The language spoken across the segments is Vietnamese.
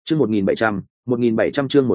chương 1700 chương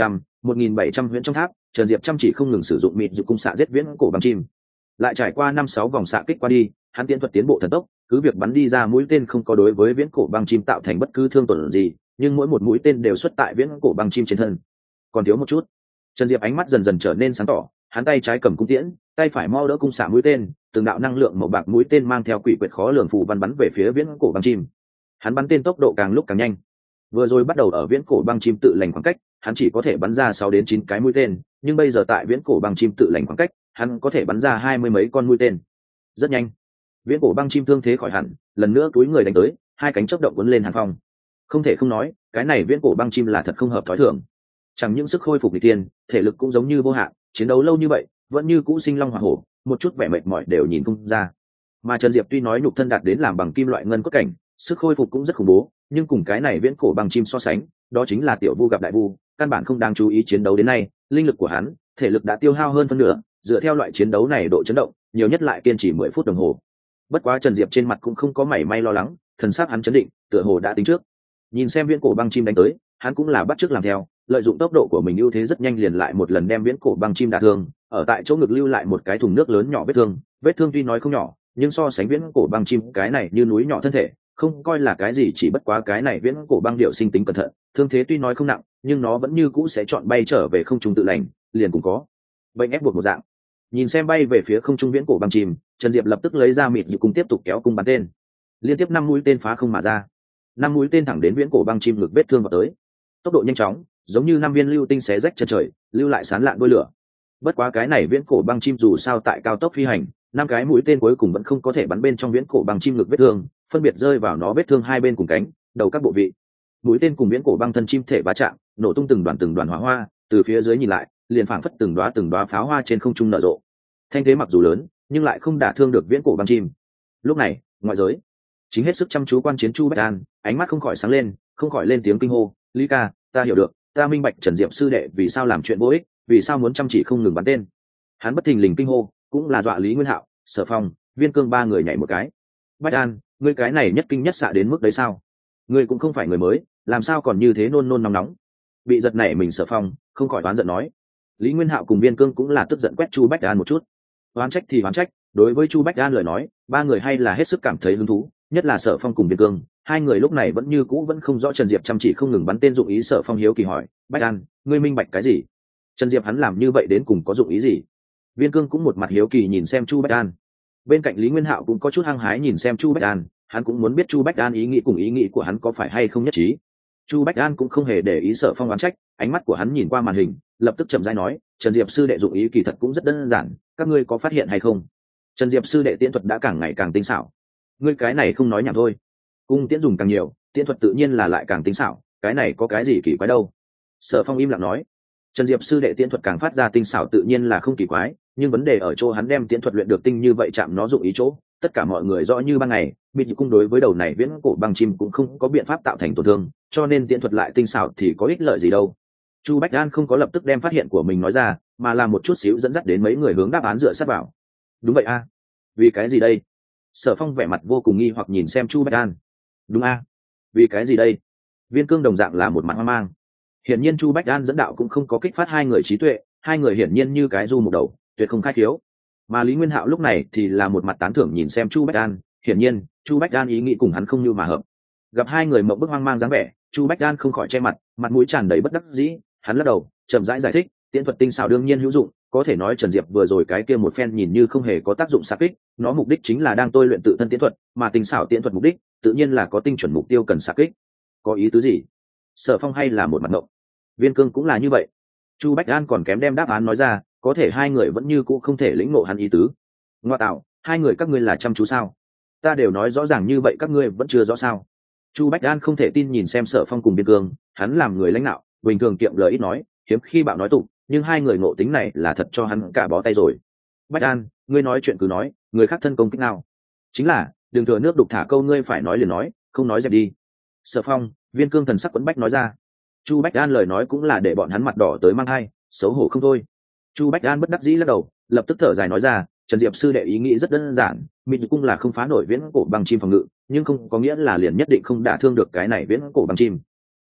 1700 huyễn trong tháp. Trần Diệp chăm chỉ không ngừng sử dụng mịt dục cung xạ giết viễn cổ băng chim. Lại trải qua 5-6 vòng xạ kích qua đi, hắn tiến thuật tiến bộ thần tốc, cứ việc bắn đi ra mũi tên không có đối với viễn cổ băng chim tạo thành bất cứ thương tổn gì, nhưng mỗi một mũi tên đều xuất tại viễn cổ băng chim trên thân. Còn thiếu một chút. Trần Diệp ánh mắt dần dần trở nên sáng tỏ, hắn tay trái cầm cung tiễn, tay phải mau đỡ cung xạ mũi tên, từng đạo năng lượng màu bạc mũi tên mang theo quỷ quyệt khó lường phù văn bắn về phía viễn cổ băng chim. Hắn bắn tên tốc độ càng lúc càng nhanh. Vừa rồi bắt đầu ở viễn cổ băng chim tự lành khoảng cách, hắn chỉ có thể bắn ra 6 đến 9 cái mũi tên, nhưng bây giờ tại viễn cổ băng chim tự lành khoảng cách, hắn có thể bắn ra 20 mấy con mũi tên. Rất nhanh, viễn cổ băng chim thương thế khỏi hẳn, lần nữa túi người đánh tới, hai cánh chớp động cuốn lên hàn phong. Không thể không nói, cái này viễn cổ băng chim là thật không hợp thói thường. Chẳng những sức khôi phục nghịch tiên, thể lực cũng giống như vô hạn, chiến đấu lâu như vậy, vẫn như cũ sinh long hỏa hổ, một chút vẻ mệt mỏi đều nhìn không ra. Mà Trần Diệp tuy nói nhục thân đạt đến làm bằng kim loại ngân cốt cảnh, sức khôi phục cũng rất khủng bố, nhưng cùng cái này viễn cổ băng chim so sánh, đó chính là tiểu vu gặp đại vu, căn bản không đáng chú ý chiến đấu đến nay, linh lực của hắn, thể lực đã tiêu hao hơn phân nửa, dựa theo loại chiến đấu này độ chấn động, nhiều nhất lại kiên trì 10 phút đồng hồ. Bất quá Trần Diệp trên mặt cũng không có mảy may lo lắng, thần sắc hắn chấn định, tựa hồ đã tính trước. Nhìn xem viễn cổ băng chim đánh tới, hắn cũng là bắt chước làm theo, lợi dụng tốc độ của mình ưu thế rất nhanh liền lại một lần đem viễn cổ băng chim đả thương, ở tại chỗ ngực lưu lại một cái thùng nước lớn nhỏ vết thương tuy nói không nhỏ, nhưng so sánh viễn cổ băng chim cái này như núi nhỏ thân thể, không coi là cái gì, chỉ bất quá cái này viễn cổ băng điệu sinh tính cẩn thận, thương thế tuy nói không nặng, nhưng nó vẫn như cũ sẽ chọn bay trở về không trung tự lành, liền cũng có bệnh ép buộc một dạng. Nhìn xem bay về phía không trung viễn cổ băng chim, Trần Diệp lập tức lấy ra mịt dịu cung tiếp tục kéo cung bắn tên, liên tiếp 5 mũi tên phá không mà ra, 5 mũi tên thẳng đến viễn cổ băng chim ngực vết thương vào tới, tốc độ nhanh chóng, giống như 5 viên lưu tinh xé rách chân trời, lưu lại sán lạn đuôi lửa. Bất quá cái này viễn cổ băng chim dù sao tại cao tốc phi hành, 5 cái mũi tên cuối cùng vẫn không có thể bắn bên trong viễn cổ băng chim ngực vết thương, phân biệt rơi vào nó vết thương hai bên cùng cánh, đầu các bộ vị. Mũi tên cùng viễn cổ băng thân chim thể va chạm, nổ tung từng đoàn hỏa hoa, từ phía dưới nhìn lại, liền phảng phất từng đóa pháo hoa trên không trung nở rộ. Thanh thế mặc dù lớn, nhưng lại không đả thương được viễn cổ băng chim. Lúc này, ngoại giới chính hết sức chăm chú quan chiến Chu Bách An, ánh mắt không khỏi sáng lên, không khỏi lên tiếng kinh hô, "Lý ca, ta hiểu được, ta minh bạch Trần Diệp sư đệ vì sao làm chuyện vô ích, vì sao muốn chăm chỉ không ngừng bắn tên." Hắn bất thình lình kinh hô, cũng là dọa Lý Nguyên Hạo, Sở Phong, Viên Cương ba người nhảy một cái. "Bách An, ngươi cái này nhất kinh nhất xạ đến mức đấy sao? Ngươi cũng không phải người mới, làm sao còn như thế nôn nôn nóng?" Bị giật nảy mình Sở Phong không khỏi oán giận nói. Lý Nguyên Hạo cùng Viên Cương cũng là tức giận quét Chu Bách An một chút. Oán trách thì oán trách, đối với Chu Bách An lời nói, ba người hay là hết sức cảm thấy hứng thú, nhất là Sở Phong cùng Viên Cương, hai người lúc này vẫn như cũ vẫn không rõ Trần Diệp chăm chỉ không ngừng bắn tên dụng ý. Sở Phong hiếu kỳ hỏi, "Bách An, ngươi minh bạch cái gì? Trần Diệp hắn làm như vậy đến cùng có dụng ý gì?" Viên Cương cũng một mặt hiếu kỳ nhìn xem Chu Bách An. Bên cạnh Lý Nguyên Hạo cũng có chút hăng hái nhìn xem Chu Bách An, hắn cũng muốn biết Chu Bách An ý nghĩ cùng ý nghĩ của hắn có phải hay không nhất trí. Chu Bách An cũng không hề để ý Sở Phong oán trách, ánh mắt của hắn nhìn qua màn hình, lập tức chậm rãi nói, "Trần Diệp sư đệ dụng ý kỳ thật cũng rất đơn giản, các ngươi có phát hiện hay không? Trần Diệp sư đệ tiễn thuật đã càng ngày càng tinh xảo." "Ngươi cái này không nói nhảm thôi. Cung tiễn dùng càng nhiều, tiễn thuật tự nhiên là lại càng tinh xảo, cái này có cái gì kỳ quái đâu." Sở Phong im lặng nói, "Trần Diệp sư đệ tiễn thuật càng phát ra tinh xảo tự nhiên là không kỳ quái, nhưng vấn đề ở chỗ hắn đem tiễn thuật luyện được tinh như vậy chạm nó dụng ý chỗ, tất cả mọi người rõ như ban ngày, Bịt Cung đối với đầu này viễn cổ băng chim cũng không có biện pháp tạo thành tổn thương, cho nên tiễn thuật lại tinh xảo thì có ích lợi gì đâu." Chu Bách An không có lập tức đem phát hiện của mình nói ra, mà là một chút xíu dẫn dắt đến mấy người hướng đáp án dựa sát vào. "Đúng vậy a, vì cái gì đây?" Sở Phong vẻ mặt vô cùng nghi hoặc nhìn xem Chu Bách An. "Đúng a, vì cái gì đây?" Viên Cương đồng dạng là một mặt hoang mang. Hiển nhiên Chu Bách An dẫn đạo cũng không có kích phát hai người trí tuệ, hai người hiển nhiên như cái du một đầu, tuyệt không khai thiếu. Mà Lý Nguyên Hạo lúc này thì là một mặt tán thưởng nhìn xem Chu Bách An, hiển nhiên Chu Bách An ý nghĩ cùng hắn không như mà hợp. Gặp hai người mộng bức hoang mang dáng vẻ, Chu Bách An không khỏi che mặt mũi tràn đầy bất đắc dĩ, hắn lắc đầu, chậm rãi giải thích, tiễn thuật tinh xảo đương nhiên hữu dụng, có thể nói Trần Diệp vừa rồi cái kia một phen nhìn như không hề có tác dụng xạ kích, nó mục đích chính là đang tôi luyện tự thân tiễn thuật, mà tinh xảo tiễn thuật mục đích tự nhiên là có tinh chuẩn mục tiêu cần xạ kích. Có ý tứ gì? Sở Phong hay là một mặt ngộng. Viên Cương cũng là như vậy. Chu Bách An còn kém đem đáp án nói ra, có thể hai người vẫn như cũ không thể lĩnh ngộ hắn ý tứ. Ngoa tạo, hai người các ngươi là chăm chú sao? Ta đều nói rõ ràng như vậy các ngươi vẫn chưa rõ sao? Chu Bách An không thể tin nhìn xem Sở Phong cùng Viên Cương, hắn làm người lãnh đạo, bình thường kiệm lời ít nói, hiếm khi bạo nói tục, nhưng hai người ngộ tính này là thật cho hắn cả bó tay rồi. "Bách An, ngươi nói chuyện cứ nói, người khác thân công kích nào? Chính là, đừng thừa nước đục thả câu, ngươi phải nói liền nói, không nói dẹp đi." Sở Phong, Viên Cương thần sắc quẫn bách nói ra. Chu Bách An lời nói cũng là để bọn hắn mặt đỏ tới mang hai, xấu hổ không thôi. Chu Bách An bất đắc dĩ lắc đầu, lập tức thở dài nói ra, "Trần Diệp sư đệ ý nghĩ rất đơn giản, Mị Cung là không phá nổi viễn cổ băng chim phòng ngự, nhưng không có nghĩa là liền nhất định không đả thương được cái này viễn cổ băng chim.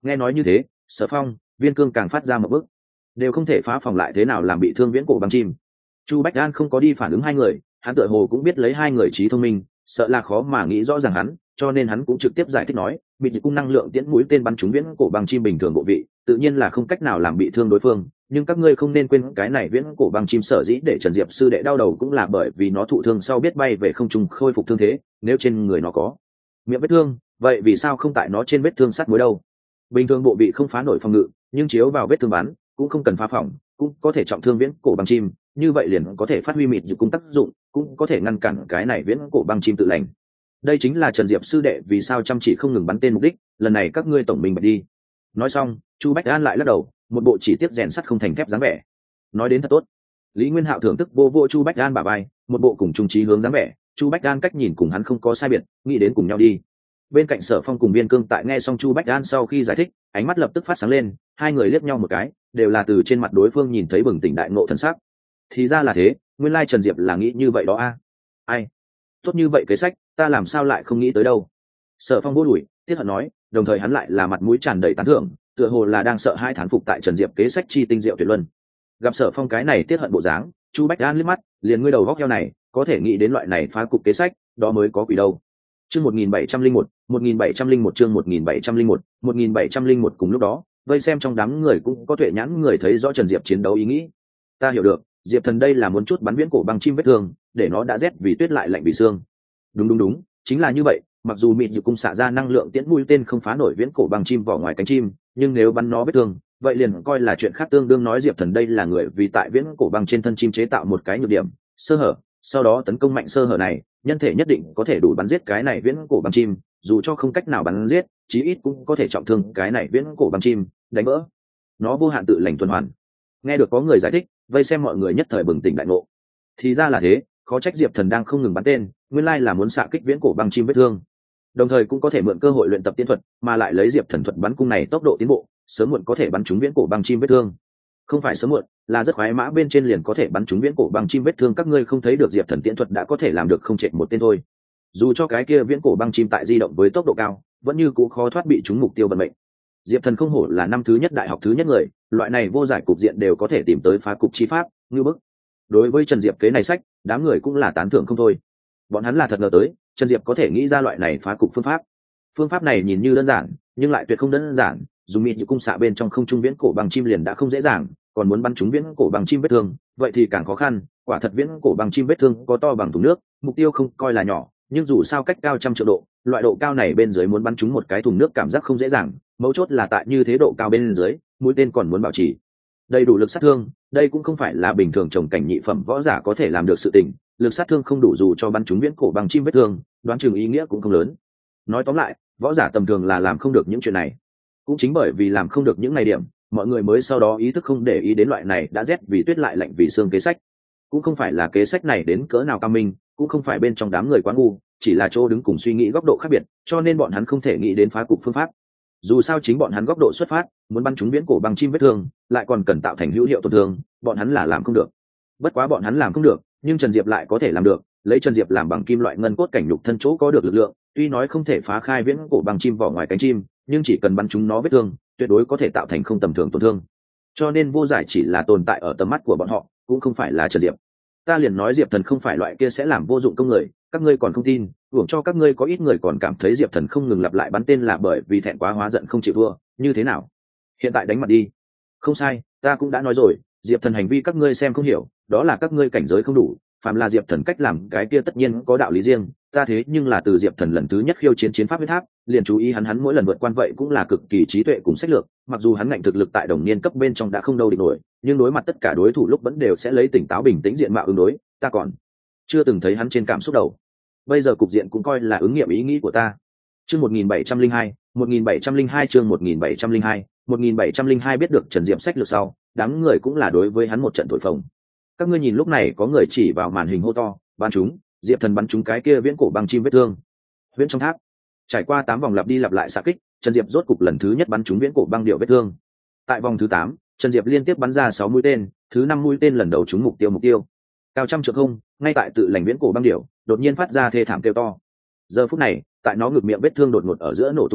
Nghe nói như thế, Sở Phong, Viên Cương càng phát ra một bước, đều không thể phá phòng lại thế nào làm bị thương viễn cổ băng chim. Chu Bách An không có đi phản ứng hai người, hắn tựa hồ cũng biết lấy hai người trí thông minh, sợ là khó mà nghĩ rõ ràng hắn, cho nên hắn cũng trực tiếp giải thích nói, bị dịch cung năng lượng tiễn mũi tên bắn trúng viễn cổ băng chim bình thường bộ vị, tự nhiên là không cách nào làm bị thương đối phương, nhưng các ngươi không nên quên cái này viễn cổ băng chim sở dĩ để Trần Diệp sư đệ đau đầu cũng là bởi vì nó thụ thương sau biết bay về không trung khôi phục thương thế, nếu trên người nó có miệng vết thương, vậy vì sao không tại nó trên vết thương sắt muối đâu? Bình thường bộ vị không phá nổi phòng ngự, nhưng chiếu vào vết thương bắn, cũng không cần phá phòng, cũng có thể trọng thương viễn cổ băng chim, như vậy liền có thể phát huy mịt dự cung tác dụng, cũng có thể ngăn cản cái này viễn cổ băng chim tự lành. Đây chính là Trần Diệp sư đệ vì sao chăm chỉ không ngừng bắn tên mục đích, lần này các ngươi tổng minh bạch đi. Nói xong, Chu Bách An lại lắc đầu, một bộ chỉ tiếc rèn sắt không thành thép dáng vẻ. Nói đến thật tốt. Lý Nguyên Hạo thưởng thức vô vô Chu Bách An bả vai, một bộ cùng trung trí hướng dáng vẻ, Chu Bách An cách nhìn cùng hắn không có sai biệt, nghĩ đến cùng nhau đi. Bên cạnh Sở Phong cùng Viên Cương tại nghe xong Chu Bách An sau khi giải thích, ánh mắt lập tức phát sáng lên, hai người liếc nhau một cái, đều là từ trên mặt đối phương nhìn thấy bừng tỉnh đại ngộ thần sắc. Thì ra là thế, nguyên lai Trần Diệp là nghĩ như vậy đó a. Ai? Tốt như vậy kế sách, ta làm sao lại không nghĩ tới đâu. Sở Phong vô đuổi, tiếc hận nói, đồng thời hắn lại là mặt mũi tràn đầy tán thưởng, tựa hồ là đang sợ hai thán phục tại Trần Diệp kế sách chi tinh diệu tuyệt luân. Gặp Sở Phong cái này tiếc hận bộ dáng, Chu Bách An liếc mắt, liền ngươi đầu góc heo này, có thể nghĩ đến loại này phá cục kế sách, đó mới có quỷ đâu. Chương 1701, 1701 chương 1701, 1701 cùng lúc đó, vây xem trong đám người cũng có tuệ nhãn người thấy rõ Trần Diệp chiến đấu ý nghĩ. Ta hiểu được, Diệp Thần đây là muốn chút bắn viễn cổ băng chim vết thương, để nó đã rét vì tuyết lại lạnh vì xương. Đúng, chính là như vậy, mặc dù mịt dự cung xạ ra năng lượng tiễn mũi tên không phá nổi viễn cổ băng chim vỏ ngoài cánh chim, nhưng nếu bắn nó vết thương, vậy liền coi là chuyện khác tương đương nói Diệp Thần đây là người vì tại viễn cổ băng trên thân chim chế tạo một cái nhược điểm, sơ hở, sau đó tấn công mạnh sơ hở này, nhân thể nhất định có thể đủ bắn giết cái này viễn cổ băng chim, dù cho không cách nào bắn giết, chí ít cũng có thể trọng thương cái này viễn cổ băng chim, đánh vỡ nó vô hạn tự lành tuần hoàn. Nghe được có người giải thích, vây xem mọi người nhất thời bừng tỉnh đại ngộ. Thì ra là thế, khó trách Diệp Thần đang không ngừng bắn tên, nguyên lai là muốn xạ kích viễn cổ băng chim vết thương, đồng thời cũng có thể mượn cơ hội luyện tập tiến thuật, mà lại lấy Diệp Thần thuật bắn cung này tốc độ tiến bộ, sớm muộn có thể bắn trúng viễn cổ băng chim vết thương. Không phải sớm muộn, là rất khoái mã bên trên liền có thể bắn trúng viễn cổ băng chim vết thương. Các ngươi không thấy được Diệp Thần tiễn thuật đã có thể làm được không chệch một tên thôi. Dù cho cái kia viễn cổ băng chim tại di động với tốc độ cao, vẫn như cũ khó thoát bị trúng mục tiêu vận mệnh. Diệp Thần không hổ là năm thứ nhất đại học thứ nhất người, loại này vô giải cục diện đều có thể tìm tới phá cục chi pháp, như bức. Đối với Trần Diệp kế này sách, đám người cũng là tán thưởng không thôi. Bọn hắn là thật ngờ tới, Trần Diệp có thể nghĩ ra loại này phá cục phương pháp. Phương pháp này nhìn như đơn giản, nhưng lại tuyệt không đơn giản, dùng mịt dự cung xạ bên trong không trung viễn cổ băng chim liền đã không dễ dàng, còn muốn bắn trúng viễn cổ băng chim vết thương, vậy thì càng khó khăn. Quả thật viễn cổ băng chim vết thương có to bằng thùng nước, mục tiêu không coi là nhỏ, nhưng dù sao cách cao trăm triệu độ, loại độ cao này bên dưới muốn bắn trúng một cái thùng nước cảm giác không dễ dàng, mấu chốt là tại như thế độ cao bên dưới, mũi tên còn muốn bảo trì đầy đủ lực sát thương, đây cũng không phải là bình thường trồng cảnh nhị phẩm võ giả có thể làm được sự tình, lực sát thương không đủ dù cho bắn trúng viễn cổ băng chim vết thương, đoán chừng ý nghĩa cũng không lớn. Nói tóm lại, võ giả tầm thường là làm không được những chuyện này. Cũng chính bởi vì làm không được những ngày điểm, mọi người mới sau đó ý thức không để ý đến loại này đã rét vì tuyết lại lạnh vì xương kế sách. Cũng không phải là kế sách này đến cỡ nào cao minh, cũng không phải bên trong đám người quá ngu, chỉ là chỗ đứng cùng suy nghĩ góc độ khác biệt, cho nên bọn hắn không thể nghĩ đến phá cục phương pháp. Dù sao chính bọn hắn góc độ xuất phát, muốn bắn trúng viễn cổ băng chim vết thương, lại còn cần tạo thành hữu hiệu tổn thương, bọn hắn là làm không được. Bất quá bọn hắn làm không được, nhưng Trần Diệp lại có thể làm được, lấy Trần Diệp làm bằng kim loại ngân cốt cảnh nhục thân chỗ có được lực lượng, tuy nói không thể phá khai viễn cổ băng chim vỏ ngoài cánh chim, nhưng chỉ cần bắn trúng nó vết thương, tuyệt đối có thể tạo thành không tầm thường tổn thương. Cho nên vô giải chỉ là tồn tại ở tầm mắt của bọn họ, cũng không phải là Trần Diệp. Ta liền nói Diệp Thần không phải loại kia sẽ làm vô dụng công người, các ngươi còn không tin, uổng cho các ngươi có ít người còn cảm thấy Diệp Thần không ngừng lặp lại bắn tên là bởi vì thẹn quá hóa giận không chịu thua, như thế nào? Hiện tại đánh mặt đi. Không sai, ta cũng đã nói rồi, Diệp Thần hành vi các ngươi xem không hiểu, đó là các ngươi cảnh giới không đủ, phàm là Diệp Thần cách làm cái kia tất nhiên có đạo lý riêng, ta thế nhưng là từ Diệp Thần lần thứ nhất khiêu chiến chiến pháp huyết tháp, liền chú ý hắn mỗi lần vượt quan vậy cũng là cực kỳ trí tuệ cùng sách lược, mặc dù hắn ngạnh thực lực tại đồng niên cấp bên trong đã không đâu địch nổi, nhưng đối mặt tất cả đối thủ lúc vẫn đều sẽ lấy tỉnh táo bình tĩnh diện mạo ứng đối, ta còn chưa từng thấy hắn trên cảm xúc đầu. Bây giờ cục diện cũng coi là ứng nghiệm ý nghĩ của ta. Chương 1702, 1702 chương 1702, 1702 biết được Trần Diệp sách lược sau, đám người cũng là đối với hắn một trận thổi phồng. Các ngươi nhìn lúc này có người chỉ vào màn hình hô to, bắn chúng, Diệp Thần bắn chúng cái kia viễn cổ băng chim vết thương. Viễn trong tháp. Trải qua 8 vòng lặp đi lặp lại xạ kích, Trần Diệp rốt cục lần thứ nhất bắn chúng viễn cổ băng điệu vết thương. Tại vòng thứ 8, Trần Diệp liên tiếp bắn ra 6 mũi tên, thứ 5 mũi tên lần đầu trúng mục tiêu. Cao trăm trượng không, ngay tại tự lành viễn cổ băng điệu, đột nhiên phát ra thê thảm kêu to. Giờ phút này, tại nó ngực miệng vết thương đột ngột ở giữa nổ tung lên,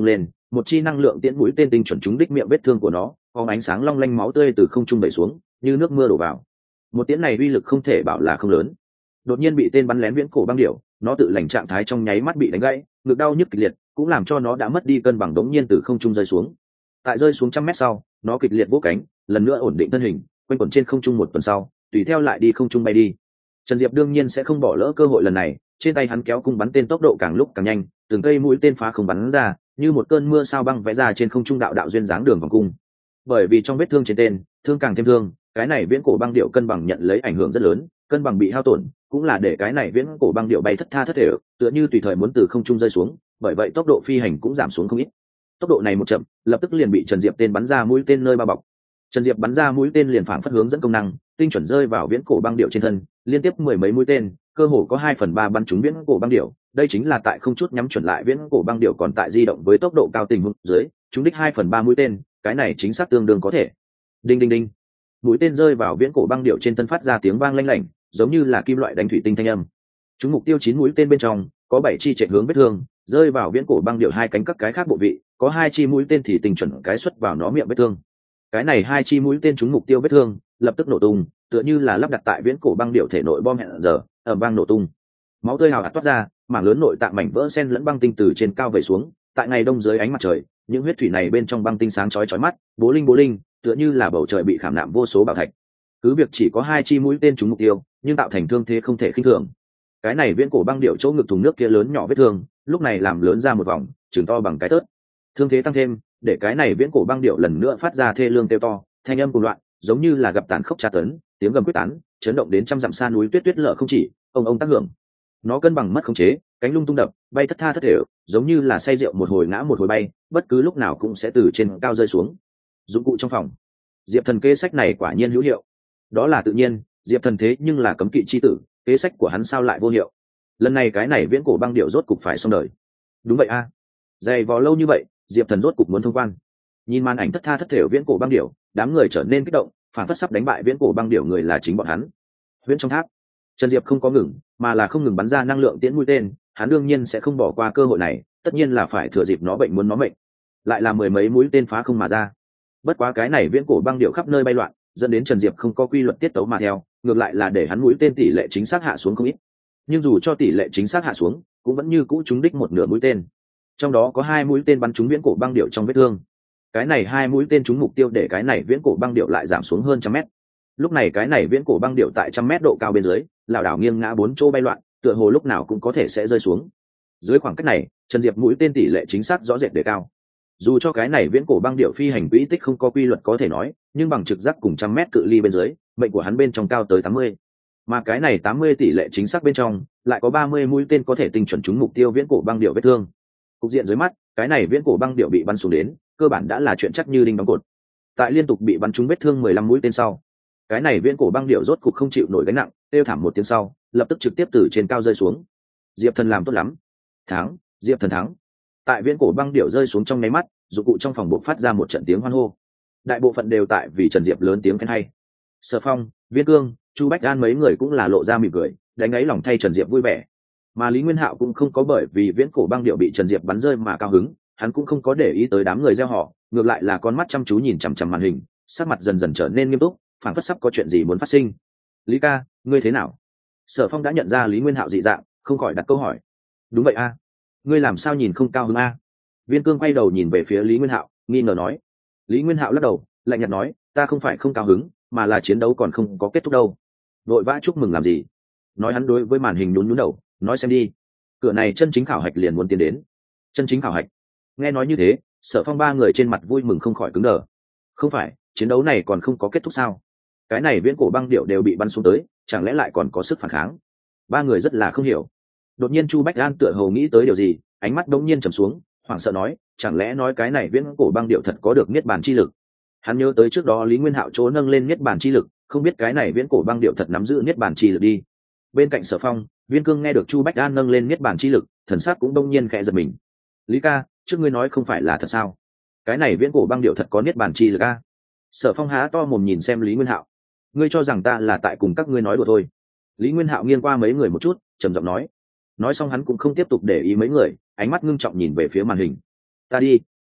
một chi năng lượng tiễn mũi tên tinh chuẩn trúng đích miệng vết thương của nó, có ánh sáng long lanh máu tươi từ không trung đẩy xuống như nước mưa đổ vào. Một tiễn này uy lực không thể bảo là không lớn. Đột nhiên bị tên bắn lén viễn cổ băng điểu, nó tự lành trạng thái trong nháy mắt bị đánh gãy, ngực đau nhức kịch liệt, cũng làm cho nó đã mất đi cân bằng, đống nhiên từ không trung rơi xuống. Tại rơi xuống trăm mét sau, nó kịch liệt vỗ cánh, lần nữa ổn định thân hình, quanh quẩn trên không trung một tuần sau, tùy theo lại đi không trung bay đi. Trần Diệp đương nhiên sẽ không bỏ lỡ cơ hội lần này, trên tay hắn kéo cung bắn tên tốc độ càng lúc càng nhanh, từng cây mũi tên phá không bắn ra, như một cơn mưa sao băng vẽ ra trên không trung đạo đạo duyên dáng đường vòng cung. Bởi vì trong vết thương trên tên, thương càng thêm thương, cái này viễn cổ băng điệu cân bằng nhận lấy ảnh hưởng rất lớn, cân bằng bị hao tổn, cũng là để cái này viễn cổ băng điệu bay thất tha thất thể, tựa như tùy thời muốn từ không trung rơi xuống, bởi vậy tốc độ phi hành cũng giảm xuống không ít. Tốc độ này một chậm, lập tức liền bị Trần Diệp tên bắn ra mũi tên nơi bao bọc. Trần Diệp bắn ra mũi tên liền phản phất hướng dẫn công năng, tinh chuẩn rơi vào viễn cổ băng điệu trên thân, liên tiếp mười mấy mũi tên, cơ hồ có 2/3 bắn trúng viễn cổ băng điệu. Đây chính là tại không chút nhắm chuẩn lại viễn cổ băng điệu còn tại di động với tốc độ cao tình huống dưới, trúng đích 2/3 mũi tên, cái này chính xác tương đương có thể. Đinh đinh đinh. Mũi tên rơi vào viễn cổ băng điệu trên thân phát ra tiếng vang lanh lảnh, giống như là kim loại đánh thủy tinh thanh âm. Chúng mục tiêu 9 mũi tên bên trong, có 7 chi chạy hướng vết thương, rơi vào viễn cổ băng điệu hai cánh các cái khác bộ vị, có 2 chi mũi tên thì tình chuẩn cái xuất vào nó miệng vết thương. Cái này 2 chi mũi tên trúng mục tiêu vết thương, lập tức nổ tung, tựa như là lắp đặt tại viễn cổ băng điệu thể nội bom hẹn giờ, ầm vang nổ tung. Máu tươi hào hạt toát ra, mảng lớn nội tạng mảnh vỡ xen lẫn băng tinh từ trên cao vẩy xuống, tại ngày đông dưới ánh mặt trời, những huyết thủy này bên trong băng tinh sáng chói chói mắt, bố linh, tựa như là bầu trời bị khảm nạm vô số bảo thạch. Cứ việc chỉ có 2 chi mũi tên trúng mục tiêu, nhưng tạo thành thương thế không thể khinh thường. Cái này viễn cổ băng điệu chỗ ngực thùng nước kia lớn nhỏ vết thương, lúc này làm lớn ra một vòng, chừng to bằng cái tớt. Thương thế tăng thêm, để cái này viễn cổ băng điệu lần nữa phát ra thê lương kêu to, thanh âm cuồng loạn, giống như là gặp tàn khốc tra tấn, tiếng gầm quyết tán, chấn động đến trăm dặm xa núi tuyết tuyết lở không chỉ, ông tác hưởng. Nó cân bằng mất khống chế, cánh lung tung đập, bay thất tha thất thể, giống như là say rượu một hồi ngã một hồi bay, bất cứ lúc nào cũng sẽ từ trên cao rơi xuống. Dụng cụ trong phòng. Diệp Thần kế sách này quả nhiên hữu hiệu. Đó là tự nhiên, Diệp Thần thế nhưng là cấm kỵ chi tử, kế sách của hắn sao lại vô hiệu? Lần này cái này viễn cổ băng điệu rốt cục phải xong đời. Đúng vậy a. Dày vò lâu như vậy, Diệp Thần rốt cục muốn thông quan. Nhìn màn ảnh thất tha thất thể viễn cổ băng điệu, đám người trở nên kích động, phản phất sắp đánh bại viễn cổ băng điệu người là chính bọn hắn. Huyễn trong tháp, Trần Diệp không có ngừng, mà là không ngừng bắn ra năng lượng tiễn mũi tên, hắn đương nhiên sẽ không bỏ qua cơ hội này, tất nhiên là phải thừa dịp nó bệnh muốn nó mệnh. Lại là mười mấy mũi tên phá không mà ra. Bất quá cái này viễn cổ băng điệu khắp nơi bay loạn, dẫn đến Trần Diệp không có quy luật tiết tấu mà theo, ngược lại là để hắn mũi tên tỷ lệ chính xác hạ xuống không ít. Nhưng dù cho tỷ lệ chính xác hạ xuống, cũng vẫn như cũ trúng đích một nửa mũi tên. Trong đó có 2 mũi tên bắn trúng viễn cổ băng điệu trong vết thương. Cái này 2 mũi tên trúng mục tiêu để cái này viễn cổ băng điệu lại giảm xuống hơn trăm mét. Lúc này cái này viễn cổ băng điệu tại trăm mét độ cao bên dưới, lảo đảo nghiêng ngã 4 chỗ bay loạn, tựa hồ lúc nào cũng có thể sẽ rơi xuống. Dưới khoảng cách này, Trần Diệp mũi tên tỷ lệ chính xác rõ rệt đề cao. Dù cho cái này viễn cổ băng điệu phi hành quỹ tích không có quy luật có thể nói, nhưng bằng trực giác cùng trăm mét cự ly bên dưới, mệnh của hắn bên trong cao tới 80. Mà cái này 80 tỷ lệ chính xác bên trong, lại có 30 mũi tên có thể tinh chuẩn trúng mục tiêu viễn cổ băng điệu vết thương. Cục diện dưới mắt, cái này viễn cổ băng điệu bị bắn xuống đến, cơ bản đã là chuyện chắc như đinh đóng cột. Tại liên tục bị bắn trúng vết thương 15 mũi tên sau, cái này viễn cổ băng điệu rốt cục không chịu nổi gánh nặng, kêu thảm một tiếng sau, lập tức trực tiếp từ trên cao rơi xuống. Diệp Thần làm tốt lắm. Thắng, Diệp Thần thắng. Tại viễn cổ băng điệu rơi xuống trong nháy mắt, dụng cụ trong phòng bộ phát ra một trận tiếng hoan hô. Đại bộ phận đều tại vì Trần Diệp lớn tiếng khen hay. Sở Phong, Viên Cương, Chu Bách An mấy người cũng là lộ ra mỉm cười, đánh ấy lòng thay Trần Diệp vui vẻ. Mà Lý Nguyên Hạo cũng không có bởi vì viễn cổ băng điệu bị Trần Diệp bắn rơi mà cao hứng, hắn cũng không có để ý tới đám người reo hò, ngược lại là con mắt chăm chú nhìn chằm chằm màn hình, sắc mặt dần dần trở nên nghiêm túc, phảng phất sắp có chuyện gì muốn phát sinh. Lý ca, ngươi thế nào? Sở Phong đã nhận ra Lý Nguyên Hạo dị dạng, không khỏi đặt câu hỏi. Đúng vậy a, ngươi làm sao nhìn không cao hứng a? Viên Cương quay đầu nhìn về phía Lý Nguyên Hạo, nghi ngờ nói. Lý Nguyên Hạo lắc đầu, lạnh nhạt nói, ta không phải không cao hứng, mà là chiến đấu còn không có kết thúc đâu. Vội vã chúc mừng làm gì? Nói hắn đối với màn hình nhún nhún đầu, nói xem đi. Cửa này chân chính khảo hạch liền muốn tiến đến. Chân chính khảo hạch? Nghe nói như thế, Sở Phong ba người trên mặt vui mừng không khỏi cứng đờ. Không phải, chiến đấu này còn không có kết thúc sao? Cái này viễn cổ băng điệu đều bị bắn xuống tới, chẳng lẽ lại còn có sức phản kháng? Ba người rất là không hiểu. Đột nhiên Chu Bách An tựa hồ nghĩ tới điều gì, ánh mắt đống nhiên trầm xuống, hoảng sợ nói, chẳng lẽ nói cái này viễn cổ băng điệu thật có được niết bàn chi lực? Hắn nhớ tới trước đó Lý Nguyên Hạo chỗ nâng lên niết bàn chi lực, không biết cái này viễn cổ băng điệu thật nắm giữ niết bàn chi lực đi. Bên cạnh Sở Phong, Viên Cương nghe được Chu Bách An nâng lên niết bàn chi lực, thần sắc cũng đông nhiên khẽ giật mình. Lý ca, trước ngươi nói không phải là thật sao? Cái này viễn cổ băng điệu thật có niết bàn chi lực a? Sở Phong há to mồm nhìn xem Lý Nguyên Hạo. Ngươi cho rằng ta là tại cùng các ngươi nói đùa thôi? Lý Nguyên Hạo nghiêng qua mấy người một chút, trầm giọng nói. Nói xong hắn cũng không tiếp tục để ý mấy người, ánh mắt ngưng trọng nhìn về phía màn hình. Ta đi,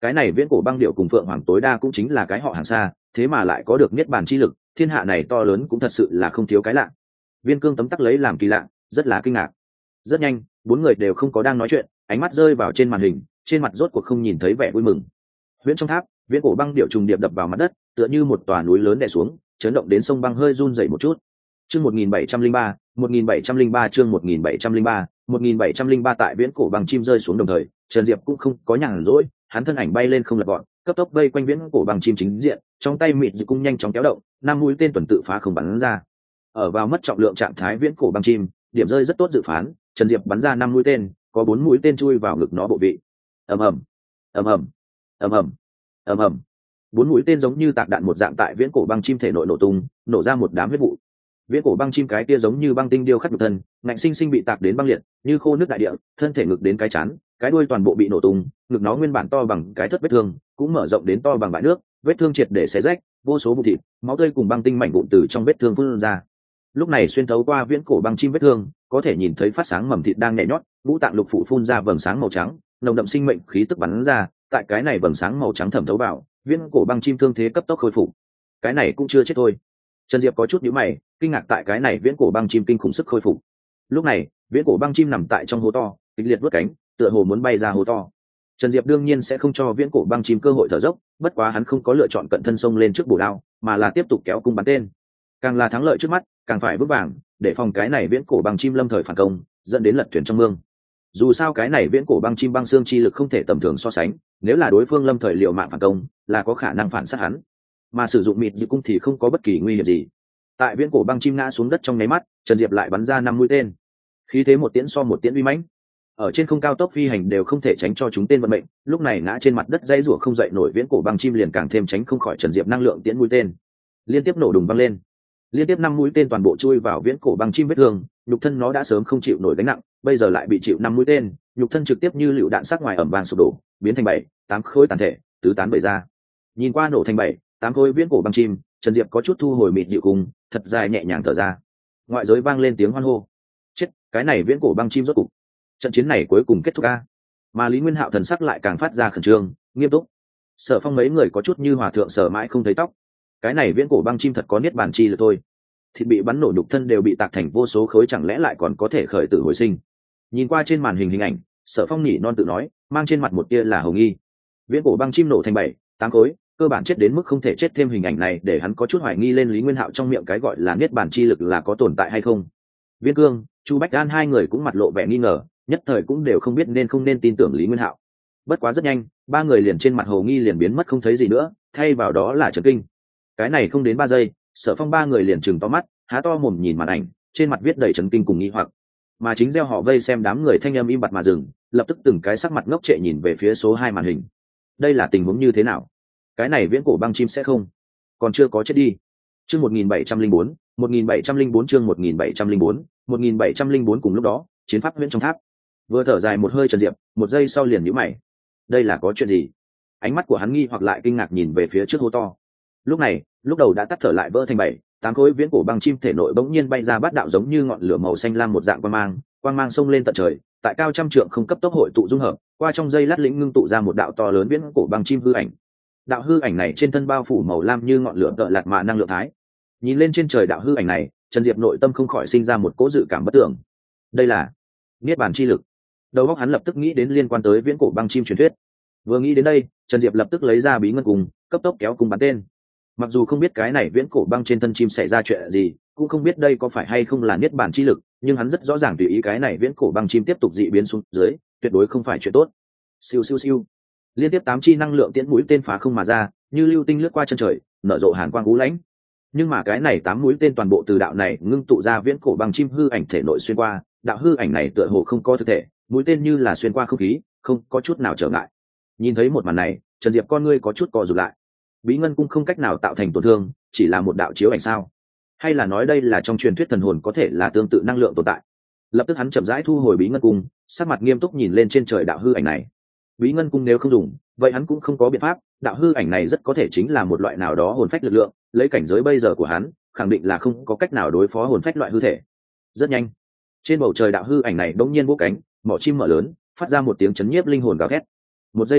cái này viễn cổ băng điệu cùng phượng hoàng tối đa cũng chính là cái họ hàng xa, thế mà lại có được niết bàn chi lực, thiên hạ này to lớn cũng thật sự là không thiếu cái lạ. Viên Cương tấm tắc lấy làm kỳ lạ, rất là kinh ngạc. Rất nhanh, bốn người đều không có đang nói chuyện, ánh mắt rơi vào trên màn hình, trên mặt rốt cuộc không nhìn thấy vẻ vui mừng. Huyễn trong tháp, viễn cổ băng điệu trùng điệp đập vào mặt đất, tựa như một tòa núi lớn đè xuống, chấn động đến sông băng hơi run rẩy một chút. Chương 1703, 1703 chương 1703, 1703 tại viễn cổ băng chim rơi xuống đồng thời, Trần Diệp cũng không có nhàn rỗi, hắn thân ảnh bay lên không lật gọn, cấp tốc vây quanh viễn cổ băng chim chính diện, trong tay mịt dịu cung nhanh chóng kéo động, năm mũi tên tuần tự phá không bắn ra. Ở vào mất trọng lượng trạng thái viễn cổ băng chim, điểm rơi rất tốt dự phán, Trần Diệp bắn ra 5 mũi tên, có 4 mũi tên chui vào ngực nó bộ vị. Ầm ầm, ầm ầm, ầm ầm, ầm ầm. 4 mũi tên giống như tạc đạn một dạng tại viễn cổ băng chim thể nội nổ tung, nổ ra một đám huyết vụ. Viễn cổ băng chim cái kia giống như băng tinh điêu khắc nhục thân, ngạnh sinh sinh bị tạc đến băng liệt, như khô nước đại địa, thân thể ngực đến cái chán, cái đuôi toàn bộ bị nổ tung, ngực nó nguyên bản to bằng cái thất vết thương, cũng mở rộng đến to bằng bãi nước, vết thương triệt để xé rách, vô số vụn thịt, máu tươi cùng băng tinh mảnh vụn từ trong vết thương phun ra. Lúc này xuyên thấu qua viễn cổ băng chim vết thương, có thể nhìn thấy phát sáng mầm thịt đang nhẹ nhót, ngũ tạng lục phủ phun ra vầng sáng màu trắng, nồng đậm sinh mệnh khí tức bắn ra, tại cái này vầng sáng màu trắng thẩm thấu vào, viễn cổ băng chim thương thế cấp tốc khôi phục. Cái này cũng chưa chết thôi. Trần Diệp có chút nhíu mày, kinh ngạc tại cái này viễn cổ băng chim kinh khủng sức khôi phục. Lúc này, viễn cổ băng chim nằm tại trong hố to, kịch liệt vút cánh, tựa hồ muốn bay ra hố to. Trần Diệp đương nhiên sẽ không cho viễn cổ băng chim cơ hội thở dốc, bất quá hắn không có lựa chọn cận thân xông lên trước bổ đao, mà là tiếp tục kéo cung bắn tên. Càng là thắng lợi trước mắt, càng phải vững vàng, để phòng cái này viễn cổ băng chim lâm thời phản công, dẫn đến lật thuyền trong mương. Dù sao cái này viễn cổ băng chim băng xương chi lực không thể tầm thường so sánh, nếu là đối phương lâm thời liều mạng phản công, là có khả năng phản sát hắn. Mà sử dụng mịt dịu cung thì không có bất kỳ nguy hiểm gì. Tại viễn cổ băng chim ngã xuống đất trong nháy mắt, Trần Diệp lại bắn ra 5 mũi tên. Khí thế một tiễn so một tiễn uy mãnh. Ở trên không cao tốc phi hành đều không thể tránh cho chúng tên vận mệnh, lúc này ngã trên mặt đất dãy rủa không dậy nổi viễn cổ băng chim liền càng thêm tránh không khỏi Trần Diệp năng lượng tiễn mũi tên. Liên tiếp nổ đùng văng lên. Liên tiếp 5 mũi tên toàn bộ chui vào viễn cổ băng chim vết thương, nhục thân nó đã sớm không chịu nổi gánh nặng, bây giờ lại bị chịu 5 mũi tên, nhục thân trực tiếp như lựu đạn sắc ngoài ẩm vàng sụp đổ, biến thành 7, 8 khối tàn thể, tứ tán bày ra. Nhìn qua nổ thành 7, 8 khối viễn cổ băng chim, Trần Diệp có chút thu hồi mịt dịu cùng, thật dài nhẹ nhàng thở ra. Ngoại giới vang lên tiếng hoan hô. Chết, cái này viễn cổ băng chim rốt cục. Trận chiến này cuối cùng kết thúc a. Mà Lý Nguyên Hạo thần sắc lại càng phát ra khẩn trương, nghiêm túc. Sở Phong mấy người có chút như hòa thượng sở mãi không thấy tóc. Cái này viễn cổ băng chim thật có niết bàn chi lực thôi. Thịt bị bắn nổ nhục thân đều bị tạc thành vô số khối, chẳng lẽ lại còn có thể khởi tử hồi sinh. Nhìn qua trên màn hình ảnh, Sở Phong nhỉ non tự nói, mang trên mặt một tia là hồng nghi. Viễn cổ băng chim nổ thành 7, 8 khối, cơ bản chết đến mức không thể chết thêm, hình ảnh này để hắn có chút hoài nghi lên Lý Nguyên Hạo trong miệng cái gọi là niết bàn chi lực là có tồn tại hay không. Viên Cương, Chu Bách An hai người cũng mặt lộ vẻ nghi ngờ, nhất thời cũng đều không biết nên không nên tin tưởng Lý Nguyên Hạo. Bất quá rất nhanh, ba người liền trên mặt hồ nghi liền biến mất không thấy gì nữa, thay vào đó là chấn kinh. Cái này không đến 3 giây, Sở Phong ba người liền trừng to mắt, há to mồm nhìn màn ảnh, trên mặt viết đầy chấn kinh cùng nghi hoặc. Mà chính gieo họ vây xem đám người thanh âm im bặt mà dừng, lập tức từng cái sắc mặt ngốc trệ nhìn về phía số 2 màn hình. Đây là tình huống như thế nào? Cái này viễn cổ băng chim sẽ không còn chưa có chết đi. Chương 1704, 1704 chương 1704, 1704 cùng lúc đó, chiến pháp huyễn trong tháp. Vừa thở dài một hơi Trần Diệp, một giây sau liền nhíu mày. Đây là có chuyện gì? Ánh mắt của hắn nghi hoặc lại kinh ngạc nhìn về phía trước hố to. Lúc này, lúc đầu đã tắt thở lại vỡ thành 7, 8 khối viễn cổ băng chim thể nội bỗng nhiên bay ra bát đạo giống như ngọn lửa màu xanh lam một dạng quang mang xông lên tận trời, tại cao trăm trượng không cấp tốc hội tụ dung hợp, qua trong dây lát lĩnh ngưng tụ ra một đạo to lớn viễn cổ băng chim hư ảnh. Đạo hư ảnh này trên thân bao phủ màu lam như ngọn lửa tợ lạt mạ năng lượng thái. Nhìn lên trên trời đạo hư ảnh này, Trần Diệp nội tâm không khỏi sinh ra một cỗ dự cảm bất tưởng. Đây là niết bàn chi lực. Đầu óc hắn lập tức nghĩ đến liên quan tới viễn cổ băng chim truyền thuyết. Vừa nghĩ đến đây, Trần Diệp lập tức lấy ra bí ngân cung, cấp tốc kéo cung bắn tên. Mặc dù không biết cái này viễn cổ băng trên thân chim xảy ra chuyện gì, cũng không biết đây có phải hay không là niết bàn chi lực, nhưng hắn rất rõ ràng tùy ý cái này viễn cổ băng chim tiếp tục dị biến xuống dưới, tuyệt đối không phải chuyện tốt. Siêu siêu siêu. Liên tiếp 8 chi năng lượng tiễn mũi tên phá không mà ra, như lưu tinh lướt qua chân trời, nở rộ hàn quang u lãnh. Nhưng mà cái này 8 mũi tên toàn bộ từ đạo này ngưng tụ ra viễn cổ băng chim hư ảnh thể nội xuyên qua, đạo hư ảnh này tựa hồ không có thực thể, mũi tên như là xuyên qua không khí, không có chút nào trở ngại. Nhìn thấy một màn này, Trần Diệp con ngươi có chút co rụt lại. Bí ngân cung không cách nào tạo thành tổn thương, chỉ là một đạo chiếu ảnh sao? Hay là nói đây là trong truyền thuyết thần hồn có thể là tương tự năng lượng tồn tại? Lập tức hắn chậm rãi thu hồi bí ngân cung, sắc mặt nghiêm túc nhìn lên trên trời đạo hư ảnh này. Bí ngân cung nếu không dùng, vậy hắn cũng không có biện pháp, đạo hư ảnh này rất có thể chính là một loại nào đó hồn phách lực lượng, lấy cảnh giới bây giờ của hắn, khẳng định là không có cách nào đối phó hồn phách loại hư thể. Rất nhanh, trên bầu trời đạo hư ảnh này bỗng nhiên vỗ cánh, mỏ chim mở lớn, phát ra một tiếng chấn nhiếp linh hồn gào thét. Một giây sau,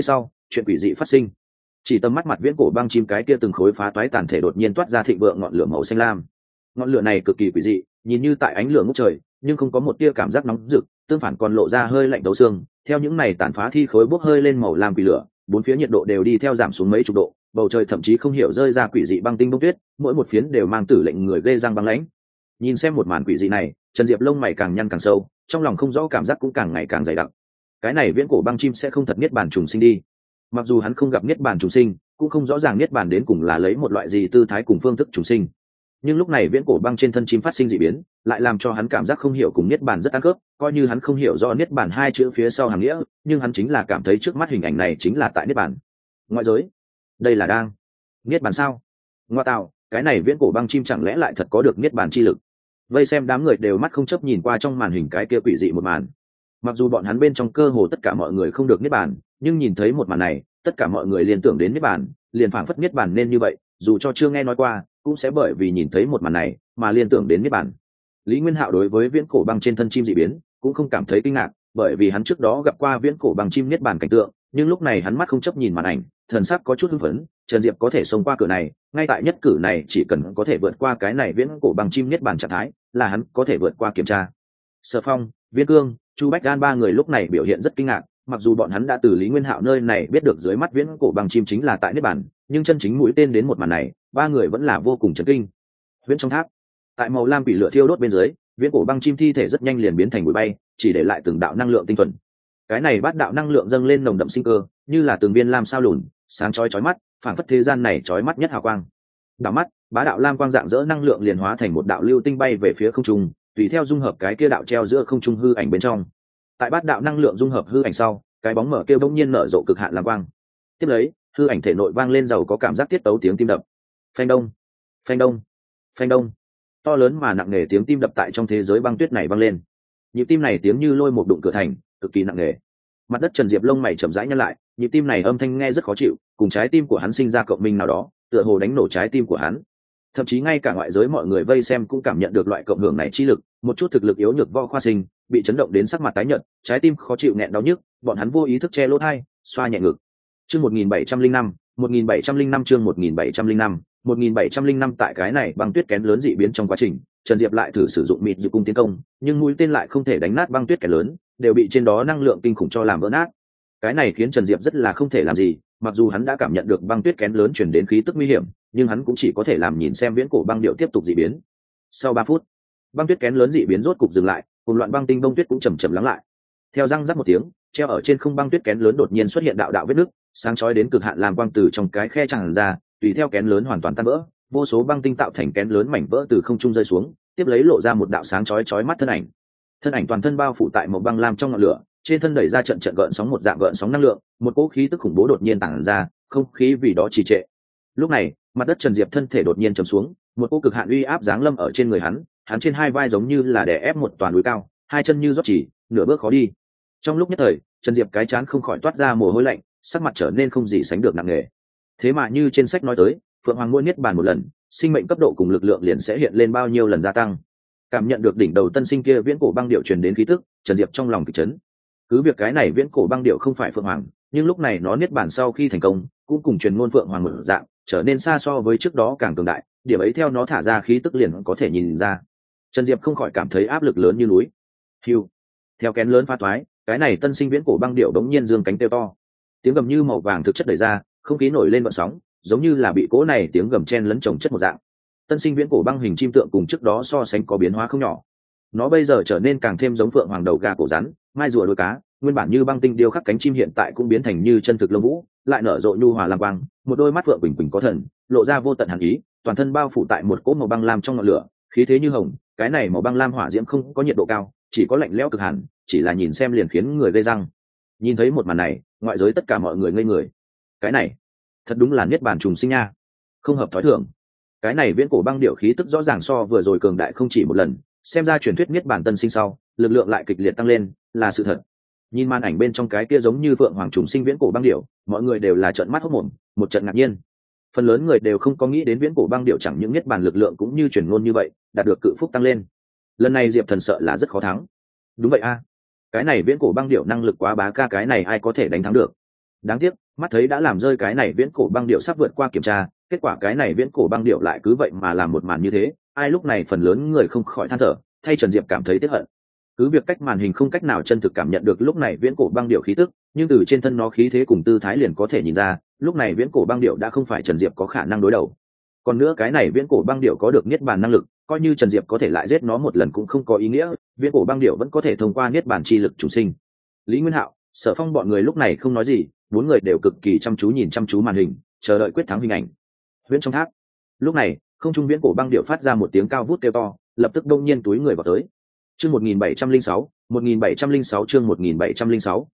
chuyện quỷ dị phát sinh. Chỉ tầm mắt mặt viễn cổ băng chim cái kia từng khối phá toái tàn thể đột nhiên toát ra thịnh vượng ngọn lửa màu xanh lam. Ngọn lửa này cực kỳ quỷ dị, nhìn như tại ánh lửa ngút trời, nhưng không có một tia cảm giác nóng rực, tương phản còn lộ ra hơi lạnh thấu xương. Theo những này tàn phá thi khối bốc hơi lên màu lam quỷ lửa, bốn phía nhiệt độ đều đi theo giảm xuống mấy chục độ, bầu trời thậm chí không hiểu rơi ra quỷ dị băng tinh bông tuyết, mỗi một phiến đều mang tử lệnh người ghê răng băng lãnh. Nhìn xem một màn quỷ dị này, Trần Diệp lông mày càng nhăn càng sâu, trong lòng không rõ cảm giác cũng càng ngày càng dày đặc. Cái này viễn cổ băng chim sẽ không thật niết bàn trùng sinh đi. Mặc dù hắn không gặp niết bàn trùng sinh, cũng không rõ ràng niết bàn đến cùng là lấy một loại gì tư thái cùng phương thức trùng sinh, nhưng lúc này viễn cổ băng trên thân chim phát sinh dị biến, lại làm cho hắn cảm giác không hiểu cùng niết bàn rất ăn khớp. Coi như hắn không hiểu rõ niết bàn hai chữ phía sau hàng nghĩa, nhưng hắn chính là cảm thấy trước mắt hình ảnh này chính là tại niết bàn. Ngoại giới, đây là đang niết bàn sao? Ngoa tạo, cái này viễn cổ băng chim chẳng lẽ lại thật có được niết bàn chi lực? Vây xem đám người đều mắt không chấp nhìn qua trong màn hình cái kia quỷ dị một màn. Mặc dù bọn hắn bên trong cơ hồ tất cả mọi người không được niết bàn, nhưng nhìn thấy một màn này, tất cả mọi người liên tưởng đến niết bàn, liền phảng phất niết bàn nên như vậy, dù cho chưa nghe nói qua, cũng sẽ bởi vì nhìn thấy một màn này mà liên tưởng đến niết bàn. Lý Nguyên Hạo đối với viễn cổ băng trên thân chim dị biến cũng không cảm thấy kinh ngạc, bởi vì hắn trước đó gặp qua viễn cổ băng chim niết bàn cảnh tượng, nhưng lúc này hắn mắt không chấp nhìn màn ảnh, thần sắc có chút hưng phấn. Trần Diệp có thể xông qua cửa này, ngay tại nhất cử này chỉ cần có thể vượt qua cái này viễn cổ băng chim niết bàn trạng thái, là hắn có thể vượt qua kiểm tra. Sở Phong, Viên Cương, Chu Bách Gan ba người lúc này biểu hiện rất kinh ngạc, mặc dù bọn hắn đã từ Lý Nguyên Hạo nơi này biết được dưới mắt viễn cổ băng chim chính là tại niết bàn, nhưng chân chính mũi tên đến một màn này, ba người vẫn là vô cùng chấn kinh. Viễn trong tháp, tại màu lam quỷ lửa thiêu đốt bên dưới, viễn cổ băng chim thi thể rất nhanh liền biến thành bụi bay, chỉ để lại từng đạo năng lượng tinh thuần. Cái này bát đạo năng lượng dâng lên nồng đậm sinh cơ, như là từng viên lam sao lùn, sáng chói chói mắt, phảng phất thế gian này chói mắt nhất hào quang. Đảo mắt, bá đạo lam quang dạng dỡ năng lượng liền hóa thành một đạo lưu tinh bay về phía không trung, tùy theo dung hợp cái kia đạo treo giữa không trung hư ảnh bên trong. Tại bát đạo năng lượng dung hợp hư ảnh sau, cái bóng mở kia bỗng nhiên nở rộ cực hạn lam quang. Tiếp lấy, hư ảnh thể nội vang lên giàu có cảm giác tiết tấu tiếng tim đập. Phanh đông, phanh đông, phanh đông. To lớn mà nặng nề tiếng tim đập tại trong thế giới băng tuyết này vang lên. Nhịp tim này tiếng như lôi một đụng cửa thành, cực kỳ nặng nề. Mặt đất Trần Diệp lông mày chậm rãi nhăn lại, nhịp tim này âm thanh nghe rất khó chịu, cùng trái tim của hắn sinh ra cộng minh nào đó, tựa hồ đánh nổ trái tim của hắn. Thậm chí ngay cả ngoại giới mọi người vây xem cũng cảm nhận được loại cộng hưởng này chi lực, một chút thực lực yếu nhược vo khoa sinh, bị chấn động đến sắc mặt tái nhợt, trái tim khó chịu nghẹn đau nhức, bọn hắn vô ý thức che lỗ tai, xoa nhẹ ngực. Chương 1705, 1705 chương 1705, 1705 tại cái này băng tuyết kén lớn dị biến trong quá trình, Trần Diệp lại thử sử dụng mịt dự cung tiến công, nhưng mũi tên lại không thể đánh nát băng tuyết kén lớn, đều bị trên đó năng lượng kinh khủng cho làm vỡ nát. Cái này khiến Trần Diệp rất là không thể làm gì, mặc dù hắn đã cảm nhận được băng tuyết kén lớn truyền đến khí tức nguy hiểm, nhưng hắn cũng chỉ có thể làm nhìn xem viễn cổ băng điệu tiếp tục dị biến. Sau 3 phút, băng tuyết kén lớn dị biến rốt cục dừng lại, cùng loạn băng tinh bông tuyết cũng chậm chậm lắng lại. Theo răng rắc một tiếng, treo ở trên không băng tuyết kén lớn đột nhiên xuất hiện đạo đạo vết nứt, sáng chói đến cực hạn làm quang từ trong cái khe tràn ra, tùy theo kén lớn hoàn toàn tan vỡ, vô số băng tinh tạo thành kén lớn mảnh vỡ từ không trung rơi xuống, tiếp lấy lộ ra một đạo sáng chói chói mắt thân ảnh. Thân ảnh toàn thân bao phủ tại một băng lam trong ngọn lửa, trên thân đẩy ra trận trận gợn sóng, một dạng gợn sóng năng lượng, một cỗ khí tức khủng bố đột nhiên tản ra, không khí vì đó trì trệ. Lúc này, mặt đất Trần Diệp thân thể đột nhiên trầm xuống, một cỗ cực hạn uy áp giáng lâm ở trên người hắn, hắn trên hai vai giống như là đè ép một toàn núi cao, hai chân như rót chỉ, nửa bước khó đi. Trong lúc nhất thời, Trần Diệp cái trán không khỏi toát ra mồ hôi lạnh, sắc mặt trở nên không gì sánh được nặng nề. Thế mà như trên sách nói tới, Phượng Hoàng Muôn niết bàn một lần, sinh mệnh cấp độ cùng lực lượng liền sẽ hiện lên bao nhiêu lần gia tăng. Cảm nhận được đỉnh đầu tân sinh kia viễn cổ băng điệu truyền đến khí tức, Trần Diệp trong lòng kịch chấn. Cứ việc cái này viễn cổ băng điệu không phải Phượng Hoàng, nhưng lúc này nó niết bàn sau khi thành công, cũng cùng truyền ngôn Phượng Hoàng một dạng, trở nên xa so với trước đó càng cường đại, điểm ấy theo nó thả ra khí tức liền có thể nhìn ra. Trần Diệp không khỏi cảm thấy áp lực lớn như núi. Hưu. Theo kén lớn pha toái, cái này tân sinh viễn cổ băng điệu đống nhiên dương cánh kêu to. Tiếng gầm như màu vàng thực chất đẩy ra, không khí nổi lên gợn sóng, giống như là bị cỗ này tiếng gầm chen lấn chồng chất một dạng. Tân sinh viễn cổ băng hình chim tượng cùng trước đó so sánh có biến hóa không nhỏ. Nó bây giờ trở nên càng thêm giống phượng hoàng đầu gà cổ rắn, mai rùa đuôi cá, nguyên bản như băng tinh điêu khắc cánh chim hiện tại cũng biến thành như chân thực lông vũ, lại nở rộ nhu hòa lam quang, một đôi mắt phượng quỳnh quỳnh có thần, lộ ra vô tận hàn ý, toàn thân bao phủ tại một cỗ màu băng lam trong ngọn lửa, khí thế như hồng. Cái này màu băng lam hỏa diễm không có nhiệt độ cao, chỉ có lạnh lẽo cực hàn, chỉ là nhìn xem liền khiến người gây răng. Nhìn thấy một màn này, ngoại giới tất cả mọi người ngây người. Cái này thật đúng là niết bàn trùng sinh nha, không hợp thói thường. Cái này viễn cổ băng điệu khí tức rõ ràng so vừa rồi cường đại không chỉ một lần, xem ra truyền thuyết niết bàn tân sinh sau, lực lượng lại kịch liệt tăng lên, là sự thật. Nhìn màn ảnh bên trong cái kia giống như phượng hoàng trùng sinh viễn cổ băng điệu, mọi người đều là trợn mắt hốt mồm, một trận ngạc nhiên. Phần lớn người đều không có nghĩ đến viễn cổ băng điệu chẳng những niết bàn lực lượng cũng như truyền ngôn như vậy, đạt được cự phúc tăng lên. Lần này Diệp Thần sợ là rất khó thắng. Đúng vậy a, cái này viễn cổ băng điệu năng lực quá bá ca, cái này ai có thể đánh thắng được. Đáng tiếc mắt thấy đã làm rơi cái này viễn cổ băng điệu sắp vượt qua kiểm tra, kết quả cái này viễn cổ băng điệu lại cứ vậy mà làm một màn như thế. Ai lúc này phần lớn người không khỏi than thở, thay Trần Diệp cảm thấy tiếc hận. Cứ việc cách màn hình không cách nào chân thực cảm nhận được lúc này viễn cổ băng điệu khí tức, nhưng từ trên thân nó khí thế cùng tư thái liền có thể nhìn ra, lúc này viễn cổ băng điệu đã không phải Trần Diệp có khả năng đối đầu. Còn nữa cái này viễn cổ băng điệu có được niết bàn năng lực, coi như Trần Diệp có thể lại giết nó một lần cũng không có ý nghĩa, viễn cổ băng điệu vẫn có thể thông qua niết bàn chi lực chủ sinh. Lý Nguyên Hạo, Sở Phong bọn người lúc này không nói gì, bốn người đều cực kỳ chăm chú nhìn chăm chú màn hình, chờ đợi quyết thắng hình ảnh. Huyễn trong tháp. Lúc này, không trung viễn cổ băng điệu phát ra một tiếng cao vút kêu to, lập tức đông nhiên túi người vào tới. Chương 1706, 1706 chương 1706,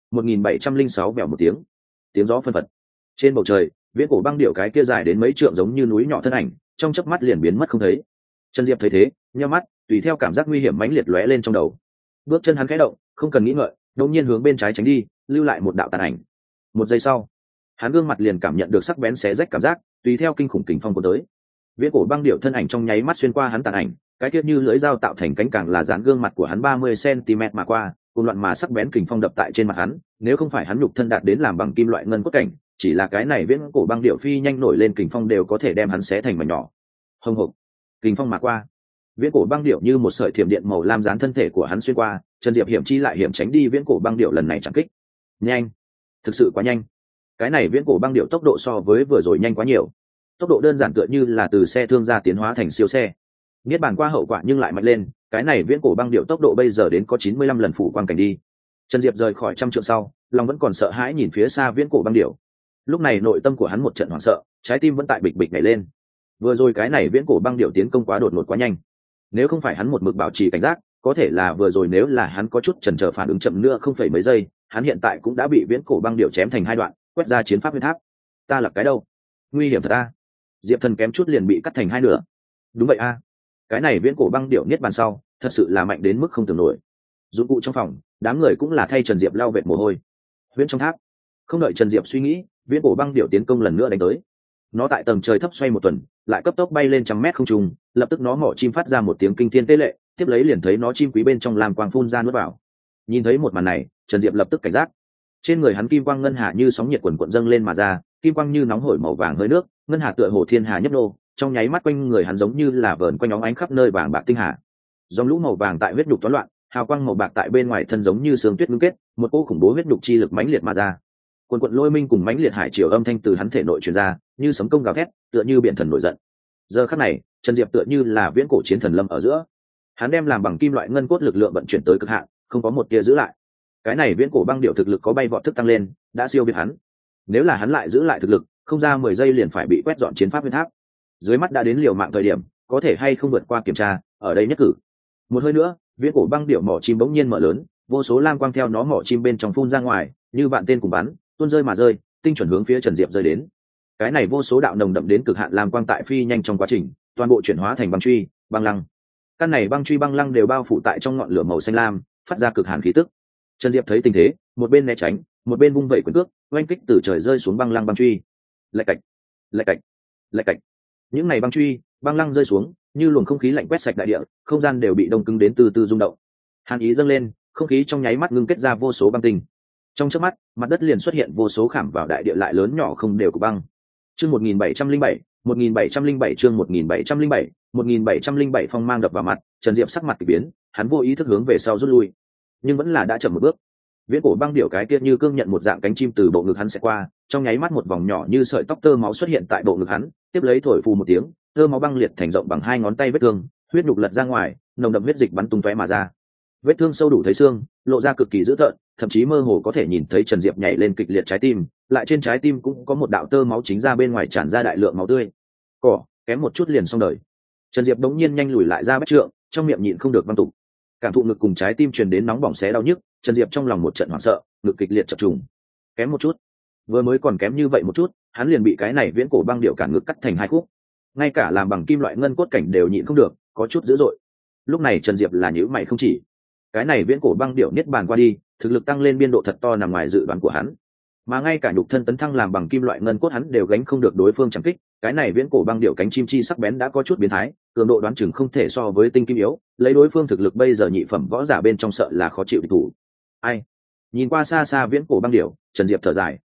1706 vèo một tiếng. Tiếng gió phân phật. Trên bầu trời, viễn cổ băng điệu cái kia dài đến mấy trượng giống như núi nhỏ thân ảnh, trong chớp mắt liền biến mất không thấy. Trần Diệp thấy thế, nhíu mắt, tùy theo cảm giác nguy hiểm mãnh liệt lóe lên trong đầu. Bước chân hắn khẽ động, không cần nghĩ ngợi, đột nhiên hướng bên trái tránh đi, lưu lại một đạo tàn ảnh. Một giây sau, hắn gương mặt liền cảm nhận được sắc bén xé rách cảm giác, tùy theo kinh khủng kình phong cuốn tới. Viễn cổ băng điệu thân ảnh trong nháy mắt xuyên qua hắn tàn ảnh, cái kia như lưỡi dao tạo thành cánh càng là dán gương mặt của hắn 30 cm mà qua, cùng loạn mà sắc bén kình phong đập tại trên mặt hắn, nếu không phải hắn nhục thân đạt đến làm bằng kim loại ngân cốt cảnh, chỉ là cái này viễn cổ băng điệu phi nhanh nổi lên kình phong đều có thể đem hắn xé thành mảnh nhỏ. Hồng hộc, kình phong mà qua, viễn cổ băng điệu như một sợi thiểm điện màu lam dán thân thể của hắn xuyên qua, Trần Diệp hiểm chi lại hiểm tránh đi viễn cổ băng điệu lần này chẳng kích. Nhanh, thực sự quá nhanh. Cái này viễn cổ băng điệu tốc độ so với vừa rồi nhanh quá nhiều. Tốc độ đơn giản tựa như là từ xe thương gia tiến hóa thành siêu xe. Niết bàn qua hậu quả nhưng lại mạnh lên, cái này viễn cổ băng điệu tốc độ bây giờ đến có 95 lần phủ quang cảnh đi. Trần Diệp rời khỏi trăm trượng sau, lòng vẫn còn sợ hãi nhìn phía xa viễn cổ băng điệu. Lúc này nội tâm của hắn một trận hoảng sợ, trái tim vẫn tại bịch bịch nhảy lên. Vừa rồi cái này viễn cổ băng điệu tiến công quá đột ngột quá nhanh. Nếu không phải hắn một mực bảo trì cảnh giác, có thể là vừa rồi nếu là hắn có chút chần chờ phản ứng chậm nữa không phải mấy giây, hắn hiện tại cũng đã bị viễn cổ băng điệu chém thành hai đoạn, quét ra chiến pháp huyết tháp. Ta là cái đâu? Nguy hiểm thật a. Diệp Thần kém chút liền bị cắt thành hai nửa. Đúng vậy a. Cái này viễn cổ băng điệu niết bàn sau, thật sự là mạnh đến mức không tưởng nổi. Dụng cụ trong phòng, đám người cũng là thay Trần Diệp lau vệt mồ hôi. Huyễn trong tháp. Không đợi Trần Diệp suy nghĩ, viễn cổ băng điệu tiến công lần nữa đánh tới. Nó tại tầng trời thấp xoay một tuần, lại cấp tốc bay lên trăm mét không trung, lập tức nó mỏ chim phát ra một tiếng kinh thiên tế lệ, tiếp lấy liền thấy nó chim quý bên trong làm quang phun ra nuốt vào. Nhìn thấy một màn này, Trần Diệp lập tức cảnh giác. Trên người hắn kim quang ngân hà như sóng nhiệt quần quần dâng lên mà ra, kim quang như nóng hổi màu vàng hơi nước, ngân hà tựa hồ thiên hà nhấp nô, trong nháy mắt quanh người hắn giống như là vờn quanh óng ánh khắp nơi vàng bạc tinh hà. Dòng lũ màu vàng tại huyết nhục toán loạn, hào quang màu bạc tại bên ngoài thân giống như sương tuyết ngưng kết, một cỗ khủng bố huyết nhục chi lực mãnh liệt mà ra. Quần quần lôi minh cùng mãnh liệt hải triều âm thanh từ hắn thể nội truyền ra, như sấm công gào thét, tựa như biển thần nổi giận. Giờ khắc này, Trần Diệp tựa như là viễn cổ chiến thần lâm ở giữa. Hắn đem làm bằng kim loại ngân cốt lực lượng vận chuyển tới cực hạn, không có một tia giữ lại. Cái này viễn cổ băng điệu thực lực có bay vọt thức tăng lên, đã siêu việt hắn. Nếu là hắn lại giữ lại thực lực, không ra 10 giây liền phải bị quét dọn chiến pháp huyết tháp. Dưới mắt đã đến liều mạng thời điểm, có thể hay không vượt qua kiểm tra, ở đây nhất cử. Một hơi nữa, viễn cổ băng điệu mỏ chim bỗng nhiên mở lớn, vô số lam quang theo nó mỏ chim bên trong phun ra ngoài, như vạn tên cùng bắn, tuôn rơi mà rơi, tinh chuẩn hướng phía Trần Diệp rơi đến. Cái này vô số đạo nồng đậm đến cực hạn lam quang tại phi nhanh trong quá trình, toàn bộ chuyển hóa thành băng truy, băng lăng. Căn này băng truy băng lăng đều bao phủ tại trong ngọn lửa màu xanh lam, phát ra cực hàn khí tức. Trần Diệp thấy tình thế, một bên né tránh, một bên vung vẩy quyền cước, oanh kích từ trời rơi xuống băng lăng băng truy. Lạch cạch, lạch cạch, lạch cạch. Những này băng truy, băng lăng rơi xuống, như luồng không khí lạnh quét sạch đại địa, không gian đều bị đông cứng đến từ từ rung động. Hàn ý dâng lên, không khí trong nháy mắt ngưng kết ra vô số băng tinh. Trong chớp mắt, mặt đất liền xuất hiện vô số khảm vào đại địa lại lớn nhỏ không đều của băng. Chương 1707, 1707 chương 1707, 1707 phong mang đập vào mặt, Trần Diệp sắc mặt kỳ biến, hắn vô ý thức hướng về sau rút lui, nhưng vẫn là đã chậm một bước. Viễn cổ băng điểu cái kia như cương nhận một dạng cánh chim từ bộ ngực hắn sẽ qua, trong nháy mắt một vòng nhỏ như sợi tóc tơ máu xuất hiện tại bộ ngực hắn, tiếp lấy thổi phù một tiếng, tơ máu băng liệt thành rộng bằng hai ngón tay vết thương, huyết nhục lật ra ngoài, nồng đậm huyết dịch bắn tung tóe mà ra. Vết thương sâu đủ thấy xương, lộ ra cực kỳ dữ tợn, thậm chí mơ hồ có thể nhìn thấy Trần Diệp nhảy lên kịch liệt trái tim, lại trên trái tim cũng có một đạo tơ máu chính ra bên ngoài tràn ra đại lượng máu tươi. Cỏ, kém một chút liền xong đời. Trần Diệp đống nhiên nhanh lùi lại ra bách trượng, trong miệng nhịn không được văng tục. Cảm thụ ngực cùng trái tim truyền đến nóng bỏng xé đau nhức, Trần Diệp trong lòng một trận hoảng sợ, ngực kịch liệt chập trùng. Kém một chút, vừa mới còn kém như vậy một chút, hắn liền bị cái này viễn cổ băng điệu cản ngực cắt thành hai khúc. Ngay cả làm bằng kim loại ngân cốt cảnh đều nhịn không được, có chút dữ dội. Lúc này Trần Diệp là nhíu mày không chỉ. Cái này viễn cổ băng điệu niết bàn qua đi, thực lực tăng lên biên độ thật to nằm ngoài dự đoán của hắn. Mà ngay cả nhục thân tấn thăng làm bằng kim loại ngân cốt hắn đều gánh không được đối phương chẳng kích, cái này viễn cổ băng điệu cánh chim chi sắc bén đã có chút biến thái, cường độ đoán chừng không thể so với tinh kim yếu, lấy đối phương thực lực bây giờ nhị phẩm võ giả bên trong sợ là khó chịu địch thủ. Ai? Nhìn qua xa xa viễn cổ băng điệu, Trần Diệp thở dài.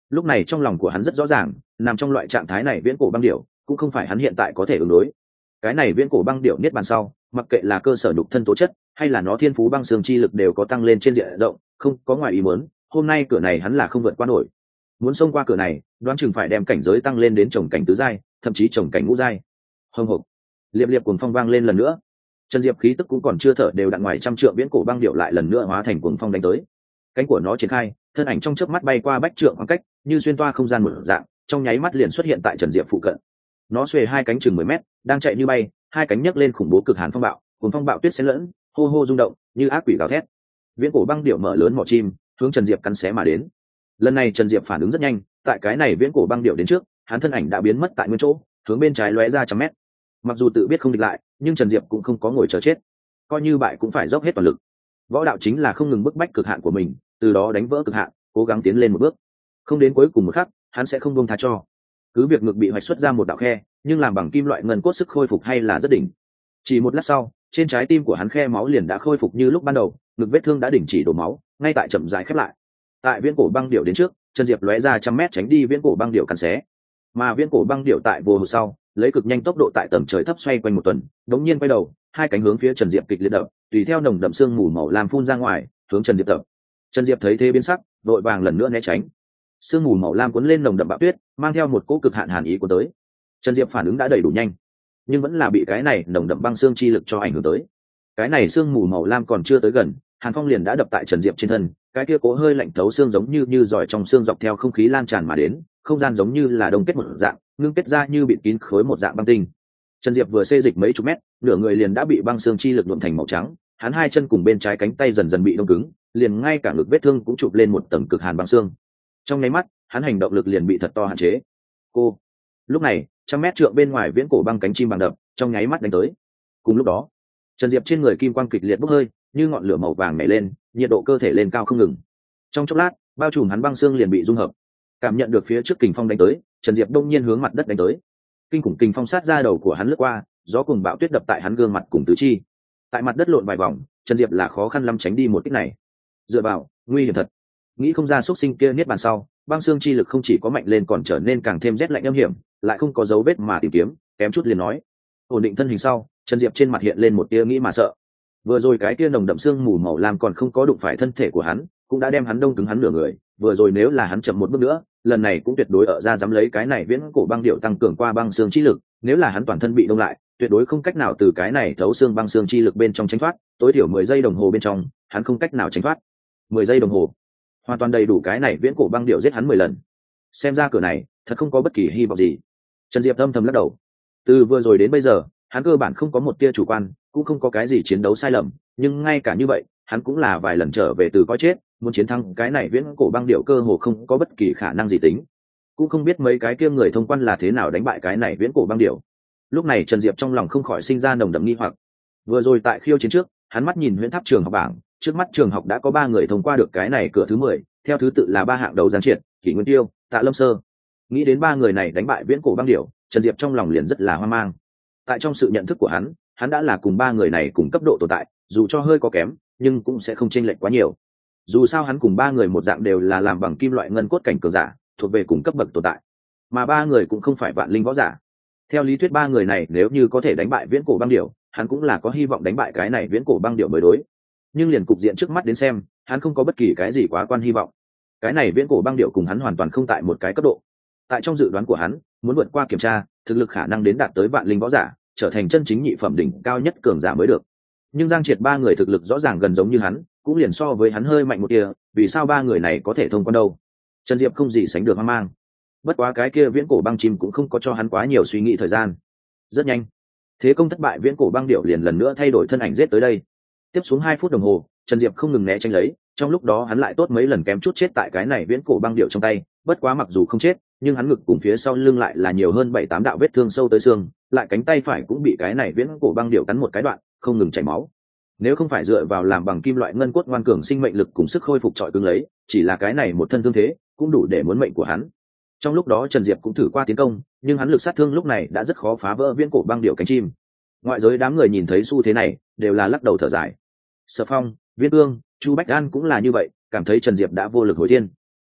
Lúc này trong lòng của hắn rất rõ ràng, nằm trong loại trạng thái này viễn cổ băng điểu cũng không phải hắn hiện tại có thể ứng đối. Cái này viễn cổ băng điểu niết bàn sau, mặc kệ là cơ sở nhục thân tố chất hay là nó thiên phú băng xương chi lực đều có tăng lên trên diện rộng, không có ngoài ý muốn, hôm nay cửa này hắn là không vượt qua nổi. Muốn xông qua cửa này, đoán chừng phải đem cảnh giới tăng lên đến trồng cảnh tứ giai, thậm chí trồng cảnh ngũ giai. Hồng hộc, liệp liệp cuồng phong vang lên lần nữa. Trần Diệp khí tức cũng còn chưa thở đều đặn ngoài trăm trượng viễn cổ băng điệu lại lần nữa hóa thành cuồng phong đánh tới. Cánh của nó triển khai, thân ảnh trong chớp mắt bay qua bách trượng khoảng cách, như xuyên toa không gian một dạng, trong nháy mắt liền xuất hiện tại Trần Diệp phụ cận. Nó xuề hai cánh chừng 10 mét, đang chạy như bay, hai cánh nhấc lên khủng bố cực hàn phong bạo, cuồng phong bạo tuyết xen lẫn, hô hô rung động, như ác quỷ gào thét. Viễn cổ băng điệu mở lớn mỏ chim, hướng Trần Diệp cắn xé mà đến. Lần này Trần Diệp phản ứng rất nhanh, tại cái này viễn cổ băng điệu đến trước, hắn thân ảnh đã biến mất tại nguyên chỗ, hướng bên trái lóe ra trăm mét. Mặc dù tự biết không địch lại, nhưng Trần Diệp cũng không có ngồi chờ chết, coi như bại cũng phải dốc hết toàn lực. Võ đạo chính là không ngừng bức bách cực hạn của mình, từ đó đánh vỡ cực hạn, cố gắng tiến lên một bước. Không đến cuối cùng một khắc, hắn sẽ không buông tha cho. Cứ việc ngực bị hoạch xuất ra một đạo khe, nhưng làm bằng kim loại ngân cốt sức khôi phục hay là rất đỉnh. Chỉ một lát sau, trên trái tim của hắn khe máu liền đã khôi phục như lúc ban đầu, ngực vết thương đã đình chỉ đổ máu, ngay tại chậm rãi khép lại. Tại viễn cổ băng điệu đến trước, Trần Diệp lóe ra trăm mét tránh đi viễn cổ băng điệu cắn xé. Mà viễn cổ băng điệu tại vô hồi sau, lấy cực nhanh tốc độ tại tầm trời thấp xoay quanh một tuần, đống nhiên quay đầu, hai cánh hướng phía Trần Diệp kịch liệt đập, tùy theo nồng đậm sương mù màu lam phun ra ngoài, hướng Trần Diệp tập. Trần Diệp thấy thế biến sắc, vội vàng lần nữa né tránh. Sương mù màu lam cuốn lên nồng đậm bão tuyết, mang theo một cỗ cực hạn hàn ý của tới. Trần Diệp phản ứng đã đầy đủ nhanh, nhưng vẫn là bị cái này nồng đậm băng xương chi lực cho ảnh hưởng tới. Cái này sương mù màu lam còn chưa tới gần, hàn phong liền đã đập tại Trần Diệp trên thân, cái kia cố hơi lạnh thấu xương giống như giỏi trong xương dọc theo không khí lan tràn mà đến, không gian giống như là đông kết một dạng, ngưng kết ra như bị kín khối một dạng băng tinh. Trần Diệp vừa xê dịch mấy chục mét, nửa người liền đã bị băng xương chi lực nhuộm thành màu trắng, hắn hai chân cùng bên trái cánh tay dần dần bị đông cứng, liền ngay cả ngực vết thương cũng chụp lên một tầng cực hàn băng xương. Trong nháy mắt, hắn hành động lực liền bị thật to hạn chế. Cô. Lúc này, trăm mét trượng bên ngoài viễn cổ băng cánh chim bằng đập, trong nháy mắt đánh tới. Cùng lúc đó, Trần Diệp trên người kim quang kịch liệt bốc hơi, như ngọn lửa màu vàng nhảy lên, nhiệt độ cơ thể lên cao không ngừng. Trong chốc lát, bao trùm hắn băng xương liền bị dung hợp. Cảm nhận được phía trước kình phong đánh tới, Trần Diệp đông nhiên hướng mặt đất đánh tới. Kinh khủng kình phong sát ra đầu của hắn lướt qua, gió cùng bão tuyết đập tại hắn gương mặt cùng tứ chi. Tại mặt đất lộn vài vòng, Trần Diệp là khó khăn lắm tránh đi một kích này. Dựa vào, nguy hiểm thật. Nghĩ không ra xúc sinh kia niết bàn sau, băng xương chi lực không chỉ có mạnh lên còn trở nên càng thêm rét lạnh âm hiểm, lại không có dấu vết mà tìm kiếm, kém chút liền nói. Ổn định thân hình sau, Trần Diệp trên mặt hiện lên một tia nghĩ mà sợ. Vừa rồi cái tia nồng đậm xương mù màu lam còn không có đụng phải thân thể của hắn, cũng đã đem hắn đông cứng hắn nửa người. Vừa rồi nếu là hắn chậm một bước nữa, lần này cũng tuyệt đối ở ra dám lấy cái này viễn cổ băng điệu tăng cường qua băng xương chi lực. Nếu là hắn toàn thân bị đông lại, tuyệt đối không cách nào từ cái này thấu xương băng xương chi lực bên trong tránh thoát. Tối thiểu 10 giây đồng hồ bên trong, hắn không cách nào tránh thoát. 10 giây đồng hồ, hoàn toàn đầy đủ cái này viễn cổ băng điệu giết hắn 10 lần. Xem ra cửa này thật không có bất kỳ hy vọng gì. Trần Diệp âm thầm lắc đầu. Từ vừa rồi đến bây giờ, hắn cơ bản không có một tia chủ quan, cũng không có cái gì chiến đấu sai lầm, nhưng ngay cả như vậy, hắn cũng là vài lần trở về từ coi chết, muốn chiến thắng cái này viễn cổ băng điệu cơ hồ không có bất kỳ khả năng gì tính. Cũng không biết mấy cái kia người thông quan là thế nào đánh bại cái này viễn cổ băng điệu. Lúc này Trần Diệp trong lòng không khỏi sinh ra nồng đậm nghi hoặc. Vừa rồi tại khiêu chiến trước, hắn mắt nhìn huyễn tháp trường học bảng, trước mắt trường học đã có 3 người thông qua được cái này cửa thứ 10, theo thứ tự là 3 hạng đầu Giang Triệt, Kỷ Nguyên Tiêu, Tạ Lâm Sơ. Nghĩ đến 3 người này đánh bại viễn cổ băng điệu, Trần Diệp trong lòng liền rất là hoang mang. Tại trong sự nhận thức của hắn đã là cùng 3 người này cùng cấp độ tồn tại, dù cho hơi có kém, nhưng cũng sẽ không chênh lệch quá nhiều. Dù sao hắn cùng 3 người một dạng đều là làm bằng kim loại ngân cốt cảnh cường giả, thuộc về cùng cấp bậc tồn tại. Mà 3 người cũng không phải vạn linh võ giả. Theo lý thuyết 3 người này nếu như có thể đánh bại viễn cổ băng điệu, hắn cũng là có hy vọng đánh bại cái này viễn cổ băng điệu mới đối. Nhưng liền cục diện trước mắt đến xem, hắn không có bất kỳ cái gì quá quan hy vọng. Cái này viễn cổ băng điệu cùng hắn hoàn toàn không tại một cái cấp độ. Tại trong dự đoán của hắn, muốn vượt qua kiểm tra, thực lực khả năng đến đạt tới vạn linh võ giả, trở thành chân chính nhị phẩm đỉnh cao nhất cường giả mới được. Nhưng Giang Triệt 3 người thực lực rõ ràng gần giống như hắn, cũng liền so với hắn hơi mạnh một tia, vì sao 3 người này có thể thông quan đâu? Trần Diệp không gì sánh được hoang mang. Bất quá cái kia viễn cổ băng chim cũng không có cho hắn quá nhiều suy nghĩ thời gian. Rất nhanh, thế công thất bại viễn cổ băng điệu liền lần nữa thay đổi thân ảnh giết tới đây. Tiếp xuống 2 phút đồng hồ, Trần Diệp không ngừng né tránh lấy, trong lúc đó hắn lại tốt mấy lần kém chút chết tại cái này viễn cổ băng điệu trong tay, bất quá mặc dù không chết, nhưng hắn ngực cùng phía sau lưng lại là nhiều hơn 7-8 đạo vết thương sâu tới xương, lại cánh tay phải cũng bị cái này viễn cổ băng điệu cắn một cái đoạn, không ngừng chảy máu. Nếu không phải dựa vào làm bằng kim loại ngân cốt ngoan cường sinh mệnh lực cùng sức khôi phục trọi cứng lấy, chỉ là cái này một thân thương thế, cũng đủ để muốn mệnh của hắn. Trong lúc đó Trần Diệp cũng thử qua tiến công, nhưng hắn lực sát thương lúc này đã rất khó phá vỡ viễn cổ băng điệu cánh chim. Ngoại giới đám người nhìn thấy xu thế này, đều là lắc đầu thở dài. Sở Phong, Viên Ương, Chu Bách An cũng là như vậy, cảm thấy Trần Diệp đã vô lực hồi thiên.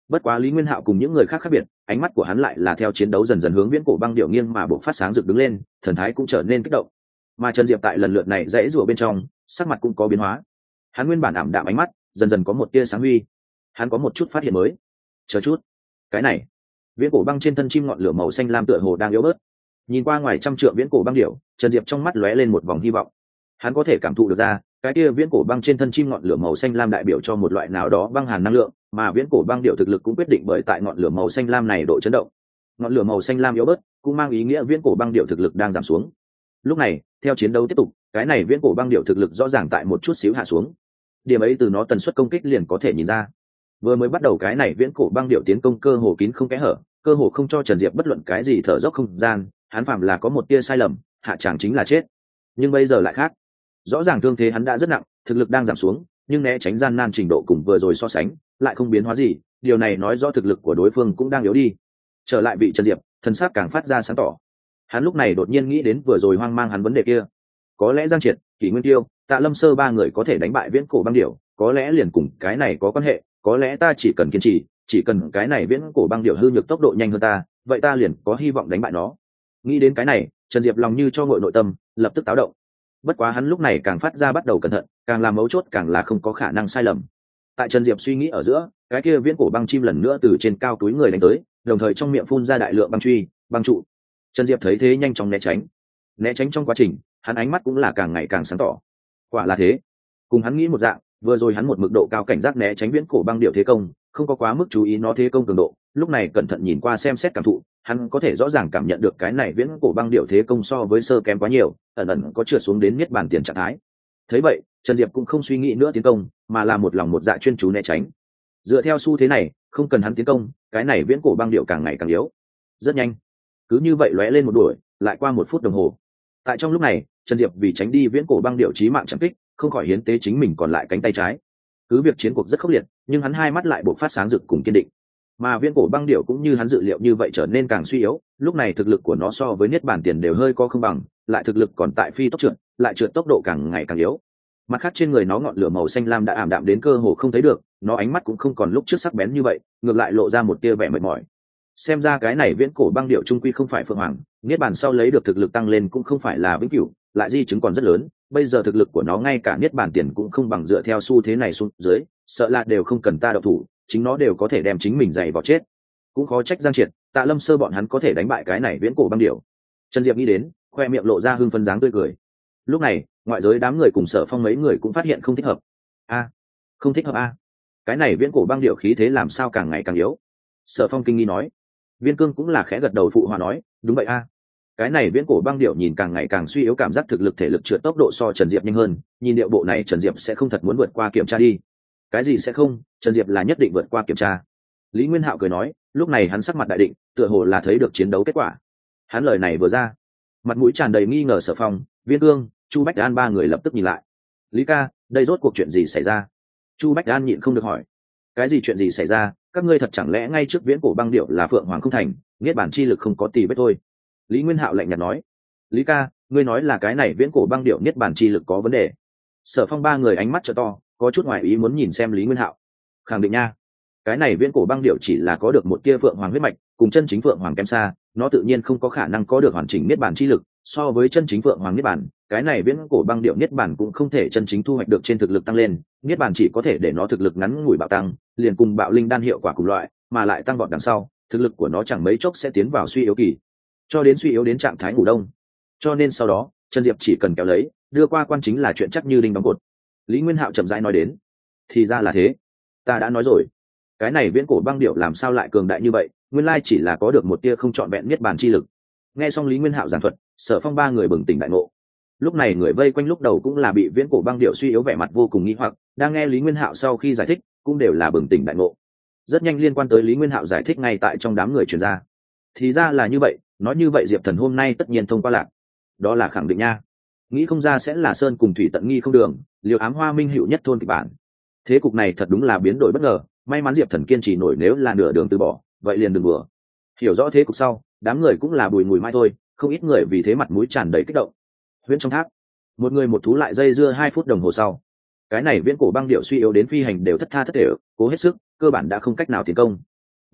Bất quá Lý Nguyên Hạo cùng những người khác khác biệt, ánh mắt của hắn lại là theo chiến đấu dần dần hướng viễn cổ băng điệu nghiêng mà buộc phát sáng rực đứng lên, thần thái cũng trở nên kích động. Mà Trần Diệp tại lần lượt này dãy rủa bên trong, sắc mặt cũng có biến hóa. Hắn nguyên bản ảm đạm ánh mắt, dần dần có một tia sáng huy. Hắn có một chút phát hiện mới. Chờ chút, cái này, viễn cổ băng trên thân chim ngọn lửa màu xanh lam tựa hồ đang yếu bớt. Nhìn qua ngoài trăm trượng viễn cổ băng điệu, Trần Diệp trong mắt lóe lên một vòng hy vọng. Hắn có thể cảm thụ được ra, cái kia viễn cổ băng trên thân chim ngọn lửa màu xanh lam đại biểu cho một loại nào đó băng hàn năng lượng, mà viễn cổ băng điệu thực lực cũng quyết định bởi tại ngọn lửa màu xanh lam này độ chấn động. Ngọn lửa màu xanh lam yếu bớt, cũng mang ý nghĩa viễn cổ băng điệu thực lực đang giảm xuống. Lúc này, theo chiến đấu tiếp tục, cái này viễn cổ băng điệu thực lực rõ ràng tại một chút xíu hạ xuống. Điểm ấy từ nó tần suất công kích liền có thể nhìn ra. Vừa mới bắt đầu cái này viễn cổ băng điệu tiến công cơ hồ kín không kẽ hở, cơ hồ không cho Trần Diệp bất luận cái gì thở dốc không gian, hắn phạm là có một tia sai lầm, hạ tràng chính là chết. Nhưng bây giờ lại khác. Rõ ràng thương thế hắn đã rất nặng, thực lực đang giảm xuống, nhưng né tránh gian nan trình độ cùng vừa rồi so sánh, lại không biến hóa gì, điều này nói rõ thực lực của đối phương cũng đang yếu đi. Trở lại vị Trần Diệp, thân xác càng phát ra sáng tỏ. Hắn lúc này đột nhiên nghĩ đến vừa rồi hoang mang hắn vấn đề kia. Có lẽ Giang Triệt, Kỷ Nguyên Tiêu, Tạ Lâm Sơ ba người có thể đánh bại viễn cổ băng điểu, có lẽ liền cùng cái này có quan hệ, có lẽ ta chỉ cần kiên trì, chỉ cần cái này viễn cổ băng điểu hư nhược tốc độ nhanh hơn ta, vậy ta liền có hy vọng đánh bại nó. Nghĩ đến cái này, Trần Diệp lòng như cho ngội nội tâm, lập tức táo động. Bất quá hắn lúc này càng phát ra bắt đầu cẩn thận, càng làm mấu chốt càng là không có khả năng sai lầm. Tại Trần Diệp suy nghĩ ở giữa, cái kia viễn cổ băng chim lần nữa từ trên cao túi người đánh tới, đồng thời trong miệng phun ra đại lượng băng truy, băng trụ. Trần Diệp thấy thế nhanh chóng né tránh. Né tránh trong quá trình, hắn ánh mắt cũng là càng ngày càng sáng tỏ. Quả là thế, cùng hắn nghĩ một dạng, vừa rồi hắn một mức độ cao cảnh giác né tránh viễn cổ băng điệu thế công, không có quá mức chú ý nó thế công cường độ, lúc này cẩn thận nhìn qua xem xét cảm thụ, hắn có thể rõ ràng cảm nhận được cái này viễn cổ băng điệu thế công so với sơ kém quá nhiều, ẩn ẩn có trượt xuống đến miết bàn tiền trạng thái. Thấy vậy, Trần Diệp cũng không suy nghĩ nữa tiến công, mà là một lòng một dạ chuyên chú né tránh. Dựa theo xu thế này, không cần hắn tiến công, cái này viễn cổ băng điệu càng ngày càng yếu. Rất nhanh, cứ như vậy lóe lên một đuổi, lại qua 1 phút đồng hồ. Tại trong lúc này, Trần Diệp vì tránh đi viễn cổ băng điệu chí mạng chạm kích, không khỏi hiến tế chính mình còn lại cánh tay trái. Cứ việc chiến cuộc rất khốc liệt, nhưng hắn hai mắt lại bộc phát sáng rực cùng kiên định. Mà viễn cổ băng điệu cũng như hắn dự liệu như vậy trở nên càng suy yếu, lúc này thực lực của nó so với niết bàn tiền đều hơi có không bằng, lại thực lực còn tại phi tốc trượt, lại trượt tốc độ càng ngày càng yếu. Mặt khác trên người nó ngọn lửa màu xanh lam đã ảm đạm đến cơ hồ không thấy được, nó ánh mắt cũng không còn lúc trước sắc bén như vậy, ngược lại lộ ra một tia vẻ mệt mỏi. Xem ra cái này viễn cổ băng điệu trung quy không phải phượng hoàng, niết bàn sau lấy được thực lực tăng lên cũng không phải là vĩnh cửu, lại di chứng còn rất lớn, bây giờ thực lực của nó ngay cả niết bàn tiền cũng không bằng, dựa theo xu thế này xuống dưới, sợ là đều không cần ta động thủ, chính nó đều có thể đem chính mình dày vào chết. Cũng khó trách Giang Triệt, Tạ Lâm Sơ bọn hắn có thể đánh bại cái này viễn cổ băng điệu. Trần Diệp nghĩ đến, khoe miệng lộ ra hưng phấn dáng tươi cười. Lúc này, ngoại giới đám người cùng Sở Phong mấy người cũng phát hiện không thích hợp. Không thích hợp a. Cái này viễn cổ băng điệu khí thế làm sao càng ngày càng yếu? Sở Phong kinh nghi nói. Viên Cương cũng là khẽ gật đầu phụ hòa nói, đúng vậy a. Cái này viễn cổ băng điệu nhìn càng ngày càng suy yếu, cảm giác thực lực thể lực trượt tốc độ so Trần Diệp nhanh hơn, nhìn điệu bộ này Trần Diệp sẽ không thật muốn vượt qua kiểm tra đi. Cái gì sẽ không, Trần Diệp là nhất định vượt qua kiểm tra. Lý Nguyên Hạo cười nói, lúc này hắn sắc mặt đại định, tựa hồ là thấy được chiến đấu kết quả. Hắn lời này vừa ra, mặt mũi tràn đầy nghi ngờ Sở Phong, Viên Cương, Chu Bách An ba người lập tức nhìn lại. Lý ca, đây rốt cuộc chuyện gì xảy ra? Chu Bách An nhịn không được hỏi. Cái gì chuyện gì xảy ra? Các ngươi thật chẳng lẽ ngay trước viễn cổ băng điệu là phượng hoàng không thành, niết bản chi lực không có tì vết thôi? Lý Nguyên Hạo lạnh nhạt nói. Lý ca, ngươi nói là cái này viễn cổ băng điệu niết bản chi lực có vấn đề? Sở Phong ba người ánh mắt trợ to, có chút ngoài ý muốn nhìn xem Lý Nguyên Hạo. Khẳng định nha, cái này viễn cổ băng điệu chỉ là có được một tia phượng hoàng huyết mạch, cùng chân chính phượng hoàng kém xa, nó tự nhiên không có khả năng có được hoàn chỉnh niết bản chi lực. So với chân chính phượng hoàng niết bản, cái này viễn cổ băng điệu niết bản cũng không thể chân chính thu hoạch được trên thực lực tăng lên, niết bản chỉ có thể để nó thực lực ngắn ngủi bạo tăng, liền cùng bạo linh đan hiệu quả cùng loại, mà lại tăng vọt đằng sau, thực lực của nó chẳng mấy chốc sẽ tiến vào suy yếu kỳ, cho đến suy yếu đến trạng thái ngủ đông. Cho nên sau đó, Trần Diệp chỉ cần kéo lấy, đưa qua quan chính là chuyện chắc như đinh đóng cột. Lý Nguyên Hạo chậm rãi nói đến, thì ra là thế, ta đã nói rồi, cái này viễn cổ băng điệu làm sao lại cường đại như vậy, nguyên lai chỉ là có được một tia không trọn vẹn niết bàn chi lực. Nghe xong Lý Nguyên Hạo giảng thuật, Sở Phong ba người bừng tỉnh đại ngộ. Lúc này người vây quanh lúc đầu cũng là bị viễn cổ băng điệu suy yếu vẻ mặt vô cùng nghi hoặc, đang nghe Lý Nguyên Hạo sau khi giải thích, cũng đều là bừng tỉnh đại ngộ. Rất nhanh liên quan tới Lý Nguyên Hạo giải thích ngay tại trong đám người truyền ra. Thì ra là như vậy, nói như vậy Diệp Thần hôm nay tất nhiên thông qua lạc. Đó là khẳng định nha. Nghĩ không ra sẽ là Sơn cùng Thủy tận nghi không đường, liều ám hoa minh hữu nhất thôn kịch bản. Thế cục này thật đúng là biến đổi bất ngờ, may mắn Diệp Thần kiên trì nổi, nếu là nửa đường từ bỏ, vậy liền đừng bừa. Hiểu rõ thế cục sau, đám người cũng là bùi ngùi mai thôi, không ít người vì thế mặt mũi tràn đầy kích động. Huyễn trong tháp, một người một thú lại dây dưa 2 phút đồng hồ sau, cái này viễn cổ băng điệu suy yếu đến phi hành đều thất tha thất thể, cố hết sức, cơ bản đã không cách nào tiến công.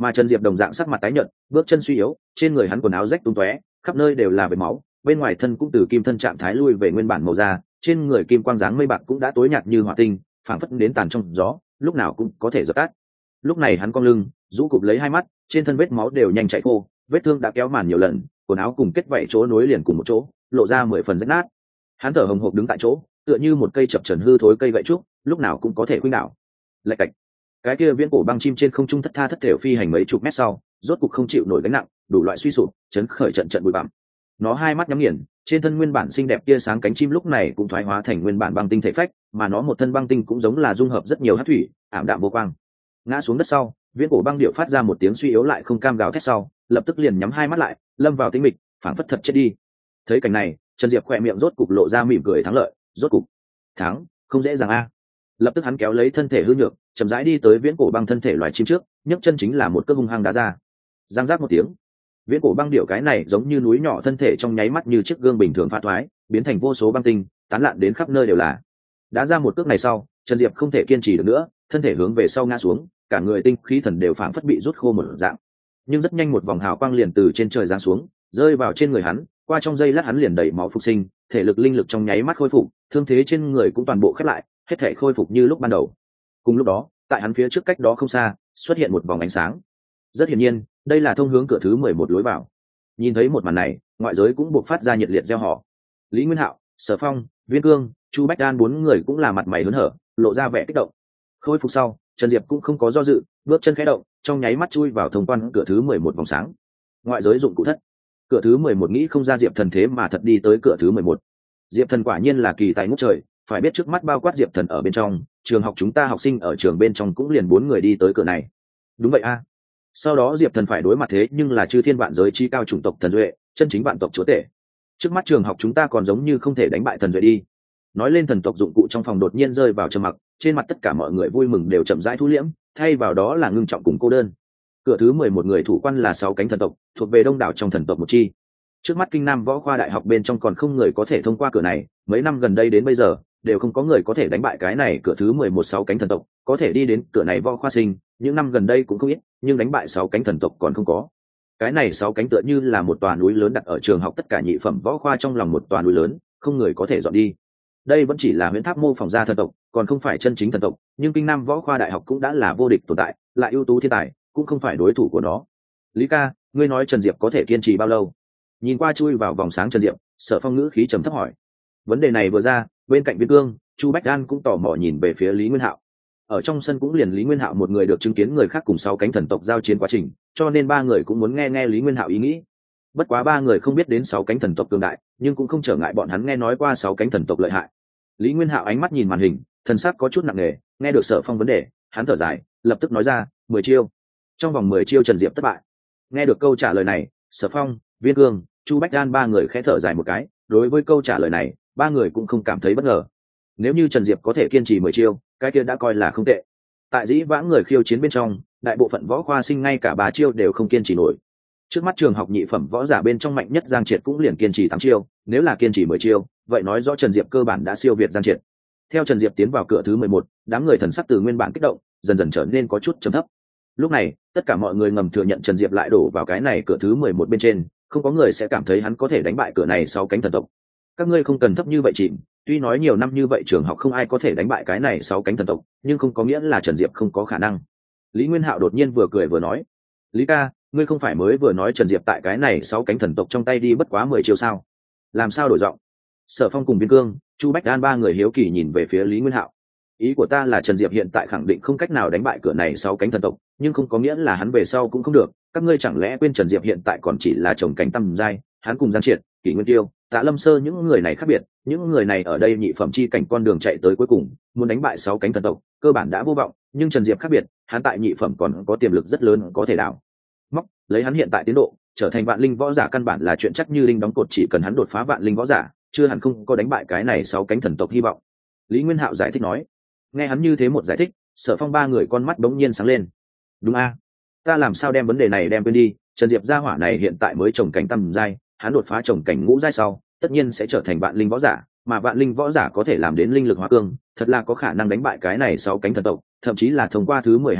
Mà Trần Diệp đồng dạng sắc mặt tái nhợt, bước chân suy yếu, trên người hắn quần áo rách tung tóe, khắp nơi đều là vết máu, bên ngoài thân cũng từ kim thân trạng thái lui về nguyên bản màu da, trên người kim quang dáng mây bạc cũng đã tối nhạt như hỏa tinh, phảng phất đến tàn trong gió, lúc nào cũng có thể dập tắt. Lúc này hắn cong lưng, rũ cụp lấy hai mắt, trên thân vết máu đều nhanh chảy khô, vết thương đã kéo màn nhiều lần, quần áo cùng kết vảy chỗ nối liền cùng một chỗ, lộ ra 10 phần rách nát. Hắn thở hồng hộc đứng tại chỗ, tựa như một cây chập chờn hư thối cây gậy trúc, lúc nào cũng có thể khuynh đảo. Lạch cạch. Cái kia viễn cổ băng chim trên không trung thất tha thất thểu phi hành mấy chục mét sau, rốt cục không chịu nổi gánh nặng, đủ loại suy sụp, chấn khởi trận trận bụi bặm. Nó hai mắt nhắm nghiền, trên thân nguyên bản xinh đẹp tia sáng cánh chim lúc này cũng thoái hóa thành nguyên bản băng tinh thể phách, mà nó một thân băng tinh cũng giống là dung hợp rất nhiều hắc thủy, ảm đạm vô quang. Ngã xuống đất sau, viễn cổ băng điệu phát ra một tiếng suy yếu lại không cam gào thét sau, lập tức liền nhắm hai mắt lại, lâm vào tĩnh mịch, phảng phất thật chết đi. Thấy cảnh này, Trần Diệp khỏe miệng rốt cục lộ ra mỉm cười thắng lợi, rốt cục thắng, không dễ dàng a. Lập tức hắn kéo lấy thân thể hư nhược, chậm rãi đi tới viễn cổ băng thân thể loài chim trước, nhấc chân chính là một cước hung hăng đá ra. Giang giác một tiếng, viễn cổ băng điệu cái này giống như núi nhỏ thân thể trong nháy mắt như chiếc gương bình thường phá thoái, biến thành vô số băng tinh, tán lạn đến khắp nơi đều là. Đá ra một cước này sau, Trần Diệp không thể kiên trì được nữa, thân thể hướng về sau ngã xuống, cả người tinh khí thần đều phảng phất bị rút khô một dạng. Nhưng rất nhanh một vòng hào quang liền từ trên trời giáng xuống, rơi vào trên người hắn, qua trong giây lát hắn liền đầy máu phục sinh, thể lực linh lực trong nháy mắt khôi phục, thương thế trên người cũng toàn bộ khép lại, hết thể khôi phục như lúc ban đầu. Cùng lúc đó, tại hắn phía trước cách đó không xa, xuất hiện một vòng ánh sáng. Rất hiển nhiên, đây là thông hướng cửa thứ 11 lối vào. Nhìn thấy một màn này, ngoại giới cũng buộc phát ra nhiệt liệt reo hò. Lý Nguyên Hạo, Sở Phong, Viên Cương, Chu Bách Đan bốn người cũng là mặt mày hớn hở, lộ ra vẻ kích động. Khôi phục sau, Trần Diệp cũng không có do dự, bước chân khẽ động, trong nháy mắt chui vào thông quan cửa thứ 11 vòng sáng. Ngoại giới dụng cụ thất. Cửa thứ 11 nghĩ không ra Diệp Thần thế mà thật đi tới cửa thứ 11. Diệp Thần quả nhiên là kỳ tài ngút trời, phải biết trước mắt bao quát Diệp Thần ở bên trong, trường học chúng ta học sinh ở trường bên trong cũng liền 4 người đi tới cửa này. Đúng vậy a. Sau đó Diệp Thần phải đối mặt thế nhưng là chư thiên vạn giới chi cao chủng tộc thần duệ, chân chính vạn tộc chúa tể. Trước mắt trường học chúng ta còn giống như không thể đánh bại thần duệ đi. Nói lên thần tộc dụng cụ trong phòng đột nhiên rơi vào trầm mặc, trên mặt tất cả mọi người vui mừng đều chậm rãi thu liễm, thay vào đó là ngưng trọng cùng cô đơn. Cửa thứ 11 người thủ quan là 6 cánh thần tộc, thuộc về đông đảo trong thần tộc một chi. Trước mắt Kinh Nam Võ Khoa Đại học bên trong còn không người có thể thông qua cửa này, mấy năm gần đây đến bây giờ đều không có người có thể đánh bại cái này cửa thứ 11 6 cánh thần tộc, có thể đi đến cửa này võ khoa sinh, những năm gần đây cũng không ít, nhưng đánh bại 6 cánh thần tộc còn không có. Cái này 6 cánh tựa như là một tòa núi lớn đặt ở trường học tất cả nhị phẩm võ khoa trong lòng một tòa núi lớn, không người có thể dọn đi. Đây vẫn chỉ là huyễn tháp mô phỏng ra thần tộc, còn không phải chân chính thần tộc, nhưng Kinh Nam Võ Khoa Đại học cũng đã là vô địch tồn tại, lại ưu tú thiên tài, cũng không phải đối thủ của nó. Lý ca, ngươi nói Trần Diệp có thể kiên trì bao lâu? Nhìn qua chui vào vòng sáng Trần Diệp, Sở Phong ngữ khí trầm thấp hỏi. Vấn đề này vừa ra, bên cạnh Viên Cương, Chu Bách An cũng tò mò nhìn về phía Lý Nguyên Hạo. Ở trong sân cũng liền Lý Nguyên Hạo một người được chứng kiến người khác cùng 6 cánh thần tộc giao chiến quá trình, cho nên ba người cũng muốn nghe nghe Lý Nguyên Hạo ý nghĩ. Bất quá ba người không biết đến 6 cánh thần tộc cường đại, nhưng cũng không trở ngại bọn hắn nghe nói qua 6 cánh thần tộc lợi hại. Lý Nguyên Hạo ánh mắt nhìn màn hình, thần sắc có chút nặng nề, nghe được Sở Phong vấn đề, hắn thở dài, lập tức nói ra, 10 chiêu. Trong vòng 10 chiêu Trần Diệp thất bại. Nghe được câu trả lời này, Sở Phong, Viên Cương, Chu Bách Đan ba người khẽ thở dài một cái, đối với câu trả lời này, ba người cũng không cảm thấy bất ngờ. Nếu như Trần Diệp có thể kiên trì 10 chiêu, cái kia đã coi là không tệ. Tại dĩ vãng người khiêu chiến bên trong, đại bộ phận võ khoa sinh ngay cả 3 chiêu đều không kiên trì nổi. Trước mắt trường học nhị phẩm võ giả bên trong mạnh nhất Giang Triệt cũng liền kiên trì 8 chiêu, nếu là kiên trì 10 chiêu, vậy nói rõ Trần Diệp cơ bản đã siêu việt Giang Triệt. Theo Trần Diệp tiến vào cửa thứ 11, đám người thần sắc từ nguyên bản kích động, dần dần trở nên có chút trầm thấp. Lúc này, tất cả mọi người ngầm thừa nhận Trần Diệp lại đổ vào cái này cửa thứ 11 bên trên, không có người sẽ cảm thấy hắn có thể đánh bại cửa này sau cánh thần tộc. Các ngươi không cần thấp như vậy chìm, tuy nói nhiều năm như vậy trường học không ai có thể đánh bại cái này 6 cánh thần tộc, nhưng không có nghĩa là Trần Diệp không có khả năng. Lý Nguyên Hạo đột nhiên vừa cười vừa nói, Lý ca, ngươi không phải mới vừa nói Trần Diệp tại cái này 6 cánh thần tộc trong tay đi bất quá 10 chiêu sao? Làm sao đổi giọng? Sở Phong cùng Viên Cương, Chu Bách An ba người hiếu kỳ nhìn về phía Lý Nguyên Hạo. Ý của ta là Trần Diệp hiện tại khẳng định không cách nào đánh bại cửa này 6 cánh thần tộc, nhưng không có nghĩa là hắn về sau cũng không được. Các ngươi chẳng lẽ quên Trần Diệp hiện tại còn chỉ là chồng cánh tầm giai, hắn cùng Giang Triệt, Kỷ Nguyên Tiêu, Tạ Lâm Sơ những người này khác biệt, những người này ở đây nhị phẩm chi cảnh con đường chạy tới cuối cùng, muốn đánh bại 6 cánh thần tộc, cơ bản đã vô vọng, nhưng Trần Diệp khác biệt, hắn tại nhị phẩm còn có tiềm lực rất lớn có thể đảo móc, lấy hắn hiện tại tiến độ, trở thành vạn linh võ giả căn bản là chuyện chắc như linh đóng cột, chỉ cần hắn đột phá vạn linh võ giả, chưa hẳn không có đánh bại cái này 6 cánh thần tộc hy vọng. Lý Nguyên Hạo giải thích nói. Nghe hắn như thế một giải thích, Sở Phong ba người con mắt bỗng nhiên sáng lên. Đúng a, ta làm sao đem vấn đề này đem quên đi, Trần Diệp gia hỏa này hiện tại mới trồng cảnh tầm giai, hắn đột phá trồng cảnh ngũ giai sau, tất nhiên sẽ trở thành vạn linh võ giả, mà vạn linh võ giả có thể làm đến linh lực hóa cương, thật là có khả năng đánh bại cái này 6 cánh thần tộc, thậm chí là thông qua thứ 12 quan,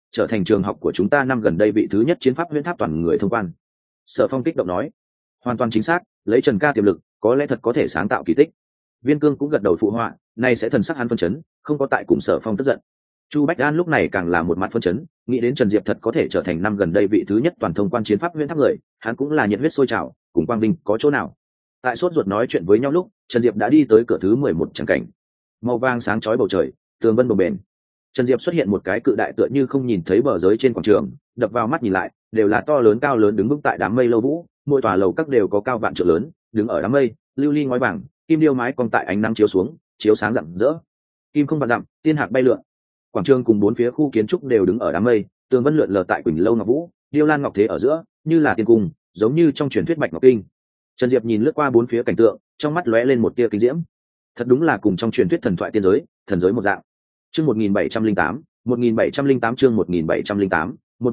trở thành trường học của chúng ta năm gần đây vị thứ nhất chiến pháp huyễn tháp toàn người thông quan. Sở Phong kích động nói. Hoàn toàn chính xác, lấy Trần ca tiềm lực có lẽ thật có thể sáng tạo kỳ tích. Viên Cương cũng gật đầu phụ họa, nay sẽ thần sắc hắn phân chấn, không có tại cùng Sở Phong tức giận. Chu Bách An lúc này càng là một mặt phân chấn, nghĩ đến Trần Diệp thật có thể trở thành năm gần đây vị thứ nhất toàn thông quan chiến pháp huyễn tháp người, hắn cũng là nhiệt huyết sôi trào, cùng Quang Vinh có chỗ nào. Tại sốt ruột nói chuyện với nhau lúc, Trần Diệp đã đi tới cửa thứ 11 tràng cảnh. Màu vàng sáng chói bầu trời, tường vân bồng bềnh. Trần Diệp xuất hiện một cái cự đại tựa như không nhìn thấy bờ giới trên quảng trường, đập vào mắt nhìn lại, đều là to lớn cao lớn đứng vững tại đám mây lâu vũ, mỗi tòa lầu các đều có cao vạn trượng lớn, đứng ở đám mây, lưu ly ngói vàng, kim điêu mái cong tại ánh nắng chiếu xuống, chiếu sáng rạng rỡ. Kim không vạn dặm, tiên hạc bay lượn. Quảng trường cùng bốn phía khu kiến trúc đều đứng ở đám mây, tường vân lượn lờ tại quỳnh lâu ngọc vũ, điêu lan ngọc thế ở giữa, như là tiên cung, giống như trong truyền thuyết bạch ngọc kinh. Trần Diệp nhìn lướt qua bốn phía cảnh tượng, trong mắt lóe lên một tia kinh diễm. Thật đúng là cùng trong truyền thuyết thần thoại tiên giới, thần giới một dạng. Chương 1708, 1708 chương 1708,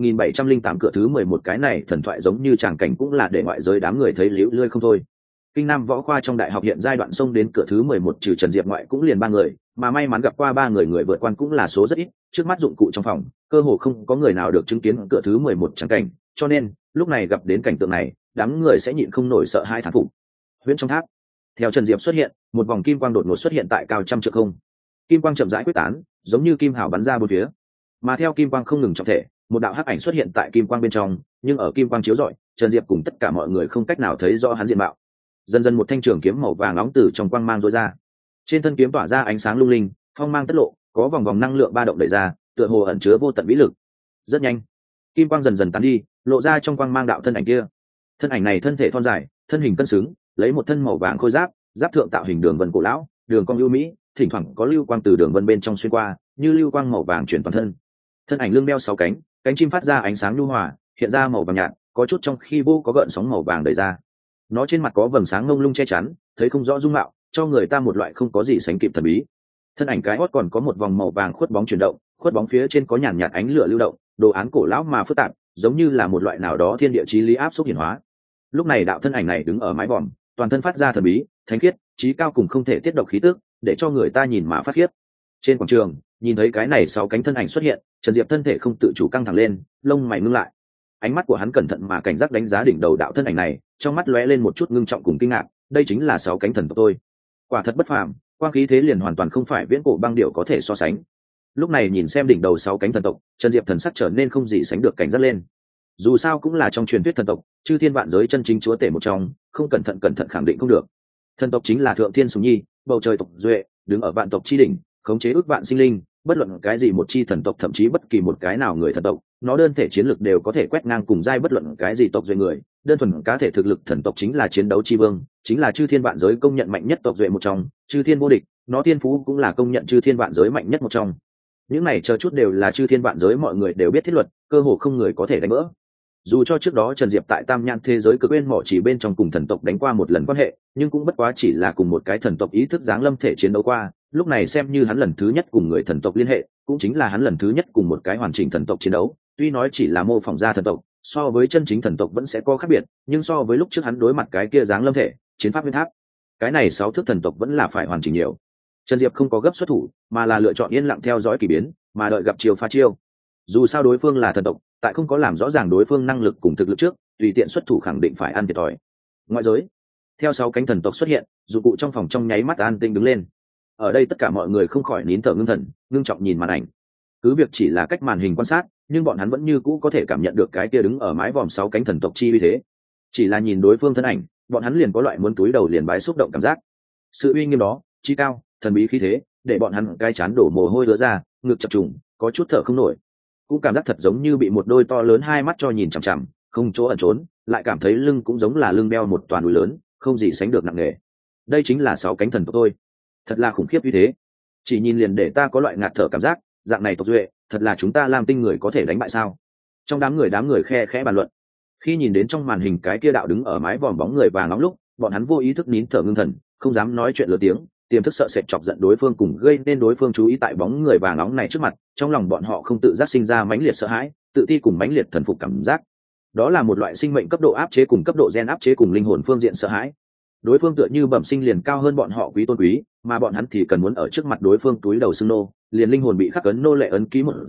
1708 cửa thứ 11 cái này thần thoại giống như tràng cảnh cũng là để ngoại giới đám người thấy liễu lươi không thôi. Kinh Nam võ khoa trong đại học hiện giai đoạn xông đến cửa thứ 11 trừ Trần Diệp ngoại cũng liền 3 người, mà may mắn gặp qua 3 người vượt quan cũng là số rất ít, trước mắt dụng cụ trong phòng, cơ hồ không có người nào được chứng kiến cửa thứ 11 tràng cảnh, cho nên, lúc này gặp đến cảnh tượng này, đám người sẽ nhịn không nổi sợ hai thán phục. Huyễn trong tháp. Theo Trần Diệp xuất hiện, một vòng kim quang đột ngột xuất hiện tại cao trăm trượng không. Kim quang chậm rãi quyết tán, giống như kim hào bắn ra bốn phía. Mà theo kim quang không ngừng trọng thể, một đạo hắc ảnh xuất hiện tại kim quang bên trong, nhưng ở kim quang chiếu rọi, Trần Diệp cùng tất cả mọi người không cách nào thấy rõ hắn diện mạo. Dần dần một thanh trường kiếm màu vàng nóng từ trong quang mang rối ra. Trên thân kiếm tỏa ra ánh sáng lung linh, phong mang tất lộ, có vòng vòng năng lượng ba động đẩy ra, tựa hồ ẩn chứa vô tận vĩ lực. Rất nhanh, kim quang dần dần tán đi, lộ ra trong quang mang đạo thân ảnh kia. Thân ảnh này thân thể thon dài, thân hình cân xứng, lấy một thân màu vàng khôi giáp, giáp thượng tạo hình đường vân cổ lão, đường cong ưu mỹ, thỉnh thoảng có lưu quang từ đường vân bên trong xuyên qua, như lưu quang màu vàng chuyển toàn thân. Thân ảnh lưng đeo 6 cánh, cánh chim phát ra ánh sáng nhu hòa, hiện ra màu vàng nhạt, có chút trong khi vô có gợn sóng màu vàng đẩy ra. Nó trên mặt có vầng sáng ngông lung che chắn, thấy không rõ dung mạo, cho người ta một loại không có gì sánh kịp thần bí. Thân ảnh cái hót còn có một vòng màu vàng khuất bóng chuyển động, khuất bóng phía trên có nhàn nhạt ánh lửa lưu động, đồ án cổ lão mà phức tạp, giống như là một loại nào đó thiên địa chí lý áp xúc hiển hóa. Lúc này đạo thân ảnh này đứng ở mái vòm, toàn thân phát ra thần bí, thánh khiết, chí cao cùng không thể tiết độc khí tức, để cho người ta nhìn mà phát khiếp. Trên quảng trường, nhìn thấy cái này 6 cánh thân ảnh xuất hiện, Trần Diệp thân thể không tự chủ căng thẳng lên, lông mày ngưng lại. Ánh mắt của hắn cẩn thận mà cảnh giác đánh giá đỉnh đầu đạo thân ảnh này, trong mắt lóe lên một chút ngưng trọng cùng kinh ngạc, đây chính là 6 cánh thần tộc tôi. Quả thật bất phàm, quang khí thế liền hoàn toàn không phải viễn cổ băng điệu có thể so sánh. Lúc này nhìn xem đỉnh đầu 6 cánh thần tộc, Trần Diệp thần sắc trở nên không gì sánh được cảnh giác lên. Dù sao cũng là trong truyền thuyết thần tộc, chư thiên vạn giới chân chính chúa tể một trong, không cẩn thận khẳng định không được. Thần tộc chính là thượng thiên sùng nhi, bầu trời tộc duệ, đứng ở vạn tộc chi đỉnh, khống chế ước vạn sinh linh, bất luận cái gì một chi thần tộc, thậm chí bất kỳ một cái nào người thần tộc, nó đơn thể chiến lực đều có thể quét ngang cùng giai bất luận cái gì tộc duệ người, đơn thuần cá thể thực lực thần tộc chính là chiến đấu chi vương, chính là chư thiên vạn giới công nhận mạnh nhất tộc duệ một trong, chư thiên vô địch, nó thiên phú cũng là công nhận chư thiên vạn giới mạnh nhất một trong. Những này chờ chút đều là chư thiên vạn giới mọi người đều biết thiết luật, cơ hồ không người có thể đánh vỡ. Dù cho trước đó Trần Diệp tại Tam Nhãn thế giới cực bên mỏ chỉ bên trong cùng thần tộc đánh qua một lần quan hệ, nhưng cũng bất quá chỉ là cùng một cái thần tộc ý thức giáng lâm thể chiến đấu qua, lúc này xem như hắn lần thứ nhất cùng người thần tộc liên hệ, cũng chính là hắn lần thứ nhất cùng một cái hoàn chỉnh thần tộc chiến đấu, tuy nói chỉ là mô phỏng ra thần tộc, so với chân chính thần tộc vẫn sẽ có khác biệt, nhưng so với lúc trước hắn đối mặt cái kia giáng lâm thể, chiến pháp nguyên tháp, cái này 6 thước thần tộc vẫn là phải hoàn chỉnh nhiều. Trần Diệp không có gấp xuất thủ, mà là lựa chọn yên lặng theo dõi kỳ biến, mà đợi gặp chiêu phá chiêu. Dù sao đối phương là thần tộc, tại không có làm rõ ràng đối phương năng lực cùng thực lực trước, tùy tiện xuất thủ khẳng định phải ăn thiệt thòi. Ngoại giới, theo 6 cánh thần tộc xuất hiện, dụng cụ trong phòng trong nháy mắt an tĩnh đứng lên. Ở đây tất cả mọi người không khỏi nín thở ngưng thần, ngưng trọng nhìn màn ảnh. Cứ việc chỉ là cách màn hình quan sát, nhưng bọn hắn vẫn như cũ có thể cảm nhận được cái kia đứng ở mái vòm 6 cánh thần tộc chi uy thế. Chỉ là nhìn đối phương thân ảnh, bọn hắn liền có loại muốn túi đầu liền bái xúc động cảm giác. Sự uy nghiêm đó, chi cao, thần bí khí thế, để bọn hắn cái chán đổ mồ hôi đứa ra, ngực chập trùng, có chút thở không nổi. Cũng cảm giác thật giống như bị một đôi to lớn hai mắt cho nhìn chằm chằm, không chỗ ẩn trốn, lại cảm thấy lưng cũng giống là lưng đeo một toàn núi lớn, không gì sánh được nặng nề. Đây chính là 6 cánh thần tộc tôi, thật là khủng khiếp như thế. Chỉ nhìn liền để ta có loại ngạt thở cảm giác, dạng này tộc duệ, thật là chúng ta Lam Tinh người có thể đánh bại sao? Trong đám người khe khẽ bàn luận. Khi nhìn đến trong màn hình cái kia đạo đứng ở mái vòm bóng người vàng nóng lúc, bọn hắn vô ý thức nín thở ngưng thần, không dám nói chuyện lớn tiếng, tiềm thức sợ sệt chọc giận đối phương cùng gây nên đối phương chú ý tại bóng người vàng nóng này trước mặt, trong lòng bọn họ không tự giác sinh ra mãnh liệt sợ hãi, tự ti cùng mãnh liệt thần phục cảm giác. Đó là một loại sinh mệnh cấp độ áp chế cùng cấp độ gen áp chế cùng linh hồn phương diện sợ hãi. Đối phương tựa như bẩm sinh liền cao hơn bọn họ quý tôn quý, mà bọn hắn thì cần muốn ở trước mặt đối phương túi đầu xưng nô, liền linh hồn bị khắc ấn nô lệ ấn ký một dạng,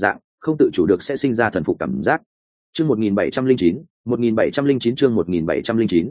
không tự chủ được sẽ sinh ra thần phục cảm giác. Chương 1709, 1709 chương 1709,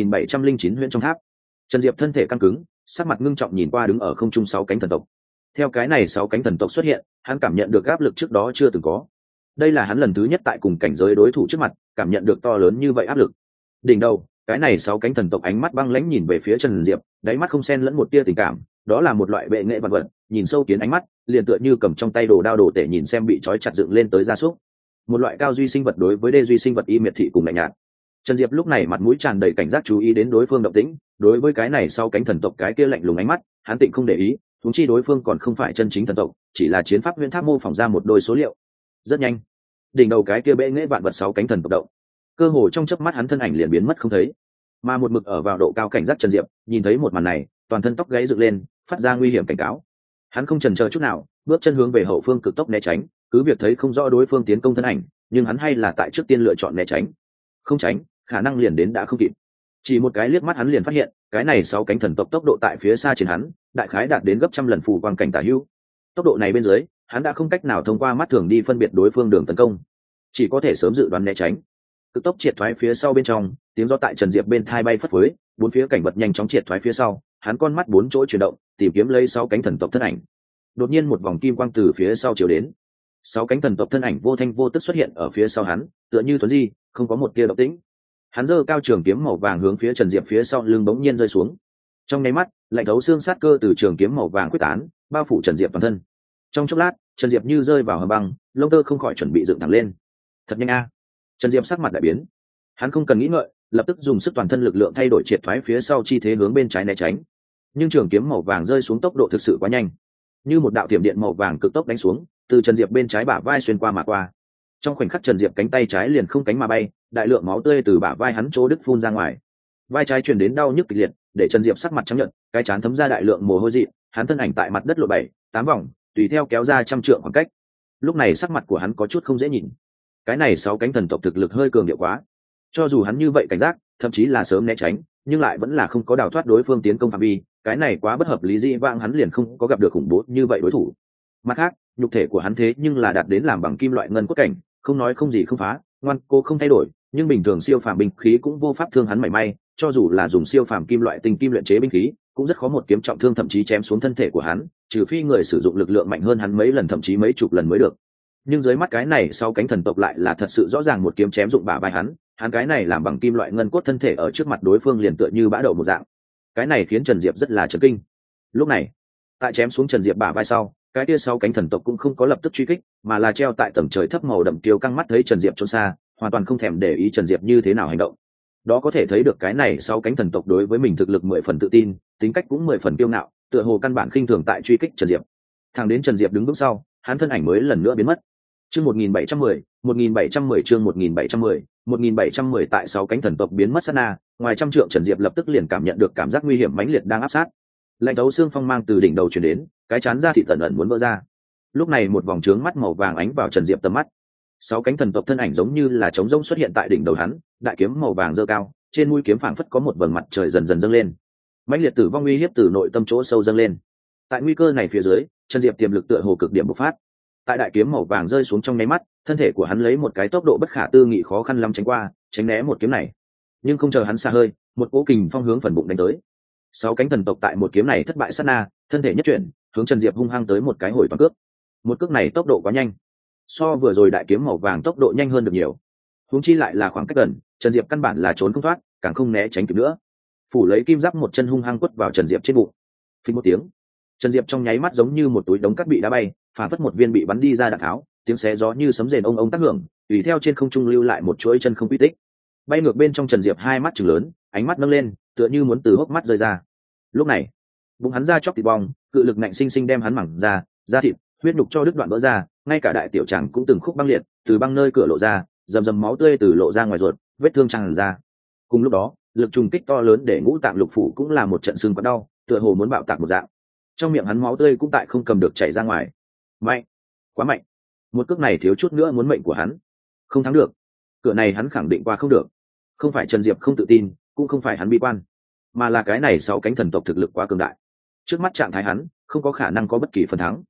1709 huyễn trong tháp. Trần Diệp thân thể căng cứng, sắc mặt ngưng trọng nhìn qua đứng ở không trung 6 cánh thần tộc. Theo cái này 6 cánh thần tộc xuất hiện, hắn cảm nhận được áp lực trước đó chưa từng có. Đây là hắn lần thứ nhất tại cùng cảnh giới đối thủ trước mặt, cảm nhận được to lớn như vậy áp lực. Đỉnh đầu, cái này 6 cánh thần tộc ánh mắt băng lãnh nhìn về phía Trần Diệp, đáy mắt không xen lẫn một tia tình cảm, đó là một loại bệ nghệ vật vật, nhìn sâu kiến ánh mắt, liền tựa như cầm trong tay đồ đao đồ tể nhìn xem bị trói chặt dựng lên tới gia súc. Một loại cao duy sinh vật đối với đê duy sinh vật y miệt thị cùng lạnh nhạt. Trần Diệp lúc này mặt mũi tràn đầy cảnh giác chú ý đến đối phương động tĩnh, đối với cái này sau cánh thần tộc cái kia lạnh lùng ánh mắt, hắn tịnh không để ý, huống chi đối phương còn không phải chân chính thần tộc, chỉ là chiến pháp huyễn tháp mô phỏng ra một đôi số liệu. Rất nhanh, đỉnh đầu cái kia bệ nghệ vạn vật 6 cánh thần tộc động, cơ hồ trong chớp mắt hắn thân ảnh liền biến mất không thấy. Mà một mực ở vào độ cao cảnh giác Trần Diệp, nhìn thấy một màn này, toàn thân tóc gáy dựng lên, phát ra nguy hiểm cảnh cáo. Hắn không chần chờ chút nào, bước chân hướng về hậu phương cực tốc né tránh, cứ việc thấy không rõ đối phương tiến công thân ảnh, nhưng hắn hay là tại trước tiên lựa chọn né tránh. Không tránh, khả năng liền đến đã không kịp. Chỉ một cái liếc mắt hắn liền phát hiện, cái này 6 cánh thần tộc tốc độ tại phía xa trên hắn, đại khái đạt đến gấp trăm lần phù quang cảnh tả hữu. Tốc độ này bên dưới, hắn đã không cách nào thông qua mắt thường đi phân biệt đối phương đường tấn công, chỉ có thể sớm dự đoán né tránh. Cực tốc triệt thoái phía sau bên trong, tiếng gió tại Trần Diệp bên thai bay phất phới, bốn phía cảnh vật nhanh chóng triệt thoái phía sau, hắn con mắt bốn chỗ chuyển động, tìm kiếm lấy 6 cánh thần tộc thân ảnh. Đột nhiên một vòng kim quang từ phía sau chiếu đến, 6 cánh thần tộc thân ảnh vô thanh vô tức xuất hiện ở phía sau hắn, tựa như thuấn di, không có một tia động tĩnh. Hắn giơ cao trường kiếm màu vàng hướng phía Trần Diệp phía sau lưng bỗng nhiên rơi xuống. Trong nháy mắt, lạnh thấu xương sát cơ từ trường kiếm màu vàng quyết tán, bao phủ Trần Diệp toàn thân. Trong chốc lát, Trần Diệp như rơi vào hầm băng, lông tơ không khỏi chuẩn bị dựng thẳng lên. Thật nhanh a! Trần Diệp sắc mặt đại biến. Hắn không cần nghĩ ngợi, lập tức dùng sức toàn thân lực lượng thay đổi triệt thoái phía sau chi thế hướng bên trái né tránh. Nhưng trường kiếm màu vàng rơi xuống tốc độ thực sự quá nhanh, như một đạo tiềm điện màu vàng cực tốc đánh xuống, từ Trần Diệp bên trái bả vai xuyên qua mà qua. Trong khoảnh khắc Trần Diệp cánh tay trái liền không cánh mà bay, đại lượng máu tươi từ bả vai hắn chỗ đứt phun ra ngoài. Vai trái truyền đến đau nhức kịch liệt, để Trần Diệp sắc mặt trắng nhợt, cái trán thấm ra đại lượng mồ hôi dị, hắn thân ảnh tại mặt đất lộ 7-8 vòng, tùy theo kéo ra trăm trượng khoảng cách. Lúc này sắc mặt của hắn có chút không dễ nhìn. Cái này 6 cánh thần tộc thực lực hơi cường điệu quá. Cho dù hắn như vậy cảnh giác, thậm chí là sớm né tránh, nhưng lại vẫn là không có đào thoát đối phương tiến công phạm vi, cái này quá bất hợp lý, dĩ vãng hắn liền không có gặp được khủng bố như vậy đối thủ. Mặt khác, nhục thể của hắn thế nhưng là đạt đến làm bằng kim loại ngân cốt cảnh, không nói không gì không phá, ngoan cố không thay đổi, nhưng bình thường siêu phàm binh khí cũng vô pháp thương hắn mảy may, cho dù là dùng siêu phàm kim loại tinh kim luyện chế binh khí, cũng rất khó một kiếm trọng thương thậm chí chém xuống thân thể của hắn, trừ phi người sử dụng lực lượng mạnh hơn hắn mấy lần thậm chí mấy chục lần mới được. Nhưng dưới mắt cái này sau cánh thần tộc lại là thật sự rõ ràng một kiếm chém dụng bả vai hắn cái này làm bằng kim loại ngân cốt thân thể ở trước mặt đối phương liền tựa như bã đậu một dạng. Cái này khiến Trần Diệp rất là chấn kinh. Lúc này, tại chém xuống Trần Diệp bả vai sau, cái kia sau cánh thần tộc cũng không có lập tức truy kích, mà là treo tại tầng trời thấp màu đậm kiêu căng mắt thấy Trần Diệp trốn xa, hoàn toàn không thèm để ý Trần Diệp như thế nào hành động. Đó có thể thấy được cái này sau cánh thần tộc đối với mình thực lực 10 phần tự tin, tính cách cũng 10 phần kiêu ngạo, tựa hồ căn bản khinh thường tại truy kích Trần Diệp. Thẳng đến Trần Diệp đứng bước sau, hắn thân ảnh mới lần nữa biến mất. Chương 1710, 1710 chương 1710, 1710 tại 6 cánh thần tộc biến mất sát na, ngoài trăm trượng Trần Diệp lập tức liền cảm nhận được cảm giác nguy hiểm mãnh liệt đang áp sát. Lạnh thấu xương phong mang từ đỉnh đầu truyền đến, cái chán ra thịt tẩn ẩn muốn vỡ ra. Lúc này một vòng trướng mắt màu vàng ánh vào Trần Diệp tầm mắt. 6 cánh thần tộc thân ảnh giống như là trống rỗng xuất hiện tại đỉnh đầu hắn, đại kiếm màu vàng giơ cao, trên mũi kiếm phảng phất có một vầng mặt trời dần dần dâng lên. Mãnh liệt tử vong uy hiếp từ nội tâm chỗ sâu dâng lên. Tại nguy cơ này phía dưới, Trần Diệp tiềm lực tựa hồ cực điểm bộc phát. Tại đại kiếm màu vàng rơi xuống trong nháy mắt, thân thể của hắn lấy một cái tốc độ bất khả tư nghị khó khăn lắm tránh qua, tránh né một kiếm này. Nhưng không chờ hắn xa hơi, một cỗ kình phong hướng phần bụng đánh tới. 6 cánh thần tộc tại một kiếm này thất bại sát na, thân thể nhất chuyển, hướng Trần Diệp hung hăng tới một cái hồi toàn cước. Một cước này tốc độ quá nhanh, so vừa rồi đại kiếm màu vàng tốc độ nhanh hơn được nhiều. Huống chi lại là khoảng cách gần, Trần Diệp căn bản là trốn không thoát, càng không né tránh kịp nữa. Phủ lấy kim giáp một chân hung hăng quất vào Trần Diệp trên bụng. Phình một tiếng, Trần Diệp trong nháy mắt giống như một túi đống cát bị đá bay, phản phất một viên bị bắn đi ra đạn tháo, tiếng xé gió như sấm rền ông tác hưởng, tùy theo trên không trung lưu lại một chuỗi chân không quy tích. Bay ngược bên trong Trần Diệp hai mắt trừng lớn, ánh mắt nâng lên, tựa như muốn từ hốc mắt rơi ra. Lúc này, bụng hắn ra chóc thịt bong, cự lực nạnh sinh sinh đem hắn mẳng ra, da thịt, huyết nhục cho đứt đoạn vỡ ra, ngay cả đại tiểu tràng cũng từng khúc băng liệt, từ băng nơi cửa lộ ra, rầm rầm máu tươi từ lộ ra ngoài ruột, vết thương tràn ra. Cùng lúc đó, lực trùng kích to lớn để ngũ tạng lục phủ cũng là một trận sưng quặn đau, tựa hồ muốn bạo tạc một dạng. Trong miệng hắn máu tươi cũng tại không cầm được chảy ra ngoài. Mạnh, quá mạnh. Một cước này thiếu chút nữa muốn mệnh của hắn. Không thắng được. Cửa này hắn khẳng định qua không được. Không phải Trần Diệp không tự tin, cũng không phải hắn bi quan, mà là cái này 6 cánh thần tộc thực lực quá cường đại. Trước mắt trạng thái hắn, không có khả năng có bất kỳ phần thắng.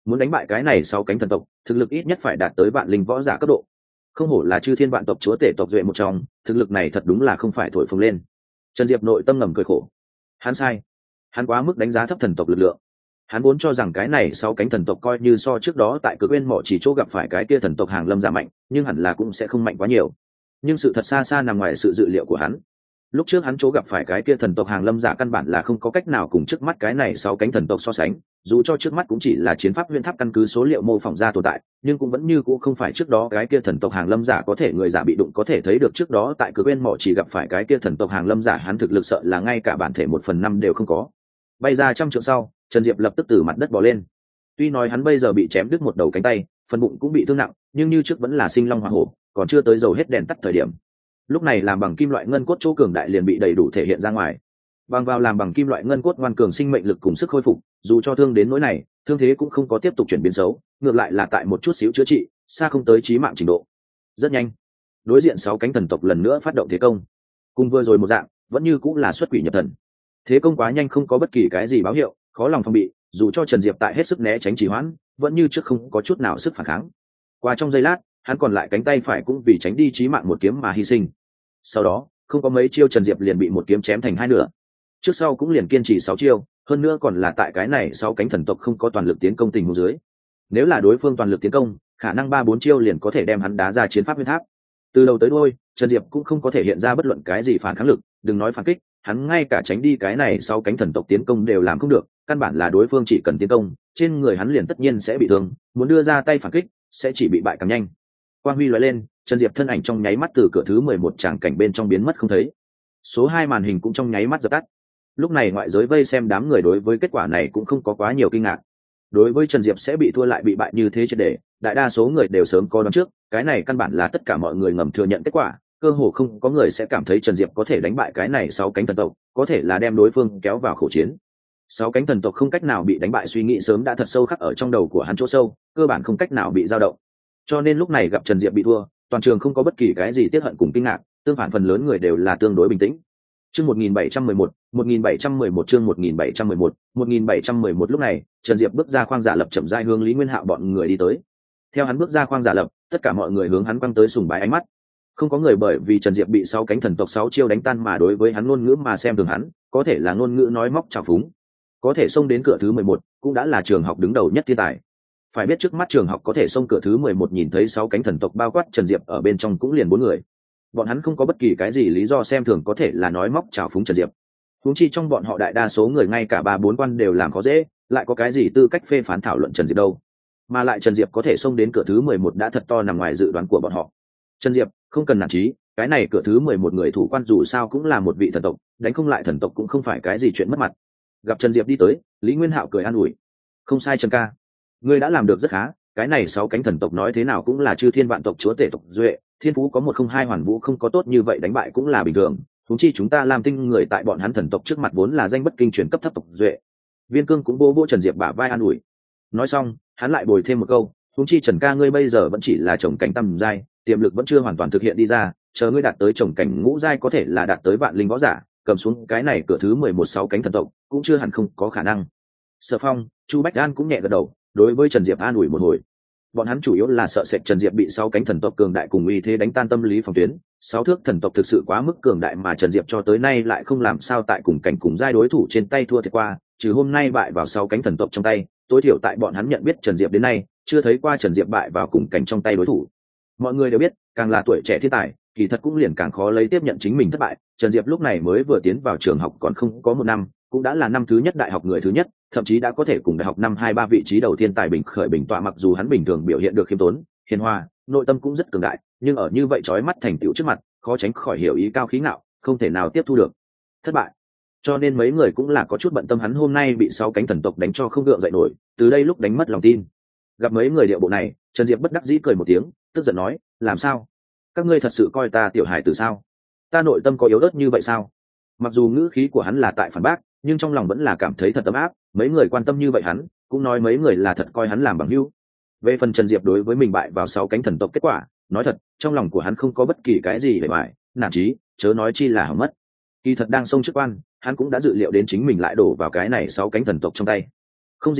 muốn đánh bại cái này 6 cánh thần tộc, thực lực ít nhất phải đạt tới vạn linh võ giả cấp độ. Không hổ là chư thiên vạn tộc chúa tể tộc duệ một trong, thực lực này thật đúng là không phải thổi phồng lên. Trần Diệp nội tâm ngầm cười khổ. Hắn sai, hắn quá mức đánh giá thấp thần tộc lực lượng. Hắn vốn cho rằng cái này 6 cánh thần tộc coi như so trước đó tại Cực Nguyên Mộ chỉ chỗ gặp phải cái kia thần tộc hàng lâm giả mạnh, nhưng hẳn là cũng sẽ không mạnh quá nhiều. Nhưng sự thật xa xa nằm ngoài sự dự liệu của hắn. Lúc trước hắn chỗ gặp phải cái kia thần tộc hàng lâm giả căn bản là không có cách nào cùng trước mắt cái này 6 cánh thần tộc so sánh, dù cho trước mắt cũng chỉ là chiến pháp huyền tháp căn cứ số liệu mô phỏng ra tồn tại, nhưng cũng vẫn như cũng không phải trước đó cái kia thần tộc hàng lâm giả có thể người giả bị đụng có thể thấy được. Trước đó tại Cực Nguyên Mộ chỉ gặp phải cái kia thần tộc hàng lâm giả, hắn thực lực sợ là ngay cả bản thể 1/5 đều không có. Bay ra trăm trượng sau, Trần Diệp lập tức từ mặt đất bò lên. Tuy nói hắn bây giờ bị chém đứt một đầu cánh tay, phần bụng cũng bị thương nặng, nhưng như trước vẫn là sinh long hỏa hổ, còn chưa tới dầu hết đèn tắt thời điểm. Lúc này làm bằng kim loại ngân cốt chỗ cường đại liền bị đầy đủ thể hiện ra ngoài. Bằng vào làm bằng kim loại ngân cốt ngoan cường sinh mệnh lực cùng sức khôi phục, dù cho thương đến nỗi này, thương thế cũng không có tiếp tục chuyển biến xấu, ngược lại là tại một chút xíu chữa trị, xa không tới chí mạng trình độ. Rất nhanh, đối diện 6 cánh thần tộc lần nữa phát động thế công. Cùng vừa rồi một dạng, vẫn như cũng là xuất quỷ nhập thần. Thế công quá nhanh, không có bất kỳ cái gì báo hiệu, khó lòng phòng bị, dù cho Trần Diệp tại hết sức né tránh trì hoãn, vẫn như trước không có chút nào sức phản kháng. Qua trong giây lát, hắn còn lại cánh tay phải cũng vì tránh đi chí mạng một kiếm mà hy sinh. Sau đó, không có mấy chiêu Trần Diệp liền bị một kiếm chém thành hai nửa. Trước sau cũng liền kiên trì 6 chiêu, hơn nữa còn là tại cái này 6 cánh thần tộc không có toàn lực tiến công tình huống dưới. Nếu là đối phương toàn lực tiến công, khả năng 3-4 chiêu liền có thể đem hắn đá ra chiến pháp huyền tháp. Từ đầu tới đuôi, Trần Diệp cũng không có thể hiện ra bất luận cái gì phản kháng lực, đừng nói phản kích, hắn ngay cả tránh đi cái này 6 cánh thần tộc tiến công đều làm không được, căn bản là đối phương chỉ cần tiến công, trên người hắn liền tất nhiên sẽ bị thương, muốn đưa ra tay phản kích, sẽ chỉ bị bại càng nhanh. Quang huy lóe lên, Trần Diệp thân ảnh trong nháy mắt từ cửa thứ 11 tràng cảnh bên trong biến mất không thấy. Số 2 màn hình cũng trong nháy mắt dập tắt. Lúc này ngoại giới vây xem đám người đối với kết quả này cũng không có quá nhiều kinh ngạc. Đối với Trần Diệp sẽ bị thua lại bị bại như thế triệt để, đại đa số người đều sớm có đoán trước, cái này căn bản là tất cả mọi người ngầm thừa nhận kết quả, cơ hồ không có người sẽ cảm thấy Trần Diệp có thể đánh bại cái này 6 cánh thần tộc, có thể là đem đối phương kéo vào khẩu chiến. 6 cánh thần tộc không cách nào bị đánh bại suy nghĩ sớm đã thật sâu khắc ở trong đầu của hắn chỗ sâu, cơ bản không cách nào bị dao động. Cho nên lúc này gặp Trần Diệp bị thua, toàn trường không có bất kỳ cái gì tiếc hận cùng kinh ngạc, tương phản phần lớn người đều là tương đối bình tĩnh. Chương 1711, 1711 chương 1711, 1711 lúc này, Trần Diệp bước ra khoang giả lập chậm rãi hướng Lý Nguyên Hạo bọn người đi tới. Theo hắn bước ra khoang giả lập, tất cả mọi người hướng hắn quăng tới sùng bái ánh mắt. Không có người bởi vì Trần Diệp bị 6 cánh thần tộc 6 chiêu đánh tan mà đối với hắn ngôn ngữ mà xem thường hắn, có thể là ngôn ngữ nói móc trào phúng. Có thể xông đến cửa thứ 11, cũng đã là trường học đứng đầu nhất thiên tài. Phải biết trước mắt trường học có thể xông cửa thứ 11 nhìn thấy 6 cánh thần tộc bao quát Trần Diệp ở bên trong cũng liền 4 người. Bọn hắn không có bất kỳ cái gì lý do xem thường có thể là nói móc trào phúng Trần Diệp. Huống chi trong bọn họ đại đa số người ngay cả 3-4 quan đều làm khó dễ, lại có cái gì tư cách phê phán thảo luận Trần Diệp đâu. Mà lại Trần Diệp có thể xông đến cửa thứ 11 đã thật to nằm ngoài dự đoán của bọn họ. Trần Diệp, không cần nản chí, cái này cửa thứ 11 người thủ quan dù sao cũng là một vị thần tộc, đánh không lại thần tộc cũng không phải cái gì chuyện mất mặt. Gặp Trần Diệp đi tới, Lý Nguyên Hạo cười an ủi. Không sai Trần ca, ngươi đã làm được rất khá, cái này 6 cánh thần tộc nói thế nào cũng là chư thiên vạn tộc chúa tể tộc duệ, thiên phú có 102 hoàn vũ không có tốt như vậy đánh bại cũng là bình thường, huống chi chúng ta làm tinh người tại bọn hắn thần tộc trước mặt vốn là danh bất kinh truyền cấp thấp tộc duệ. Viên Cương cũng bố Trần Diệp bả vai an ủi. Nói xong, hắn lại bồi thêm một câu, huống chi Trần ca ngươi bây giờ vẫn chỉ là chồng cảnh tầm giai, tiềm lực vẫn chưa hoàn toàn thực hiện đi ra, chờ ngươi đạt tới chồng cảnh ngũ giai có thể là đạt tới vạn linh võ giả, cầm xuống cái này cửa thứ 11 6 cánh thần tộc, cũng chưa hẳn không có khả năng. Sở Phong, Chu Bách An cũng nhẹ gật đầu, đối với Trần Diệp an ủi một hồi. Bọn hắn chủ yếu là sợ sệt Trần Diệp bị 6 cánh thần tộc cường đại cùng uy thế đánh tan tâm lý phòng tuyến. 6 thước thần tộc thực sự quá mức cường đại mà Trần Diệp cho tới nay lại không làm sao tại cùng cảnh cùng giai đối thủ trên tay thua thiệt qua, trừ hôm nay bại vào 6 cánh thần tộc trong tay, tối thiểu tại bọn hắn nhận biết Trần Diệp đến nay, chưa thấy qua Trần Diệp bại vào cùng cảnh trong tay đối thủ. Mọi người đều biết, càng là tuổi trẻ thiên tài, kỳ thật cũng liền càng khó lấy tiếp nhận chính mình thất bại. Trần Diệp lúc này mới vừa tiến vào trường học còn không có 1 năm, cũng đã là năm thứ nhất đại học người thứ nhất, thậm chí đã có thể cùng đại học năm 2-3 vị trí đầu thiên tài bình khởi bình tọa. Mặc dù hắn bình thường biểu hiện được khiêm tốn, hiền hòa, nội tâm cũng rất cường đại, nhưng ở như vậy chói mắt thành tựu trước mặt, khó tránh khỏi hiểu ý cao khí ngạo, không thể nào tiếp thu được thất bại. Cho nên mấy người cũng là có chút bận tâm hắn hôm nay bị 6 cánh thần tộc đánh cho không gượng dậy nổi, từ đây lúc đánh mất lòng tin. Gặp mấy người điệu bộ này, Trần Diệp bất đắc dĩ cười một tiếng, tức giận nói, làm sao? Các ngươi thật sự coi ta tiểu hài tử sao? Ta nội tâm có yếu ớt như vậy sao? Mặc dù ngữ khí của hắn là tại phản bác, nhưng trong lòng vẫn là cảm thấy thật ấm áp. Mấy người quan tâm như vậy hắn, cũng nói mấy người là thật coi hắn làm bằng hữu. Về phần Trần Diệp đối với mình bại vào 6 cánh thần tộc kết quả, nói thật, trong lòng của hắn không có bất kỳ cái gì bề ngoài, nản chí, chớ nói chi là hỏng mất. Kỳ thật đang xông trước quan, hắn cũng đã dự liệu đến chính mình lại đổ vào cái này 6 cánh thần tộc trong tay. Không gì khác,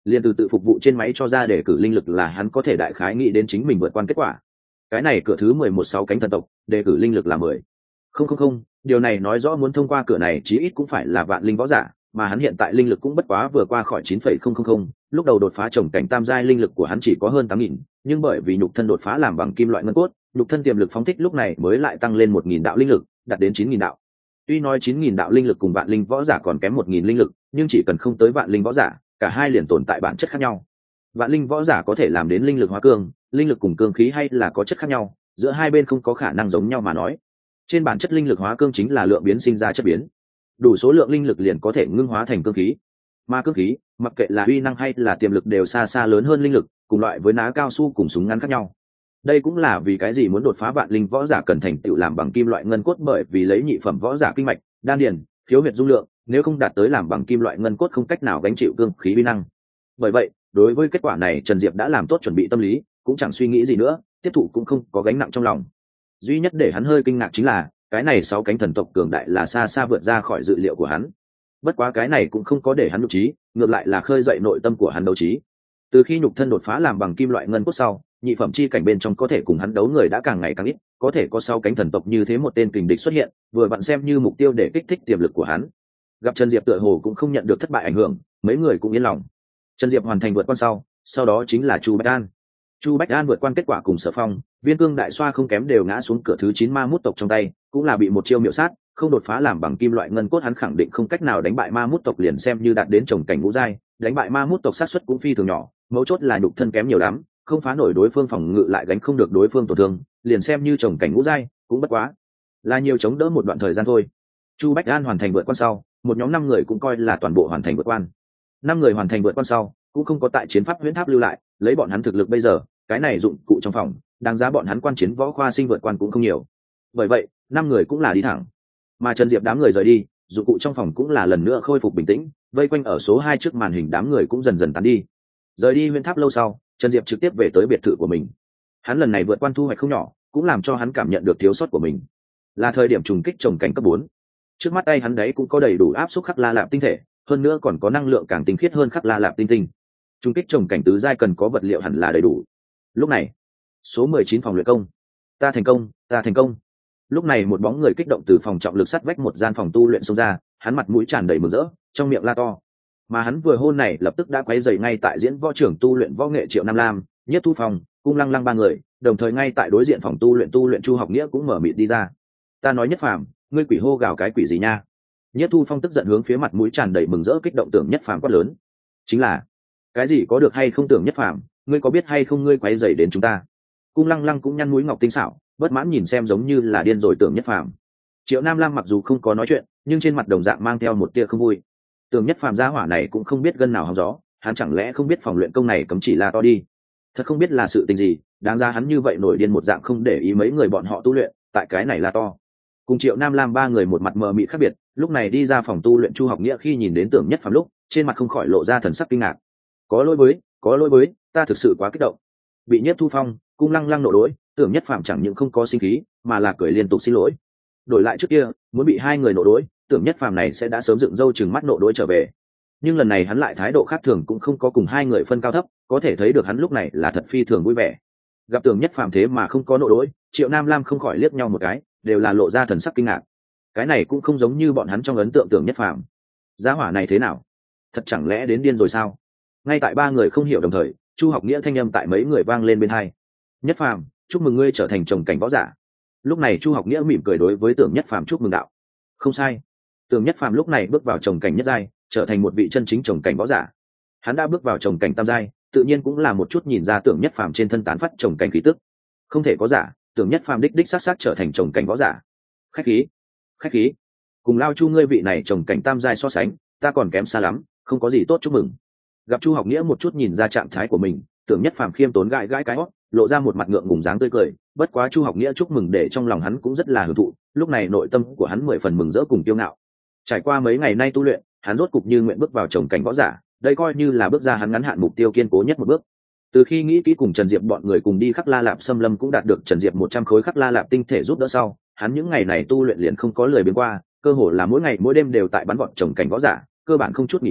liền từ tự phục vụ trên máy cho ra để cử linh lực là hắn có thể đại khái nghĩ đến chính mình vượt qua kết quả. Cái này cửa thứ 11 6 cánh thần tộc đề cử linh lực là 10. Không, điều này nói rõ muốn thông qua cửa này chí ít cũng phải là vạn linh võ giả, mà hắn hiện tại linh lực cũng bất quá vừa qua khỏi 9,000, lúc đầu đột phá trồng cảnh tam giai linh lực của hắn chỉ có hơn 8.000, nhưng bởi vì nhục thân đột phá làm bằng kim loại ngân cốt, nhục thân tiềm lực phóng thích lúc này mới lại tăng lên 1.000 đạo linh lực, đạt đến 9.000 đạo. Tuy nói 9.000 đạo linh lực cùng vạn linh võ giả còn kém 1.000 linh lực, nhưng chỉ cần không tới vạn linh võ giả, cả hai liền tồn tại bản chất khác nhau. Vạn linh võ giả có thể làm đến linh lực hóa cương, linh lực cùng cương khí hay là có chất khác nhau, giữa hai bên không có khả năng giống nhau mà nói. Trên bản chất linh lực hóa cương chính là lượng biến sinh ra chất biến, đủ số lượng linh lực liền có thể ngưng hóa thành cương khí, mà cương khí mặc kệ là uy năng hay là tiềm lực đều xa xa lớn hơn linh lực, cùng loại với ná cao su cùng súng ngắn khác nhau. Đây cũng là vì cái gì muốn đột phá vạn linh võ giả cần thành tựu làm bằng kim loại ngân cốt, bởi vì lấy nhị phẩm võ giả kinh mạch, đan điền, khiếu huyệt dung lượng, nếu không đạt tới làm bằng kim loại ngân cốt không cách nào gánh chịu cương khí uy năng. Bởi vậy, đối với kết quả này Trần Diệp đã làm tốt chuẩn bị tâm lý, cũng chẳng suy nghĩ gì nữa, tiếp thụ cũng không có gánh nặng trong lòng. Duy nhất để hắn hơi kinh ngạc chính là cái này 6 cánh thần tộc cường đại là xa xa vượt ra khỏi dự liệu của hắn. Bất quá cái này cũng không có để hắn nhục trí, ngược lại là khơi dậy nội tâm của hắn đấu trí. Từ khi nhục thân đột phá làm bằng kim loại ngân cốt sau, nhị phẩm chi cảnh bên trong có thể cùng hắn đấu người đã càng ngày càng ít, có thể có 6 cánh thần tộc như thế một tên kình địch xuất hiện, vừa vặn xem như mục tiêu để kích thích tiềm lực của hắn. Gặp Trần Diệp tựa hồ cũng không nhận được thất bại ảnh hưởng, mấy người cũng yên lòng. Trần Diệp hoàn thành vượt quan sau đó chính là Chu Bách An. Chu Bách An vượt quan kết quả cùng Sở Phong, Viên Cương Đại Xoa không kém đều ngã xuống cửa thứ 9 ma mút tộc trong tay, cũng là bị một chiêu miểu sát, không đột phá làm bằng kim loại ngân cốt hắn khẳng định không cách nào đánh bại ma mút tộc, liền xem như đạt đến trồng cảnh ngũ giai, đánh bại ma mút tộc xác suất cũng phi thường nhỏ, mấu chốt là nhục thân kém nhiều lắm, không phá nổi đối phương phòng ngự lại gánh không được đối phương tổn thương, liền xem như trồng cảnh ngũ giai, cũng bất quá là nhiều chống đỡ một đoạn thời gian thôi. Chu Bách An hoàn thành vượt quan sau, một nhóm 5 người cũng coi là toàn bộ hoàn thành vượt quan. 5 người hoàn thành vượt quan sau, cũng không có tại chiến pháp huyễn tháp lưu lại, lấy bọn hắn thực lực bây giờ, cái này dụng cụ trong phòng, đáng giá bọn hắn quan chiến võ khoa sinh vượt quan cũng không nhiều. Bởi vậy, 5 người cũng là đi thẳng. Mà Trần Diệp đám người rời đi, dụng cụ trong phòng cũng là lần nữa khôi phục bình tĩnh, vây quanh ở số 2 trước màn hình đám người cũng dần dần tán đi. Rời đi huyễn tháp lâu sau, Trần Diệp trực tiếp về tới biệt thự của mình. Hắn lần này vượt quan thu hoạch không nhỏ, cũng làm cho hắn cảm nhận được thiếu sót của mình. Là thời điểm trùng kích trồng cảnh cấp 4. Trước mắt tay hắn đấy cũng có đầy đủ áp suất khắc la lạp tinh thể, hơn nữa còn có năng lượng càng tinh khiết hơn khắc la lạp tinh tinh. Trùng kích trồng cảnh tứ giai cần có vật liệu hẳn là đầy đủ. Lúc này, số 19 phòng luyện công. Ta thành công. Lúc này một bóng người kích động từ phòng trọng lực sắt vách một gian phòng tu luyện xông ra, hắn mặt mũi tràn đầy mừng rỡ, trong miệng la to. Mà hắn vừa hôn này lập tức đã quấy rầy ngay tại diễn võ trưởng tu luyện võ nghệ Triệu Nam Lam, Nhất Thu Phong, Cung Lăng Lăng ba người, đồng thời ngay tại đối diện phòng tu luyện Chu Học Nghĩa cũng mở miệng đi ra. Ta nói Nhất Phàm, ngươi quỷ hô gào cái quỷ gì nha? Nhất Thu Phong tức giận hướng phía mặt mũi tràn đầy mừng rỡ kích động Tưởng Nhất Phàm quát lớn. Chính là, cái gì có được hay không Tưởng Nhất Phàm, ngươi có biết hay không ngươi quấy rầy đến chúng ta? Cung Lăng Lăng cũng nhăn mũi ngọc tinh xảo, bất mãn nhìn xem giống như là điên rồi Tưởng Nhất Phàm. Triệu Nam Lam mặc dù không có nói chuyện, nhưng trên mặt đồng dạng mang theo một tia không vui. Tưởng Nhất Phàm gia hỏa này cũng không biết gân nào hóng gió, hắn chẳng lẽ không biết phòng luyện công này cấm chỉ la to đi? Thật không biết là sự tình gì, đáng ra hắn như vậy nổi điên một dạng không để ý mấy người bọn họ tu luyện, tại cái này la to. Cùng Triệu Nam Lam ba người một mặt mờ mịt khác biệt, lúc này đi ra phòng tu luyện Chu Học Nghĩa khi nhìn đến Tưởng Nhất Phàm lúc, trên mặt không khỏi lộ ra thần sắc kinh ngạc. Có lỗi với, ta thực sự quá kích động. Bị Nhất Thu Phong, Cung Lăng Lăng nộ lỗi, Tưởng Nhất Phàm chẳng những không có sinh khí, mà là cười liên tục xin lỗi. Đổi lại trước kia, muốn bị hai người nộ lỗi, Tưởng Nhất Phàm này sẽ đã sớm dựng râu trừng mắt nộ lỗi trở về. Nhưng lần này hắn lại thái độ khác thường, cũng không có cùng hai người phân cao thấp, có thể thấy được hắn lúc này là thật phi thường vui vẻ. Gặp Tưởng Nhất Phàm thế mà không có nộ lỗi, Triệu Nam Lam không khỏi liếc nhau một cái, đều là lộ ra thần sắc kinh ngạc. Cái này cũng không giống như bọn hắn trong ấn tượng Tưởng Nhất Phàm. Gia hỏa này thế nào? Thật chẳng lẽ đến điên rồi sao? Ngay tại ba người không hiểu đồng thời, Chu Học Nghĩa thanh âm tại mấy người vang lên bên hai. Nhất Phàm, chúc mừng ngươi trở thành trồng cảnh võ giả. Lúc này Chu Học Nghĩa mỉm cười đối với Tưởng Nhất Phàm chúc mừng đạo. Không sai. Tưởng Nhất Phàm lúc này bước vào trồng cảnh nhất giai, trở thành một vị chân chính trồng cảnh võ giả. Hắn đã bước vào trồng cảnh tam giai, tự nhiên cũng là một chút nhìn ra Tưởng Nhất Phàm trên thân tán phát trồng cảnh khí tức. Không thể có giả, Tưởng Nhất Phàm đích sát sát trở thành trồng cảnh võ giả. Khách khí. Cùng Lao Chu ngươi vị này trồng cảnh tam giai so sánh, ta còn kém xa lắm, không có gì tốt chúc mừng. Gặp Chu Học Nghĩa một chút nhìn ra trạng thái của mình, Tưởng Nhất Phàm khiêm tốn gãi cái hót, lộ ra một mặt ngượng ngùng dáng tươi cười. Bất quá Chu Học Nghĩa chúc mừng để trong lòng hắn cũng rất là hưởng thụ, lúc này nội tâm của hắn 10 phần mừng rỡ cùng kiêu ngạo. Trải qua mấy ngày nay tu luyện, hắn rốt cục như nguyện bước vào trồng cảnh võ giả, đây coi như là bước ra hắn ngắn hạn mục tiêu kiên cố nhất một bước. Từ khi nghĩ kỹ cùng Trần Diệp bọn người cùng đi khắc La Lạp xâm lâm cũng đạt được Trần Diệp 100 khối khắc La Lạp tinh thể giúp đỡ sau, hắn những ngày này tu luyện liền không có lười biếng qua, cơ hồ là mỗi ngày mỗi đêm đều tại bắn vọt trồng cảnh võ giả, cơ bản không chút nghỉ ngơi,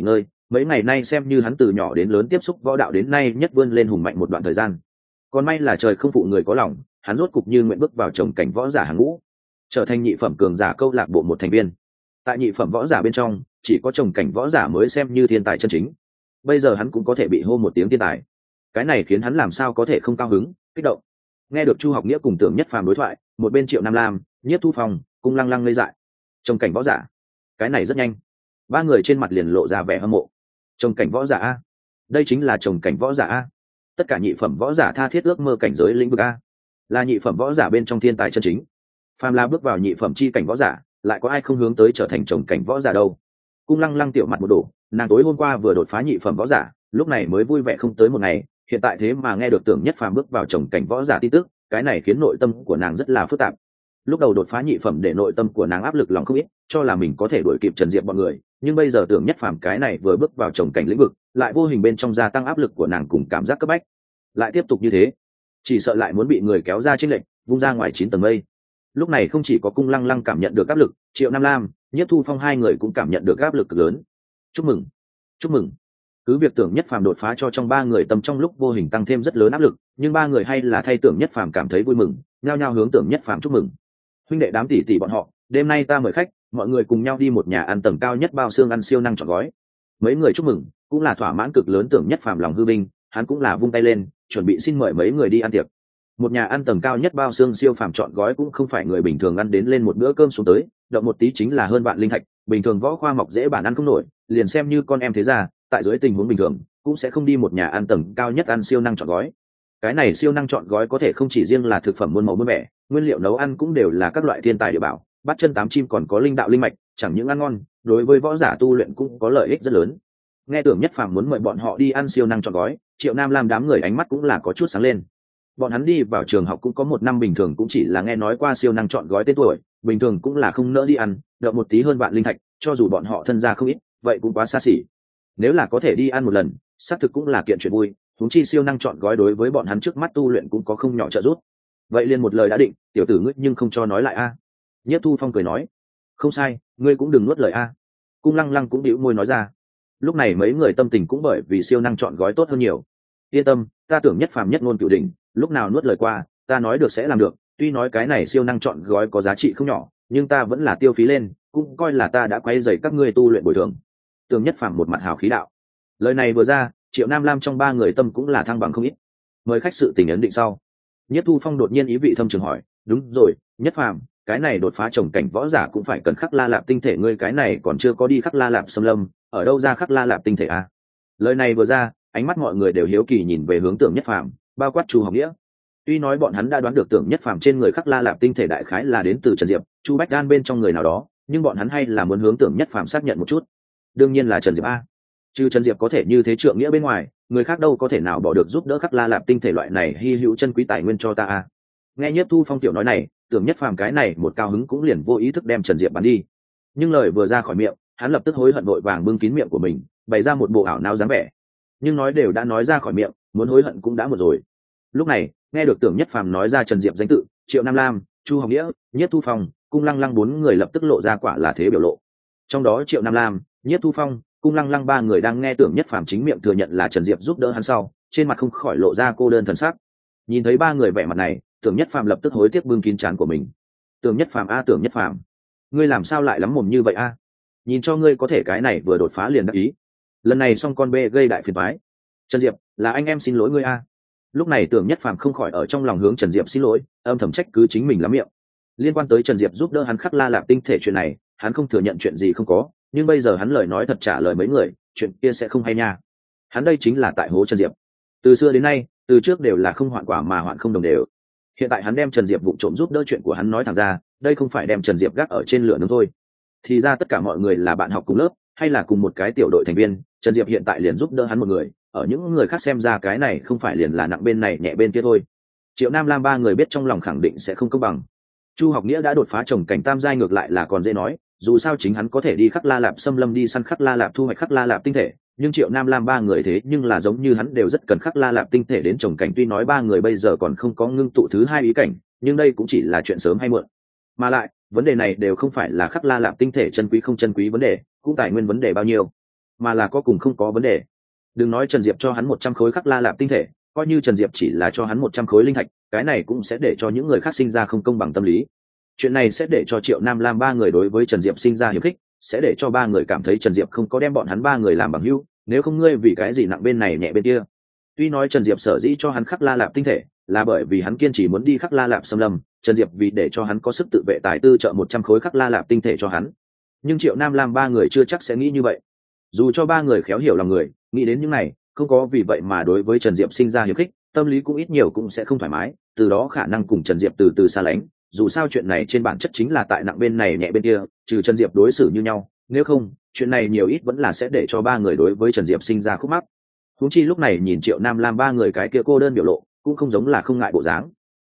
mấy ngày nay xem như hắn từ nhỏ đến lớn tiếp xúc võ đạo đến nay nhất vươn lên hùng mạnh một đoạn thời gian. Còn may là trời không phụ người có lòng, hắn rốt cục như nguyện bước vào trồng cảnh võ giả hàng ngũ, trở thành nhị phẩm cường giả câu lạc bộ một thành viên. Tại nhị phẩm võ giả bên trong, chỉ có trồng cảnh võ giả mới xem như thiên tài chân chính. Bây giờ hắn cũng có thể bị hô một tiếng thiên tài, cái này khiến hắn làm sao có thể không cao hứng, kích động. Nghe được Chu Học Nghĩa cùng Tưởng Nhất Phàm đối thoại, một bên Triệu Nam Lam, Nhiếp Thu Phong, Cung Lăng Lăng ngây dại. Trồng cảnh võ giả, cái này rất nhanh. Ba người trên mặt liền lộ ra vẻ hâm mộ. Trồng cảnh võ giả a, đây chính là trồng cảnh võ giả a. Tất cả nhị phẩm võ giả tha thiết ước mơ cảnh giới lĩnh vực a, là nhị phẩm võ giả bên trong thiên tài chân chính. Phàm là bước vào nhị phẩm chi cảnh võ giả, lại có ai không hướng tới trở thành trồng cảnh võ giả đâu. Cung Lăng Lăng tiểu mặt một đổ, nàng tối hôm qua vừa đột phá nhị phẩm võ giả, lúc này mới vui vẻ không tới một ngày, hiện tại thế mà nghe được Tưởng Nhất Phàm bước vào trồng cảnh võ giả tin tức, cái này khiến nội tâm của nàng rất là phức tạp. Lúc đầu đột phá nhị phẩm để nội tâm của nàng áp lực lòng không ít, cho là mình có thể đuổi kịp Trần Diệp bọn người, nhưng bây giờ Tưởng Nhất Phàm cái này vừa bước vào trồng cảnh lĩnh vực, lại vô hình bên trong gia tăng áp lực của nàng cùng cảm giác cấp bách. Lại tiếp tục như thế, chỉ sợ lại muốn bị người kéo ra chênh lệch, vung ra ngoài 9 tầng mây. Lúc này không chỉ có Cung Lăng Lăng cảm nhận được áp lực, Triệu Nam Lam, Nhiếp Thu Phong hai người cũng cảm nhận được áp lực cực lớn. Chúc mừng, chúc mừng. Cứ việc Tưởng Nhất Phàm đột phá cho trong ba người tâm trong lúc vô hình tăng thêm rất lớn áp lực, nhưng ba người hay là thay Tưởng Nhất Phàm cảm thấy vui mừng, nhao nhao hướng Tưởng Nhất Phàm chúc mừng. Huynh đệ đám tỷ tỷ bọn họ, đêm nay ta mời khách, mọi người cùng nhau đi một nhà ăn tầng cao nhất bao xương ăn siêu năng trọn gói. Mấy người chúc mừng, cũng là thỏa mãn cực lớn Tưởng Nhất Phàm lòng hư vinh, hắn cũng là vung tay lên, chuẩn bị xin mời mấy người đi ăn tiệc. Một nhà ăn tầng cao nhất bao xương siêu phàm trọn gói cũng không phải người bình thường ăn đến lên một bữa cơm xuống tới, động một tí chính là hơn vạn linh thạch, bình thường võ khoa mọc dễ bản ăn không nổi, liền xem như con em thế gia, tại dưới tình huống bình thường cũng sẽ không đi một nhà ăn tầng cao nhất ăn siêu năng trọn gói. Cái này siêu năng trọn gói có thể không chỉ riêng là thực phẩm muôn màu muôn vẻ, nguyên liệu nấu ăn cũng đều là các loại thiên tài địa bảo, bát chân tám chim còn có linh đạo linh mạch, chẳng những ăn ngon, đối với võ giả tu luyện cũng có lợi ích rất lớn. Nghe Tưởng Nhất Phàm muốn mời bọn họ đi ăn siêu năng trọn gói, Triệu Nam Lam đám người ánh mắt cũng là có chút sáng lên. Bọn hắn đi vào trường học cũng có một năm, bình thường cũng chỉ là nghe nói qua siêu năng trọn gói tên tuổi, bình thường cũng là không nỡ đi ăn, đợi một tí hơn vạn linh thạch, cho dù bọn họ thân gia không ít, vậy cũng quá xa xỉ. Nếu là có thể đi ăn một lần, xác thực cũng là kiện chuyện vui, huống chi siêu năng trọn gói đối với bọn hắn trước mắt tu luyện cũng có không nhỏ trợ giúp. Vậy liền một lời đã định, tiểu tử ngươi nhưng không cho nói lại a. Nhiếp Thu Phong cười nói, không sai, ngươi cũng đừng nuốt lời a. Cung Lăng Lăng cũng bĩu môi nói ra. Lúc này mấy người tâm tình cũng bởi vì siêu năng trọn gói tốt hơn nhiều. Yên tâm, ta Tưởng Nhất Phàm nhất ngôn cửu đỉnh, lúc nào nuốt lời qua, ta nói được sẽ làm được. Tuy nói cái này siêu năng trọn gói có giá trị không nhỏ, nhưng ta vẫn là tiêu phí lên, cũng coi là ta đã quay dày các ngươi tu luyện bồi thường. Tưởng Nhất Phàm một mặt hào khí đạo. Lời này vừa ra, Triệu Nam Lam trong ba người tâm cũng là thăng bằng không ít. Mời khách sự tình ấn định sau, Nhất Thu Phong đột nhiên ý vị thâm trường hỏi, đúng rồi, Nhất Phàm, cái này đột phá trồng cảnh võ giả cũng phải cần khắc la lạp tinh thể, ngươi cái này còn chưa có đi khắc la lạp xâm lâm, ở đâu ra khắc la lạp tinh thể à? Lời này vừa ra, ánh mắt mọi người đều hiếu kỳ nhìn về hướng Tưởng Nhất Phàm, bao quát Chu Học Nghĩa. Tuy nói bọn hắn đã đoán được Tưởng Nhất Phàm trên người khắc la lạp tinh thể đại khái là đến từ Trần Diệp, Chu Bách Đan bên trong người nào đó, nhưng bọn hắn hay là muốn hướng Tưởng Nhất Phàm xác nhận một chút. Đương nhiên là Trần Diệp a. Chứ Trần Diệp có thể như thế trượng nghĩa bên ngoài, người khác đâu có thể nào bỏ được giúp đỡ khắc la lạp tinh thể loại này hy hữu chân quý tài nguyên cho ta a. Nghe Nhiếp Thu Phong tiểu nói này, Tưởng Nhất Phàm cái này một cao hứng cũng liền vô ý thức đem Trần Diệp bắn đi. Nhưng lời vừa ra khỏi miệng, hắn lập tức hối hận vội vàng bưng kín miệng của mình, bày ra một bộ ảo não dáng vẻ. Nhưng nói đều đã nói ra khỏi miệng, muốn hối hận cũng đã một rồi. Lúc này, nghe được Tưởng Nhất Phàm nói ra Trần Diệp danh tự, Triệu Nam Lam, Chu Học Nghĩa, Nhiếp Thu Phong, Cung Lăng Lăng bốn người lập tức lộ ra quả là thế biểu lộ. Trong đó Triệu Nam Lam, Nhiếp Thu Phong, Cung Lăng Lăng ba người đang nghe Tưởng Nhất Phàm chính miệng thừa nhận là Trần Diệp giúp đỡ hắn sau, trên mặt không khỏi lộ ra cô đơn thần sắc. Nhìn thấy ba người vẻ mặt này, Tưởng Nhất Phàm lập tức hối tiếc bưng kín trán của mình. Tưởng Nhất Phàm a, Tưởng Nhất Phàm, ngươi làm sao lại lắm mồm như vậy a? Nhìn cho ngươi có thể cái này vừa đột phá liền đắc ý. Lần này xong con bê gây đại phiền toái. Trần Diệp, là anh em xin lỗi ngươi a. Lúc này Tưởng Nhất Phàm không khỏi ở trong lòng hướng Trần Diệp xin lỗi, âm thầm trách cứ chính mình lắm miệng. Liên quan tới Trần Diệp giúp đỡ hắn khắc la lạp tinh thể chuyện này, hắn không thừa nhận chuyện gì không có, nhưng bây giờ hắn lời nói thật trả lời mấy người, chuyện kia sẽ không hay nha. Hắn đây chính là tại hố Trần Diệp. Từ xưa đến nay, từ trước đều là không hoạn quả mà hoạn không đồng đều. Hiện tại hắn đem Trần Diệp vụ trộm giúp đỡ chuyện của hắn nói thẳng ra, đây không phải đem Trần Diệp gác ở trên lửa nướng thôi. Thì ra tất cả mọi người là bạn học cùng lớp, hay là cùng một cái tiểu đội thành viên, Trần Diệp hiện tại liền giúp đỡ hắn một người, ở những người khác xem ra cái này không phải liền là nặng bên này nhẹ bên kia thôi. Triệu Nam Lam ba người biết trong lòng khẳng định sẽ không công bằng. Chu Học Nghĩa đã đột phá trồng cảnh tam giai ngược lại là còn dễ nói, dù sao chính hắn có thể đi khắc la lạp xâm lâm đi săn khắc la lạp thu hoạch khắc la lạp tinh thể, nhưng Triệu Nam Lam ba người thế nhưng là giống như hắn đều rất cần khắc la lạp tinh thể đến trồng cảnh, tuy nói ba người bây giờ còn không có ngưng tụ thứ hai ý cảnh, nhưng đây cũng chỉ là chuyện sớm hay muộn. Mà lại, vấn đề này đều không phải là khắc la lạp tinh thể chân quý không chân quý vấn đề, cũng tài nguyên vấn đề bao nhiêu. mà là có cùng không có vấn đề. Đừng nói Trần Diệp cho hắn 100 khối khắc la lạp tinh thể, coi như Trần Diệp chỉ là cho hắn 100 khối linh thạch, cái này cũng sẽ để cho những người khác sinh ra không công bằng tâm lý. Chuyện này sẽ để cho Triệu Nam Lam ba người đối với Trần Diệp sinh ra hiềm khích, sẽ để cho ba người cảm thấy Trần Diệp không có đem bọn hắn ba người làm bằng hữu, nếu không ngươi vì cái gì nặng bên này nhẹ bên kia. Tuy nói Trần Diệp sở dĩ cho hắn khắc la lạp tinh thể, là bởi vì hắn kiên trì muốn đi khắc la lạp xâm lâm, Trần Diệp vì để cho hắn có sức tự vệ tài tư trợ 100 khối khắc la lạp tinh thể cho hắn. Nhưng Triệu Nam Lam ba người chưa chắc sẽ nghĩ như vậy. Dù cho ba người khéo hiểu lòng người, nghĩ đến những này, không có vì vậy mà đối với Trần Diệp sinh ra hiềm khích, tâm lý cũng ít nhiều cũng sẽ không thoải mái, từ đó khả năng cùng Trần Diệp từ từ xa lánh. Dù sao chuyện này trên bản chất chính là tại nặng bên này nhẹ bên kia, trừ Trần Diệp đối xử như nhau, nếu không chuyện này nhiều ít vẫn là sẽ để cho ba người đối với Trần Diệp sinh ra khúc mắc. Huống chi lúc này nhìn Triệu Nam Lam ba người cái kia cô đơn biểu lộ, cũng không giống là không ngại bộ dáng.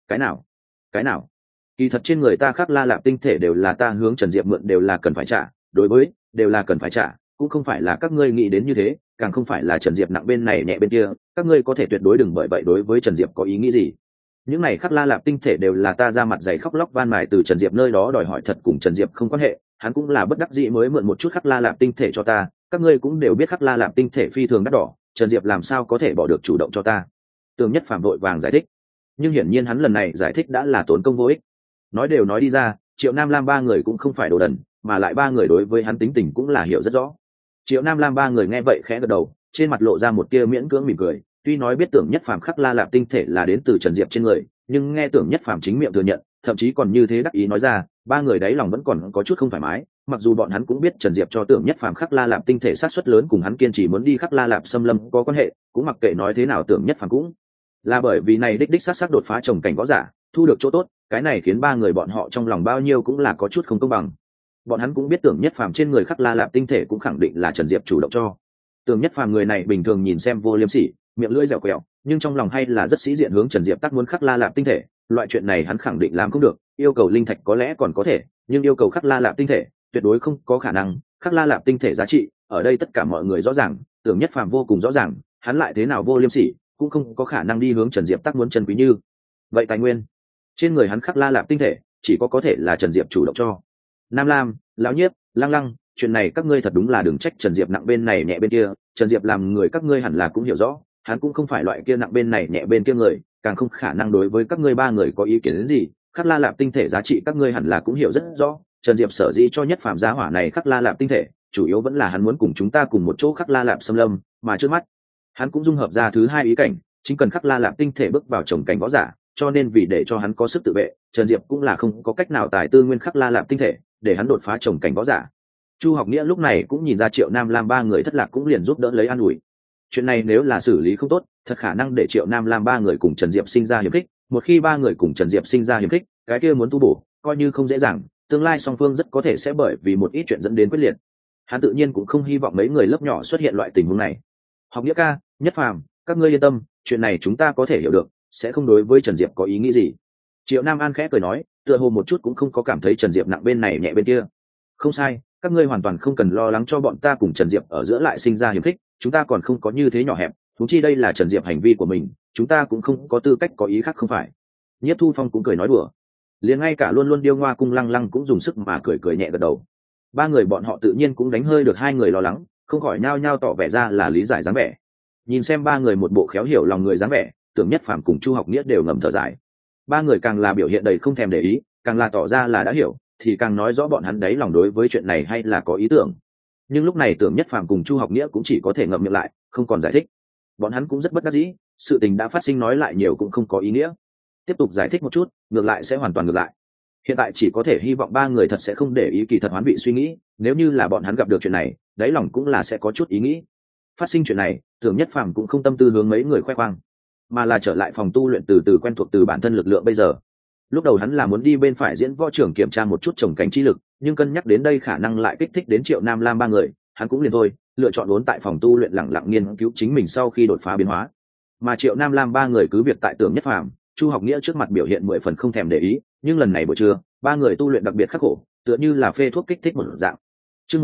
Cái nào kỳ thật trên người ta khắc la lạp tinh thể đều là ta hướng Trần Diệp mượn, đều là cần phải trả, đối với đều là cần phải trả, cũng không phải là các ngươi nghĩ đến như thế, càng không phải là Trần Diệp nặng bên này nhẹ bên kia, các ngươi có thể tuyệt đối đừng bởi vậy đối với Trần Diệp có ý nghĩ gì. Những này khắc la lạp tinh thể đều là ta ra mặt dày khóc lóc van mài từ Trần Diệp nơi đó đòi hỏi, thật cùng Trần Diệp không quan hệ, hắn cũng là bất đắc dĩ mới mượn một chút khắc la lạp tinh thể cho ta, các ngươi cũng đều biết khắc la lạp tinh thể phi thường đắt đỏ, Trần Diệp làm sao có thể bỏ được chủ động cho ta. Tường Nhất Phàm vội vàng giải thích, nhưng hiển nhiên hắn lần này giải thích đã là tốn công vô ích. Nói đều nói đi ra, Triệu Nam Lam ba người cũng không phải đồ đần, mà lại ba người đối với hắn tính tình cũng là hiểu rất rõ. Triệu Nam Lam ba người nghe vậy khẽ gật đầu, trên mặt lộ ra một tia miễn cưỡng mỉm cười, tuy nói biết Tưởng Nhất Phàm khắc la lạp tinh thể là đến từ Trần Diệp trên người, nhưng nghe Tưởng Nhất Phàm chính miệng thừa nhận, thậm chí còn như thế đắc ý nói ra, ba người đáy lòng vẫn còn có chút không thoải mái, mặc dù bọn hắn cũng biết Trần Diệp cho Tưởng Nhất Phàm khắc la lạp tinh thể sát suất lớn cùng hắn kiên trì muốn đi khắc la lạp xâm lâm có quan hệ, cũng mặc kệ nói thế nào Tưởng Nhất Phàm cũng là bởi vì này đích sát đột phá trồng cảnh võ giả, thu được chỗ tốt, cái này khiến ba người bọn họ trong lòng bao nhiêu cũng là có chút không công bằng. Bọn hắn cũng biết Tưởng Nhất Phàm trên người khắc la lạp tinh thể cũng khẳng định là Trần Diệp chủ động cho. Tưởng Nhất Phàm người này bình thường nhìn xem vô liêm sỉ, miệng lưỡi dẻo quẹo, nhưng trong lòng hay là rất sĩ diện hướng Trần Diệp tác muốn khắc la lạp tinh thể, loại chuyện này hắn khẳng định làm không được, yêu cầu linh thạch có lẽ còn có thể, nhưng yêu cầu khắc la lạp tinh thể tuyệt đối không có khả năng. Khắc la lạp tinh thể giá trị ở đây tất cả mọi người rõ ràng, Tưởng Nhất Phàm vô cùng rõ ràng, hắn lại thế nào vô liêm sỉ cũng không có khả năng đi hướng Trần Diệp tác muốn chân quý như vậy tài nguyên. Trên người hắn khắc la lạp tinh thể chỉ có thể là Trần Diệp chủ động cho. Nam Lam, lão Nhiếp, Lăng Lăng, chuyện này các ngươi thật đúng là đừng trách Trần Diệp nặng bên này nhẹ bên kia, Trần Diệp làm người các ngươi hẳn là cũng hiểu rõ, hắn cũng không phải loại kia nặng bên này nhẹ bên kia người, càng không khả năng đối với các ngươi ba người có ý kiến đến gì. Khắc la lạp tinh thể giá trị các ngươi hẳn là cũng hiểu rất rõ, Trần Diệp sở dĩ cho Nhất Phàm giá hỏa này khắc la lạp tinh thể, chủ yếu vẫn là hắn muốn cùng chúng ta cùng một chỗ khắc la lạp xâm lâm, mà trước mắt hắn cũng dung hợp ra thứ hai ý cảnh, chính cần khắc la lạp tinh thể bước vào trồng cảnh võ giả, cho nên vì để cho hắn có sức tự vệ, Trần Diệp cũng là không có cách nào tài tư nguyên khắc la lạp tinh thể để hắn đột phá trồng cảnh võ giả. Chu Học Nghĩa lúc này cũng nhìn ra Triệu Nam Lam ba người thất lạc, cũng liền giúp đỡ lấy an ủi. Chuyện này nếu là xử lý không tốt, thật khả năng để Triệu Nam Lam ba người cùng Trần Diệp sinh ra hiềm khích, một khi ba người cùng Trần Diệp sinh ra hiềm khích, cái kia muốn tu bổ coi như không dễ dàng, tương lai song phương rất có thể sẽ bởi vì một ít chuyện dẫn đến quyết liệt. Hắn tự nhiên cũng không hy vọng mấy người lớp nhỏ xuất hiện loại tình huống này. Học Nghĩa ca, Nhất Phàm, các ngươi yên tâm, chuyện này chúng ta có thể hiểu được, sẽ không đối với Trần Diệp có ý nghĩ gì. Triệu Nam An khẽ cười nói, tựa hồ một chút cũng không có cảm thấy Trần Diệp nặng bên này nhẹ bên kia. Không sai, các ngươi hoàn toàn không cần lo lắng cho bọn ta cùng Trần Diệp ở giữa lại sinh ra hiềm khích, chúng ta còn không có như thế nhỏ hẹp, thú chi đây là Trần Diệp hành vi của mình, chúng ta cũng không có tư cách có ý khác không phải. Nhiếp Thu Phong cũng cười nói đùa, liền ngay cả luôn luôn điêu ngoa cung Lăng Lăng cũng dùng sức mà cười nhẹ gật đầu. Ba người bọn họ tự nhiên cũng đánh hơi được hai người lo lắng, không khỏi nhao nhao tỏ vẻ ra là lý giải dáng vẻ. Nhìn xem ba người một bộ khéo hiểu lòng người dáng vẻ, Tưởng Nhất Phàm cùng Chu Học Nghĩa đều ngầm thở dài. Ba người càng là biểu hiện đầy không thèm để ý, càng là tỏ ra là đã hiểu, thì càng nói rõ bọn hắn đấy lòng đối với chuyện này hay là có ý tưởng. Nhưng lúc này Tưởng Nhất Phàm cùng Chu Học Nghĩa cũng chỉ có thể ngậm miệng lại, không còn giải thích. Bọn hắn cũng rất bất đắc dĩ, sự tình đã phát sinh nói lại nhiều cũng không có ý nghĩa. Tiếp tục giải thích một chút, ngược lại sẽ hoàn toàn ngược lại. Hiện tại chỉ có thể hy vọng ba người thật sẽ không để ý kỳ thật hoán vị suy nghĩ, nếu như là bọn hắn gặp được chuyện này, đáy lòng cũng là sẽ có chút ý nghĩ. Phát sinh chuyện này, Tưởng Nhất Phàm cũng không tâm tư hướng mấy người khoe khoang, mà là trở lại phòng tu luyện từ từ quen thuộc từ bản thân lực lượng bây giờ. Lúc đầu hắn là muốn đi bên phải diễn võ trưởng kiểm tra một chút trồng cảnh chi lực, nhưng cân nhắc đến đây khả năng lại kích thích đến Triệu Nam Lam ba người, hắn cũng liền thôi, lựa chọn vốn tại phòng tu luyện lặng lặng nghiên cứu chính mình sau khi đột phá biến hóa. Mà Triệu Nam Lam ba người cứ việc tại Tưởng Nhất Phàm, Chu Học Nghĩa trước mặt biểu hiện 10 phần không thèm để ý, nhưng lần này buổi trưa, ba người tu luyện đặc biệt khắc khổ, tựa như là phê thuốc kích thích một dạng. Chương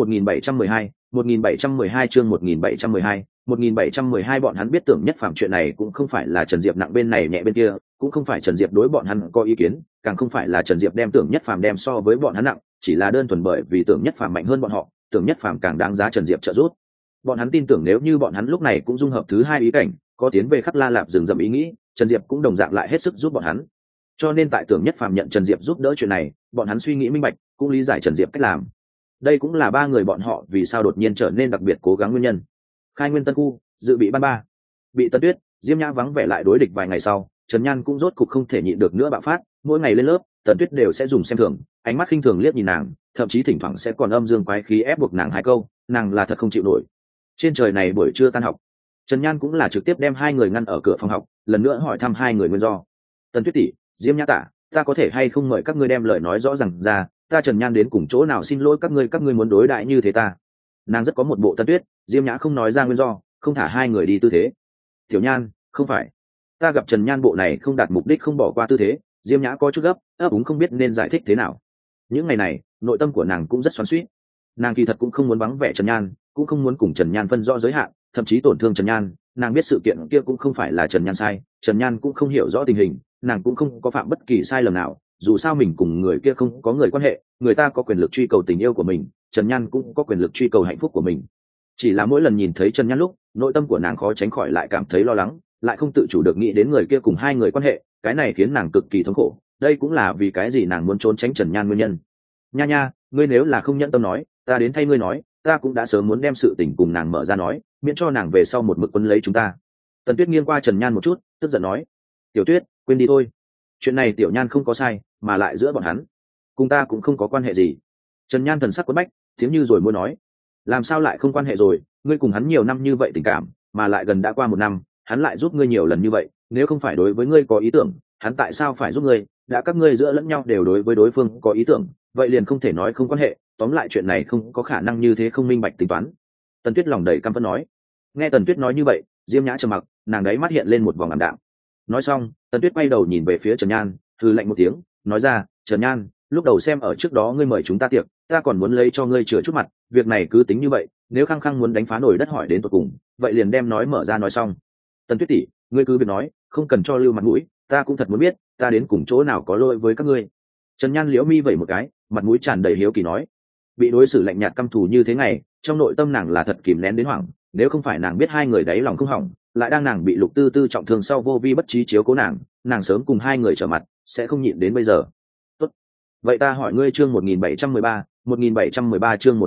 1712 chương 1712 bọn hắn biết Tưởng Nhất Phàm chuyện này cũng không phải là Trần Diệp nặng bên này nhẹ bên kia, cũng không phải Trần Diệp đối bọn hắn có ý kiến, càng không phải là Trần Diệp đem Tưởng Nhất Phàm đem so với bọn hắn nặng, chỉ là đơn thuần bởi vì Tưởng Nhất Phàm mạnh hơn bọn họ, Tưởng Nhất Phàm càng đáng giá Trần Diệp trợ giúp. bọn hắn tin tưởng nếu như bọn hắn lúc này cũng dung hợp thứ hai ý cảnh, có tiến về khắc La Lạp rừng rậm ý nghĩ, Trần Diệp cũng đồng dạng lại hết sức giúp bọn hắn. Cho nên tại Tưởng Nhất Phàm nhận Trần Diệp giúp đỡ chuyện này, bọn hắn suy nghĩ minh bạch, cũng lý giải Trần Diệp cách làm. Đây cũng là ba người bọn họ vì sao đột nhiên trở nên đặc biệt cố gắng nguyên nhân. Khai Nguyên Tân Khu, dự bị ban ba. Bị Tân Tuyết, Diêm Nhã vắng vẻ lại đối địch vài ngày sau, Trần Nhan cũng rốt cục không thể nhịn được nữa bạo phát, mỗi ngày lên lớp, Tần Tuyết đều sẽ dùng xem thường, ánh mắt khinh thường liếc nhìn nàng, thậm chí thỉnh thoảng sẽ còn âm dương quái khí ép buộc nàng hai câu, nàng là thật không chịu nổi. Trên trời này buổi trưa tan học, Trần Nhan cũng là trực tiếp đem hai người ngăn ở cửa phòng học, lần nữa hỏi thăm hai người nguyên do. Tần Tuyết tỷ, Diêm Nhã tả, ta có thể hay không mời các ngươi đem lời nói rõ ràng ra, ta Trần Nhan đến cùng chỗ nào xin lỗi các ngươi muốn đối đãi như thế ta. Nàng rất có một bộ Tần Tuyết, Diêm Nhã không nói ra nguyên do, không thả hai người đi tư thế. Tiểu Nhan, không phải, ta gặp Trần Nhan bộ này không đạt mục đích không bỏ qua tư thế. Diêm Nhã có chút gấp, ấp úng không biết nên giải thích thế nào. Những ngày này, nội tâm của nàng cũng rất xoắn xuýt. Nàng kỳ thật cũng không muốn vắng vẻ Trần Nhan, cũng không muốn cùng Trần Nhan phân rõ giới hạn, thậm chí tổn thương Trần Nhan. Nàng biết sự kiện kia cũng không phải là Trần Nhan sai, Trần Nhan cũng không hiểu rõ tình hình, nàng cũng không có phạm bất kỳ sai lầm nào. Dù sao mình cùng người kia không có người quan hệ, người ta có quyền lực truy cầu tình yêu của mình, Trần Nhan cũng có quyền lực truy cầu hạnh phúc của mình. Chỉ là mỗi lần nhìn thấy Trần Nhan lúc, nội tâm của nàng khó tránh khỏi lại cảm thấy lo lắng, lại không tự chủ được nghĩ đến người kia cùng hai người quan hệ, cái này khiến nàng cực kỳ thống khổ. Đây cũng là vì cái gì nàng muốn trốn tránh Trần Nhan nguyên nhân. Nha nha, ngươi nếu là không nhẫn tâm nói, ta đến thay ngươi nói, ta cũng đã sớm muốn đem sự tình cùng nàng mở ra nói, miễn cho nàng về sau một mực quấn lấy chúng ta. Tần Tuyết nghiêng qua Trần Nhan một chút, tức giận nói, Tiểu Tuyết, quên đi thôi, chuyện này Tiểu Nhan không có sai, mà lại giữa bọn hắn cùng ta cũng không có quan hệ gì. Trần Nhan thần sắc quấn bách, tiếng như rồi muốn nói, làm sao lại không quan hệ rồi, ngươi cùng hắn nhiều năm như vậy tình cảm, mà lại gần đã qua một năm, hắn lại giúp ngươi nhiều lần như vậy, nếu không phải đối với ngươi có ý tưởng, hắn tại sao phải giúp ngươi? Đã các ngươi giữa lẫn nhau đều đối với đối phương có ý tưởng, vậy liền không thể nói không quan hệ, tóm lại chuyện này không có khả năng như thế không minh bạch tính toán. Tần Tuyết lòng đầy căm phẫn nói. Nghe Tần Tuyết nói như vậy, Diêm Nhã trầm mặc, nàng đấy mắt hiện lên một vòng ảm đạm. Nói xong, Tần Tuyết quay đầu nhìn về phía Trần Nhan, hừ lạnh một tiếng, nói ra, Trần Nhan, lúc đầu xem ở trước đó ngươi mời chúng ta tiệc, ta còn muốn lấy cho ngươi chừa chút mặt, việc này cứ tính như vậy, nếu khăng khăng muốn đánh phá nổi đất hỏi đến tận cùng, vậy liền đem nói mở ra nói xong. Tần Tuyết tỷ, ngươi cứ việc nói, không cần cho lưu mặt mũi, ta cũng thật muốn biết, ta đến cùng chỗ nào có lỗi với các ngươi. Trần Nhan liễu mi vẩy một cái, mặt mũi tràn đầy hiếu kỳ nói, bị đối xử lạnh nhạt căm thù như thế này, trong nội tâm nàng là thật kìm nén đến hoảng, nếu không phải nàng biết hai người đáy lòng không hỏng, lại đang nàng bị Lục Tư Tư trọng thương sau vô vi bất trí chiếu cố nàng sớm cùng hai người trở mặt, sẽ không nhịn đến bây giờ. Tốt, vậy ta hỏi ngươi chương 1713 chương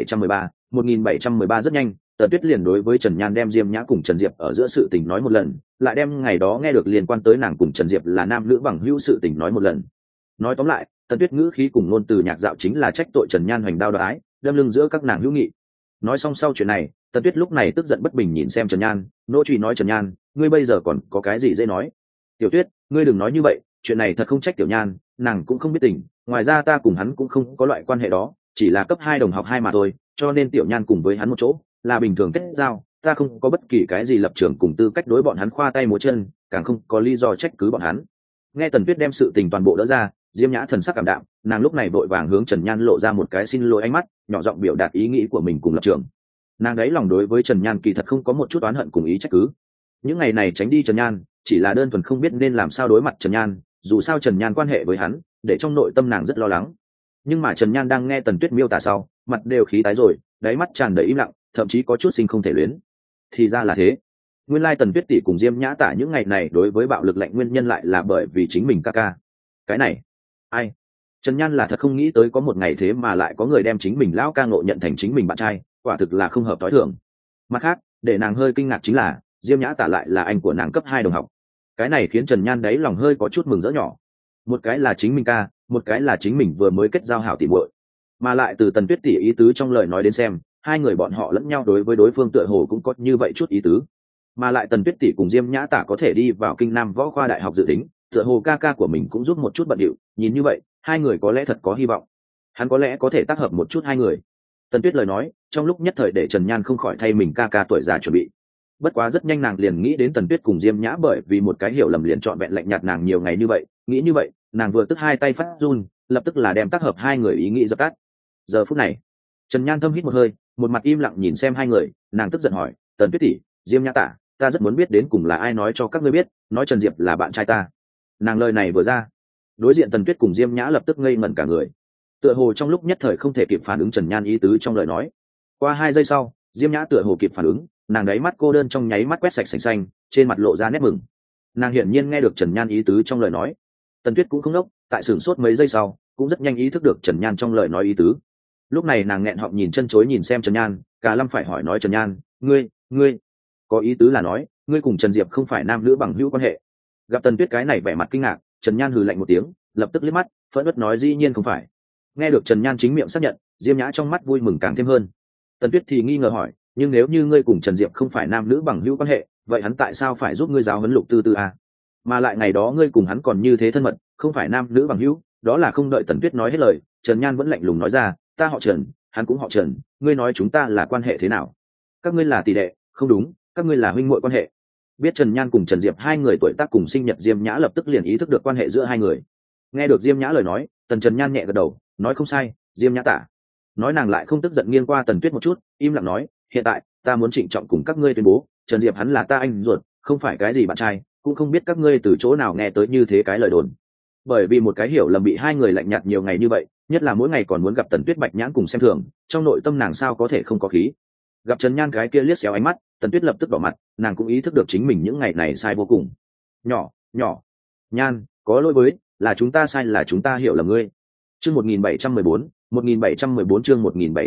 1713 rất nhanh, Tần Tuyết liền đối với Trần Nhan đem Diêm Nhã cùng Trần Diệp ở giữa sự tình nói một lần, lại đem ngày đó nghe được liên quan tới nàng cùng Trần Diệp là nam nữ bằng hữu sự tình nói một lần. Nói tóm lại, Tần Tuyết ngữ khí cùng ngôn từ nhạc dạo chính là trách tội Trần Nhan hoành đao đoái, đâm lưng giữa các nàng hữu nghị. Nói xong sau chuyện này, Tần Tuyết lúc này tức giận bất bình nhìn xem Trần Nhan, nỗ truy nói Trần Nhan, ngươi bây giờ còn có cái gì dễ nói? Tiểu Tuyết, ngươi đừng nói như vậy, chuyện này thật không trách Tiểu Nhan, nàng cũng không biết tình, ngoài ra ta cùng hắn cũng không có loại quan hệ đó, chỉ là cấp 2 đồng học hai mà thôi, cho nên Tiểu Nhan cùng với hắn một chỗ là bình thường kết giao, ta không có bất kỳ cái gì lập trường cùng tư cách đối bọn hắn khoa tay múa chân, càng không có lý do trách cứ bọn hắn. Nghe Tần Tuyết đem sự tình toàn bộ đỡ ra, Diêm Nhã thần sắc cảm đạm, nàng lúc này vội vàng hướng Trần Nhan lộ ra một cái xin lỗi ánh mắt, nhỏ giọng biểu đạt ý nghĩ của mình cùng lập trường. Nàng đấy lòng đối với Trần Nhan kỳ thật không có một chút oán hận cùng ý trách cứ. Những ngày này tránh đi Trần Nhan, chỉ là đơn thuần không biết nên làm sao đối mặt Trần Nhan, dù sao Trần Nhan quan hệ với hắn, để trong nội tâm nàng rất lo lắng. Nhưng mà Trần Nhan đang nghe Tần Tuyết miêu tả sau, mặt đều khí tái rồi, đáy mắt tràn đầy im lặng, thậm chí có chút sinh không thể luyến. Thì ra là thế. Nguyên lai Tần Tuyết tỷ cùng Diêm Nhã tả những ngày này đối với bạo lực lạnh nguyên nhân lại là bởi vì chính mình ca ca. Cái này, ai? Trần Nhan là thật không nghĩ tới có một ngày thế mà lại có người đem chính mình lão ca ngộ nhận thành chính mình bạn trai, quả thực là không hợp tối thường. Mặt khác, để nàng hơi kinh ngạc chính là, Diêm Nhã tả lại là anh của nàng cấp 2 đồng học. Cái này khiến Trần Nhan đấy lòng hơi có chút mừng rỡ nhỏ. Một cái là chính mình ca, một cái là chính mình vừa mới kết giao hảo tỉ muội. Mà lại từ Tần Tuyết tỷ ý tứ trong lời nói đến xem, hai người bọn họ lẫn nhau đối với đối phương tựa hồ cũng có như vậy chút ý tứ. Mà lại Tần Tuyết tỷ cùng Diêm Nhã tả có thể đi vào Kinh Nam Võ Khoa Đại học dự tính, tựa hồ ca ca của mình cũng giúp một chút bận điệu, nhìn như vậy, hai người có lẽ thật có hy vọng. Hắn có lẽ có thể tác hợp một chút hai người. Tần Tuyết lời nói, trong lúc nhất thời để Trần Nhan không khỏi thay mình ca ca tuổi già chuẩn bị. Bất quá rất nhanh nàng liền nghĩ đến Tần Tuyết cùng Diêm Nhã bởi vì một cái hiểu lầm liền trọn vẹn lạnh nhạt nàng nhiều ngày như vậy, nghĩ như vậy, nàng vừa tức hai tay phát run, lập tức là đem tác hợp hai người ý nghĩ dập tắt. Giờ phút này, Trần Nhan thâm hít một hơi, một mặt im lặng nhìn xem hai người, nàng tức giận hỏi, Tần Tuyết tỷ, Diêm Nhã tả, ta rất muốn biết đến cùng là ai nói cho các ngươi biết, nói Trần Diệp là bạn trai ta. Nàng lời này vừa ra, đối diện Tần Tuyết cùng Diêm Nhã lập tức ngây ngẩn cả người, tựa hồ trong lúc nhất thời không thể kịp phản ứng Trần Nhan ý tứ trong lời nói. Qua 2 giây sau, Diêm Nhã tựa hồ kịp phản ứng, nàng đáy mắt cô đơn trong nháy mắt quét sạch sành xanh, trên mặt lộ ra nét mừng. Nàng hiển nhiên nghe được Trần Nhan ý tứ trong lời nói. Tần Tuyết cũng không đốc, tại sửng sốt mấy giây sau cũng rất nhanh ý thức được Trần Nhan trong lời nói ý tứ. Lúc này nàng nghẹn họng nhìn chân chối nhìn xem Trần Nhan, cả lâm phải hỏi nói Trần Nhan, ngươi có ý tứ là nói ngươi cùng Trần Diệp không phải nam nữ bằng hữu quan hệ? Gặp Tần Tuyết cái này vẻ mặt kinh ngạc, Trần Nhan hừ lạnh một tiếng, lập tức liếc mắt phẫn uất nói dĩ nhiên không phải. Nghe được Trần Nhan chính miệng xác nhận, Diêm Nhã trong mắt vui mừng càng thêm hơn. Tần Tuyết thì nghi ngờ hỏi, nhưng nếu như ngươi cùng Trần Diệp không phải nam nữ bằng hữu quan hệ, vậy hắn tại sao phải giúp ngươi giáo huấn Lục Tư Tư à? Mà lại ngày đó ngươi cùng hắn còn như thế thân mật, không phải nam nữ bằng hữu, đó là không đợi Tần Tuyết nói hết lời, Trần Nhan vẫn lạnh lùng nói ra, ta họ Trần, hắn cũng họ Trần, ngươi nói chúng ta là quan hệ thế nào? Các ngươi là tỷ đệ? Không đúng, các ngươi là huynh muội quan hệ. Biết Trần Nhan cùng Trần Diệp hai người tuổi tác cùng sinh nhật, Diêm Nhã lập tức liền ý thức được quan hệ giữa hai người. Nghe được Diêm Nhã lời nói, Tần Trần Nhan nhẹ gật đầu, nói không sai, Diêm Nhã tả. Nói nàng lại không tức giận, nghiêng qua Tần Tuyết một chút, im lặng nói, hiện tại ta muốn trịnh trọng cùng các ngươi tuyên bố, Trần Diệp hắn là ta anh ruột, không phải cái gì bạn trai, cũng không biết các ngươi từ chỗ nào nghe tới như thế cái lời đồn. Bởi vì một cái hiểu lầm bị hai người lạnh nhạt nhiều ngày như vậy, nhất là mỗi ngày còn muốn gặp Tần Tuyết bạch nhãn cùng xem thường, trong nội tâm nàng sao có thể không có khí. Gặp Trần Nhan cái kia liếc xéo ánh mắt, Tần Tuyết lập tức đỏ mặt, nàng cũng ý thức được chính mình những ngày này sai vô cùng. Nhỏ Nhan, có lỗi với, là chúng ta sai, là chúng ta hiểu lầm ngươi. Chương 1714 chương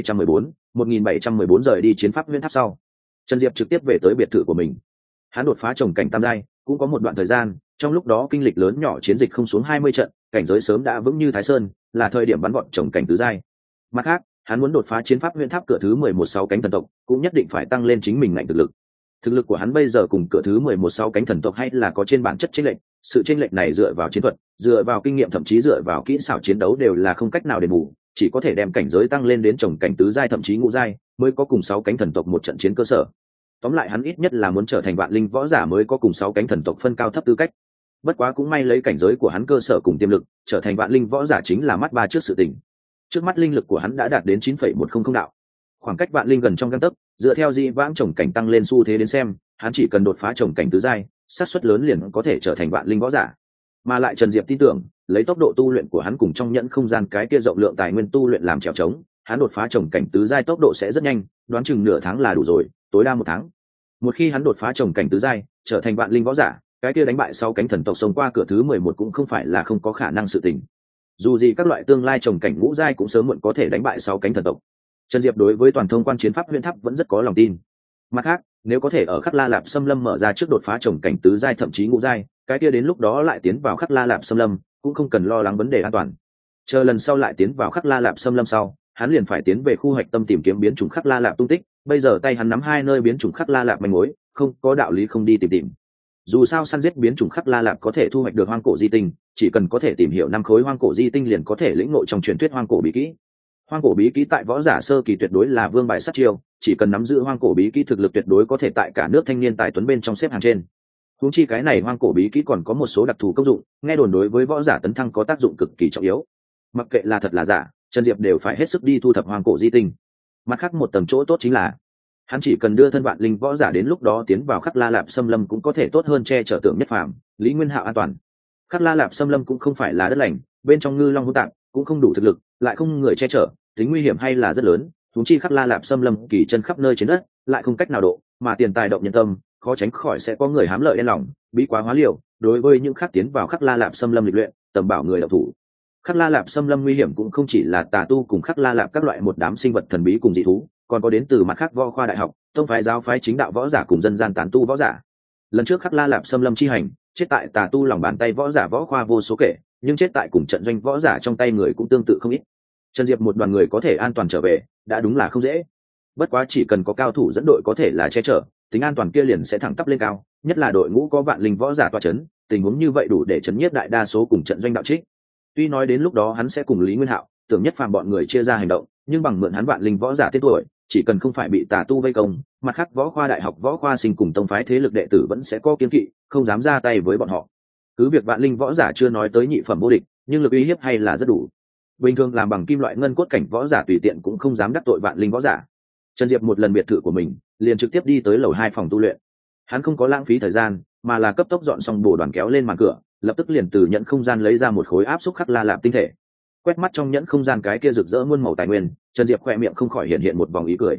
1714 rời đi chiến pháp Huyễn Tháp sau, Trần Diệp trực tiếp về tới biệt thự của mình. Hắn đột phá trồng cảnh tam giai, cũng có một đoạn thời gian, trong lúc đó kinh lịch lớn nhỏ chiến dịch không xuống 20 trận, cảnh giới sớm đã vững như Thái Sơn, là thời điểm bắn gọn trồng cảnh tứ giai. Mặt khác, hắn muốn đột phá chiến pháp Huyễn Tháp cửa thứ 11/6 cánh thần tộc, cũng nhất định phải tăng lên chính mình ngạnh thực lực. Thực lực của hắn bây giờ cùng cửa thứ 11/6 cánh thần tộc hay là có trên bản chất chênh lệch, sự chênh lệch này dựa vào chiến thuật, dựa vào kinh nghiệm, thậm chí dựa vào kỹ xảo chiến đấu đều là không cách nào đền bù, chỉ có thể đem cảnh giới tăng lên đến trồng cảnh tứ giai thậm chí ngũ giai, mới có cùng 6 cánh thần tộc một trận chiến cơ sở. Tóm lại hắn ít nhất là muốn trở thành vạn linh võ giả mới có cùng 6 cánh thần tộc phân cao thấp tư cách. Bất quá cũng may lấy cảnh giới của hắn cơ sở cùng tiềm lực, trở thành vạn linh võ giả chính là mắt ba trước sự tình. Trước mắt linh lực của hắn đã đạt đến 9,100 đạo, khoảng cách vạn linh gần trong gang tấc. Dựa theo di vãng trồng cảnh tăng lên xu thế đến xem, hắn chỉ cần đột phá trồng cảnh tứ giai, xác suất lớn liền có thể trở thành vạn linh võ giả. Mà lại Trần Diệp tin tưởng, lấy tốc độ tu luyện của hắn cùng trong nhẫn không gian cái kia rộng lượng tài nguyên tu luyện làm trèo trống, hắn đột phá trồng cảnh tứ giai tốc độ sẽ rất nhanh, đoán chừng nửa tháng là đủ rồi, tối đa 1 tháng. Một khi hắn đột phá trồng cảnh tứ giai, trở thành vạn linh võ giả, cái kia đánh bại 6 cánh thần tộc xông qua cửa thứ 11 cũng không phải là không có khả năng sự tình. Dù gì các loại tương lai trồng cảnh ngũ giai cũng sớm muộn có thể đánh bại 6 cánh thần tộc. Trần Diệp đối với toàn thông quan chiến pháp Huyễn Tháp vẫn rất có lòng tin. Mặt khác, nếu có thể ở Khắc La Lạp Xâm Lâm mở ra trước đột phá trồng cảnh tứ giai thậm chí ngũ giai, cái kia đến lúc đó lại tiến vào Khắc La Lạp Xâm Lâm, cũng không cần lo lắng vấn đề an toàn. Chờ lần sau lại tiến vào Khắc La Lạp Xâm Lâm sau, hắn liền phải tiến về khu hoạch tâm tìm kiếm biến chủng Khắc La Lạp tung tích, bây giờ tay hắn nắm 2 nơi biến chủng Khắc La Lạp manh mối, không có đạo lý không đi tìm. Dù sao săn giết biến chủng Khắc La Lạp có thể thu hoạch được hoang cổ di tinh, chỉ cần có thể tìm hiểu 5 khối hoang cổ di tinh liền có thể lĩnh ngộ trong truyền thuyết hoang cổ bí kỹ. Hoang cổ bí kỹ tại võ giả sơ kỳ tuyệt đối là vương bài sát chiêu, chỉ cần nắm giữ hoang cổ bí kỹ thực lực tuyệt đối có thể tại cả nước thanh niên tài tuấn bên trong xếp hàng trên. Huống chi cái này hoang cổ bí kỹ còn có một số đặc thù công dụng, nghe đồn đối với võ giả tấn thăng có tác dụng cực kỳ trọng yếu. Mặc kệ là thật là giả, Trần Diệp đều phải hết sức đi thu thập hoang cổ di tinh. Mặt khác một tầng chỗ tốt chính là hắn chỉ cần đưa thân vạn linh võ giả đến lúc đó tiến vào Khắc La Lạp Xâm Lâm cũng có thể tốt hơn che chở Tưởng Nhất Phàm, Lý Nguyên Hạo an toàn. Khắc La Lạp Xâm Lâm cũng không phải là đất lành, bên trong ngư long hỗn tạp, cũng không đủ thực lực, lại không người che chở, tính nguy hiểm hay là rất lớn. Huống chi Khắc La Lạp Xâm Lâm kỳ chân khắp nơi trên đất, lại không cách nào độ, mà tiền tài động nhân tâm, khó tránh khỏi sẽ có người hám lợi đen lòng, bí quá hóa liều. Đối với những khác tiến vào Khắc La Lạp Xâm Lâm lịch luyện, tầm bảo người đạo thủ. Khắc La Lạp Xâm Lâm nguy hiểm cũng không chỉ là tà tu cùng Khắc La Lạp các loại một đám sinh vật thần bí cùng dị thú, còn có đến từ mặt khác võ khoa đại học, tông phái giáo phái chính đạo võ giả cùng dân gian tán tu võ giả. Lần trước Khắc La Lạp Xâm Lâm chi hành, chết tại tà tu lòng bàn tay võ giả võ khoa vô số kể, nhưng chết tại cùng trận doanh võ giả trong tay người cũng tương tự không ít. Trần Diệp một đoàn người có thể an toàn trở về, đã đúng là không dễ. Bất quá chỉ cần có cao thủ dẫn đội có thể là che chở, tính an toàn kia liền sẽ thẳng tắp lên cao, nhất là đội ngũ có vạn linh võ giả tọa chấn, tình huống như vậy đủ để chấn nhiếp đại đa số cùng trận doanh đạo trích. Tuy nói đến lúc đó hắn sẽ cùng Lý Nguyên Hạo, Tưởng Nhất Phàm bọn người chia ra hành động, nhưng bằng mượn hắn vạn linh võ giả tên tuổi, chỉ cần không phải bị tà tu vây công, mặt khác võ khoa đại học võ khoa sinh cùng tông phái thế lực đệ tử vẫn sẽ có kiêng kỵ, không dám ra tay với bọn họ. Cứ việc vạn linh võ giả chưa nói tới nhị phẩm vô địch, nhưng lực uy hiếp hay là rất đủ. Bình thường làm bằng kim loại ngân cốt cảnh võ giả tùy tiện cũng không dám đắc tội vạn linh võ giả. Trần Diệp một lần biệt thự của mình, liền trực tiếp đi tới lầu 2 phòng tu luyện. Hắn không có lãng phí thời gian, mà là cấp tốc dọn xong bổ đoàn kéo lên màn cửa, lập tức liền từ nhẫn không gian lấy ra một khối áp xúc Khắc La Lạp tinh thể. Quét mắt trong nhẫn không gian cái kia rực rỡ muôn màu tài nguyên, Trần Diệp khỏe miệng không khỏi hiện một vòng ý cười.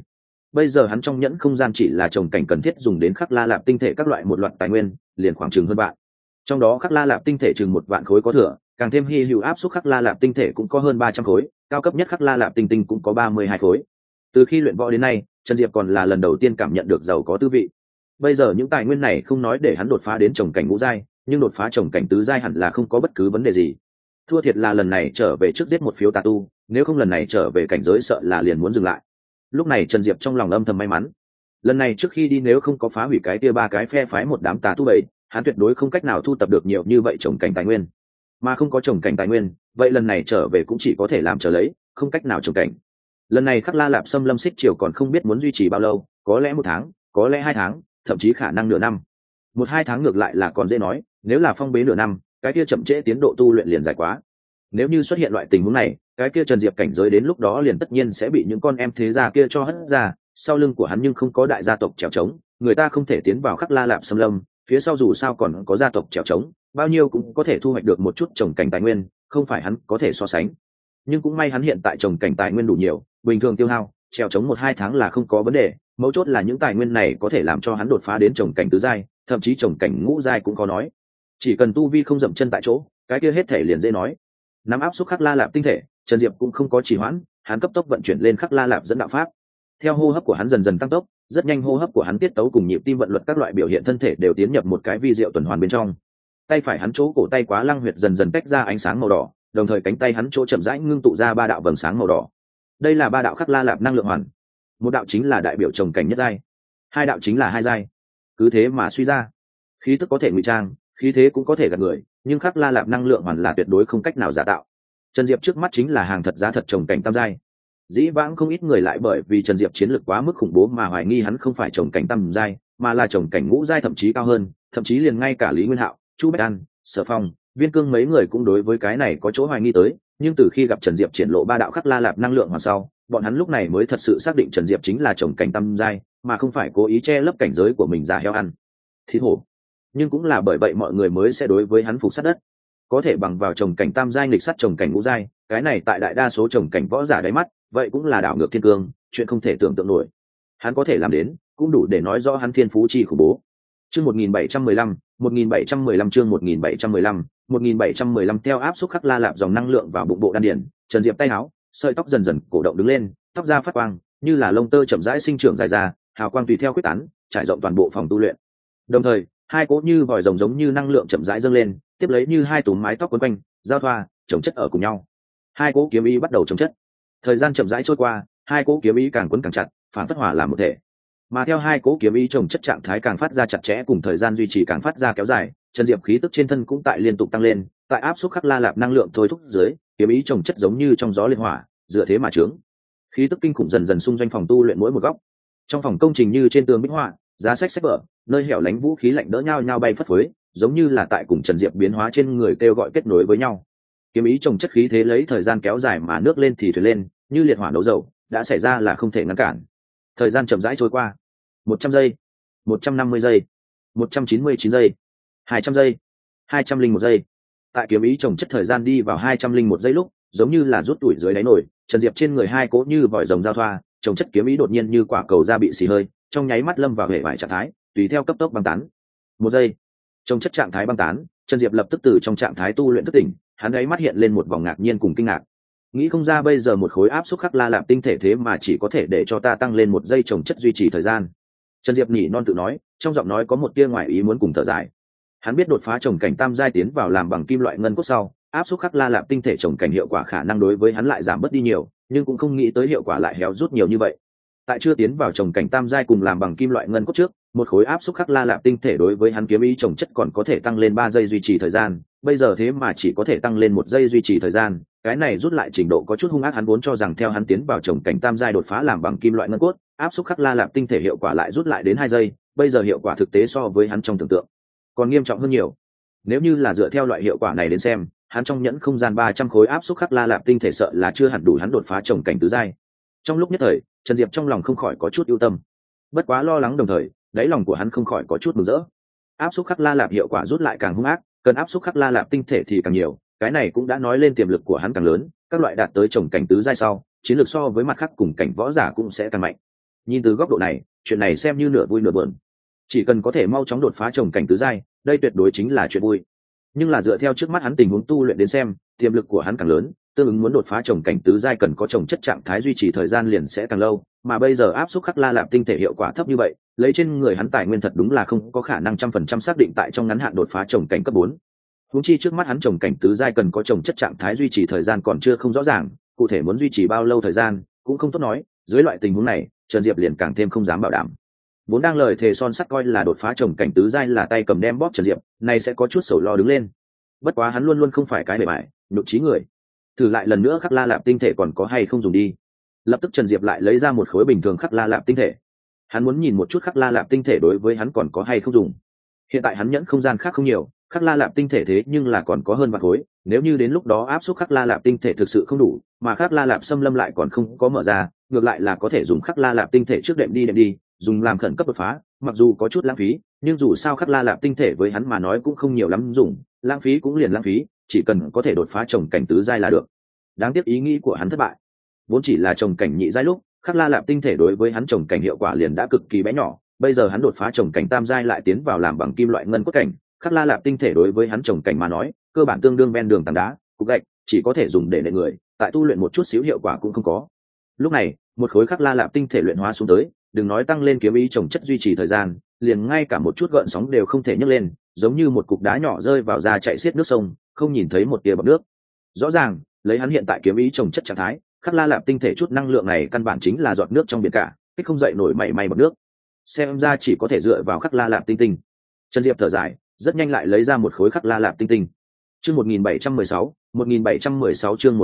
bây giờ hắn trong nhẫn không gian chỉ là trồng cảnh cần thiết dùng đến khắc la lạp tinh thể các loại một loạt tài nguyên liền khoảng chừng hơn vạn, trong đó khắc la lạp tinh thể chừng 1 vạn khối có thừa, càng thêm hy hữu áp suất khắc la lạp tinh thể cũng có hơn 300 khối, cao cấp nhất khắc la lạp tinh tinh cũng có 32 khối. Từ khi luyện võ đến nay, Trần Diệp còn là lần đầu tiên cảm nhận được giàu có tư vị. Bây giờ những tài nguyên này không nói để hắn đột phá đến trồng cảnh ngũ giai, nhưng đột phá trồng cảnh tứ giai hẳn là không có bất cứ vấn đề gì. Thua thiệt là lần này trở về trước giết một phiếu tà tu, nếu không lần này trở về cảnh giới sợ là liền muốn dừng lại. Lúc này Trần Diệp trong lòng âm thầm may mắn, lần này trước khi đi nếu không có phá hủy cái kia 3 cái phe phái một đám tà tu bầy, hắn tuyệt đối không cách nào thu tập được nhiều như vậy trồng cảnh tài nguyên, mà không có trồng cảnh tài nguyên vậy lần này trở về cũng chỉ có thể làm chờ lấy, không cách nào trồng cảnh. Lần này khắc la lạp xâm lâm xích triều còn không biết muốn duy trì bao lâu, có lẽ 1 tháng, có lẽ 2 tháng, thậm chí khả năng nửa năm. 1-2 tháng ngược lại là còn dễ nói, nếu là phong bế nửa năm cái kia chậm trễ tiến độ tu luyện liền dài quá. Nếu như xuất hiện loại tình huống này, cái kia Trần Diệp cảnh giới đến lúc đó liền tất nhiên sẽ bị những con em thế gia kia cho hất ra, sau lưng của hắn nhưng không có đại gia tộc trèo trống, người ta không thể tiến vào khắc la lạp xâm lâm, phía sau dù sao còn có gia tộc trèo trống, bao nhiêu cũng có thể thu hoạch được một chút trồng cảnh tài nguyên, không phải hắn có thể so sánh. Nhưng cũng may hắn hiện tại trồng cảnh tài nguyên đủ nhiều, bình thường tiêu hao trèo trống 1-2 tháng là không có vấn đề, mấu chốt là những tài nguyên này có thể làm cho hắn đột phá đến trồng cảnh tứ giai, thậm chí trồng cảnh ngũ giai cũng có nói. Chỉ cần tu vi không dậm chân tại chỗ, cái kia hết thể liền dễ nói. Nắm áp xúc khắc la lạp tinh thể, Trần Diệp cũng không có trì hoãn, hắn cấp tốc vận chuyển lên khắc la lạp dẫn đạo pháp. Theo hô hấp của hắn dần dần tăng tốc, rất nhanh hô hấp của hắn tiết tấu cùng nhịp tim vận luật các loại biểu hiện thân thể đều tiến nhập một cái vi diệu tuần hoàn bên trong. Tay phải hắn chỗ cổ tay quá lăng huyệt dần dần tách ra ánh sáng màu đỏ, đồng thời cánh tay hắn chỗ chậm rãi ngưng tụ ra 3 đạo vầng sáng màu đỏ. Đây là 3 đạo khắc la lạp năng lượng hoàn. Một đạo chính là đại biểu trồng cảnh nhất giai, 2 đạo chính là 2 giai. Cứ thế mà suy ra, khí tức có thể ngụy trang, khí thế cũng có thể gạt người, nhưng khắc la lạp năng lượng hoàn là tuyệt đối không cách nào giả tạo. Trần Diệp trước mắt chính là hàng thật giá thật trồng cảnh tam giai. Dĩ vãng không ít người lại bởi vì Trần Diệp chiến lược quá mức khủng bố mà hoài nghi hắn không phải trồng cảnh tam giai, mà là trồng cảnh ngũ giai thậm chí cao hơn, thậm chí liền ngay cả Lý Nguyên Hạo, Chu Bách An, Sở Phong, Viên Cương mấy người cũng đối với cái này có chỗ hoài nghi tới, nhưng từ khi gặp Trần Diệp triển lộ 3 đạo khắc la lạp năng lượng hoàn sau, bọn hắn lúc này mới thật sự xác định Trần Diệp chính là trồng cảnh tam giai, mà không phải cố ý che lấp cảnh giới của mình giả heo ăn thịt hổ. Nhưng cũng là bởi vậy mọi người mới sẽ đối với hắn phục sát đất. Có thể bằng vào trồng cảnh tam giai nghịch sắt trồng cảnh ngũ giai, cái này tại đại đa số trồng cảnh võ giả đáy mắt, vậy cũng là đảo ngược thiên cương, chuyện không thể tưởng tượng nổi. Hắn có thể làm đến, cũng đủ để nói rõ hắn thiên phú chi khủng bố. Chương 1715, chương 1715 theo áp xúc khắc la lạp dòng năng lượng vào bụng bộ đan điển, Trần Diệp tay áo, sợi tóc dần dần cổ động đứng lên, tóc da phát quang, như là lông tơ chậm rãi sinh trưởng dài ra, hào quang tùy theo quyết tán, trải rộng toàn bộ phòng tu luyện. Đồng thời, 2 cỗ như vòi rồng giống như năng lượng chậm rãi dâng lên, tiếp lấy như 2 túm mái tóc quấn quanh, giao thoa, chồng chất ở cùng nhau. 2 cỗ kiếm ý bắt đầu chồng chất. Thời gian chậm rãi trôi qua, 2 cỗ kiếm ý càng quấn càng chặt, phản phất hòa làm một thể. Mà theo 2 cỗ kiếm ý chồng chất trạng thái càng phát ra chặt chẽ cùng thời gian duy trì càng phát ra kéo dài, Trần Diệp khí tức trên thân cũng tại liên tục tăng lên, tại áp suất khắc la lạp năng lượng thôi thúc dưới, kiếm ý chồng chất giống như trong gió liên hỏa, dựa thế mà trướng. Khí tức kinh khủng dần dần xung doanh phòng tu luyện mỗi một góc. Trong phòng công trình như trên tường bích họa, giá sách sách vở, nơi hẻo lánh vũ khí lạnh đỡ nhau nhau bay phất phới, giống như là tại cùng Trần Diệp biến hóa trên người kêu gọi kết nối với nhau. Kiếm ý chồng chất khí thế lấy thời gian kéo dài mà nước lên thì thuyền lên, như liệt hỏa nấu dầu, đã xảy ra là không thể ngăn cản. Thời gian chậm rãi trôi qua, 100 giây, 150 giây, 199 giây, 200 giây, 201 giây. Tại kiếm ý chồng chất thời gian đi vào 201 giây lúc, giống như là rút tuổi dưới đáy nồi, Trần Diệp trên người 2 cỗ như vòi rồng giao thoa, chồng chất kiếm ý đột nhiên như quả cầu da bị xì hơi, trong nháy mắt lâm vào hệ vải trạng thái, tùy theo cấp tốc băng tán. 1 giây, chồng chất trạng thái băng tán, Trần Diệp lập tức từ trong trạng thái tu luyện thức tỉnh, hắn ấy mắt hiện lên một vòng ngạc nhiên cùng kinh ngạc. Nghĩ không ra bây giờ một khối áp xúc khắc la lạp tinh thể thế mà chỉ có thể để cho ta tăng lên 1 giây chồng chất duy trì thời gian. Trần Diệp nhỉ non tự nói, trong giọng nói có một tia ngoài ý muốn cùng thở dài. Hắn biết đột phá trồng cảnh tam giai tiến vào làm bằng kim loại ngân cốt sau, áp xúc khắc la lạp tinh thể trồng cảnh hiệu quả khả năng đối với hắn lại giảm bớt đi nhiều, nhưng cũng không nghĩ tới hiệu quả lại héo rút nhiều như vậy. Tại chưa tiến vào trồng cảnh tam giai cùng làm bằng kim loại ngân cốt trước, một khối áp xúc khắc la lạp tinh thể đối với hắn kiếm ý trồng chất còn có thể tăng lên 3 giây duy trì thời gian, bây giờ thế mà chỉ có thể tăng lên 1 giây duy trì thời gian, cái này rút lại trình độ có chút hung ác. Hắn vốn cho rằng theo hắn tiến vào trồng cảnh tam giai đột phá làm bằng kim loại ngân cốt, áp xúc khắc la lạp tinh thể hiệu quả lại rút lại đến 2 giây, bây giờ hiệu quả thực tế so với hắn trong tưởng tượng còn nghiêm trọng hơn nhiều. Nếu như là dựa theo loại hiệu quả này đến xem, hắn trong nhẫn không gian 300 khối áp xúc khắc la lạp tinh thể sợ là chưa hẳn đủ hắn đột phá trồng cảnh tứ giai. Trong lúc nhất thời, Trần Diệp trong lòng không khỏi có chút ưu tâm, bất quá lo lắng đồng thời, đáy lòng của hắn không khỏi có chút mừng rỡ. Áp xúc khắc la lạp hiệu quả rút lại càng hung ác, cần áp xúc khắc la lạp tinh thể thì càng nhiều, cái này cũng đã nói lên tiềm lực của hắn càng lớn, các loại đạt tới trồng cảnh tứ giai sau, chiến lược so với mặt khác cùng cảnh võ giả cũng sẽ càng mạnh. Nhìn từ góc độ này, chuyện này xem như nửa vui nửa buồn. Chỉ cần có thể mau chóng đột phá trồng cảnh tứ giai, đây tuyệt đối chính là chuyện vui. Nhưng là dựa theo trước mắt hắn tình huống tu luyện đến xem, tiềm lực của hắn càng lớn, tương ứng muốn đột phá trồng cảnh tứ giai cần có trồng chất trạng thái duy trì thời gian liền sẽ càng lâu, mà bây giờ áp suất khắc la lạp tinh thể hiệu quả thấp như vậy, lấy trên người hắn tài nguyên thật đúng là không có khả năng 100% xác định tại trong ngắn hạn đột phá trồng cảnh cấp 4. Huống chi trước mắt hắn trồng cảnh tứ giai cần có trồng chất trạng thái duy trì thời gian còn chưa không rõ ràng, cụ thể muốn duy trì bao lâu thời gian cũng không tốt nói, dưới loại tình huống này, Trần Diệp liền càng thêm không dám bảo đảm. Vốn đang lời thề son sắt coi là đột phá trồng cảnh tứ giai là tay cầm đem bóp Trần Diệp, này sẽ có chút sầu lo đứng lên. Bất quá hắn luôn luôn không phải cái bề bại, nhục trí người. Thử lại lần nữa khắc la lạp tinh thể còn có hay không dùng đi. Lập tức Trần Diệp lại lấy ra một khối bình thường khắc la lạp tinh thể. Hắn muốn nhìn một chút khắc la lạp tinh thể đối với hắn còn có hay không dùng. Hiện tại hắn nhẫn không gian khác không nhiều, khắc la lạp tinh thể thế nhưng là còn có hơn vạn khối, nếu như đến lúc đó áp suất khắc la lạp tinh thể thực sự không đủ, mà khắc la lạp xâm lâm lại còn không có mở ra, ngược lại là có thể dùng khắc la lạp tinh thể trước đệm đi, dùng làm khẩn cấp đột phá, mặc dù có chút lãng phí, nhưng dù sao khắc la lạp tinh thể với hắn mà nói cũng không nhiều lắm dùng, lãng phí cũng liền lãng phí, chỉ cần có thể đột phá trồng cảnh tứ giai là được. Đáng tiếc ý nghĩ của hắn thất bại. Vốn chỉ là trồng cảnh nhị giai lúc, khắc la lạp tinh thể đối với hắn trồng cảnh hiệu quả liền đã cực kỳ bé nhỏ, bây giờ hắn đột phá trồng cảnh tam giai lại tiến vào làm bằng kim loại ngân cốt cảnh, khắc la lạp tinh thể đối với hắn trồng cảnh mà nói, cơ bản tương đương ven đường tảng đá, cục gạch, chỉ có thể dùng để nện người, tại tu luyện một chút xíu hiệu quả cũng không có. Lúc này, một khối khắc la lạp tinh thể luyện hóa xuống tới, đừng nói tăng lên kiếm ý trồng chất duy trì thời gian, liền ngay cả một chút gợn sóng đều không thể nhấc lên, giống như một cục đá nhỏ rơi vào ra chạy xiết nước sông, không nhìn thấy một tia bọt nước. Rõ ràng, lấy hắn hiện tại kiếm ý trồng chất trạng thái, khắc la lạp tinh thể chút năng lượng này căn bản chính là giọt nước trong biển cả, kích không dậy nổi mảy may bọt nước. Xem ra chỉ có thể dựa vào khắc la lạp tinh tinh. Trần Diệp thở dài, rất nhanh lại lấy ra một khối khắc la lạp tinh tinh. Chương 1716 chương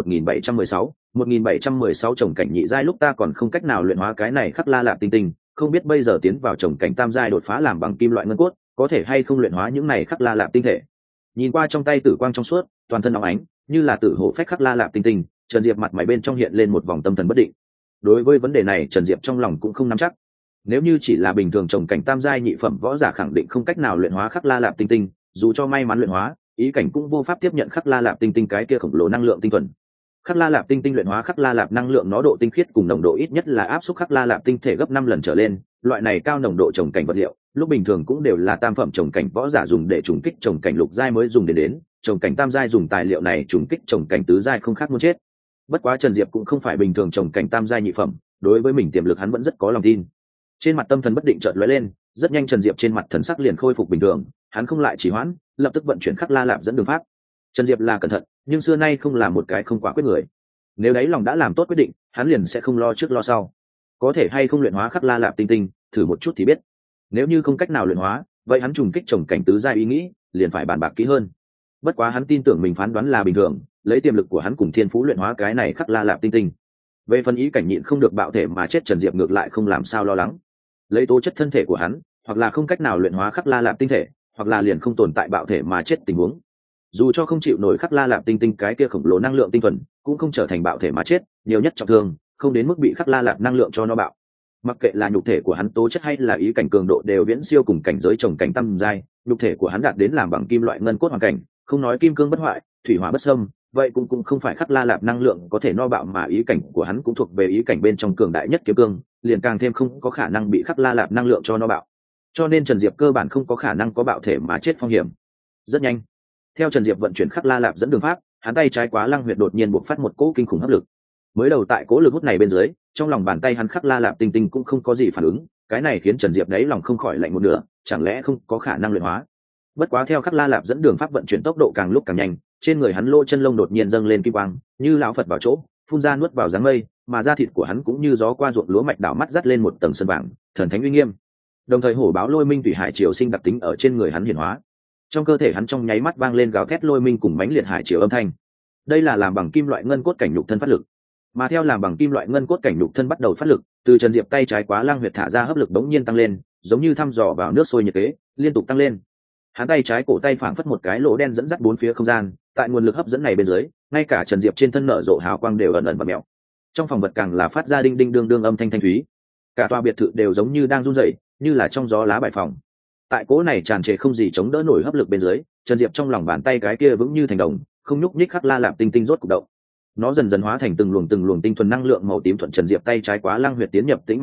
1716 trồng cảnh nhị giai lúc ta còn không cách nào luyện hóa cái này khắc la lạp tinh tinh, không biết bây giờ tiến vào trồng cảnh tam giai đột phá làm bằng kim loại ngân cốt, có thể hay không luyện hóa những này khắc la lạp tinh thể. Nhìn qua trong tay tử quang trong suốt, toàn thân óng ánh, như là tử hổ phách khắc la lạp tinh tinh, Trần Diệp mặt mày bên trong hiện lên một vòng tâm thần bất định. Đối với vấn đề này, Trần Diệp trong lòng cũng không nắm chắc. Nếu như chỉ là bình thường trồng cảnh tam giai nhị phẩm võ giả khẳng định không cách nào luyện hóa khắc la lạp tinh tinh, dù cho may mắn luyện hóa, ý cảnh cũng vô pháp tiếp nhận khắc la lạp tinh tinh cái kia khổng lồ năng lượng tinh thuần. Khắc la lạp tinh tinh luyện hóa khắc la lạp năng lượng nó độ tinh khiết cùng nồng độ ít nhất là áp suất khắc la lạp tinh thể gấp 5 lần trở lên, loại này cao nồng độ trồng cảnh vật liệu, lúc bình thường cũng đều là tam phẩm trồng cảnh võ giả dùng để trùng kích trồng cảnh lục giai mới dùng đến, trồng cảnh tam giai dùng tài liệu này trùng kích trồng cảnh tứ giai không khác muốn chết. Bất quá Trần Diệp cũng không phải bình thường trồng cảnh tam giai nhị phẩm, đối với mình tiềm lực hắn vẫn rất có lòng tin. Trên mặt tâm thần bất định chợt lóe lên, rất nhanh Trần Diệp trên mặt thần sắc liền khôi phục bình thường, hắn không lại trì hoãn, lập tức vận chuyển khắc la lạp dẫn đường pháp. Trần Diệp là cẩn thận, nhưng xưa nay không là một cái không quả quyết người. Nếu đấy lòng đã làm tốt quyết định, hắn liền sẽ không lo trước lo sau. Có thể hay không luyện hóa khắc la lạp tinh tinh, thử một chút thì biết. Nếu như không cách nào luyện hóa, vậy hắn trùng kích trồng cảnh tứ giai ý nghĩ, liền phải bàn bạc kỹ hơn. Bất quá hắn tin tưởng mình phán đoán là bình thường, lấy tiềm lực của hắn cùng thiên phú luyện hóa cái này khắc la lạp tinh tinh. Về phần ý cảnh nhịn không được bạo thể mà chết, Trần Diệp ngược lại không làm sao lo lắng. Lấy tố chất thân thể của hắn, hoặc là không cách nào luyện hóa khắc la lạp tinh thể, hoặc là liền không tồn tại bạo thể mà chết tình huống. Dù cho không chịu nổi khắc la lạp tinh tinh cái kia khổng lồ năng lượng tinh thuần, cũng không trở thành bạo thể mà chết, nhiều nhất trọng thương, không đến mức bị khắc la lạp năng lượng cho nó bạo. Mặc kệ là nhục thể của hắn tố chất hay là ý cảnh cường độ đều viễn siêu cùng cảnh giới trồng cảnh tam giai, nhục thể của hắn đạt đến làm bằng kim loại ngân cốt hoàn cảnh, không nói kim cương bất hoại, thủy hỏa bất xâm, vậy cũng không phải khắc la lạp năng lượng có thể no bạo, mà ý cảnh của hắn cũng thuộc về ý cảnh bên trong cường đại nhất kiếm cương, liền càng thêm không có khả năng bị khắc la lạp năng lượng cho no bạo. Cho nên Trần Diệp cơ bản không có khả năng có bạo thể mà chết phong hiểm. Rất nhanh, theo Trần Diệp vận chuyển khắc la lạp dẫn đường pháp, hắn tay trái quá lăng huyệt đột nhiên bộc phát một cỗ kinh khủng hấp lực. Mới đầu tại cỗ lực hút này bên dưới, trong lòng bàn tay hắn khắc la lạp tinh tinh cũng không có gì phản ứng, cái này khiến Trần Diệp đấy lòng không khỏi lạnh một nửa, chẳng lẽ không có khả năng luyện hóa. Bất quá theo khắc la lạp dẫn đường pháp vận chuyển tốc độ càng lúc càng nhanh, trên người hắn lỗ chân lông đột nhiên dâng lên kim quang, như lão Phật vào chỗ, phun ra nuốt vào dáng mây, mà da thịt của hắn cũng như gió qua ruộng lúa mạch đảo mắt dắt lên một tầng sơn vàng, thần thánh uy nghiêm. Đồng thời hổ báo lôi minh thủy hải triều sinh đặc tính ở trên người hắn hiển hóa, trong cơ thể hắn trong nháy mắt vang lên gào thét lôi minh cùng mãnh liệt hải triều âm thanh. Đây là làm bằng kim loại ngân cốt cảnh nhục thân phát lực, mà theo làm bằng kim loại ngân cốt cảnh nhục thân bắt đầu phát lực, từ Trần Diệp tay trái quá lăng huyệt thả ra hấp lực đống nhiên tăng lên, giống như thăm dò vào nước sôi nhiệt kế, liên tục tăng lên. Hắn tay trái cổ tay phảng phất một cái lỗ đen dẫn dắt bốn phía không gian, tại nguồn lực hấp dẫn này bên dưới, ngay cả Trần Diệp trên thân nở rộ hào quang đều ẩn ẩn và mèo. Trong phòng vật càng là phát ra đinh đinh đương đương âm thanh thanh thúy. Cả tòa biệt thự đều giống như đang run rẩy, như là trong gió lá bài phòng. Tại cỗ này tràn trề không gì chống đỡ nổi hấp lực bên dưới, Trần Diệp trong lòng bàn tay cái kia vững như thành đồng, không nhúc nhích khắc la lạp tinh tinh rốt cục động. Nó dần dần hóa thành từng luồng tinh thuần năng lượng màu tím thuận Trần Diệp tay trái quá lăng huyệt tiến nhập tĩnh mạch bảy,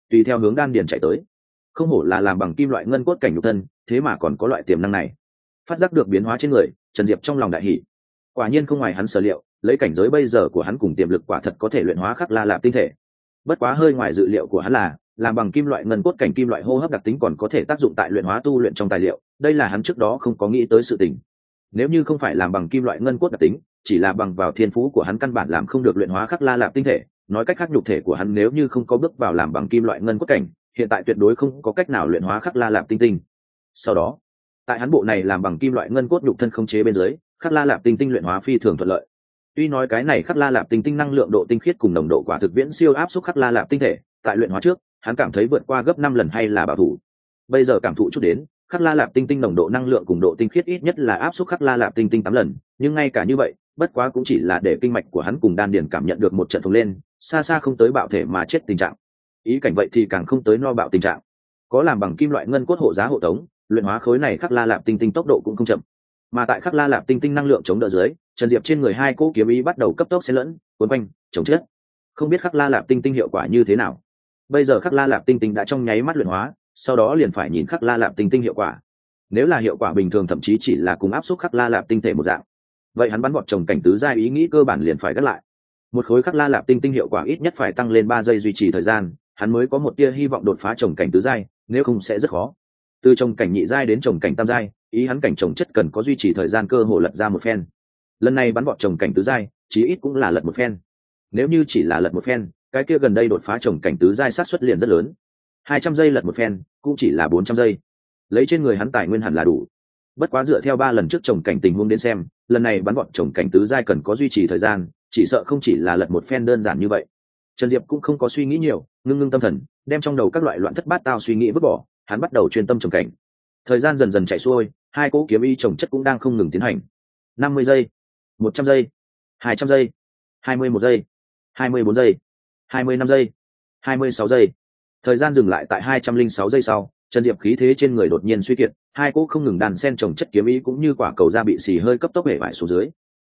tùy theo hướng đan điền chạy tới. Không hổ là làm bằng kim loại ngân cốt cảnh nhục thân, thế mà còn có loại tiềm năng này. Phát giác được biến hóa trên người, Trần Diệp trong lòng đại hỉ. Quả nhiên không ngoài hắn sở liệu, lấy cảnh giới bây giờ của hắn cùng tiềm lực quả thật có thể luyện hóa khắc la lạp tinh thể. Bất quá hơi ngoài dự liệu của hắn là, làm bằng kim loại ngân cốt cảnh kim loại hô hấp đặc tính còn có thể tác dụng tại luyện hóa tu luyện trong tài liệu, đây là hắn trước đó không có nghĩ tới sự tình. Nếu như không phải làm bằng kim loại ngân cốt đặc tính, chỉ là bằng vào thiên phú của hắn căn bản làm không được luyện hóa khắc la lạp tinh thể, nói cách khác nhục thể của hắn nếu như không có bước vào làm bằng kim loại ngân cốt cảnh, hiện tại tuyệt đối không có cách nào luyện hóa khắc la lạp tinh tinh. Sau đó, tại hắn bộ này làm bằng kim loại ngân cốt nhục thân không chế bên dưới, khắc la lạp tinh tinh luyện hóa phi thường thuận lợi. Tuy nói cái này khắc la lạp tinh tinh năng lượng độ tinh khiết cùng nồng độ quả thực viễn siêu áp suất khắc la lạp tinh thể, tại luyện hóa trước, hắn cảm thấy vượt qua gấp 5 lần hay là bảo thủ. Bây giờ cảm thụ chút đến, khắc la lạp tinh tinh nồng độ năng lượng cùng độ tinh khiết ít nhất là áp suất khắc la lạp tinh tinh 8 lần, nhưng ngay cả như vậy, bất quá cũng chỉ là để kinh mạch của hắn cùng đan điền cảm nhận được một trận phồng lên, xa xa không tới bạo thể mà chết tình trạng. Ý cảnh vậy thì càng không tới no bạo tình trạng. Có làm bằng kim loại ngân cốt hộ giá hộ tống, luyện hóa khối này khắc la lạp tinh tinh tốc độ cũng không chậm. Mà tại khắc la lạp tinh tinh năng lượng chống đỡ dưới, Trần Diệp trên người hai cỗ kiếm ý bắt đầu cấp tốc xen lẫn, cuốn quanh, chống chết. Không biết khắc la lạp tinh tinh hiệu quả như thế nào. Bây giờ khắc la lạp tinh tinh đã trong nháy mắt luyện hóa, sau đó liền phải nhìn khắc la lạp tinh tinh hiệu quả. Nếu là hiệu quả bình thường thậm chí chỉ là cùng áp suất khắc la lạp tinh thể một dạng, vậy hắn bắn vọt trồng cảnh tứ giai ý nghĩ cơ bản liền phải gác lại. Một khối khắc la lạp tinh tinh hiệu quả ít nhất phải tăng lên 3 giây duy trì thời gian, hắn mới có một tia hy vọng đột phá trồng cảnh tứ giai, nếu không sẽ rất khó. Từ trồng cảnh nhị giai đến trồng cảnh tam giai, ý hắn cảnh trồng chất cần có duy trì thời gian cơ hội lật ra một phen. Lần này bắn vọt trồng cảnh tứ giai, chí ít cũng là lật một phen. Nếu như chỉ là lật một phen, cái kia gần đây đột phá trồng cảnh tứ giai sát suất liền rất lớn. 200 giây lật một phen, cũng chỉ là 400 giây. Lấy trên người hắn tài nguyên hẳn là đủ. Bất quá dựa theo 3 lần trước trồng cảnh tình huống đến xem, lần này bắn vọt trồng cảnh tứ giai cần có duy trì thời gian, chỉ sợ không chỉ là lật một phen đơn giản như vậy. Trần Diệp cũng không có suy nghĩ nhiều, ngưng tâm thần, đem trong đầu các loại loạn thất bát tao suy nghĩ vứt bỏ, hắn bắt đầu chuyên tâm trồng cảnh. Thời gian dần dần chạy xuôi, hai cỗ kiếm ý trồng chất cũng đang không ngừng tiến hành. 50 giây, 100 giây, 200 giây, 21 giây, 24 giây, 25 giây, 26 giây. Thời gian dừng lại tại 206 giây sau, Trần Diệp khí thế trên người đột nhiên suy kiệt, hai cỗ không ngừng đàn sen trồng chất kiếm ý cũng như quả cầu da bị xì hơi cấp tốc bể bại xuống dưới.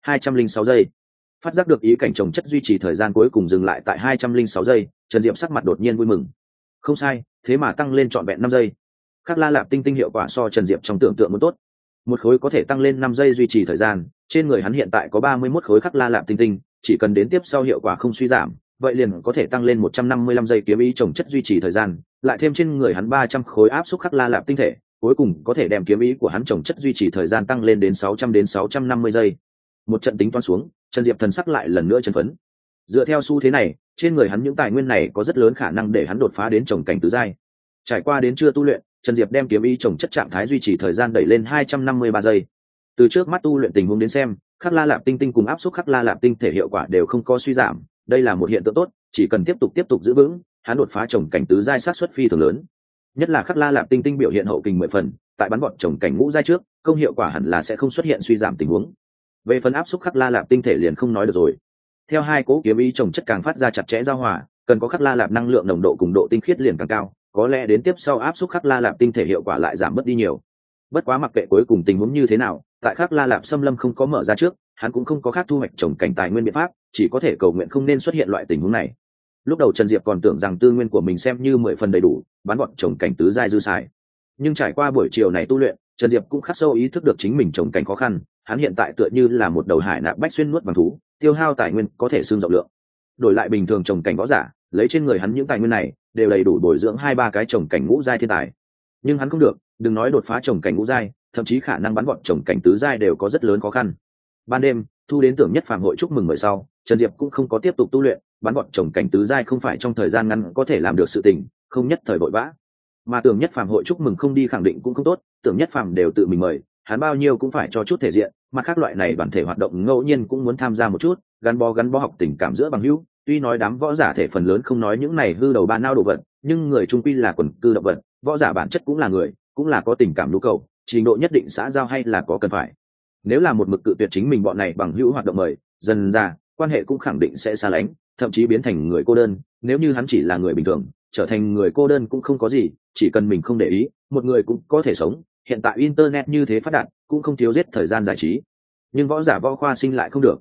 206 giây. Phát giác được ý cảnh trồng chất duy trì thời gian cuối cùng dừng lại tại 206 giây, Trần Diệp sắc mặt đột nhiên vui mừng. Không sai, thế mà tăng lên trọn vẹn 5 giây. Khắc la lạp tinh tinh hiệu quả so Trần Diệp trong tưởng tượng muốn tốt. Một khối có thể tăng lên 5 giây duy trì thời gian, trên người hắn hiện tại có 31 khối khắc la lạp tinh tinh, chỉ cần đến tiếp sau hiệu quả không suy giảm, vậy liền có thể tăng lên 155 giây kiếm ý trồng chất duy trì thời gian, lại thêm trên người hắn 300 khối áp suất khắc la lạp tinh thể, cuối cùng có thể đem kiếm ý của hắn trồng chất duy trì thời gian tăng lên đến 600 đến 650 giây. Một trận tính toán xuống, Trần Diệp thần sắc lại lần nữa chấn phấn. Dựa theo xu thế này, trên người hắn những tài nguyên này có rất lớn khả năng để hắn đột phá đến trồng cảnh tứ giai. Trải qua đến chưa tu luyện, Trần Diệp đem kiếm ý trồng chất trạng thái duy trì thời gian đẩy lên 253 giây. Từ trước mắt tu luyện tình huống đến xem, khắc la lạp tinh tinh cùng áp suất khắc la lạp tinh thể hiệu quả đều không có suy giảm, đây là một hiện tượng tốt, chỉ cần tiếp tục giữ vững, hắn đột phá trồng cảnh tứ giai sát suất phi thường lớn. Nhất là khắc la lạp tinh tinh biểu hiện hậu kình 10 phần, tại bắn bọn trồng cảnh ngũ giai trước, công hiệu quả hẳn là sẽ không xuất hiện suy giảm tình huống. Về phần áp suất khắc la lạp tinh thể liền không nói được rồi. Theo hai cố kiếm ý trồng chất càng phát ra chặt chẽ giao hòa, cần có khắc la lạp năng lượng nồng độ cùng độ tinh khiết liền càng cao, có lẽ đến tiếp sau áp suất khắc la lạp tinh thể hiệu quả lại giảm bớt đi nhiều. Bất quá mặc kệ cuối cùng tình huống như thế nào, tại khắc la lạp xâm lâm không có mở ra trước, hắn cũng không có khác thu hoạch trồng cảnh tài nguyên biện pháp, chỉ có thể cầu nguyện không nên xuất hiện loại tình huống này. Lúc đầu Trần Diệp còn tưởng rằng tư nguyên của mình xem như 10 phần đầy đủ, bán bọn trồng cảnh tứ giai dư xài. Nhưng trải qua buổi chiều này tu luyện, Trần Diệp cũng khắc sâu ý thức được chính mình trồng cảnh khó khăn, hắn hiện tại tựa như là một đầu hải nạp bách xuyên nuốt bằng thú, tiêu hao tài nguyên có thể xương rộng lượng. Đổi lại bình thường trồng cảnh võ giả, lấy trên người hắn những tài nguyên này, đều đầy đủ bồi dưỡng 2-3 cái trồng cảnh ngũ giai thiên tài. Nhưng hắn không được, đừng nói đột phá trồng cảnh ngũ giai, thậm chí khả năng bắn bọn trồng cảnh tứ giai đều có rất lớn khó khăn. Ban đêm, thu đến Tưởng Nhất Phàm hội chúc mừng mời sau, Trần Diệp cũng không có tiếp tục tu luyện, bắn bọn trồng cảnh tứ giai không phải trong thời gian ngắn có thể làm được sự tình, không nhất thời vội vã. Mà Tưởng Nhất Phàm hội chúc mừng không đi khẳng định cũng không tốt, Tưởng Nhất Phàm đều tự mình mời, hắn bao nhiêu cũng phải cho chút thể diện, mà khác loại này đoàn thể hoạt động ngẫu nhiên cũng muốn tham gia một chút, gắn bó học tình cảm giữa bằng hữu. Tuy nói đám võ giả thể phần lớn không nói những này hư đầu ba nao đồ vật, nhưng người trung quy là quần cư động vật, võ giả bản chất cũng là người, cũng là có tình cảm nhu cầu, trình độ nhất định xã giao hay là có cần phải. Nếu là một mực cự tuyệt chính mình bọn này bằng hữu hoạt động mời, dần ra quan hệ cũng khẳng định sẽ xa lánh, thậm chí biến thành người cô đơn. Nếu như hắn chỉ là người bình thường, trở thành người cô đơn cũng không có gì, chỉ cần mình không để ý, một người cũng có thể sống. Hiện tại internet như thế phát đạt, cũng không thiếu giết thời gian giải trí. Nhưng võ giả võ khoa sinh lại không được.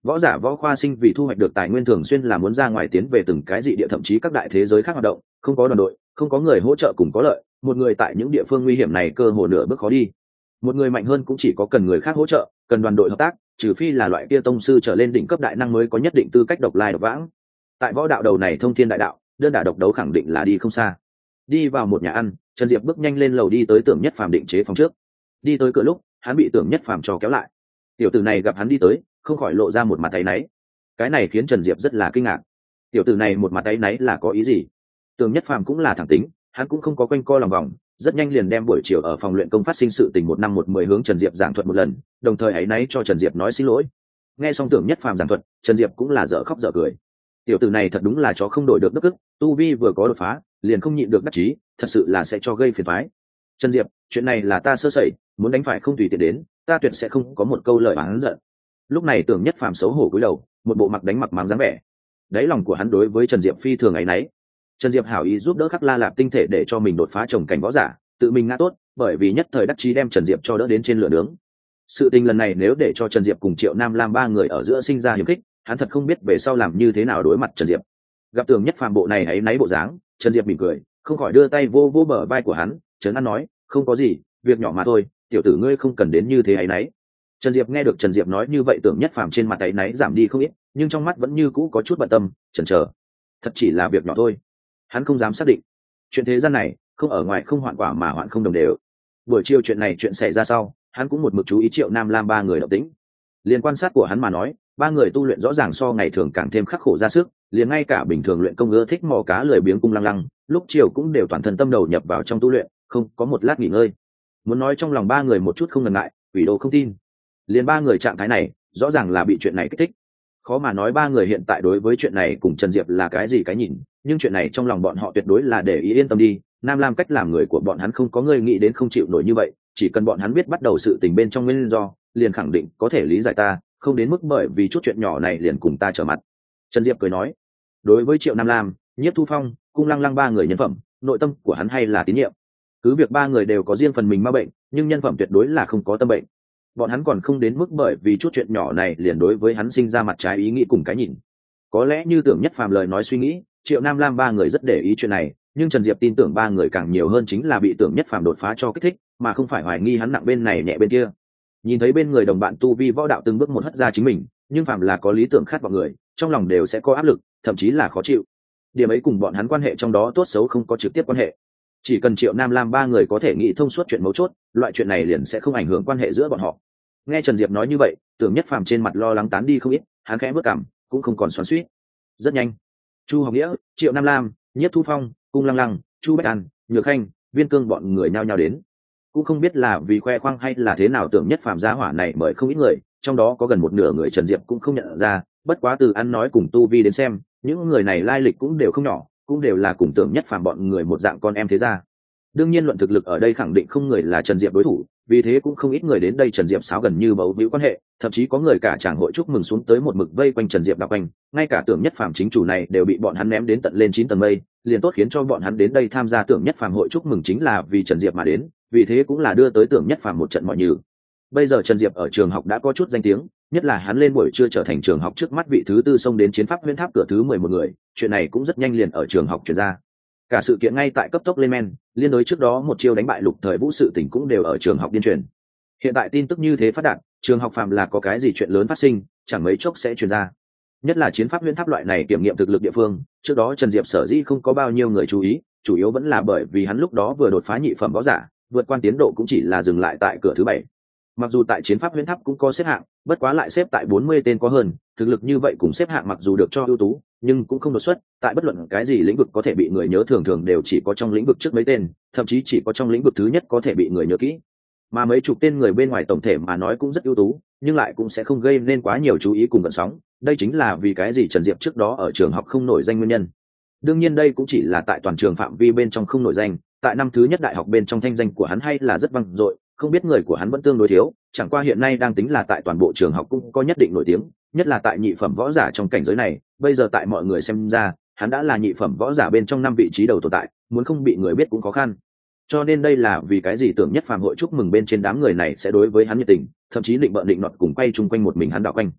Võ giả võ khoa sinh vì thu hoạch được tài nguyên thường xuyên là muốn ra ngoài tiến về từng cái dị địa, thậm chí các đại thế giới khác hoạt động, không có đoàn đội, không có người hỗ trợ cùng có lợi, một người tại những địa phương nguy hiểm này cơ hồ nửa bước khó đi. Một người mạnh hơn cũng chỉ có cần người khác hỗ trợ, cần đoàn đội hợp tác, trừ phi là loại kia tông sư trở lên đỉnh cấp đại năng mới có nhất định tư cách độc lai độc vãng. Tại võ đạo đầu này thông thiên đại đạo, đơn đả độc đấu khẳng định là đi không xa. Đi vào một nhà ăn, Trần Diệp bước nhanh lên lầu đi tới Tưởng Nhất Phàm định chế phòng trước. Đi tới cửa lúc, hắn bị Tưởng Nhất Phàm cho kéo lại. Tiểu tử này gặp hắn đi tới, không khỏi lộ ra một mặt áy náy. Cái này khiến Trần Diệp rất là kinh ngạc. Tiểu tử này một mặt áy náy là có ý gì? Tưởng Nhất Phàm cũng là thẳng tính, hắn cũng không có quanh co lòng vòng, rất nhanh liền đem buổi chiều ở phòng luyện công phát sinh sự tình 1 năm 1 10 hướng Trần Diệp giảng thuật một lần, đồng thời áy náy cho Trần Diệp nói xin lỗi. Nghe xong Tưởng Nhất Phàm giảng thuật, Trần Diệp cũng là dở khóc dở cười. Tiểu tử này thật đúng là chó không đổi được đức ức, tu vi vừa có đột phá, liền không nhịn được đắc chí, thật sự là sẽ cho gây phiền toái. Trần Diệp, chuyện này là ta sơ sẩy, muốn đánh phải không tùy tiện đến, ta tuyệt sẽ không có một câu lời oán giận. Lúc này Tưởng Nhất Phàm xấu hổ cúi đầu, một bộ mặc đánh mặc mắng dáng vẻ. Đáy lòng của hắn đối với Trần Diệp phi thường áy náy. Trần Diệp hảo ý giúp đỡ Khắc La Lạp tinh thể để cho mình đột phá trồng cảnh võ giả, tự mình ngã tốt, bởi vì nhất thời đắc chí đem Trần Diệp cho đỡ đến trên lửa nướng. Sự tình lần này nếu để cho Trần Diệp cùng Triệu Nam Lam ba người ở giữa sinh ra hiểm khích, hắn thật không biết về sau làm như thế nào đối mặt Trần Diệp. Gặp Tưởng Nhất Phàm bộ này áy náy bộ dáng, Trần Diệp mỉm cười, không khỏi đưa tay vô vô bờ vai của hắn, trấn an nói, không có gì, việc nhỏ mà thôi, tiểu tử ngươi không cần đến như thế áy náy. Trần Diệp nghe được Trần Diệp nói như vậy, Tưởng Nhất Phàm trên mặt áy náy giảm đi không ít, nhưng trong mắt vẫn như cũ có chút bận tâm, chần chờ. Thật chỉ là việc nhỏ thôi. Hắn không dám xác định. Chuyện thế gian này, không ở ngoài không hoạn quả mà hoạn không đồng đều. Buổi chiều chuyện xảy ra sau, hắn cũng một mực chú ý Triệu Nam Lam ba người động tĩnh. Liên quan sát của hắn mà nói, ba người tu luyện rõ ràng so ngày thường càng thêm khắc khổ ra sức, liền ngay cả bình thường luyện công ưa thích mò cá lười biếng cung lăng lăng, lúc chiều cũng đều toàn thân tâm đầu nhập vào trong tu luyện, không có một lát nghỉ ngơi. Muốn nói trong lòng ba người một chút không ngần ngại, quỷ đồ không tin. Liền ba người trạng thái này, rõ ràng là bị chuyện này kích thích. Khó mà nói ba người hiện tại đối với chuyện này cùng Trần Diệp là cái gì cái nhìn, nhưng chuyện này trong lòng bọn họ tuyệt đối là để ý, yên tâm đi, Nam Lam cách làm người của bọn hắn không có người nghĩ đến không chịu nổi như vậy, chỉ cần bọn hắn biết bắt đầu sự tình bên trong nguyên do, liền khẳng định có thể lý giải ta, không đến mức bởi vì chút chuyện nhỏ này liền cùng ta trở mặt. Trần Diệp cười nói, đối với Triệu Nam Lam, Nhiếp Thu Phong, Cung Lăng Lăng ba người nhân phẩm, nội tâm của hắn hay là tín nhiệm. Cứ việc ba người đều có riêng phần mình ma bệnh, nhưng nhân phẩm tuyệt đối là không có tâm bệnh. Bọn hắn còn không đến mức bởi vì chút chuyện nhỏ này liền đối với hắn sinh ra mặt trái ý nghĩ cùng cái nhìn. Có lẽ như Tưởng Nhất Phàm lời nói suy nghĩ, Triệu Nam Lam ba người rất để ý chuyện này, nhưng Trần Diệp tin tưởng ba người càng nhiều hơn chính là bị Tưởng Nhất Phàm đột phá cho kích thích, mà không phải hoài nghi hắn nặng bên này nhẹ bên kia. Nhìn thấy bên người đồng bạn tu vi võ đạo từng bước một hất ra chính mình, nhưng phàm là có lý tưởng khát vọng người, trong lòng đều sẽ có áp lực, thậm chí là khó chịu. Điểm ấy cùng bọn hắn quan hệ trong đó tốt xấu không có trực tiếp quan hệ. Chỉ cần Triệu Nam Lam ba người có thể nghĩ thông suốt chuyện mấu chốt, loại chuyện này liền sẽ không ảnh hưởng quan hệ giữa bọn họ. Nghe Trần Diệp nói như vậy, Tưởng Nhất Phàm trên mặt lo lắng tán đi không ít, hắn khẽ bước cằm, cũng không còn xoắn xuýt. Rất nhanh, Chu Học Nghĩa, Triệu Nam Lam, Nhiếp Thu Phong, Cung Lăng Lăng, Chu Bách An, Nhược Khanh, Viên Cương bọn người nhao nhao đến. Cũng không biết là vì khoe khoang hay là thế nào, Tưởng Nhất Phàm gia hỏa này mời không ít người, trong đó có gần một nửa người Trần Diệp cũng không nhận ra, bất quá từ ăn nói cùng tu vi đến xem, những người này lai lịch cũng đều không nhỏ, cũng đều là cùng Tưởng Nhất Phàm bọn người một dạng con em thế gia. Đương nhiên luận thực lực ở đây khẳng định không người là Trần Diệp đối thủ, vì thế cũng không ít người đến đây Trần Diệp sáo gần như bấu víu quan hệ, thậm chí có người cả tràng hội chúc mừng xuống tới một mực vây quanh Trần Diệp đọc quanh, ngay cả Tưởng Nhất Phàm chính chủ này đều bị bọn hắn ném đến tận lên 9 tầng mây, liền tốt khiến cho bọn hắn đến đây tham gia Tưởng Nhất Phàm hội chúc mừng chính là vì Trần Diệp mà đến, vì thế cũng là đưa tới Tưởng Nhất Phàm một trận mọi nhừ. Bây giờ Trần Diệp ở trường học đã có chút danh tiếng, nhất là hắn lên buổi trưa trở thành trường học trước mắt vị thứ tư xông đến chiến pháp huyễn tháp cửa thứ 11 người, chuyện này cũng rất nhanh liền ở trường học truyền ra. Cả sự kiện ngay tại cấp tốc lên men, liên đối trước đó một chiêu đánh bại Lục Thời Vũ sự tình cũng đều ở trường học điên truyền. Hiện tại tin tức như thế phát đạt, trường học phàm là có cái gì chuyện lớn phát sinh, chẳng mấy chốc sẽ truyền ra. Nhất là chiến pháp huyễn tháp loại này kiểm nghiệm thực lực địa phương, trước đó Trần Diệp sở dĩ không có bao nhiêu người chú ý, chủ yếu vẫn là bởi vì hắn lúc đó vừa đột phá nhị phẩm võ giả, vượt qua tiến độ cũng chỉ là dừng lại tại cửa thứ 7. Mặc dù tại chiến pháp huyễn tháp cũng có xếp hạng, bất quá lại xếp tại 40 tên có hơn, thực lực như vậy cùng xếp hạng mặc dù được cho ưu tú, nhưng cũng không đột xuất, tại bất luận cái gì lĩnh vực có thể bị người nhớ thường thường đều chỉ có trong lĩnh vực trước mấy tên, thậm chí chỉ có trong lĩnh vực thứ nhất có thể bị người nhớ kỹ. Mà mấy chục tên người bên ngoài tổng thể mà nói cũng rất ưu tú, nhưng lại cũng sẽ không gây nên quá nhiều chú ý cùng gợn sóng, đây chính là vì cái gì Trần Diệp trước đó ở trường học không nổi danh nguyên nhân. Đương nhiên đây cũng chỉ là tại toàn trường phạm vi bên trong không nổi danh, tại năm thứ nhất đại học bên trong thanh danh của hắn hay là rất vang dội, không biết người của hắn vẫn tương đối thiếu, chẳng qua hiện nay đang tính là tại toàn bộ trường học cũng có nhất định nổi tiếng, nhất là tại nhị phẩm võ giả trong cảnh giới này, bây giờ tại mọi người xem ra, hắn đã là nhị phẩm võ giả bên trong 5 vị trí đầu tồn tại, muốn không bị người biết cũng khó khăn. Cho nên đây là vì cái gì Tưởng Nhất Phàm hội chúc mừng bên trên đám người này sẽ đối với hắn nhiệt tình, thậm chí định bợ định nọt cùng quay chung quanh một mình hắn đạo quanh.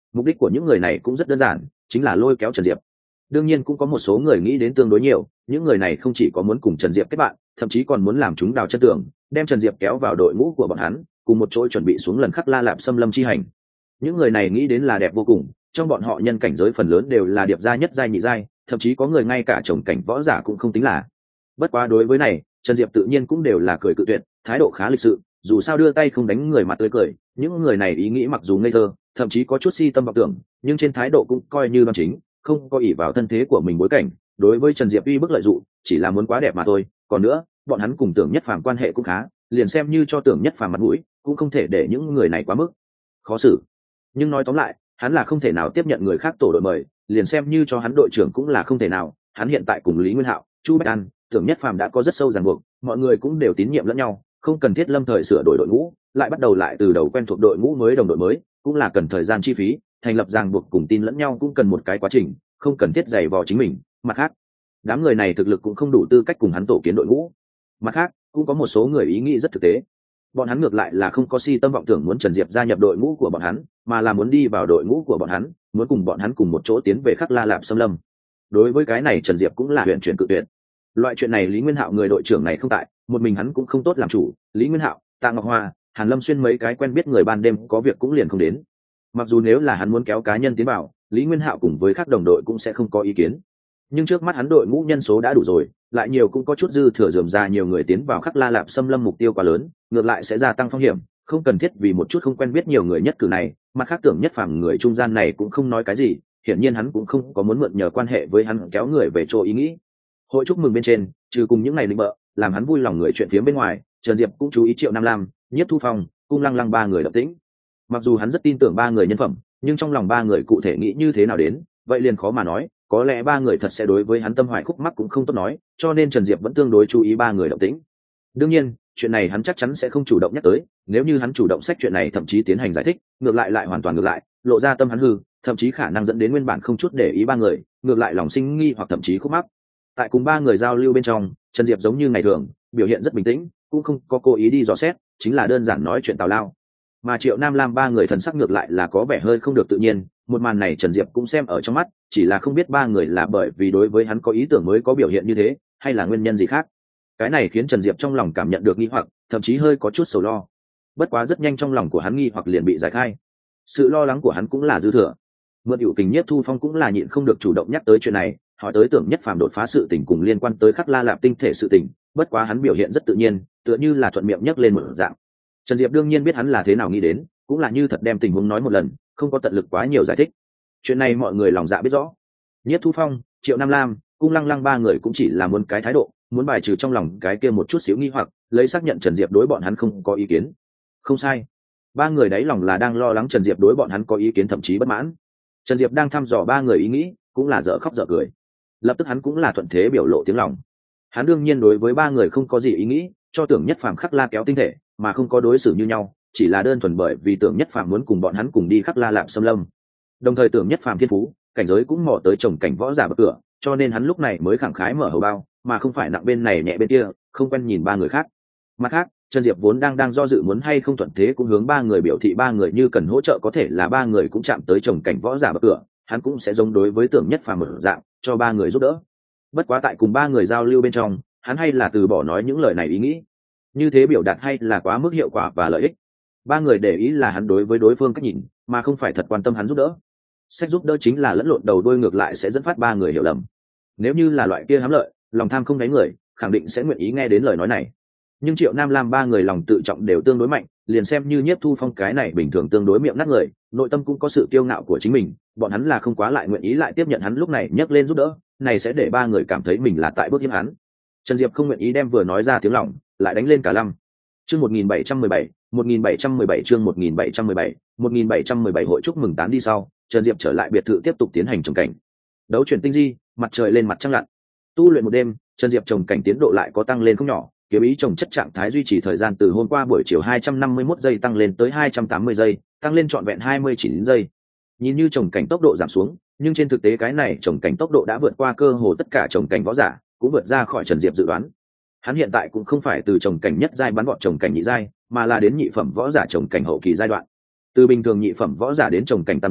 Mục đích của những người này cũng rất đơn giản, chính là lôi kéo Trần Diệp. Đương nhiên cũng có một số người nghĩ đến tương đối nhiều, những người này không chỉ có muốn cùng Trần Diệp kết bạn, thậm chí còn muốn làm chúng đào chân tường, đem Trần Diệp kéo vào đội ngũ của bọn hắn, cùng một chỗ chuẩn bị xuống lần Khắc La Lạp xâm lâm chi hành. Những người này nghĩ đến là đẹp vô cùng, trong bọn họ nhân cảnh giới phần lớn đều là điệp gia nhất giai nhị giai, thậm chí có người ngay cả chồng cảnh võ giả cũng không tính là. Bất quá đối với này, Trần Diệp tự nhiên cũng đều là cười cự tuyệt, thái độ khá lịch sự, dù sao đưa tay không đánh người mà tươi cười, những người này ý nghĩ mặc dù ngây thơ, thậm chí có chút si tâm vọng tưởng, nhưng trên thái độ cũng coi như đoan chính, không có ỷ vào thân thế của mình bối cảnh, đối với Trần Diệp uy bức lợi dụng, chỉ là muốn quá đẹp mà thôi. Còn nữa, bọn hắn cùng Tưởng Nhất Phàm quan hệ cũng khá, liền xem như cho Tưởng Nhất Phàm mặt mũi, cũng không thể để những người này quá mức khó xử. Nhưng nói tóm lại, hắn là không thể nào tiếp nhận người khác tổ đội mời, liền xem như cho hắn đội trưởng cũng là không thể nào. Hắn hiện tại cùng Lý Nguyên Hạo, Chu Bạch An, Tưởng Nhất Phàm đã có rất sâu ràng buộc, mọi người cũng đều tín nhiệm lẫn nhau, không cần thiết lâm thời sửa đổi đội ngũ, lại bắt đầu lại từ đầu quen thuộc đội ngũ mới, đồng đội mới, cũng là cần thời gian chi phí, thành lập ràng buộc cùng tin lẫn nhau cũng cần một cái quá trình, không cần thiết dày vò chính mình. Mặt khác, đám người này thực lực cũng không đủ tư cách cùng hắn tổ kiến đội ngũ. Mặt khác, cũng có một số người ý nghĩ rất thực tế, bọn hắn ngược lại là không có si tâm vọng tưởng muốn Trần Diệp gia nhập đội ngũ của bọn hắn, mà là muốn đi vào đội ngũ của bọn hắn, muốn cùng bọn hắn cùng một chỗ tiến về Khắc La Lạp xâm lâm. Đối với cái này Trần Diệp cũng là huyền chuyển cự tuyệt. Loại chuyện này Lý Nguyên Hạo người đội trưởng này không tại, một mình hắn cũng không tốt làm chủ, Lý Nguyên Hạo, Tạ Ngọc Hoa, Hàn Lâm Xuyên mấy cái quen biết người ban đêm có việc cũng liền không đến. Mặc dù nếu là hắn muốn kéo cá nhân tiến vào, Lý Nguyên Hạo cùng với các đồng đội cũng sẽ không có ý kiến, nhưng trước mắt hắn đội ngũ nhân số đã đủ rồi, lại nhiều cũng có chút dư thừa, rườm rà nhiều người tiến vào Khắc La Lạp xâm lâm mục tiêu quá lớn, ngược lại sẽ gia tăng phong hiểm, không cần thiết vì một chút không quen biết nhiều người nhất cử này. Mặt khác Tưởng Nhất Phàm người trung gian này cũng không nói cái gì, hiển nhiên hắn cũng không có muốn mượn nhờ quan hệ với hắn kéo người về chỗ ý nghĩ. Hội chúc mừng bên trên, trừ cùng những ngày linh bợ làm hắn vui lòng người chuyện phía bên ngoài, Trần Diệp cũng chú ý Triệu Nam Lam, Nhiếp Thu Phong, Cung Lăng Lăng ba người động tĩnh. Mặc dù hắn rất tin tưởng ba người nhân phẩm, nhưng trong lòng ba người cụ thể nghĩ như thế nào đến, vậy liền khó mà nói, có lẽ ba người thật sẽ đối với hắn tâm hoài khúc mắc cũng không tốt nói, cho nên Trần Diệp vẫn tương đối chú ý ba người động tĩnh. Đương nhiên, chuyện này hắn chắc chắn sẽ không chủ động nhắc tới, nếu như hắn chủ động xách chuyện này thậm chí tiến hành giải thích, ngược lại hoàn toàn ngược lại, lộ ra tâm hắn hư, thậm chí khả năng dẫn đến nguyên bản không chút để ý ba người, ngược lại lòng sinh nghi hoặc thậm chí khúc mắc. Tại cùng ba người giao lưu bên trong, Trần Diệp giống như ngày thường, biểu hiện rất bình tĩnh, cũng không có cố ý đi dò xét, chính là đơn giản nói chuyện tào lao. Mà Triệu Nam Lam ba người thần sắc ngược lại là có vẻ hơi không được tự nhiên, một màn này Trần Diệp cũng xem ở trong mắt, chỉ là không biết ba người là bởi vì đối với hắn có ý tưởng mới có biểu hiện như thế, hay là nguyên nhân gì khác. Cái này khiến Trần Diệp trong lòng cảm nhận được nghi hoặc, thậm chí hơi có chút sầu lo. Bất quá rất nhanh trong lòng của hắn nghi hoặc liền bị giải khai. Sự lo lắng của hắn cũng là dư thừa. Mượn Hữu Kình Nhiếp Thu Phong cũng là nhịn không được chủ động nhắc tới chuyện này, hỏi tới Tưởng Nhất Phàm đột phá sự tình cùng liên quan tới Khắc La Lạp tinh thể sự tình, bất quá hắn biểu hiện rất tự nhiên, tựa như là thuận miệng nhắc lên một dạng. Trần Diệp đương nhiên biết hắn là thế nào nghĩ đến, cũng là như thật đem tình huống nói một lần, không có tận lực quá nhiều giải thích. Chuyện này mọi người lòng dạ biết rõ. Nhiếp Thu Phong, Triệu Nam Lam, Cung Lăng Lăng ba người cũng chỉ là muốn cái thái độ, muốn bài trừ trong lòng cái kia một chút xíu nghi hoặc, lấy xác nhận Trần Diệp đối bọn hắn không có ý kiến. Không sai, ba người đấy lòng là đang lo lắng Trần Diệp đối bọn hắn có ý kiến, thậm chí bất mãn. Trần Diệp đang thăm dò ba người ý nghĩ, cũng là dở khóc dở cười. Lập tức hắn cũng là thuận thế biểu lộ tiếng lòng. Hắn đương nhiên đối với ba người không có gì ý nghĩ, cho Tưởng Nhất Phàm Khắc La kéo tinh thể, mà không có đối xử như nhau, chỉ là đơn thuần bởi vì Tưởng Nhất Phàm muốn cùng bọn hắn cùng đi Khắc La Lạp xâm lâm. Đồng thời Tưởng Nhất Phàm thiên phú, cảnh giới cũng mò tới chồng cảnh võ giả bậc cửa, cho nên hắn lúc này mới khẳng khái mở hầu bao, mà không phải nặng bên này nhẹ bên kia, không quen nhìn ba người khác. Mặt khác, Trần Diệp vốn đang do dự muốn hay không thuận thế cũng hướng ba người biểu thị ba người như cần hỗ trợ có thể là ba người cũng chạm tới chồng cảnh võ giả bậc cửa, hắn cũng sẽ giống đối với Tưởng Nhất Phàm một dạng, cho ba người giúp đỡ. Bất quá tại cùng ba người giao lưu bên trong, hắn hay là từ bỏ nói những lời này ý nghĩ. Như thế biểu đạt hay là quá mức hiệu quả và lợi ích. Ba người để ý là hắn đối với đối phương cách nhìn, mà không phải thật quan tâm hắn giúp đỡ. Sách giúp đỡ chính là lẫn lộn đầu đuôi, ngược lại sẽ dẫn phát ba người hiểu lầm. Nếu như là loại kia hám lợi, lòng tham không đáy người, khẳng định sẽ nguyện ý nghe đến lời nói này. Nhưng Triệu Nam Lam ba người lòng tự trọng đều tương đối mạnh, liền xem như Nhiếp Thu Phong cái này bình thường tương đối miệng nát người, nội tâm cũng có sự kiêu ngạo của chính mình, bọn hắn là không quá lại nguyện ý lại tiếp nhận hắn lúc này nhấc lên giúp đỡ, này sẽ để ba người cảm thấy mình là tại bước hiếp hắn. Trần Diệp không nguyện ý đem vừa nói ra tiếng lòng lại đánh lên cả lăm. Chương 1717 chương 1717 hội chúc mừng tán đi sau, Trần Diệp trở lại biệt thự tiếp tục tiến hành trồng cảnh. Đấu chuyển tinh di, mặt trời lên mặt trăng lặn. Tu luyện một đêm, Trần Diệp trồng cảnh tiến độ lại có tăng lên không nhỏ, kiếm ý trồng chất trạng thái duy trì thời gian từ hôm qua buổi chiều 251 giây tăng lên tới 280 giây, tăng lên trọn vẹn 29 giây. Nhìn như trồng cảnh tốc độ giảm xuống, nhưng trên thực tế cái này trồng cảnh tốc độ đã vượt qua cơ hồ tất cả trồng cảnh võ giả, cũng vượt ra khỏi Trần Diệp dự đoán. Hắn hiện tại cũng không phải từ trồng cảnh nhất giai bắn vọt trồng cảnh nhị giai, mà là đến nhị phẩm võ giả trồng cảnh hậu kỳ giai đoạn. Từ bình thường nhị phẩm võ giả đến trồng cảnh tam giai,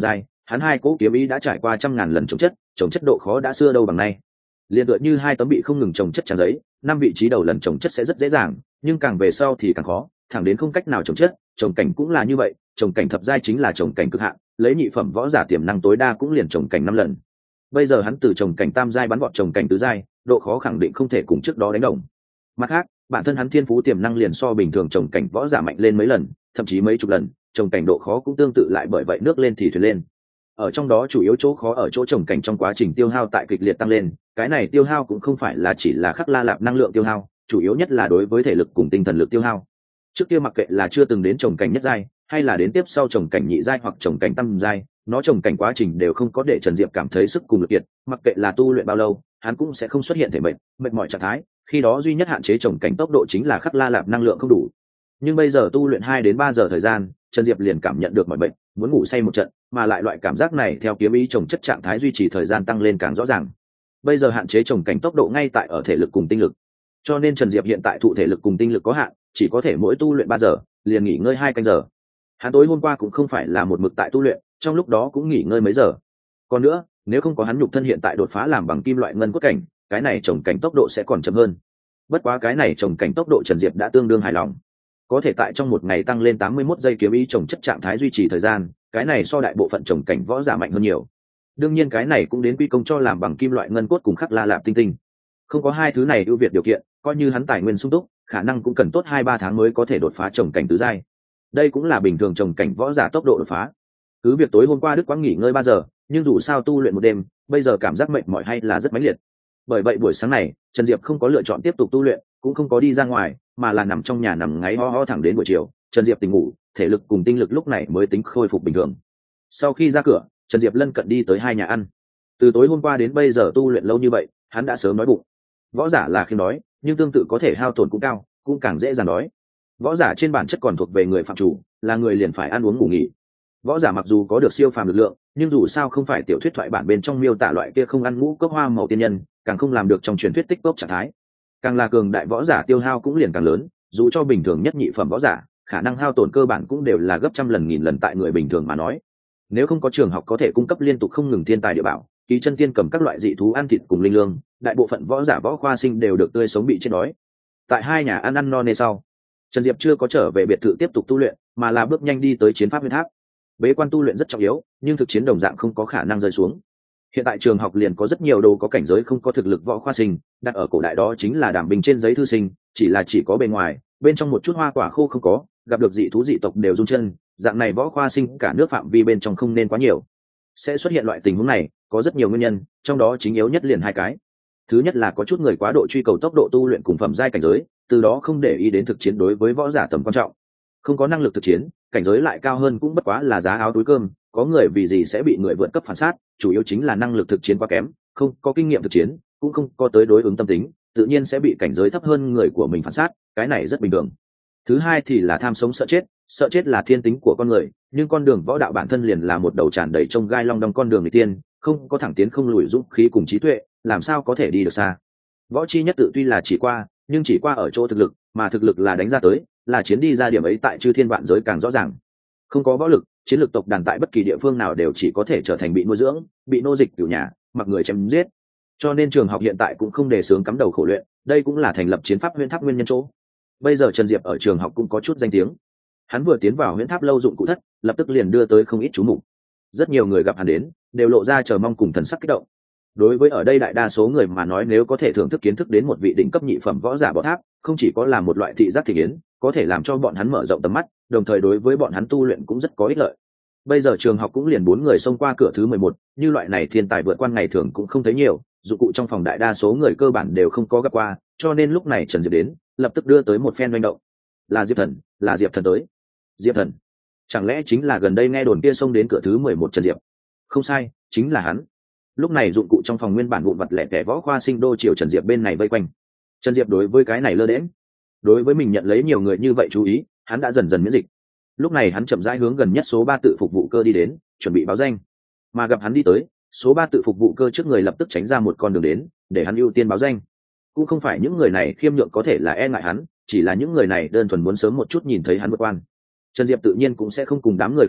hắn hai cỗ kiếm ý đã trải qua trăm ngàn lần trồng chất độ khó đã xưa đâu bằng nay. Liên tựa như hai tấm bị không ngừng trồng chất trang giấy, 5 vị trí đầu lần trồng chất sẽ rất dễ dàng, nhưng càng về sau thì càng khó, thẳng đến không cách nào trồng chất. Trồng cảnh cũng là như vậy, trồng cảnh thập giai chính là trồng cảnh cực hạn, lấy nhị phẩm võ giả tiềm năng tối đa cũng liền trồng cảnh 5 lần. Bây giờ hắn từ trồng cảnh tam giai bắn vọt trồng cảnh tứ giai, độ khó khẳng định không thể cùng trước đó đánh đồng. Mặt khác, bản thân hắn thiên phú tiềm năng liền so bình thường trồng cảnh võ giả mạnh lên mấy lần, thậm chí mấy chục lần, trồng cảnh độ khó cũng tương tự lại bởi vậy nước lên thì thuyền lên. Ở trong đó chủ yếu chỗ khó ở chỗ trồng cảnh trong quá trình tiêu hao tại kịch liệt tăng lên, cái này tiêu hao cũng không phải là chỉ là khắc la lạp năng lượng tiêu hao, chủ yếu nhất là đối với thể lực cùng tinh thần lực tiêu hao. Trước kia mặc kệ là chưa từng đến trồng cảnh nhất giai, hay là đến tiếp sau trồng cảnh nhị giai hoặc trồng cảnh tam giai, nó trồng cảnh quá trình đều không có để Trần Diệp cảm thấy sức cùng lực kiệt, mặc kệ là tu luyện bao lâu, hắn cũng sẽ không xuất hiện thể mệt mỏi trạng thái, khi đó duy nhất hạn chế trồng cảnh tốc độ chính là khắc la lạp năng lượng không đủ. Nhưng bây giờ tu luyện 2 đến 3 giờ thời gian, Trần Diệp liền cảm nhận được mỏi mệt, muốn ngủ say một trận, mà lại loại cảm giác này theo kiếm ý trồng chất trạng thái duy trì thời gian tăng lên càng rõ ràng. Bây giờ hạn chế trồng cảnh tốc độ ngay tại ở thể lực cùng tinh lực, cho nên Trần Diệp hiện tại thụ thể lực cùng tinh lực có hạn, chỉ có thể mỗi tu luyện 3 giờ liền nghỉ ngơi 2 canh giờ. Hắn tối hôm qua cũng không phải là một mực tại tu luyện, trong lúc đó cũng nghỉ ngơi mấy giờ. Còn nữa, nếu không có hắn nhục thân hiện tại đột phá làm bằng kim loại ngân cốt cảnh, cái này trồng cảnh tốc độ sẽ còn chậm hơn. Bất quá cái này trồng cảnh tốc độ Trần Diệp đã tương đương hài lòng, có thể tại trong một ngày tăng lên 81 giây kiếm ý trồng chất trạng thái duy trì thời gian, cái này so đại bộ phận trồng cảnh võ giả mạnh hơn nhiều. Đương nhiên cái này cũng đến quy công cho làm bằng kim loại ngân cốt cùng khắc la lạp tinh tinh. Không có hai thứ này ưu việt điều kiện, coi như hắn tài nguyên sung túc, khả năng cũng cần tốt 2-3 tháng mới có thể đột phá trồng cảnh tứ giai. Đây cũng là bình thường trồng cảnh võ giả tốc độ đột phá. Cứ việc tối hôm qua Đức Quang nghỉ ngơi 3 giờ, nhưng dù sao tu luyện một đêm, bây giờ cảm giác mệt mỏi hay là rất mãnh liệt. Bởi vậy buổi sáng này, Trần Diệp không có lựa chọn tiếp tục tu luyện, cũng không có đi ra ngoài, mà là nằm trong nhà nằm ngáy ho ho thẳng đến buổi chiều. Trần Diệp tỉnh ngủ, thể lực cùng tinh lực lúc này mới tính khôi phục bình thường. Sau khi ra cửa, Trần Diệp lân cận đi tới 2 nhà ăn. Từ tối hôm qua đến bây giờ tu luyện lâu như vậy, hắn đã sớm đói bụng. Võ giả là khi đói, nhưng tương tự có thể hao tổn cũng cao, cũng càng dễ dàng đói. Võ giả trên bản chất còn thuộc về người phạm chủ, là người liền phải ăn uống ngủ nghỉ. Võ giả mặc dù có được siêu phàm lực lượng, nhưng dù sao không phải tiểu thuyết thoại bản bên trong miêu tả loại kia không ăn ngũ cốc hoa màu tiên nhân, càng không làm được trong truyền thuyết tích cốc trạng thái. Càng là cường đại võ giả tiêu hao cũng liền càng lớn, dù cho bình thường nhất nhị phẩm võ giả, khả năng hao tổn cơ bản cũng đều là gấp trăm lần nghìn lần tại người bình thường mà nói. Nếu không có trường học có thể cung cấp liên tục không ngừng thiên tài địa bảo, kỳ chân tiên cầm các loại dị thú ăn thịt cùng linh lương, đại bộ phận võ giả võ khoa sinh đều được tươi sống bị chết đói. Tại 2 nhà ăn no nê sau, Trần Diệp chưa có trở về biệt thự tiếp tục tu luyện, mà là bước nhanh đi tới chiến pháp huyễn tháp. Bế quan tu luyện rất trọng yếu, nhưng thực chiến đồng dạng không có khả năng rơi xuống. Hiện tại trường học liền có rất nhiều đồ có cảnh giới không có thực lực võ khoa sinh, đặt ở cổ đại đó chính là đảm bình trên giấy thư sinh, chỉ có bề ngoài, bên trong một chút hoa quả khô không có, gặp được dị thú dị tộc đều run chân, dạng này võ khoa sinh cả nước phạm vi bên trong không nên quá nhiều. Sẽ xuất hiện loại tình huống này, có rất nhiều nguyên nhân, trong đó chính yếu nhất liền 2 cái. Thứ nhất là có chút người quá độ truy cầu tốc độ tu luyện cùng phẩm giai cảnh giới, từ đó không để ý đến thực chiến đối với võ giả tầm quan trọng. Không có năng lực thực chiến, cảnh giới lại cao hơn cũng bất quá là giá áo túi cơm, có người vì gì sẽ bị người vượt cấp phản sát, chủ yếu chính là năng lực thực chiến quá kém, không có kinh nghiệm thực chiến, cũng không có tới đối ứng tâm tính, tự nhiên sẽ bị cảnh giới thấp hơn người của mình phản sát, cái này rất bình thường. Thứ hai thì là tham sống sợ chết là thiên tính của con người, nhưng con đường võ đạo bản thân liền là một đầu tràn đầy trông gai long đong con đường người tiên, không có thẳng tiến không lùi dũng khí cùng trí tuệ, làm sao có thể đi được xa. Võ chi nhất tự tuy là chỉ qua, nhưng chỉ qua ở chỗ thực lực, mà thực lực là đánh ra tới, là chiến đi ra điểm ấy tại chư thiên vạn giới càng rõ ràng. Không có võ lực, chiến lược tộc đàn tại bất kỳ địa phương nào đều chỉ có thể trở thành bị nuôi dưỡng, bị nô dịch cửu nhà, mặc người chém giết. Cho nên trường học hiện tại cũng không đề xướng cắm đầu khổ luyện, đây cũng là thành lập chiến pháp huyễn tháp nguyên nhân chỗ. Bây giờ Trần Diệp ở trường học cũng có chút danh tiếng. Hắn vừa tiến vào huyễn tháp lâu dụng cụ thất, lập tức liền đưa tới không ít chú mục. Rất nhiều người gặp hắn đến, đều lộ ra chờ mong cùng thần sắc kích động. Đối với ở đây đại đa số người mà nói, nếu có thể thưởng thức kiến thức đến một vị đỉnh cấp nhị phẩm võ giả bảo tháp, không chỉ có là một loại thị giác thị kiến, có thể làm cho bọn hắn mở rộng tầm mắt, đồng thời đối với bọn hắn tu luyện cũng rất có ích lợi. Bây giờ trường học cũng liền 4 người xông qua cửa thứ 11, như loại này thiên tài vượt qua ngày thường cũng không thấy nhiều, dụng cụ trong phòng đại đa số người cơ bản đều không có gặp qua, cho nên lúc này Trần Diệp đến, lập tức đưa tới một phen manh động. Là Diệp Thần tới. Diệp Thần, chẳng lẽ chính là gần đây nghe đồn kia xông đến cửa thứ 11 Trần Diệp? Không sai, chính là hắn. Lúc này dụng cụ trong phòng nguyên bản vụn vặt lẻ tẻ võ khoa sinh đô chiều Trần Diệp bên này vây quanh. Trần Diệp đối với cái này lơ đễnh, đối với mình nhận lấy nhiều người như vậy chú ý, hắn đã dần dần miễn dịch. Lúc này hắn chậm rãi hướng gần nhất số 3 tự phục vụ cơ đi đến, chuẩn bị báo danh. Mà gặp hắn đi tới, số 3 tự phục vụ cơ trước người lập tức tránh ra một con đường đến, để hắn ưu tiên báo danh. Cũng không phải những người này khiêm nhượng có thể là e ngại hắn, chỉ là những người này đơn thuần muốn sớm một chút nhìn thấy hắn vượt quan. Trần Diệp tự nhiên cũng sẽ không cùng đám người khách khí,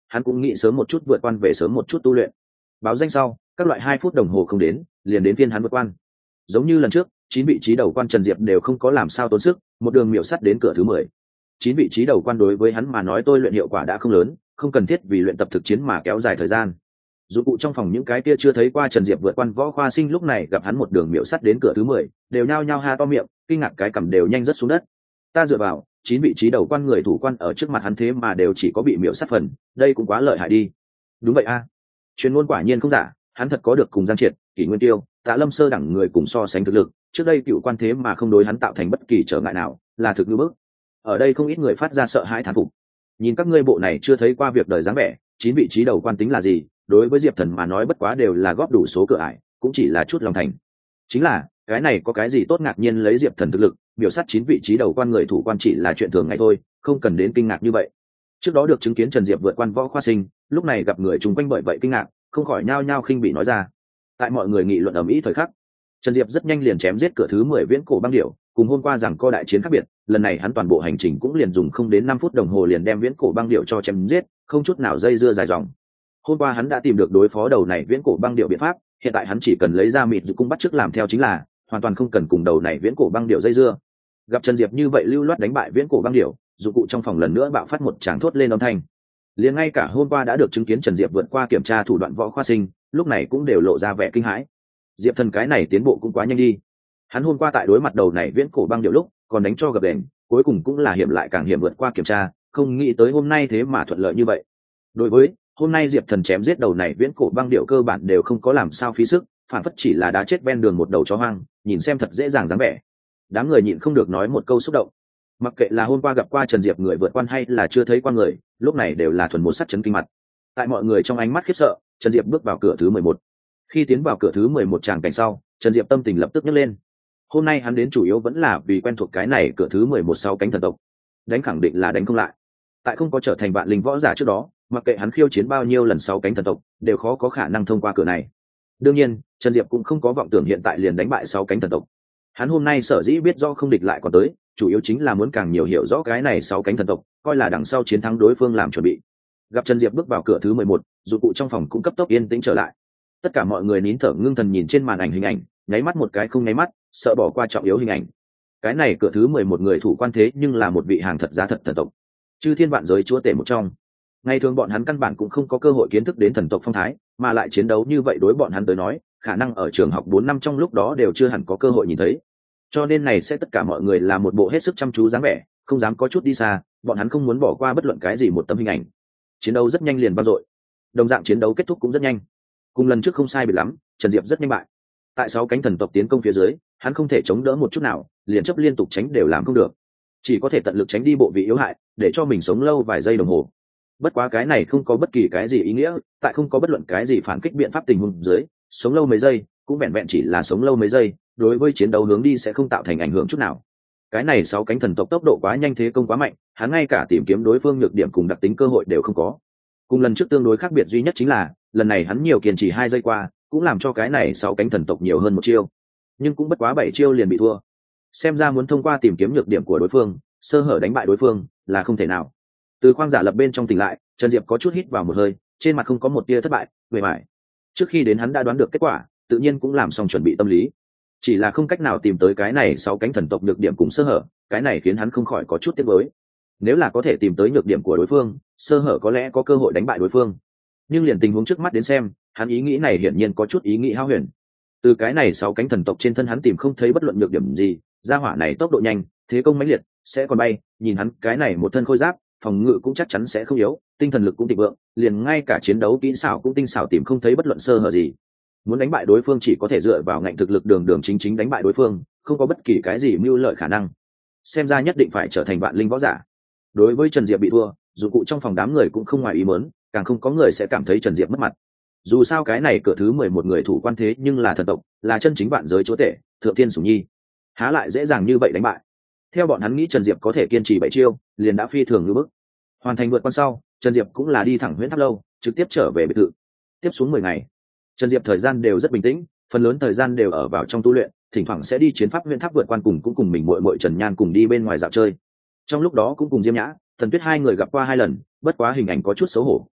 hắn cũng nghĩ sớm một chút vượt quan về sớm một chút tu luyện. Báo danh sau các loại 2 phút đồng hồ không đến liền đến phiên hắn vượt quan. Giống như lần trước 9 vị trí đầu quan Trần Diệp đều không có làm sao tốn sức, một đường miểu sắt đến cửa thứ 10. 9 vị trí đầu quan đối với hắn mà nói tôi luyện hiệu quả đã không lớn, không cần thiết vì luyện tập thực chiến mà kéo dài thời gian. Dụng cụ trong phòng những cái kia chưa thấy qua Trần Diệp vượt quan võ khoa sinh lúc này gặp hắn một đường miểu sắt đến cửa thứ 10, đều nhao nhao ha to miệng, kinh ngạc cái cằm đều nhanh rớt xuống đất. Ta dựa vào, 9 vị trí đầu quan người thủ quan ở trước mặt hắn thế mà đều chỉ có bị miểu sát phần, đây cũng quá lợi hại đi. Đúng vậy a. Truyền ngôn quả nhiên không giả, hắn thật có được cùng Giang Triệt, Kỷ Nguyên Tiêu, Tạ Lâm sơ đẳng người cùng so sánh thực lực, trước đây cựu quan thế mà không đối hắn tạo thành bất kỳ trở ngại nào, là thực như bước. Ở đây không ít người phát ra sợ hãi thán phục. Nhìn các ngươi bộ này chưa thấy qua việc đời dáng vẻ, 9 vị trí đầu quan tính là gì, đối với Diệp Thần mà nói bất quá đều là góp đủ số cửa ải, cũng chỉ là chút lòng thành. Chính là, cái này có cái gì tốt ngạc nhiên, lấy Diệp Thần thực lực, biểu sát 9 vị trí đầu quan người thủ quan chỉ là chuyện thường ngày thôi, không cần đến kinh ngạc như vậy. Trước đó được chứng kiến Trần Diệp vượt quan võ khoa sinh, lúc này gặp người chung quanh bởi vậy kinh ngạc, không khỏi nhao nhao khinh bỉ nói ra. Tại mọi người nghị luận ầm ĩ thời khắc, Trần Diệp rất nhanh liền chém giết cửa thứ 10 viễn cổ băng điểu, cùng hôm qua rằng co đại chiến khác biệt, lần này hắn toàn bộ hành trình cũng liền dùng không đến 5 phút đồng hồ liền đem viễn cổ băng điểu cho chém giết, không chút nào dây dưa dài dòng. Hôm qua hắn đã tìm được đối phó đầu này viễn cổ băng điểu biện pháp, hiện tại hắn chỉ cần lấy ra mịt dụ cung bắt chước làm theo chính là, hoàn toàn không cần cùng đầu này viễn cổ băng điểu dây dưa. Gặp Trần Diệp như vậy lưu loát đánh bại viễn cổ băng điểu, dụng cụ trong phòng lần nữa bạo phát một tràng thốt lên âm thanh. Liền ngay cả hôm qua đã được chứng kiến Trần Diệp vượt qua kiểm tra thủ đoạn võ khoa sinh, lúc này cũng đều lộ ra vẻ kinh hãi. Diệp Thần cái này tiến bộ cũng quá nhanh đi. Hắn hôm qua tại đối mặt đầu này viễn cổ băng điểu lúc, còn đánh cho gập đền, cuối cùng cũng là hiểm lại càng hiểm vượt qua kiểm tra, không nghĩ tới hôm nay thế mà thuận lợi như vậy. Đối với hôm nay Diệp Thần chém giết đầu này viễn cổ băng điểu cơ bản đều không có làm sao phí sức, phản phất chỉ là đá chết ven đường một đầu chó hoang, nhìn xem thật dễ dàng dáng vẻ. Đám người nhịn không được nói một câu xúc động. Mặc kệ là hôm qua gặp qua Trần Diệp người vượt quan hay là chưa thấy qua người, lúc này đều là thuần một sắc chấn kinh mặt. Tại mọi người trong ánh mắt khiếp sợ, Trần Diệp bước vào cửa thứ 11. Khi tiến vào cửa thứ 11 tràng cảnh sau, Trần Diệp tâm tình lập tức nhấc lên. Hôm nay hắn đến chủ yếu vẫn là vì quen thuộc cái này cửa thứ 11 sau cánh thần tộc. Đánh khẳng định là đánh không lại. Tại không có trở thành vạn linh võ giả trước đó, mặc kệ hắn khiêu chiến bao nhiêu lần sau cánh thần tộc, đều khó có khả năng thông qua cửa này. Đương nhiên, Trần Diệp cũng không có vọng tưởng hiện tại liền đánh bại 6 cánh thần tộc. Hắn hôm nay sở dĩ biết do không địch lại còn tới, chủ yếu chính là muốn càng nhiều hiểu rõ cái này 6 cánh thần tộc, coi là đằng sau chiến thắng đối phương làm chuẩn bị. Gặp Trần Diệp bước vào cửa thứ 11, dụng cụ trong phòng cũng cấp tốc yên tĩnh trở lại. Tất cả mọi người nín thở ngưng thần nhìn trên màn ảnh hình ảnh, nháy mắt một cái không nháy mắt, sợ bỏ qua trọng yếu hình ảnh. Cái này cửa thứ 11 người thủ quan thế nhưng là một vị hàng thật giá thật thần tộc, chư thiên vạn giới chúa tể một trong. Ngày thường bọn hắn căn bản cũng không có cơ hội kiến thức đến thần tộc phong thái, mà lại chiến đấu như vậy đối bọn hắn tới nói, khả năng ở trường học 4 năm trong lúc đó đều chưa hẳn có cơ hội nhìn thấy. Cho nên này sẽ tất cả mọi người là một bộ hết sức chăm chú dáng vẻ, không dám có chút đi xa, bọn hắn không muốn bỏ qua bất luận cái gì một tấm hình ảnh. Chiến đấu rất nhanh liền vang dội. Đồng dạng chiến đấu kết thúc cũng rất nhanh. Cùng lần trước không sai biệt lắm, Trần Diệp rất nhanh bại. Tại 6 cánh thần tộc tiến công phía dưới, hắn không thể chống đỡ một chút nào, liền chấp liên tục tránh đều làm không được. Chỉ có thể tận lực tránh đi bộ vị yếu hại, để cho mình sống lâu vài giây đồng hồ. Bất quá cái này không có bất kỳ cái gì ý nghĩa, tại không có bất luận cái gì phản kích biện pháp tình huống dưới, sống lâu mấy giây, cũng vẹn vẹn chỉ là sống lâu mấy giây, đối với chiến đấu hướng đi sẽ không tạo thành ảnh hưởng chút nào. Cái này 6 cánh thần tộc tốc độ quá nhanh, thế công quá mạnh, hắn ngay cả tìm kiếm đối phương nhược điểm cùng đặc tính cơ hội đều không có. Cùng lần trước tương đối khác biệt duy nhất chính là, lần này hắn nhiều kiên trì 2 giây qua, cũng làm cho cái này 6 cánh thần tộc nhiều hơn 1 chiêu. Nhưng cũng bất quá 7 chiêu liền bị thua. Xem ra muốn thông qua tìm kiếm nhược điểm của đối phương, sơ hở đánh bại đối phương là không thể nào. Từ khoang giả lập bên trong tỉnh lại, Trần Diệp có chút hít vào một hơi, trên mặt không có một tia thất bại, mệt mỏi. Trước khi đến hắn đã đoán được kết quả, tự nhiên cũng làm xong chuẩn bị tâm lý. Chỉ là không cách nào tìm tới cái này 6 cánh thần tộc nhược điểm cùng sơ hở, cái này khiến hắn không khỏi có chút tiếc nuối. Nếu là có thể tìm tới nhược điểm của đối phương, sơ hở có lẽ có cơ hội đánh bại đối phương. Nhưng liền tình huống trước mắt đến xem, hắn ý nghĩ này hiển nhiên có chút ý nghĩ hao huyền. Từ cái này 6 cánh thần tộc trên thân hắn tìm không thấy bất luận nhược điểm gì, gia hỏa này tốc độ nhanh, thế công mãnh liệt, sẽ còn bay, nhìn hắn cái này một thân khôi giáp, phòng ngự cũng chắc chắn sẽ không yếu, tinh thần lực cũng thịnh vượng, liền ngay cả chiến đấu kỹ xảo cũng tinh xảo, tìm không thấy bất luận sơ hở gì. Muốn đánh bại đối phương chỉ có thể dựa vào ngạnh thực lực đường đường chính chính đánh bại đối phương, không có bất kỳ cái gì mưu lợi khả năng. Xem ra nhất định phải trở thành vạn linh võ giả. Đối với Trần Diệp bị thua, dụng cụ trong phòng đám người cũng không ngoài ý muốn, càng không có người sẽ cảm thấy Trần Diệp mất mặt. Dù sao cái này cửa thứ 11 người thủ quan thế nhưng là thần tộc, là chân chính vạn giới chúa tể, thượng thiên sủng nhi, há lại dễ dàng như vậy đánh bại. Theo bọn hắn nghĩ Trần Diệp có thể kiên trì 7 chiêu, liền đã phi thường như bức. Hoàn thành vượt quan sau, Trần Diệp cũng là đi thẳng Huyễn Tháp lâu, trực tiếp trở về biệt thự. Tiếp xuống 10 ngày, Trần Diệp thời gian đều rất bình tĩnh, phần lớn thời gian đều ở vào trong tu luyện, thỉnh thoảng sẽ đi chiến pháp Huyễn Tháp vượt quan, cùng mình muội muội Trần Nhan cùng đi bên ngoài dạo chơi. Trong lúc đó cũng cùng Diêm Nhã, Thần Tuyết hai người gặp qua 2 lần, bất quá hình ảnh có chút xấu hổ,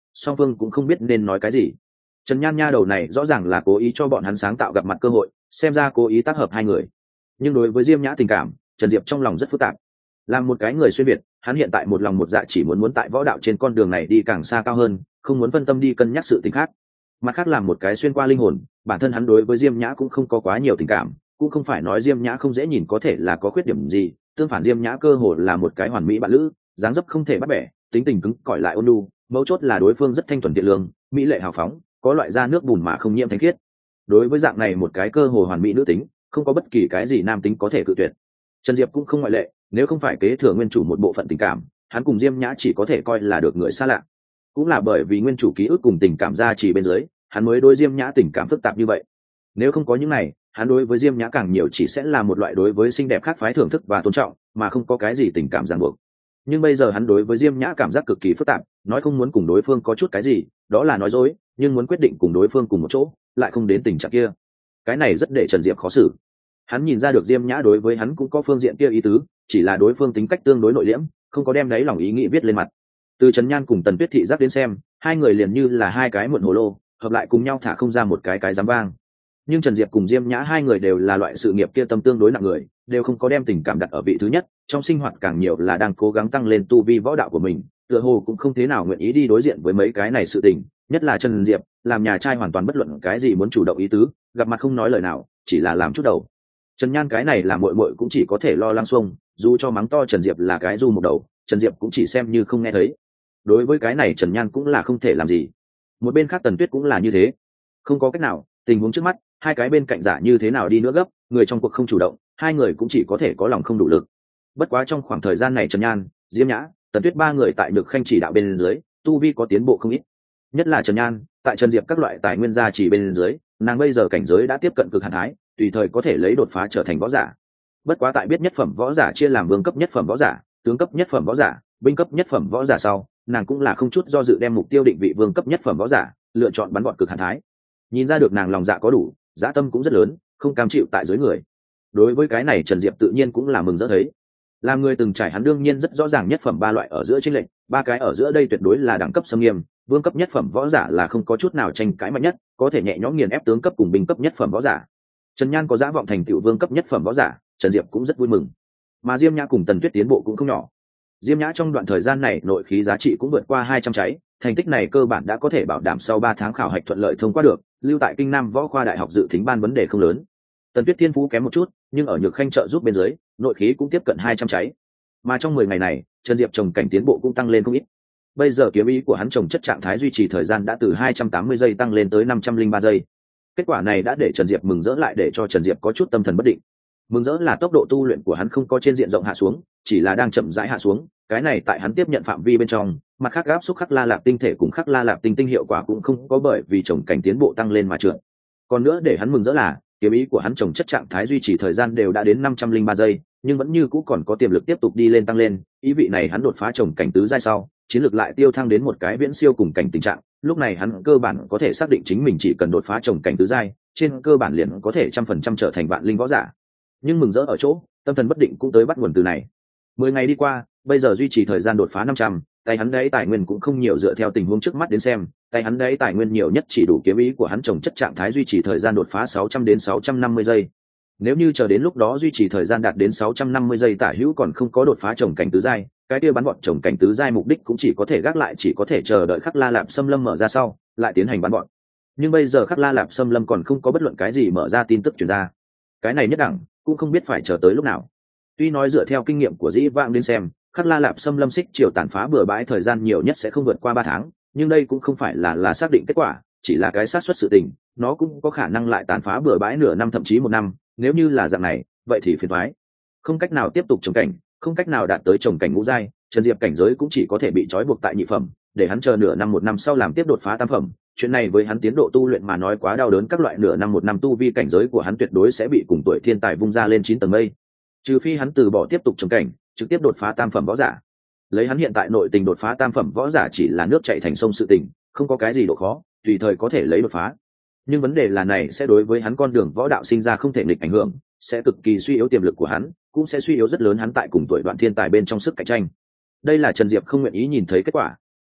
song phương cũng không biết nên nói cái gì. Trần Nhan nha đầu này rõ ràng là cố ý cho bọn hắn sáng tạo gặp mặt cơ hội, xem ra cố ý tác hợp hai người. Nhưng đối với Diêm Nhã tình cảm, Trần Diệp trong lòng rất phức tạp. Làm một cái người xuyên việt, hắn hiện tại một lòng một dạ chỉ muốn tại võ đạo trên con đường này đi càng xa cao hơn, không muốn phân tâm đi cân nhắc sự tình khác. Mặt khác làm một cái xuyên qua linh hồn, bản thân hắn đối với Diêm Nhã cũng không có quá nhiều tình cảm, cũng không phải nói Diêm Nhã không dễ nhìn có thể là có khuyết điểm gì, tương phản Diêm Nhã cơ hồ là một cái hoàn mỹ bạn lữ, dáng dấp không thể bắt bẻ, tính tình cứng cỏi lại ôn nhu, mấu chốt là đối phương rất thanh thuần thiện lương, mỹ lệ hào phóng, có loại da nước bùn mà không nhiễm thanh khiết. Đối với dạng này một cái cơ hồ hoàn mỹ nữ tính, không có bất kỳ cái gì nam tính có thể cự tuyệt. Trần Diệp cũng không ngoại lệ, nếu không phải kế thừa nguyên chủ một bộ phận tình cảm, hắn cùng Diêm Nhã chỉ có thể coi là được người xa lạ. Cũng là bởi vì nguyên chủ ký ức cùng tình cảm gia trì bên dưới, hắn mới đối Diêm Nhã tình cảm phức tạp như vậy. Nếu không có những này, hắn đối với Diêm Nhã càng nhiều chỉ sẽ là một loại đối với xinh đẹp khác phái thưởng thức và tôn trọng, mà không có cái gì tình cảm ràng buộc. Nhưng bây giờ hắn đối với Diêm Nhã cảm giác cực kỳ phức tạp, nói không muốn cùng đối phương có chút cái gì, đó là nói dối, nhưng muốn quyết định cùng đối phương cùng một chỗ, lại không đến tình trạng kia. Cái này rất để Trần Diệp khó xử. Hắn nhìn ra được Diêm Nhã đối với hắn cũng có phương diện kia ý tứ, chỉ là đối phương tính cách tương đối nội liễm, không có đem đáy lòng ý nghĩ viết lên mặt. Từ Trần Nhan cùng Tần Tuyết thị giác đến xem, hai người liền như là hai cái muộn hồ lô, hợp lại cùng nhau thả không ra một cái giám vang. Nhưng Trần Diệp cùng Diêm Nhã hai người đều là loại sự nghiệp kia tâm tương đối nặng người, đều không có đem tình cảm đặt ở vị thứ nhất, trong sinh hoạt càng nhiều là đang cố gắng tăng lên tu vi võ đạo của mình, tựa hồ cũng không thế nào nguyện ý đi đối diện với mấy cái này sự tình, nhất là Trần Diệp, làm nhà trai hoàn toàn bất luận cái gì muốn chủ động ý tứ, gặp mặt không nói lời nào, chỉ là làm chút đầu. Trần Nhan cái này là muội muội cũng chỉ có thể lo lăng xuông, dù cho mắng to Trần Diệp là cái du một đầu, Trần Diệp cũng chỉ xem như không nghe thấy. Đối với cái này Trần Nhan cũng là không thể làm gì. Một bên khác Tần Tuyết cũng là như thế, không có cách nào, tình huống trước mắt, hai cái bên cạnh giả như thế nào đi nữa gấp, người trong cuộc không chủ động, hai người cũng chỉ có thể có lòng không đủ lực. Bất quá trong khoảng thời gian này Trần Nhan, Diêm Nhã, Tần Tuyết ba người tại Nhược Khanh chỉ đạo bên dưới, tu vi có tiến bộ không ít. Nhất là Trần Nhan, tại Trần Diệp các loại tài nguyên gia chỉ bên dưới, nàng bây giờ cảnh giới đã tiếp cận cực hạn thái, tùy thời có thể lấy đột phá trở thành võ giả. Bất quá tại biết nhất phẩm võ giả chia làm vương cấp nhất phẩm võ giả, tướng cấp nhất phẩm võ giả, binh cấp nhất phẩm võ giả sau, nàng cũng là không chút do dự đem mục tiêu định vị vương cấp nhất phẩm võ giả, lựa chọn bắn gọn cực hạn thái. Nhìn ra được nàng lòng dạ có đủ, dã tâm cũng rất lớn, không cam chịu tại dưới người. Đối với cái này Trần Diệp tự nhiên cũng là mừng rỡ thấy. Làm người từng trải hắn đương nhiên rất rõ ràng nhất phẩm ba loại ở giữa chênh lệch, ba cái ở giữa đây tuyệt đối là đẳng cấp xâm nghiêm, vương cấp nhất phẩm võ giả là không có chút nào tranh cãi mạnh nhất, có thể nhẹ nhõm nghiền ép tướng cấp cùng binh cấp nhất phẩm võ giả. Trần Nhan có dã vọng thành tựu vương cấp nhất phẩm võ giả, Trần Diệp cũng rất vui mừng. Mà Diêm Nhã cùng Tần Tuyết tiến bộ cũng không nhỏ. Diêm Nhã trong đoạn thời gian này nội khí giá trị cũng vượt qua 200 cháy, thành tích này cơ bản đã có thể bảo đảm sau 3 tháng khảo hạch thuận lợi thông qua được, lưu tại Kinh Nam Võ khoa Đại học dự thính ban vấn đề không lớn. Tần Tuyết thiên phú kém một chút, nhưng ở Nhược Khanh trợ giúp bên dưới, nội khí cũng tiếp cận 200 cháy. Mà trong 10 ngày này, Trần Diệp trồng cảnh tiến bộ cũng tăng lên không ít. Bây giờ kiếm ý của hắn trồng chất trạng thái duy trì thời gian đã từ 280 giây tăng lên tới 503 giây. Kết quả này đã để Trần Diệp mừng rỡ, lại để cho Trần Diệp có chút tâm thần bất định. Mừng rỡ là tốc độ tu luyện của hắn không có trên diện rộng hạ xuống, chỉ là đang chậm rãi hạ xuống, cái này tại hắn tiếp nhận phạm vi bên trong, mặt khác áp xúc khắc la lạp tinh thể cùng khắc la lạp tinh tinh hiệu quả cũng không có bởi vì trồng cảnh tiến bộ tăng lên mà trượt. Còn nữa để hắn mừng rỡ là kiếm ý của hắn trồng chất trạng thái duy trì thời gian đều đã đến 503 giây, nhưng vẫn như cũ còn có tiềm lực tiếp tục đi lên tăng lên, ý vị này hắn đột phá trồng cảnh tứ giai sau, chiến lược lại tiêu thăng đến một cái viễn siêu cùng cảnh tình trạng, lúc này hắn cơ bản có thể xác định chính mình chỉ cần đột phá trồng cảnh tứ giai, trên cơ bản liền có thể 100% trở thành vạn linh võ giả. Nhưng mừng rỡ ở chỗ, tâm thần bất định cũng tới bắt nguồn từ này. 10 ngày đi qua, bây giờ duy trì thời gian đột phá 500, tay hắn đấy tài nguyên cũng không nhiều, dựa theo tình huống trước mắt đến xem, tay hắn đấy tài nguyên nhiều nhất chỉ đủ kiếm ý của hắn trồng chất trạng thái duy trì thời gian đột phá 600 đến 650 giây. Nếu như chờ đến lúc đó duy trì thời gian đạt đến 650 giây tả hữu còn không có đột phá trồng cảnh tứ giai, cái kia bắn bọn trồng cảnh tứ giai mục đích cũng chỉ có thể gác lại, chỉ có thể chờ đợi khắc la lạp xâm lâm mở ra sau, lại tiến hành bắn bọn. Nhưng bây giờ khắc la lạp xâm lâm còn không có bất luận cái gì mở ra tin tức truyền ra. Cái này nhất đẳng, cũng không biết phải chờ tới lúc nào. Tuy nói dựa theo kinh nghiệm của dĩ vãng đến xem, khắc la lạp xâm lâm xích triều tàn phá bừa bãi thời gian nhiều nhất sẽ không vượt qua 3 tháng, nhưng đây cũng không phải là xác định kết quả, chỉ là cái xác suất sự tình, nó cũng có khả năng lại tàn phá bừa bãi nửa năm thậm chí 1 năm, nếu như là dạng này, vậy thì phiền toái. Không cách nào tiếp tục trồng cảnh, không cách nào đạt tới trồng cảnh ngũ giai, Trần Diệp cảnh giới cũng chỉ có thể bị trói buộc tại nhị phẩm, để hắn chờ nửa năm 1 năm sau làm tiếp đột phá tam phẩm. Chuyện này với hắn tiến độ tu luyện mà nói quá đau đớn, các loại nửa năm 1 năm tu vi cảnh giới của hắn tuyệt đối sẽ bị cùng tuổi thiên tài vung ra lên 9 tầng mây. Trừ phi hắn từ bỏ tiếp tục trồng cảnh, trực tiếp đột phá tam phẩm võ giả. Lấy hắn hiện tại nội tình đột phá tam phẩm võ giả chỉ là nước chảy thành sông sự tình, không có cái gì độ khó, tùy thời có thể lấy đột phá. Nhưng vấn đề là này sẽ đối với hắn con đường võ đạo sinh ra không thể nghịch ảnh hưởng, sẽ cực kỳ suy yếu tiềm lực của hắn, cũng sẽ suy yếu rất lớn hắn tại cùng tuổi đoạn thiên tài bên trong sức cạnh tranh. Đây là Trần Diệp không nguyện ý nhìn thấy kết quả.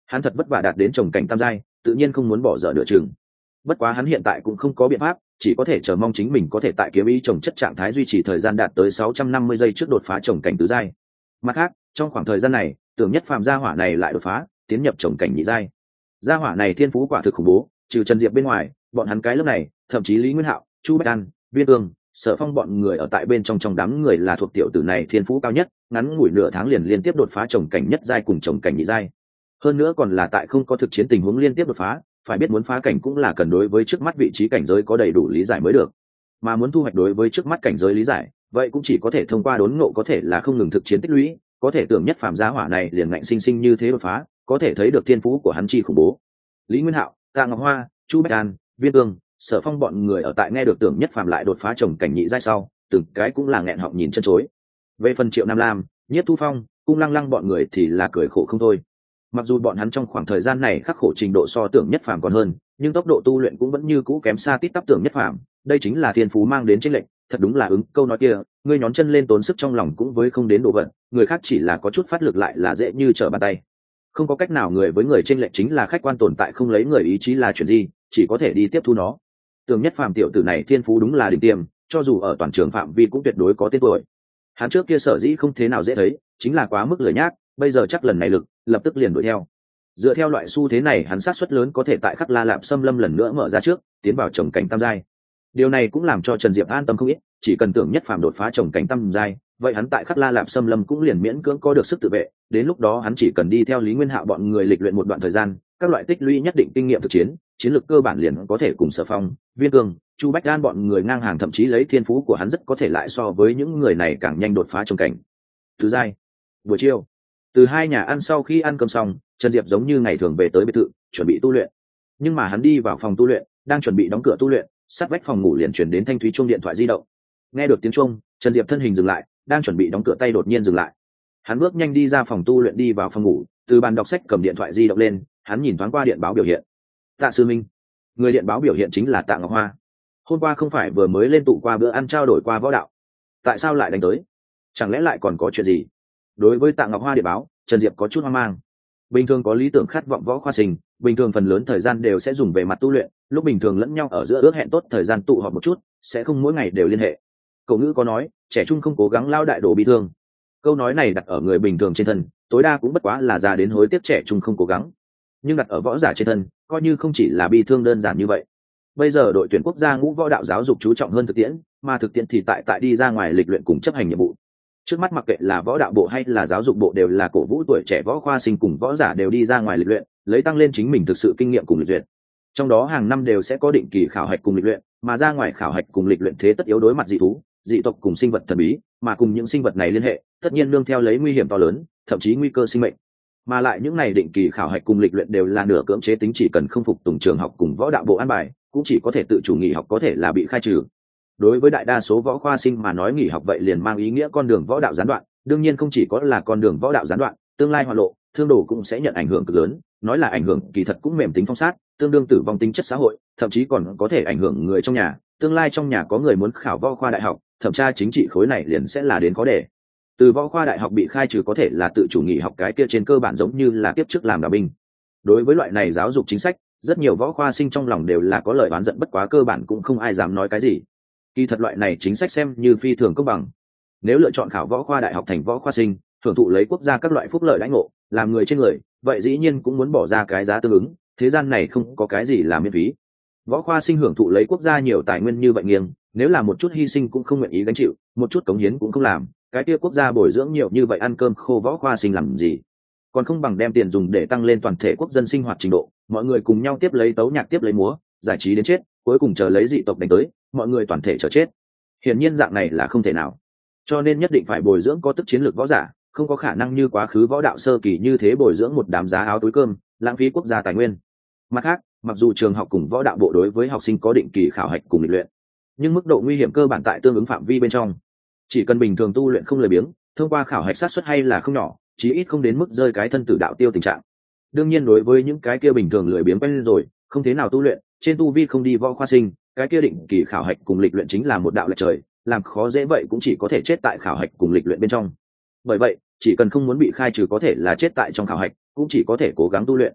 Hắn thật vất vả đạt đến trồng cảnh tam giai, tự nhiên không muốn bỏ dở nửa chừng. Bất quá hắn hiện tại cũng không có biện pháp, chỉ có thể chờ mong chính mình có thể tại kiếm ý trồng chất trạng thái duy trì thời gian đạt tới 650 giây trước đột phá trồng cảnh tứ giai. Mặt khác, trong khoảng thời gian này, Tưởng Nhất Phàm gia hỏa này lại đột phá, tiến nhập trồng cảnh nhị giai. Gia hỏa này thiên phú quả thực khủng bố, trừ Trần Diệp bên ngoài, bọn hắn cái lớp này, thậm chí Lý Nguyên Hạo, Chu Bạch An, Viên Ương, Sở Phong bọn người ở tại bên trong đám người là thuộc tiểu tử này thiên phú cao nhất, ngắn ngủi nửa tháng liền liên tiếp đột phá trồng cảnh nhất giai cùng trồng cảnh nhị giai. Hơn nữa còn là tại không có thực chiến tình huống liên tiếp đột phá, phải biết muốn phá cảnh cũng là cần đối với trước mắt vị trí cảnh giới có đầy đủ lý giải mới được, mà muốn thu hoạch đối với trước mắt cảnh giới lý giải, vậy cũng chỉ có thể thông qua đốn ngộ, có thể là không ngừng thực chiến tích lũy, có thể Tưởng Nhất Phàm gia hỏa này liền ngạnh sinh sinh như thế đột phá, có thể thấy được thiên phú của hắn chi khủng bố. Lý Nguyên Hạo, Tạ Ngọc Hoa, Chu Bạch An, Viên Ương, Sở Phong bọn người ở tại nghe được Tưởng Nhất Phàm lại đột phá trồng cảnh nhị giai sau, từng cái cũng là nghẹn họng nhìn chân chối. Về phần Triệu Nam Lam, Nhiếp Thu Phong, Cung Lăng Lăng bọn người thì là cười khổ không thôi. Mặc dù bọn hắn trong khoảng thời gian này khắc khổ trình độ so Tưởng Nhất Phàm còn hơn, nhưng tốc độ tu luyện cũng vẫn như cũ kém xa tít tắp Tưởng Nhất Phàm. Đây chính là thiên phú mang đến chênh lệch, thật đúng là ứng câu nói kia, ngươi nhón chân lên tốn sức trong lòng cũng với không đến độ vận, người khác chỉ là có chút phát lực lại là dễ như trở bàn tay. Không có cách nào, người với người chênh lệch chính là khách quan tồn tại, không lấy người ý chí là chuyện gì, chỉ có thể đi tiếp thu nó. Tưởng Nhất Phàm tiểu tử này thiên phú đúng là đỉnh tiêm, cho dù ở toàn trường phạm vi cũng tuyệt đối có tên tuổi. Hắn trước kia sở dĩ không thế nào dễ thấy, chính là quá mức lười nhác, bây giờ chắc lần này lực, lập tức liền đuổi theo. Dựa theo loại xu thế này, hắn sát suất lớn có thể tại Khắc La Lạp Xâm Lâm lần nữa mở ra trước, tiến vào trồng cảnh tam giai. Điều này cũng làm cho Trần Diệp an tâm không ít, chỉ cần Tưởng Nhất Phàm đột phá trồng cảnh tam giai, vậy hắn tại Khắc La Lạp Xâm Lâm cũng liền miễn cưỡng có được sức tự vệ, đến lúc đó hắn chỉ cần đi theo Lý Nguyên Hạo bọn người lịch luyện một đoạn thời gian, các loại tích lũy nhất định kinh nghiệm thực chiến, chiến lược cơ bản liền có thể cùng Sở Phong, Viên Ương, Chu Bách An bọn người ngang hàng, thậm chí lấy thiên phú của hắn rất có thể lại so với những người này càng nhanh đột phá trồng cảnh tứ giai. Buổi chiều, từ hai nhà ăn sau khi ăn cơm xong, Trần Diệp giống như ngày thường về tới biệt thự, chuẩn bị tu luyện. Nhưng mà hắn đi vào phòng tu luyện, đang chuẩn bị đóng cửa tu luyện, sát vách phòng ngủ liền chuyển đến thanh thúy chuông điện thoại di động. Nghe được tiếng chuông, Trần Diệp thân hình dừng lại, đang chuẩn bị đóng cửa tay đột nhiên dừng lại. Hắn bước nhanh đi ra phòng tu luyện, đi vào phòng ngủ, từ bàn đọc sách cầm điện thoại di động lên, hắn nhìn thoáng qua điện báo biểu hiện. Tạ Sư Minh. Người điện báo biểu hiện chính là Tạ Ngọc Hoa. Hôm qua không phải vừa mới lên tụ qua bữa ăn trao đổi qua võ đạo, tại sao lại đánh tới? Chẳng lẽ lại còn có chuyện gì? Đối với Tạ Ngọc Hoa điện báo, Trần Diệp có chút hoang mang. Bình thường có lý tưởng khát vọng võ khoa sinh, bình thường phần lớn thời gian đều sẽ dùng về mặt tu luyện, lúc bình thường lẫn nhau ở giữa ước hẹn tốt thời gian tụ họp một chút, sẽ không mỗi ngày đều liên hệ. Cậu ngữ có nói, trẻ trung không cố gắng lao đại đổ bị thương. Câu nói này đặt ở người bình thường trên thân, tối đa cũng bất quá là già đến hối tiếc trẻ trung không cố gắng. Nhưng đặt ở võ giả trên thân, coi như không chỉ là bi thương đơn giản như vậy. Bây giờ đội tuyển quốc gia ngũ võ đạo giáo dục chú trọng hơn thực tiễn, mà thực tiễn thì tại đi ra ngoài lịch luyện cùng chấp hành nhiệm vụ. Trước mắt mặc kệ là võ đạo bộ hay là giáo dục bộ đều là cổ vũ tuổi trẻ võ khoa sinh cùng võ giả đều đi ra ngoài lịch luyện, lấy tăng lên chính mình thực sự kinh nghiệm cùng lịch luyện. Trong đó hàng năm đều sẽ có định kỳ khảo hạch cùng lịch luyện, mà ra ngoài khảo hạch cùng lịch luyện thế tất yếu đối mặt dị thú, dị tộc cùng sinh vật thần bí, mà cùng những sinh vật này liên hệ, tất nhiên nương theo lấy nguy hiểm to lớn, thậm chí nguy cơ sinh mệnh. Mà lại những này định kỳ khảo hạch cùng lịch luyện đều là nửa cưỡng chế tính, chỉ cần không phục tùng trường học cùng võ đạo bộ an bài, cũng chỉ có thể tự chủ nghỉ học, có thể là bị khai trừ. Đối với đại đa số võ khoa sinh mà nói, nghỉ học vậy liền mang ý nghĩa con đường võ đạo gián đoạn, đương nhiên không chỉ có là con đường võ đạo gián đoạn, tương lai hoạn lộ, thương đồ cũng sẽ nhận ảnh hưởng cực lớn, nói là ảnh hưởng kỳ thật cũng mềm tính phong sát, tương đương tử vong tính chất xã hội, thậm chí còn có thể ảnh hưởng người trong nhà, tương lai trong nhà có người muốn khảo võ khoa đại học, thẩm tra chính trị khối này liền sẽ là đến khó để. Từ võ khoa đại học bị khai trừ có thể là tự chủ nghỉ học, cái kia trên cơ bản giống như là kiếp trước làm đạo binh. Đối với loại này giáo dục chính sách, rất nhiều võ khoa sinh trong lòng đều là có lời oán giận, bất quá cơ bản cũng không ai dám nói cái gì. Kỳ thật loại này chính sách xem như phi thường công bằng. Nếu lựa chọn khảo võ khoa đại học thành võ khoa sinh, hưởng thụ lấy quốc gia các loại phúc lợi đãi ngộ, làm người trên người, vậy dĩ nhiên cũng muốn bỏ ra cái giá tương ứng, thế gian này không có cái gì là miễn phí. Võ khoa sinh hưởng thụ lấy quốc gia nhiều tài nguyên như vậy nghiêng, nếu là một chút hy sinh cũng không nguyện ý gánh chịu, một chút cống hiến cũng không làm, cái kia quốc gia bồi dưỡng nhiều như vậy ăn cơm khô võ khoa sinh làm gì? Còn không bằng đem tiền dùng để tăng lên toàn thể quốc dân sinh hoạt trình độ, mọi người cùng nhau tiếp lấy tấu nhạc, tiếp lấy múa, giải trí đến chết, cuối cùng chờ lấy dị tộc đánh tới, mọi người toàn thể chờ chết. Hiển nhiên dạng này là không thể nào, cho nên nhất định phải bồi dưỡng có tức chiến lược võ giả, không có khả năng như quá khứ võ đạo sơ kỳ như thế bồi dưỡng một đám giá áo túi cơm, lãng phí quốc gia tài nguyên. Mặt khác, mặc dù trường học cùng võ đạo bộ đối với học sinh có định kỳ khảo hạch cùng lịch luyện, nhưng mức độ nguy hiểm cơ bản tại tương ứng phạm vi bên trong. Chỉ cần bình thường tu luyện không lười biếng, thông qua khảo hạch sát suất hay là không nhỏ, chí ít không đến mức rơi cái thân tử đạo tiêu tình trạng. Đương nhiên đối với những cái kia bình thường lười biếng quen rồi, không thế nào tu luyện, trên tu vi không đi võ khoa sinh, cái kia định kỳ khảo hạch cùng lịch luyện chính là một đạo lệch trời, làm khó dễ vậy cũng chỉ có thể chết tại khảo hạch cùng lịch luyện bên trong. Bởi vậy, chỉ cần không muốn bị khai trừ có thể là chết tại trong khảo hạch, cũng chỉ có thể cố gắng tu luyện,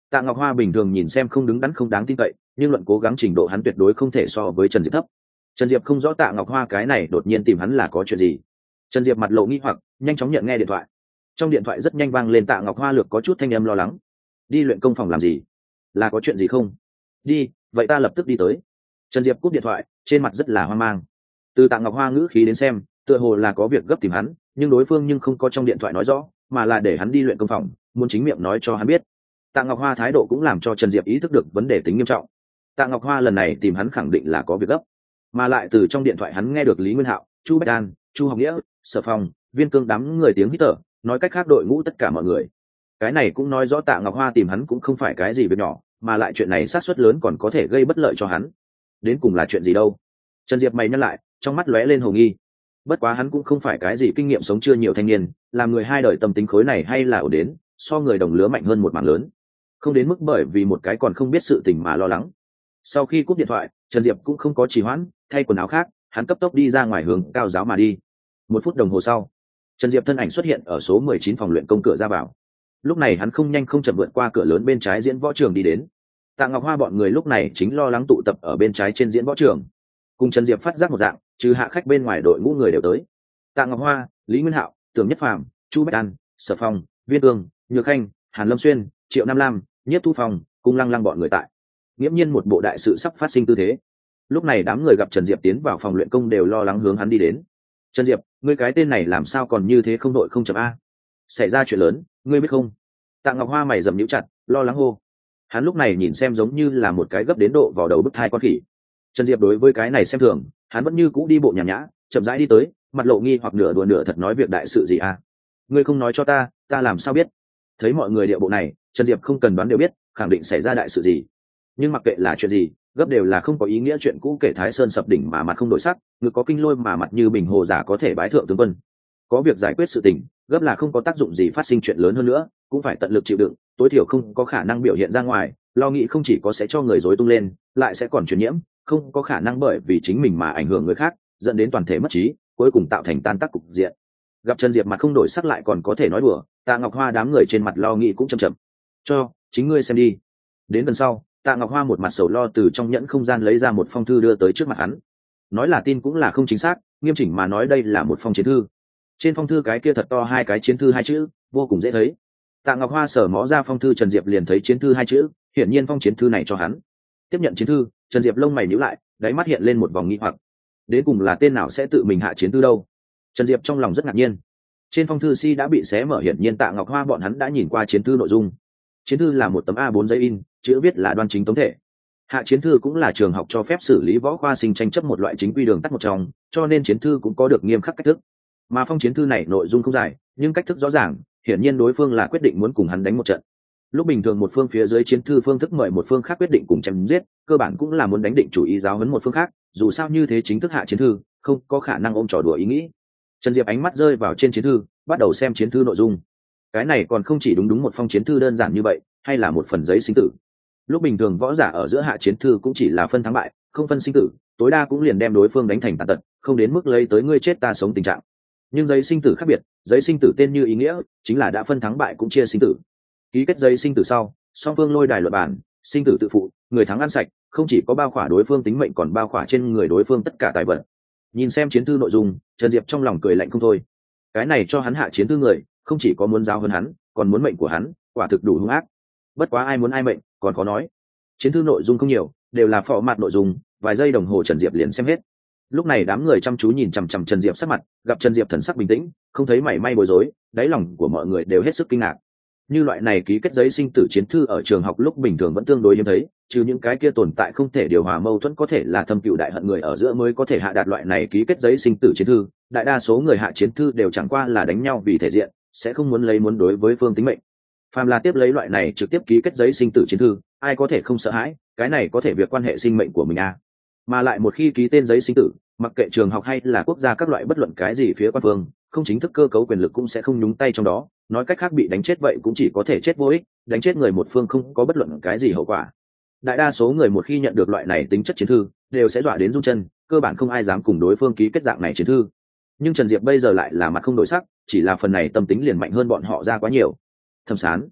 Tạ Ngọc Hoa bình thường nhìn xem không đứng đắn không đáng tin cậy, nhưng luận cố gắng trình độ hắn tuyệt đối không thể so với Trần Diệp thấp. Trần Diệp không rõ Tạ Ngọc Hoa cái này đột nhiên tìm hắn là có chuyện gì. Trần Diệp mặt lộ nghi hoặc, nhanh chóng nhận nghe điện thoại. Trong điện thoại rất nhanh vang lên Tạ Ngọc Hoa lược có chút thanh âm lo lắng. Đi luyện công phòng làm gì? Là có chuyện gì không? Đi, vậy ta lập tức đi tới. Trần Diệp cúp điện thoại, trên mặt rất là hoang mang. Từ Tạ Ngọc Hoa ngữ khí đến xem, tựa hồ là có việc gấp tìm hắn, nhưng đối phương nhưng không có trong điện thoại nói rõ, mà là để hắn đi luyện công phòng, muốn chính miệng nói cho hắn biết. Tạ Ngọc Hoa thái độ cũng làm cho Trần Diệp ý thức được vấn đề tính nghiêm trọng. Tạ Ngọc Hoa lần này tìm hắn khẳng định là có việc gấp, mà lại từ trong điện thoại hắn nghe được Lý Nguyên Hạo, Chu Bách An, Chu Học Nghĩa, Sở Phong, Viên Cương đám người tiếng hít thở, nói cách khác đội ngũ tất cả mọi người. Cái này cũng nói rõ Tạ Ngọc Hoa tìm hắn cũng không phải cái gì việc nhỏ, mà lại chuyện này xác suất lớn còn có thể gây bất lợi cho hắn. Đến cùng là chuyện gì đâu? Trần Diệp mày nhăn lại, trong mắt lóe lên hồ nghi. Bất quá hắn cũng không phải cái gì kinh nghiệm sống chưa nhiều thanh niên, làm người hai đời tâm tính khối này hay là ổn đến, so người đồng lứa mạnh hơn một mảng lớn, không đến mức bởi vì một cái còn không biết sự tình mà lo lắng. Sau khi cúp điện thoại, Trần Diệp cũng không có trì hoãn, thay quần áo khác, hắn cấp tốc đi ra ngoài hướng cao giáo mà đi. 1 phút đồng hồ sau, Trần Diệp thân ảnh xuất hiện ở số 19 phòng luyện công cửa ra vào. Lúc này hắn không nhanh không chậm vượt qua cửa lớn bên trái diễn võ trường đi đến. Tạ Ngọc Hoa bọn người lúc này chính lo lắng tụ tập ở bên trái trên diễn võ trường. Cùng Trần Diệp phát giác một dạng, trừ hạ khách bên ngoài đội ngũ người đều tới. Tạ Ngọc Hoa, Lý Nguyên Hạo, Tưởng Nhất Phàm, Chu Bách An, Sở Phong, Viên Cương, Nhược Khanh, Hàn Lâm Xuyên, Triệu Nam Lam, Nhiếp Thu Phong, Cung Lăng Lăng bọn người tại. Nghiễm nhiên một bộ đại sự sắp phát sinh tư thế. Lúc này đám người gặp Trần Diệp tiến vào phòng luyện công đều lo lắng hướng hắn đi đến. Trần Diệp, ngươi cái tên này làm sao còn như thế không đội không chậm a? Xảy ra chuyện lớn, ngươi biết không? Tạ Ngọc Hoa mày rậm nhíu chặt, lo lắng hô. Hắn lúc này nhìn xem giống như là một cái gấp đến độ vào đầu bức thai con khỉ. Trần Diệp đối với cái này xem thường, hắn vẫn như cũ đi bộ nhàn nhã, chậm rãi đi tới, mặt lộ nghi hoặc nửa đùa nửa thật nói việc đại sự gì a? Ngươi không nói cho ta, ta làm sao biết? Thấy mọi người điệu bộ này, Trần Diệp không cần đoán đều biết, khẳng định xảy ra đại sự gì. Nhưng mặc kệ là chuyện gì, gấp đều là không có ý nghĩa chuyện cũ kể Thái Sơn sập đỉnh mà mặt không đổi sắc, ngực có kinh lôi mà mặt như bình hồ giả có thể bái thượng tướng quân. Có việc giải quyết sự tình, gấp là không có tác dụng gì phát sinh chuyện lớn hơn nữa, cũng phải tận lực chịu đựng, tối thiểu không có khả năng biểu hiện ra ngoài, lo nghĩ không chỉ có sẽ cho người rối tung lên, lại sẽ còn truyền nhiễm, không có khả năng bởi vì chính mình mà ảnh hưởng người khác, dẫn đến toàn thể mất trí, cuối cùng tạo thành tan tác cục diện. Gặp Trần Diệp mặt không đổi sắc lại còn có thể nói đùa, Tạ Ngọc Hoa đám người trên mặt lo nghĩ cũng chậm chậm. Cho, chính ngươi xem đi. Đến gần sau, Tạ Ngọc Hoa một mặt sầu lo từ trong nhẫn không gian lấy ra một phong thư đưa tới trước mặt hắn. Nói là tin cũng là không chính xác, nghiêm chỉnh mà nói đây là một phong chiến thư. Trên phong thư cái kia thật to 2 cái chiến thư 2 chữ, vô cùng dễ thấy. Tạ Ngọc Hoa sở mó ra phong thư, Trần Diệp liền thấy chiến thư 2 chữ, hiển nhiên phong chiến thư này cho hắn. Tiếp nhận chiến thư, Trần Diệp lông mày nhíu lại, đáy mắt hiện lên một vòng nghi hoặc. Đến cùng là tên nào sẽ tự mình hạ chiến thư đâu? Trần Diệp trong lòng rất ngạc nhiên. Trên phong thư si đã bị xé mở, hiển nhiên Tạ Ngọc Hoa bọn hắn đã nhìn qua chiến thư nội dung. Chiến thư là một tấm A4 giấy in, chữ viết là đoan chính tống thể. Hạ chiến thư cũng là trường học cho phép xử lý võ khoa sinh tranh chấp một loại chính quy đường tắt một trong, cho nên chiến thư cũng có được nghiêm khắc cách thức. Mà phong chiến thư này nội dung không dài, nhưng cách thức rõ ràng, hiển nhiên đối phương là quyết định muốn cùng hắn đánh một trận. Lúc bình thường một phương phía dưới chiến thư phương thức mời một phương khác quyết định cùng chém giết, cơ bản cũng là muốn đánh định chủ ý giáo huấn một phương khác, dù sao như thế chính thức hạ chiến thư, không có khả năng ôm trò đùa ý nghĩ. Trần Diệp ánh mắt rơi vào trên chiến thư, bắt đầu xem chiến thư nội dung. Cái này còn không chỉ đúng một phong chiến thư đơn giản như vậy, hay là một phần giấy sinh tử. Lúc bình thường võ giả ở giữa hạ chiến thư cũng chỉ là phân thắng bại, không phân sinh tử, tối đa cũng liền đem đối phương đánh thành tàn tật, không đến mức lấy tới ngươi chết ta sống tình trạng. Nhưng giấy sinh tử khác biệt, giấy sinh tử tên như ý nghĩa, chính là đã phân thắng bại cũng chia sinh tử. Ký kết giấy sinh tử sau, song phương lôi đài luận bàn, sinh tử tự phụ, người thắng ăn sạch, không chỉ có bao khỏa đối phương tính mệnh còn bao khỏa trên người đối phương tất cả tài vật. Nhìn xem chiến thư nội dung, Trần Diệp trong lòng cười lạnh không thôi. Cái này cho hắn hạ chiến thư người, không chỉ có muốn giao hơn hắn, còn muốn mệnh của hắn, quả thực đủ hung ác. Bất quá ai muốn ai mệnh, còn khó nói. Chiến thư nội dung không nhiều, đều là phỏ mặt nội dung, vài giây đồng hồ Trần Diệp liền xem hết. Lúc này đám người chăm chú nhìn chằm chằm Trần Diệp sắc mặt, gặp Trần Diệp thần sắc bình tĩnh, không thấy mảy may bối rối, đáy lòng của mọi người đều hết sức kinh ngạc. Như loại này ký kết giấy sinh tử chiến thư ở trường học lúc bình thường vẫn tương đối hiếm thấy, trừ những cái kia tồn tại không thể điều hòa mâu thuẫn có thể là thâm cựu đại hận người ở giữa mới có thể hạ đạt loại này ký kết giấy sinh tử chiến thư, đại đa số người hạ chiến thư đều chẳng qua là đánh nhau vì thể diện, sẽ không muốn đối với phương tính mệnh. Phàm là tiếp lấy loại này trực tiếp ký kết giấy sinh tử chiến thư, ai có thể không sợ hãi, cái này có thể việc quan hệ sinh mệnh của mình à. Mà lại một khi ký tên giấy sinh tử, mặc kệ trường học hay là quốc gia các loại bất luận cái gì phía quan phương, không chính thức cơ cấu quyền lực cũng sẽ không nhúng tay trong đó, nói cách khác bị đánh chết vậy cũng chỉ có thể chết vô ích, đánh chết người một phương không có bất luận cái gì hậu quả. Đại đa số người một khi nhận được loại này tính chất chiến thư, đều sẽ dọa đến run chân, cơ bản không ai dám cùng đối phương ký kết dạng này chiến thư. Nhưng Trần Diệp bây giờ lại là mặt không đổi sắc, chỉ là phần này tâm tính liền mạnh hơn bọn họ ra quá nhiều. Thẩm Sán,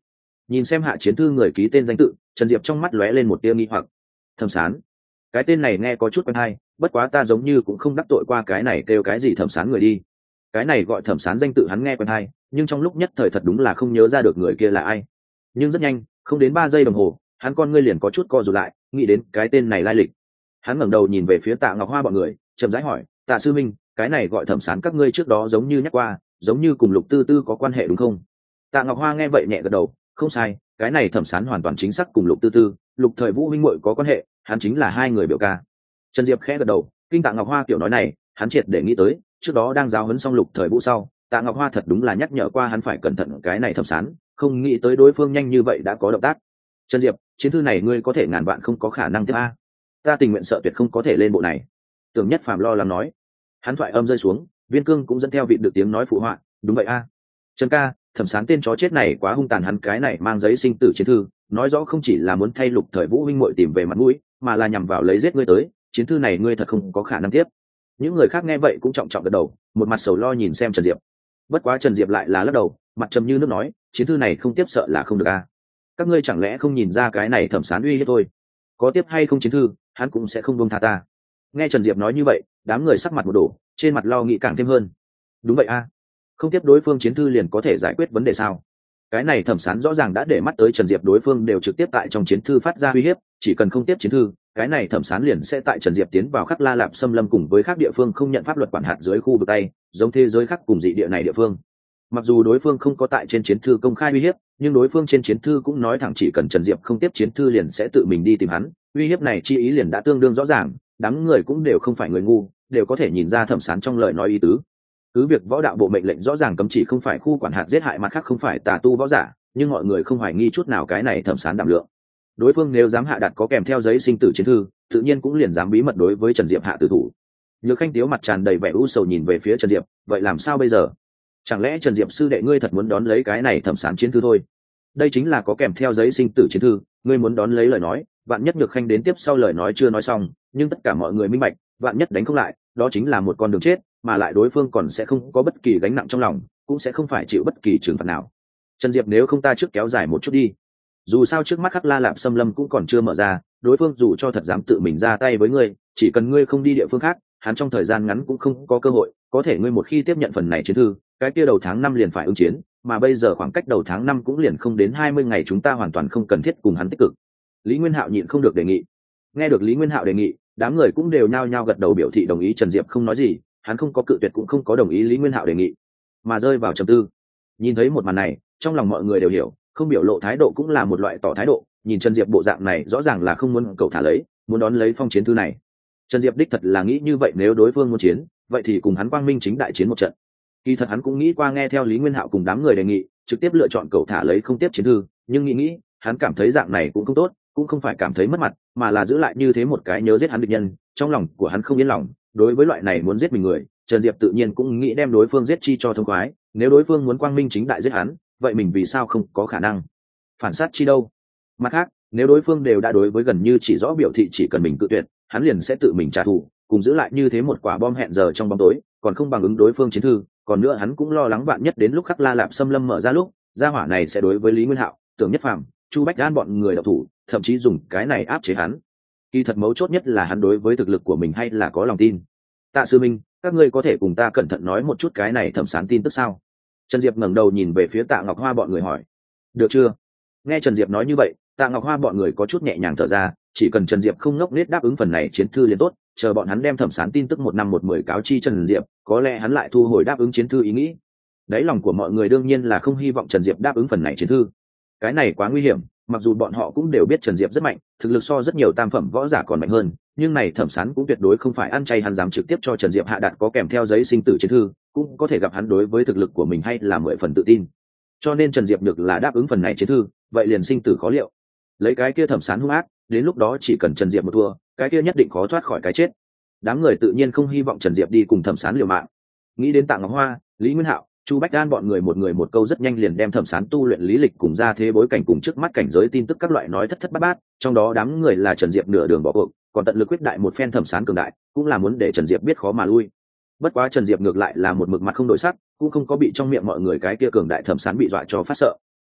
Nhìn xem hạ chiến thư người ký tên danh tự, Trần Diệp trong mắt lóe lên một tia nghi hoặc. Thẩm Sán, cái tên này nghe có chút quen hay, bất quá ta giống như cũng không đắc tội qua cái này kêu cái gì Thẩm Sán người đi. Cái này gọi Thẩm Sán danh tự hắn nghe quen hay, nhưng trong lúc nhất thời thật đúng là không nhớ ra được người kia là ai. Nhưng rất nhanh, không đến 3 giây đồng hồ, hắn con ngươi liền có chút co rụt lại, nghĩ đến cái tên này lai lịch. Hắn ngẩng đầu nhìn về phía Tạ Ngọc Hoa bọn người, chậm rãi hỏi, Tạ sư minh, cái này gọi Thẩm Sán các ngươi trước đó giống như nhắc qua, giống như cùng Lục Tư Tư có quan hệ đúng không? Tạ Ngọc Hoa nghe vậy nhẹ gật đầu, không sai, cái này Thẩm Sán hoàn toàn chính xác cùng Lục Tư Tư, Lục Thời Vũ huynh muội có quan hệ, hắn chính là hai người biểu ca. Trần Diệp khẽ gật đầu, kinh Tạ Ngọc Hoa kiểu nói này, hắn triệt để nghĩ tới, trước đó đang giáo huấn xong Lục Thời Vũ sau, Tạ Ngọc Hoa thật đúng là nhắc nhở qua hắn phải cẩn thận cái này Thẩm Sán, không nghĩ tới đối phương nhanh như vậy đã có động tác. Trần Diệp, chiến thư này ngươi có thể ngàn vạn không có khả năng tiếp a. Ta tình nguyện sợ tuyệt không có thể lên bộ này. Tưởng Nhất Phàm lo lắng nói. Hắn thoại âm rơi xuống, Viên Cương cũng dẫn theo vị được tiếng nói phụ họa, đúng vậy a. Trần ca, Thẩm Sán tên chó chết này quá hung tàn, hắn cái này mang giấy sinh tử chiến thư, nói rõ không chỉ là muốn thay Lục Thời Vũ huynh muội tìm về mặt mũi, mà là nhằm vào lấy giết ngươi tới, chiến thư này ngươi thật không có khả năng tiếp. Những người khác nghe vậy cũng trọng trọng gật đầu, một mặt sầu lo nhìn xem Trần Diệp. Bất quá Trần Diệp lại là lắc đầu, mặt trầm như nước nói, chiến thư này không tiếp sợ là không được a. Các ngươi chẳng lẽ không nhìn ra cái này Thẩm Sán uy hiếp thôi? Có tiếp hay không chiến thư, hắn cũng sẽ không buông tha ta. Nghe Trần Diệp nói như vậy, đám người sắc mặt một đổ, trên mặt lo nghĩ càng thêm hơn. Đúng vậy a, không tiếp đối phương chiến thư liền có thể giải quyết vấn đề sao? Cái này Thẩm Sán rõ ràng đã để mắt tới Trần Diệp, đối phương đều trực tiếp tại trong chiến thư phát ra uy hiếp, chỉ cần không tiếp chiến thư, cái này Thẩm Sán liền sẽ tại Trần Diệp tiến vào Khắc La Lạp Xâm Lâm cùng với các địa phương không nhận pháp luật quản hạt dưới khu vực Tây, giống thế giới khác cùng dị địa này địa phương. Mặc dù đối phương không có tại trên chiến thư công khai uy hiếp, nhưng đối phương trên chiến thư cũng nói thẳng chỉ cần Trần Diệp không tiếp chiến thư liền sẽ tự mình đi tìm hắn, uy hiếp này chi ý liền đã tương đương rõ ràng, đám người cũng đều không phải người ngu, đều có thể nhìn ra Thẩm Sán trong lời nói ý tứ. Cứ việc võ đạo bộ mệnh lệnh rõ ràng cấm chỉ không phải khu quản hạt giết hại, mặt khác không phải tà tu võ giả, nhưng mọi người không hoài nghi chút nào cái này Thẩm Sán đảm lượng. Đối phương nếu dám hạ đặt có kèm theo giấy sinh tử chiến thư, tự nhiên cũng liền dám bí mật đối với Trần Diệp hạ tử thủ. Nhược Khanh Tiếu mặt tràn đầy vẻ u sầu nhìn về phía Trần Diệp, vậy làm sao bây giờ? Chẳng lẽ Trần Diệp sư đệ ngươi thật muốn đón lấy cái này Thẩm Sán chiến thư thôi? Đây chính là có kèm theo giấy sinh tử chiến thư, ngươi muốn đón lấy lời nói, vạn nhất Nhược Khanh đến tiếp sau lời nói chưa nói xong, nhưng tất cả mọi người minh bạch, vạn nhất đánh không lại, đó chính là một con đường chết, mà lại đối phương còn sẽ không có bất kỳ gánh nặng trong lòng, cũng sẽ không phải chịu bất kỳ trừng phạt nào. Trần Diệp, nếu không ta trước kéo dài một chút đi. Dù sao trước mắt Khắc La Lạp Xâm Lâm cũng còn chưa mở ra, đối phương dù cho thật dám tự mình ra tay với ngươi, chỉ cần ngươi không đi địa phương khác, hắn trong thời gian ngắn cũng không có cơ hội, có thể ngươi một khi tiếp nhận phần này chiến thư, cái kia đầu tháng 5 liền phải ứng chiến, mà bây giờ khoảng cách đầu tháng 5 cũng liền không đến 20 ngày, chúng ta hoàn toàn không cần thiết cùng hắn tích cực. Lý Nguyên Hạo nhịn không được đề nghị. Nghe được Lý Nguyên Hạo đề nghị, đám người cũng đều nhao nhao gật đầu biểu thị đồng ý. Trần Diệp không nói gì, hắn không có cự tuyệt cũng không có đồng ý Lý Nguyên Hạo đề nghị, mà rơi vào trầm tư. Nhìn thấy một màn này, trong lòng mọi người đều hiểu, không biểu lộ thái độ cũng là một loại tỏ thái độ. Nhìn Trần Diệp bộ dạng này rõ ràng là không muốn cậu thả lấy, muốn đón lấy phong chiến thư này. Trần Diệp đích thật là nghĩ như vậy, nếu đối phương muốn chiến, vậy thì cùng hắn quang minh chính đại chiến một trận. Kỳ thật hắn cũng nghĩ qua nghe theo Lý Nguyên Hạo cùng đám người đề nghị, trực tiếp lựa chọn cậu thả lấy không tiếp chiến thư, nhưng nghĩ, hắn cảm thấy dạng này cũng không tốt, cũng không phải cảm thấy mất mặt, mà là giữ lại như thế một cái nhớ giết hắn địch nhân, trong lòng của hắn không yên lòng. Đối với loại này muốn giết mình người, Trần Diệp tự nhiên cũng nghĩ đem đối phương giết chi cho thông khoái, nếu đối phương muốn quang minh chính đại giết hắn, vậy mình vì sao không có khả năng phản sát chi đâu. Mặt khác, nếu đối phương đều đã đối với gần như chỉ rõ biểu thị chỉ cần mình cự tuyệt, hắn liền sẽ tự mình trả thù, cùng giữ lại như thế một quả bom hẹn giờ trong bóng tối, còn không bằng ứng đối phương chiến thư. Còn nữa hắn cũng lo lắng bạn nhất đến lúc Khắc La Lạp Xâm Lâm mở ra lúc, gia hỏa này sẽ đối với Lý Nguyên Hạo, Tưởng Nhất Phàm, Chu Bách An bọn người độc thủ, thậm chí dùng cái này áp chế hắn. Kỳ thật mấu chốt nhất là hắn đối với thực lực của mình hay là có lòng tin. Tạ sư minh, các ngươi có thể cùng ta cẩn thận nói một chút cái này Thẩm Sán tin tức sao? Trần Diệp ngẩng đầu nhìn về phía Tạ Ngọc Hoa bọn người hỏi. Được chưa? Nghe Trần Diệp nói như vậy, Tạ Ngọc Hoa bọn người có chút nhẹ nhàng thở ra, chỉ cần Trần Diệp không ngốc nghếch đáp ứng phần này chiến thư liền tốt, chờ bọn hắn đem Thẩm Sán tin tức 1 năm 1 10 cáo chi Trần Diệp, có lẽ hắn lại thu hồi đáp ứng chiến thư ý nghĩ. Đấy, lòng của mọi người đương nhiên là không hy vọng Trần Diệp đáp ứng phần này chiến thư. Cái này quá nguy hiểm, mặc dù bọn họ cũng đều biết Trần Diệp rất mạnh, thực lực so rất nhiều tam phẩm võ giả còn mạnh hơn, nhưng này Thẩm Sán cũng tuyệt đối không phải ăn chay, hắn dám trực tiếp cho Trần Diệp hạ đạt có kèm theo giấy sinh tử chiến thư, cũng có thể gặp hắn đối với thực lực của mình hay là 10 phần tự tin. Cho nên Trần Diệp được là đáp ứng phần này chiến thư, vậy liền sinh tử khó liệu. Lấy cái kia Thẩm Sán hung ác, đến lúc đó chỉ cần Trần Diệp một thua, cái kia nhất định khó thoát khỏi cái chết. Đám người tự nhiên không hy vọng Trần Diệp đi cùng Thẩm Sán liều mạng. Nghĩ đến Tạ Ngọc Hoa, Lý Nguyên Hạo, Chu Bách An bọn người một câu rất nhanh liền đem Thẩm Sán tu luyện lý lịch cùng ra thế bối cảnh cùng trước mắt cảnh giới tin tức các loại nói thất thất bát bát, trong đó đám người là Trần Diệp nửa đường bỏ cuộc, còn tận lực quyết đại một phen Thẩm Sán cường đại, cũng là muốn để Trần Diệp biết khó mà lui. Bất quá Trần Diệp ngược lại là một mực mặt không đổi sắc, cũng không có bị trong miệng mọi người cái kia cường đại Thẩm Sán bị dọa cho phát sợ.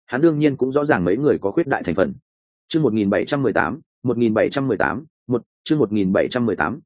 hắn đương nhiên cũng rõ ràng mấy người có khuyết đại thành phần. Chương 1718, 1718, chương 1718,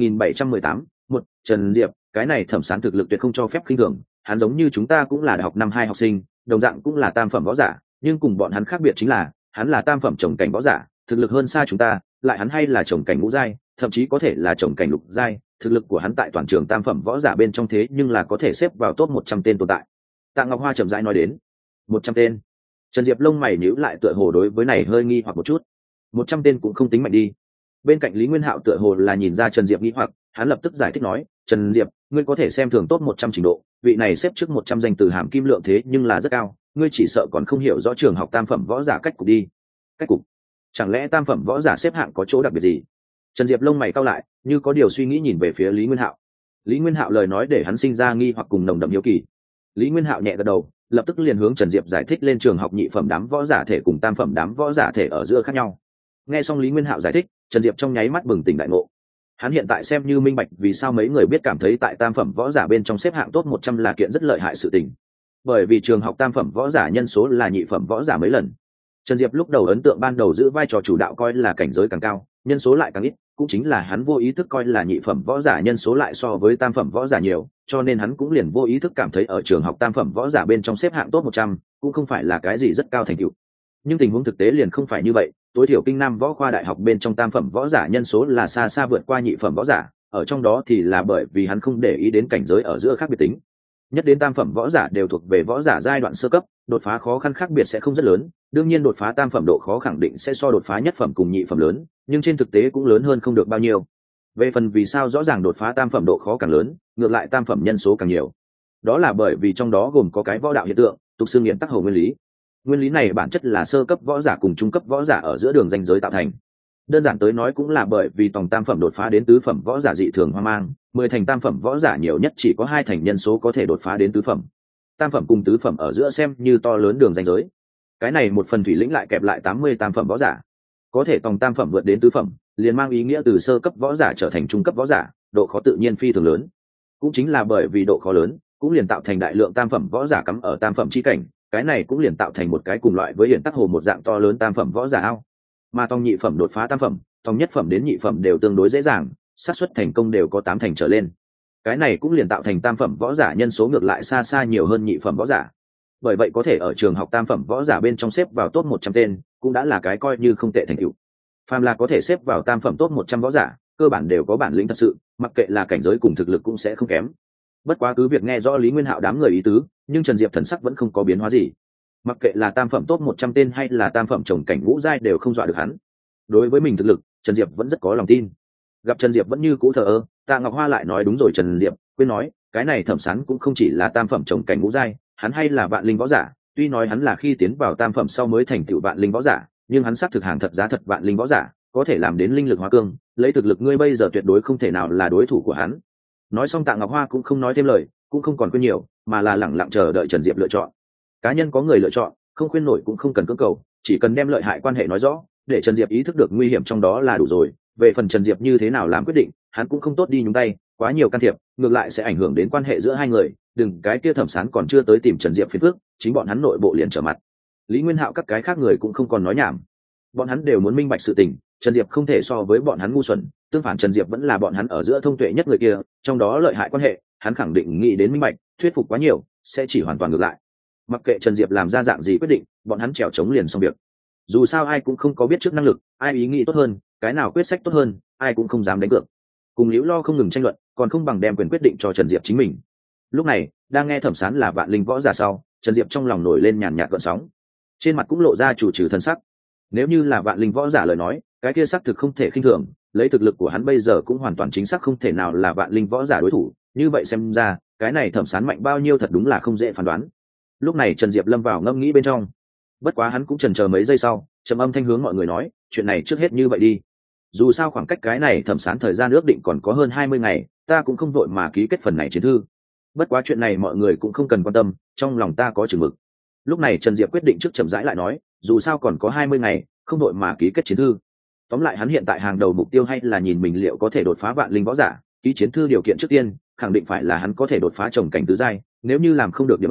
1718, Trần Diệp, cái này Thẩm Sán thực lực tuyệt không cho phép khinh thường, hắn giống như chúng ta cũng là đại học năm 2 học sinh, đồng dạng cũng là tam phẩm võ giả, nhưng cùng bọn hắn khác biệt chính là, hắn là tam phẩm chồng cảnh võ giả, thực lực hơn xa chúng ta, lại hắn hay là chồng cảnh ngũ giai, thậm chí có thể là chồng cảnh lục giai, thực lực của hắn tại toàn trường tam phẩm võ giả bên trong thế nhưng là có thể xếp vào top 100 tên tồn tại. Tạ Ngọc Hoa chậm rãi nói đến, 100 tên. Trần Diệp lông mày nhíu lại tựa hồ đối với này hơi nghi hoặc một chút. 100 tên cũng không tính mạnh đi. Bên cạnh Lý Nguyên Hạo tựa hồ là nhìn ra Trần Diệp nghi hoặc, hắn lập tức giải thích nói, Trần Diệp, ngươi có thể xem thường top 100 trình độ, vị này xếp trước 100 danh từ hàm kim lượng thế nhưng là rất cao, ngươi chỉ sợ còn không hiểu rõ trường học tam phẩm võ giả cách cục đi. Cách cục? Chẳng lẽ tam phẩm võ giả xếp hạng có chỗ đặc biệt gì? Trần Diệp lông mày cau lại, như có điều suy nghĩ nhìn về phía Lý Nguyên Hạo. Lý Nguyên Hạo lời nói để hắn sinh ra nghi hoặc cùng nồng đậm hiếu kỳ. Lý Nguyên Hạo nhẹ gật đầu, lập tức liền hướng Trần Diệp giải thích lên trường học nhị phẩm đám võ giả thể cùng tam phẩm đám võ giả thể ở giữa khác nhau. Nghe xong Lý Nguyên Hạo giải thích, Trần Diệp trong nháy mắt bừng tỉnh đại ngộ. Hắn hiện tại xem như minh bạch vì sao mấy người biết cảm thấy tại tam phẩm võ giả bên trong xếp hạng top 100 là kiện rất lợi hại sự tình. Bởi vì trường học tam phẩm võ giả nhân số là nhị phẩm võ giả mấy lần. Trần Diệp lúc đầu ấn tượng ban đầu giữ vai trò chủ đạo coi là cảnh giới càng cao, nhân số lại càng ít, cũng chính là hắn vô ý thức coi là nhị phẩm võ giả nhân số lại so với tam phẩm võ giả nhiều, cho nên hắn cũng liền vô ý thức cảm thấy ở trường học tam phẩm võ giả bên trong xếp hạng top 100 cũng không phải là cái gì rất cao thành tựu. Nhưng tình huống thực tế liền không phải như vậy, tối thiểu Kinh Nam Võ Khoa Đại học bên trong tam phẩm võ giả nhân số là xa xa vượt qua nhị phẩm võ giả, ở trong đó thì là bởi vì hắn không để ý đến cảnh giới ở giữa khác biệt tính. Nhất đến tam phẩm võ giả đều thuộc về võ giả giai đoạn sơ cấp, đột phá khó khăn khác biệt sẽ không rất lớn, đương nhiên đột phá tam phẩm độ khó khẳng định sẽ so đột phá nhất phẩm cùng nhị phẩm lớn, nhưng trên thực tế cũng lớn hơn không được bao nhiêu. Về phần vì sao rõ ràng đột phá tam phẩm độ khó càng lớn, ngược lại tam phẩm nhân số càng nhiều, đó là bởi vì trong đó gồm có cái võ đạo hiện tượng, tục xưng nghiện tắc hầu nguyên lý. Nguyên lý này bản chất là sơ cấp võ giả cùng trung cấp võ giả ở giữa đường ranh giới tạo thành. Đơn giản tới nói cũng là bởi vì tòng tam phẩm đột phá đến tứ phẩm võ giả dị thường hoang mang, 10 thành tam phẩm võ giả nhiều nhất chỉ có 2 thành nhân số có thể đột phá đến tứ phẩm. Tam phẩm cùng tứ phẩm ở giữa xem như to lớn đường ranh giới. Cái này một phần thủy lĩnh lại kẹp lại 80 tam phẩm võ giả. Có thể tòng tam phẩm vượt đến tứ phẩm, liền mang ý nghĩa từ sơ cấp võ giả trở thành trung cấp võ giả, độ khó tự nhiên phi thường lớn. Cũng chính là bởi vì độ khó lớn, cũng liền tạo thành đại lượng tam phẩm võ giả cắm ở tam phẩm chi cảnh, cái này cũng liền tạo thành một cái cùng loại với hiển tắc hồ một dạng to lớn tam phẩm võ giả ao. Mà tòng nhị phẩm đột phá tam phẩm, tòng nhất phẩm đến nhị phẩm đều tương đối dễ dàng, xác suất thành công đều có 8 thành trở lên. Cái này cũng liền tạo thành tam phẩm võ giả nhân số ngược lại xa xa nhiều hơn nhị phẩm võ giả. Bởi vậy có thể ở trường học tam phẩm võ giả bên trong xếp vào top 100 tên, cũng đã là cái coi như không tệ thành tựu. Phàm là có thể xếp vào tam phẩm top 100 võ giả, cơ bản đều có bản lĩnh thật sự, mặc kệ là cảnh giới cùng thực lực cũng sẽ không kém. Bất quá cứ việc nghe rõ Lý Nguyên Hạo đám người ý tứ, nhưng Trần Diệp thần sắc vẫn không có biến hóa gì. Mặc kệ là tam phẩm top 100 tên hay là tam phẩm chồng cảnh ngũ giai đều không dọa được hắn. Đối với mình thực lực, Trần Diệp vẫn rất có lòng tin. Gặp Trần Diệp vẫn như cũ thờ ơ, Tạ Ngọc Hoa lại nói đúng rồi Trần Diệp, quên nói, cái này Thẩm Sán cũng không chỉ là tam phẩm chồng cảnh ngũ giai, hắn hay là vạn linh võ giả, tuy nói hắn là khi tiến vào tam phẩm sau mới thành tựu vạn linh võ giả, nhưng hắn xác thực hàng thật giá thật vạn linh võ giả, có thể làm đến linh lực hóa cương, lấy thực lực ngươi bây giờ tuyệt đối không thể nào là đối thủ của hắn. Nói xong Tạ Ngọc Hoa cũng không nói thêm lời, cũng không còn quên nhiều, mà là lẳng lặng chờ đợi Trần Diệp lựa chọn. Cá nhân có người lựa chọn, không khuyên nổi cũng không cần cưỡng cầu, chỉ cần đem lợi hại quan hệ nói rõ, để Trần Diệp ý thức được nguy hiểm trong đó là đủ rồi. Về phần Trần Diệp như thế nào làm quyết định, hắn cũng không tốt đi nhúng tay, quá nhiều can thiệp, ngược lại sẽ ảnh hưởng đến quan hệ giữa hai người. Đừng cái kia Thẩm Sán còn chưa tới tìm Trần Diệp phiền phức, chính bọn hắn nội bộ liền trở mặt. Lý Nguyên Hạo các cái khác người cũng không còn nói nhảm, bọn hắn đều muốn minh bạch sự tình. Trần Diệp không thể so với bọn hắn ngu xuẩn, tương phản Trần Diệp vẫn là bọn hắn ở giữa thông tuệ nhất người kia, trong đó lợi hại quan hệ, hắn khẳng định nghĩ đến minh bạch, thuyết phục quá nhiều sẽ chỉ hoàn toàn ngược lại. Mặc kệ Trần Diệp làm ra dạng gì quyết định, bọn hắn trèo chống liền xong việc. Dù sao ai cũng không có biết trước năng lực, ai ý nghĩ tốt hơn, cái nào quyết sách tốt hơn, ai cũng không dám đánh cược. Cùng liễu lo không ngừng tranh luận, còn không bằng đem quyền quyết định cho Trần Diệp chính mình. Lúc này, đang nghe Thẩm Sán là vạn linh võ giả sau, Trần Diệp trong lòng nổi lên nhàn nhạt gợn sóng, trên mặt cũng lộ ra chủ trừ thân sắc. Nếu như là vạn linh võ giả lời nói, cái kia xác thực không thể khinh thường, lấy thực lực của hắn bây giờ cũng hoàn toàn chính xác không thể nào là vạn linh võ giả đối thủ. Như vậy xem ra, cái này Thẩm Sán mạnh bao nhiêu thật đúng là không dễ phán đoán. Lúc này Trần Diệp lâm vào ngẫm nghĩ bên trong, bất quá hắn cũng chần chờ mấy giây sau, trầm âm thanh hướng mọi người nói, chuyện này trước hết như vậy đi. Dù sao khoảng cách cái này Thẩm Sán thời gian ước định còn có hơn 20 ngày, ta cũng không vội mà ký kết phần này chiến thư. Bất quá chuyện này mọi người cũng không cần quan tâm, trong lòng ta có chừng mực. Lúc này Trần Diệp quyết định trước chậm rãi lại nói, dù sao còn có 20 ngày, không vội mà ký kết chiến thư. Tóm lại hắn hiện tại hàng đầu mục tiêu hay là nhìn mình liệu có thể đột phá vạn linh võ giả, ký chiến thư điều kiện trước tiên khẳng định phải là hắn có thể đột phá chồng cảnh tứ giai, nếu như làm không được điểm ấy,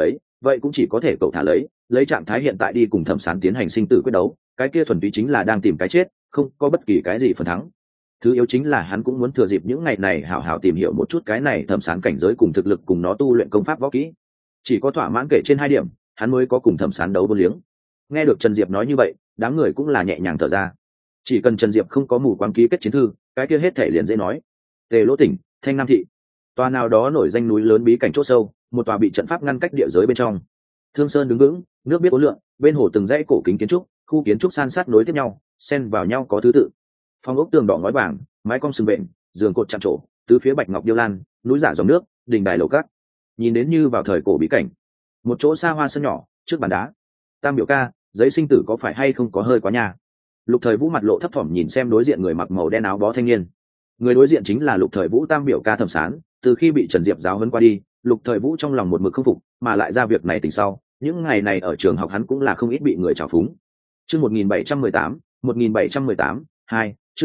vậy cũng chỉ có thể cậu thả lấy trạng thái hiện tại đi cùng thẩm sán tiến hành sinh tử quyết đấu, cái kia thuần túy chính là đang tìm cái chết, không có bất kỳ cái gì phần thắng. Thứ yếu chính là hắn cũng muốn thừa dịp những ngày này hảo hảo tìm hiểu một chút cái này thẩm sán cảnh giới cùng thực lực cùng nó tu luyện công pháp võ kỹ. Chỉ có thỏa mãn kể trên 2 điểm, hắn mới có cùng thẩm sán đấu vô liếng. Nghe được Trần Diệp nói như vậy, đám người cũng là nhẹ nhàng thở ra. Chỉ cần Trần Diệp không có mù quáng ký kết chiến thư, cái kia hết thể liền dễ nói. Tề Lỗ tỉnh, Thanh Nam thị, tòa nào đó nổi danh núi lớn bí cảnh chỗ sâu, một tòa bị trận pháp ngăn cách địa giới bên trong. Thương sơn đứng vững, nước biết uốn lượn, bên hồ từng dãy cổ kính kiến trúc, khu kiến trúc san sát nối tiếp nhau, xen vào nhau có thứ tự. Phong ốc tường đỏ ngói vàng, mái cong sừng bện, giường cột chạm trổ, tứ phía bạch ngọc điêu lan, núi giả dòng nước, đình đài lầu cát, nhìn đến như vào thời cổ bí cảnh. Một chỗ xa hoa sân nhỏ, trước bàn đá. Tam biểu ca, giấy sinh tử có phải hay không có hơi quá nha? Lục Thời Vũ mặt lộ thấp thỏm nhìn xem đối diện người mặc màu đen áo bó thanh niên. Người đối diện chính là Lục Thời Vũ tam biểu ca Thẩm Sán. Từ khi bị Trần Diệp giáo huấn qua đi, Lục Thời Vũ trong lòng một mực không phục, mà lại ra việc này tình sau, những ngày này ở trường học hắn cũng là không ít bị người trào phúng. Chương 1718, 2, chương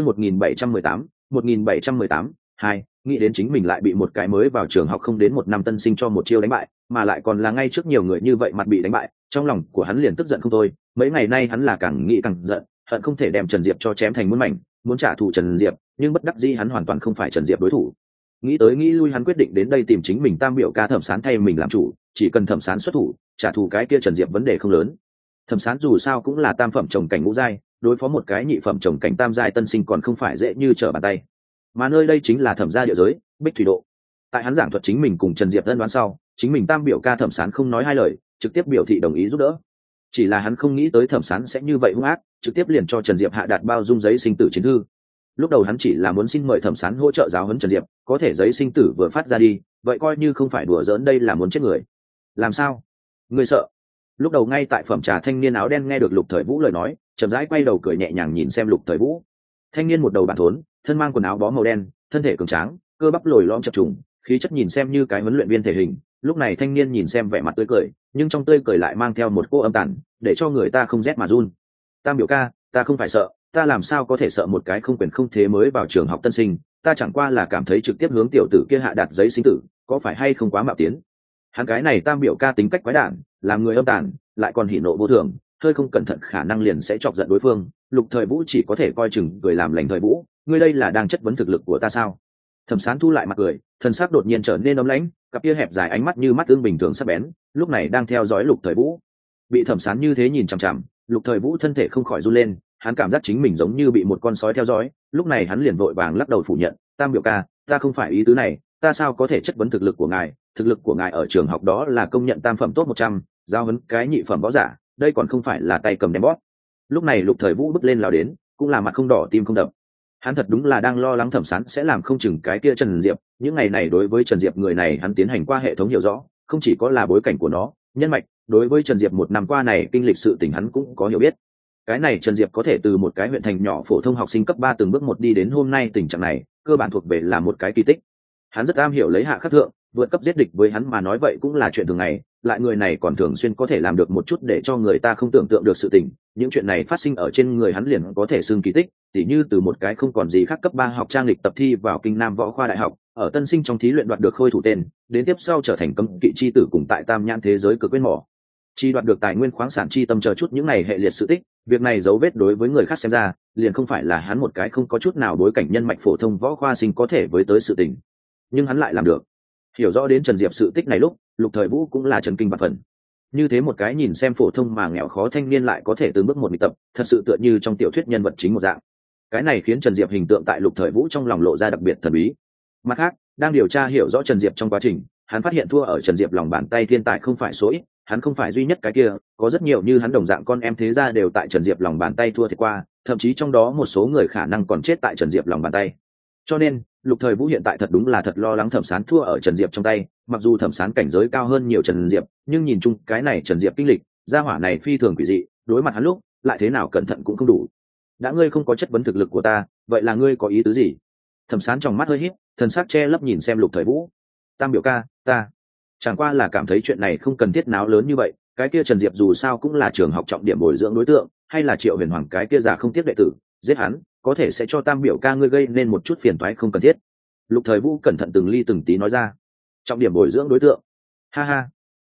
1718, 2, nghĩ đến chính mình lại bị một cái mới vào trường học không đến 1 năm tân sinh cho một chiêu đánh bại, mà lại còn là ngay trước nhiều người như vậy mặt bị đánh bại, trong lòng của hắn liền tức giận không thôi. Mấy ngày nay hắn là càng nghĩ càng giận, hận không thể đem Trần Diệp cho chém thành muôn mảnh, muốn trả thù Trần Diệp, nhưng bất đắc dĩ hắn hoàn toàn không phải Trần Diệp đối thủ. Nghĩ tới nghĩ lui hắn quyết định đến đây tìm chính mình tam biểu ca Thẩm Sán thay mình làm chủ, chỉ cần Thẩm Sán xuất thủ, trả thù cái kia Trần Diệp vấn đề không lớn. Thẩm Sán dù sao cũng là tam phẩm chồng cảnh ngũ giai, đối phó một cái nhị phẩm chồng cảnh tam giai tân sinh còn không phải dễ như trở bàn tay. Mà nơi đây chính là Thẩm gia địa giới, Bích Thủy Độ. Tại hắn giảng thuật chính mình cùng Trần Diệp ân đoán sau, chính mình tam biểu ca Thẩm Sán không nói hai lời, trực tiếp biểu thị đồng ý giúp đỡ. Chỉ là hắn không nghĩ tới Thẩm Sán sẽ như vậy hung ác, trực tiếp liền cho Trần Diệp hạ đạt bao dung giấy sinh tử chiến thư. Lúc đầu hắn chỉ là muốn xin mời Thẩm Sán hỗ trợ giáo huấn Trần Diệp, có thể giấy sinh tử vừa phát ra đi, vậy coi như không phải đùa giỡn, đây là muốn chết người. Làm sao? Ngươi sợ? Lúc đầu ngay tại phẩm trà thanh niên áo đen nghe được Lục Thời Vũ lời nói, chậm rãi quay đầu cười nhẹ nhàng nhìn xem Lục Thời Vũ. Thanh niên một đầu bản thốn, thân mang quần áo bó màu đen, thân thể cường tráng, cơ bắp lồi lõm chập trùng, khí chất nhìn xem như cái huấn luyện viên thể hình. Lúc này thanh niên nhìn xem vẻ mặt tươi cười, nhưng trong tươi cười lại mang theo một cô âm tàn, để cho người ta không rét mà run. Tam biểu ca, ta không phải sợ, ta làm sao có thể sợ một cái không quyền không thế mới vào trường học tân sinh, ta chẳng qua là cảm thấy trực tiếp hướng tiểu tử kia hạ đạt giấy sinh tử, có phải hay không quá mạo tiến. Hắn cái này tam biểu ca tính cách quái đản, làm người âm tàn, lại còn hỉ nộ vô thường, hơi không cẩn thận khả năng liền sẽ chọc giận đối phương. Lục Thời Vũ chỉ có thể coi chừng cười làm lành. Thời Vũ, ngươi đây là đang chất vấn thực lực của ta sao? Thẩm Sán thu lại mặt cười, thân xác đột nhiên trở nên ấm lãnh, cặp kia hẹp dài ánh mắt như mắt tương bình thường sắc bén, lúc này đang theo dõi Lục Thời Vũ. Bị Thẩm Sán như thế nhìn chằm chằm, Lục Thời Vũ thân thể không khỏi run lên, hắn cảm giác chính mình giống như bị một con sói theo dõi. Lúc này hắn liền vội vàng lắc đầu phủ nhận, tam biểu ca, ta không phải ý tứ này, ta sao có thể chất vấn thực lực của ngài, thực lực của ngài ở trường học đó là công nhận tam phẩm top 100, giao huấn cái nhị phẩm võ giả, đây còn không phải là tay cầm đem bóp. Lúc này Lục Thời Vũ bước lên lao đến, cũng là mặt không đỏ tim không đập. Hắn thật đúng là đang lo lắng Thẩm Sán sẽ làm không chừng cái kia Trần Diệp. Những ngày này đối với Trần Diệp người này hắn tiến hành qua hệ thống hiểu rõ, không chỉ có là bối cảnh của nó, nhân mạch, đối với Trần Diệp 1 năm qua này kinh lịch sự tình hắn cũng có hiểu biết. Cái này Trần Diệp có thể từ một cái huyện thành nhỏ phổ thông học sinh cấp 3 từng bước một đi đến hôm nay tình trạng này, cơ bản thuộc về là một cái kỳ tích. Hắn rất am hiểu lấy hạ khắc thượng, vượt cấp giết địch, với hắn mà nói vậy cũng là chuyện thường ngày, lại người này còn thường xuyên có thể làm được một chút để cho người ta không tưởng tượng được sự tình. Những chuyện này phát sinh ở trên người hắn liền có thể xưng kỳ tích, tỉ như từ một cái không còn gì khác cấp 3 học trang lịch tập thi vào Kinh Nam Võ Khoa Đại học, ở tân sinh trong thí luyện đoạt được khôi thủ tên, đến tiếp sau trở thành cấm kỵ chi tử cùng tại Tam Nhãn thế giới cực quên mỏ, chi đoạt được tài nguyên khoáng sản chi tâm, chờ chút những này hệ liệt sự tích. Việc này dấu vết đối với người khác xem ra liền không phải là hắn một cái không có chút nào bối cảnh nhân mạch phổ thông võ khoa sinh có thể với tới sự tình, nhưng hắn lại làm được. Hiểu rõ đến Trần Diệp sự tích này lúc, Lục Thời Vũ cũng là chấn kinh bạt phần. Như thế một cái nhìn xem phổ thông mà nghèo khó thanh niên lại có thể từng bước một nghịch tập, thật sự tựa như trong tiểu thuyết nhân vật chính một dạng. Cái này khiến Trần Diệp hình tượng tại Lục Thời Vũ trong lòng lộ ra đặc biệt thần bí. Mặt khác, đang điều tra hiểu rõ Trần Diệp trong quá trình, hắn phát hiện thua ở Trần Diệp lòng bàn tay thiên tài không phải số ít, hắn không phải duy nhất cái kia, có rất nhiều như hắn đồng dạng con em thế gia đều tại Trần Diệp lòng bàn tay thua thiệt qua, thậm chí trong đó một số người khả năng còn chết tại Trần Diệp lòng bàn tay. Cho nên Lục Thời Vũ hiện tại thật đúng là thật lo lắng Thẩm Sán thua ở Trần Diệp trong tay. Mặc dù Thẩm Sán cảnh giới cao hơn nhiều Trần Diệp, nhưng nhìn chung cái này Trần Diệp kinh lịch, gia hỏa này phi thường quỷ dị, đối mặt hắn lúc lại thế nào cẩn thận cũng không đủ. Đã ngươi không có chất vấn thực lực của ta, vậy là ngươi có ý tứ gì? Thẩm Sán trong mắt hơi híp, thần sắc che lấp nhìn xem Lục Thời Vũ. Tam biểu ca, ta chẳng qua là cảm thấy chuyện này không cần thiết náo lớn như vậy. Cái kia Trần Diệp dù sao cũng là trường học trọng điểm bồi dưỡng đối tượng, hay là Triệu Huyền Hoàng cái kia già không tiếc đệ tử, giết hắn có thể sẽ cho tam biểu ca ngươi gây nên một chút phiền toái không cần thiết. Lục Thời Vũ cẩn thận từng ly từng tí nói ra. Trọng điểm bồi dưỡng đối tượng? Ha ha,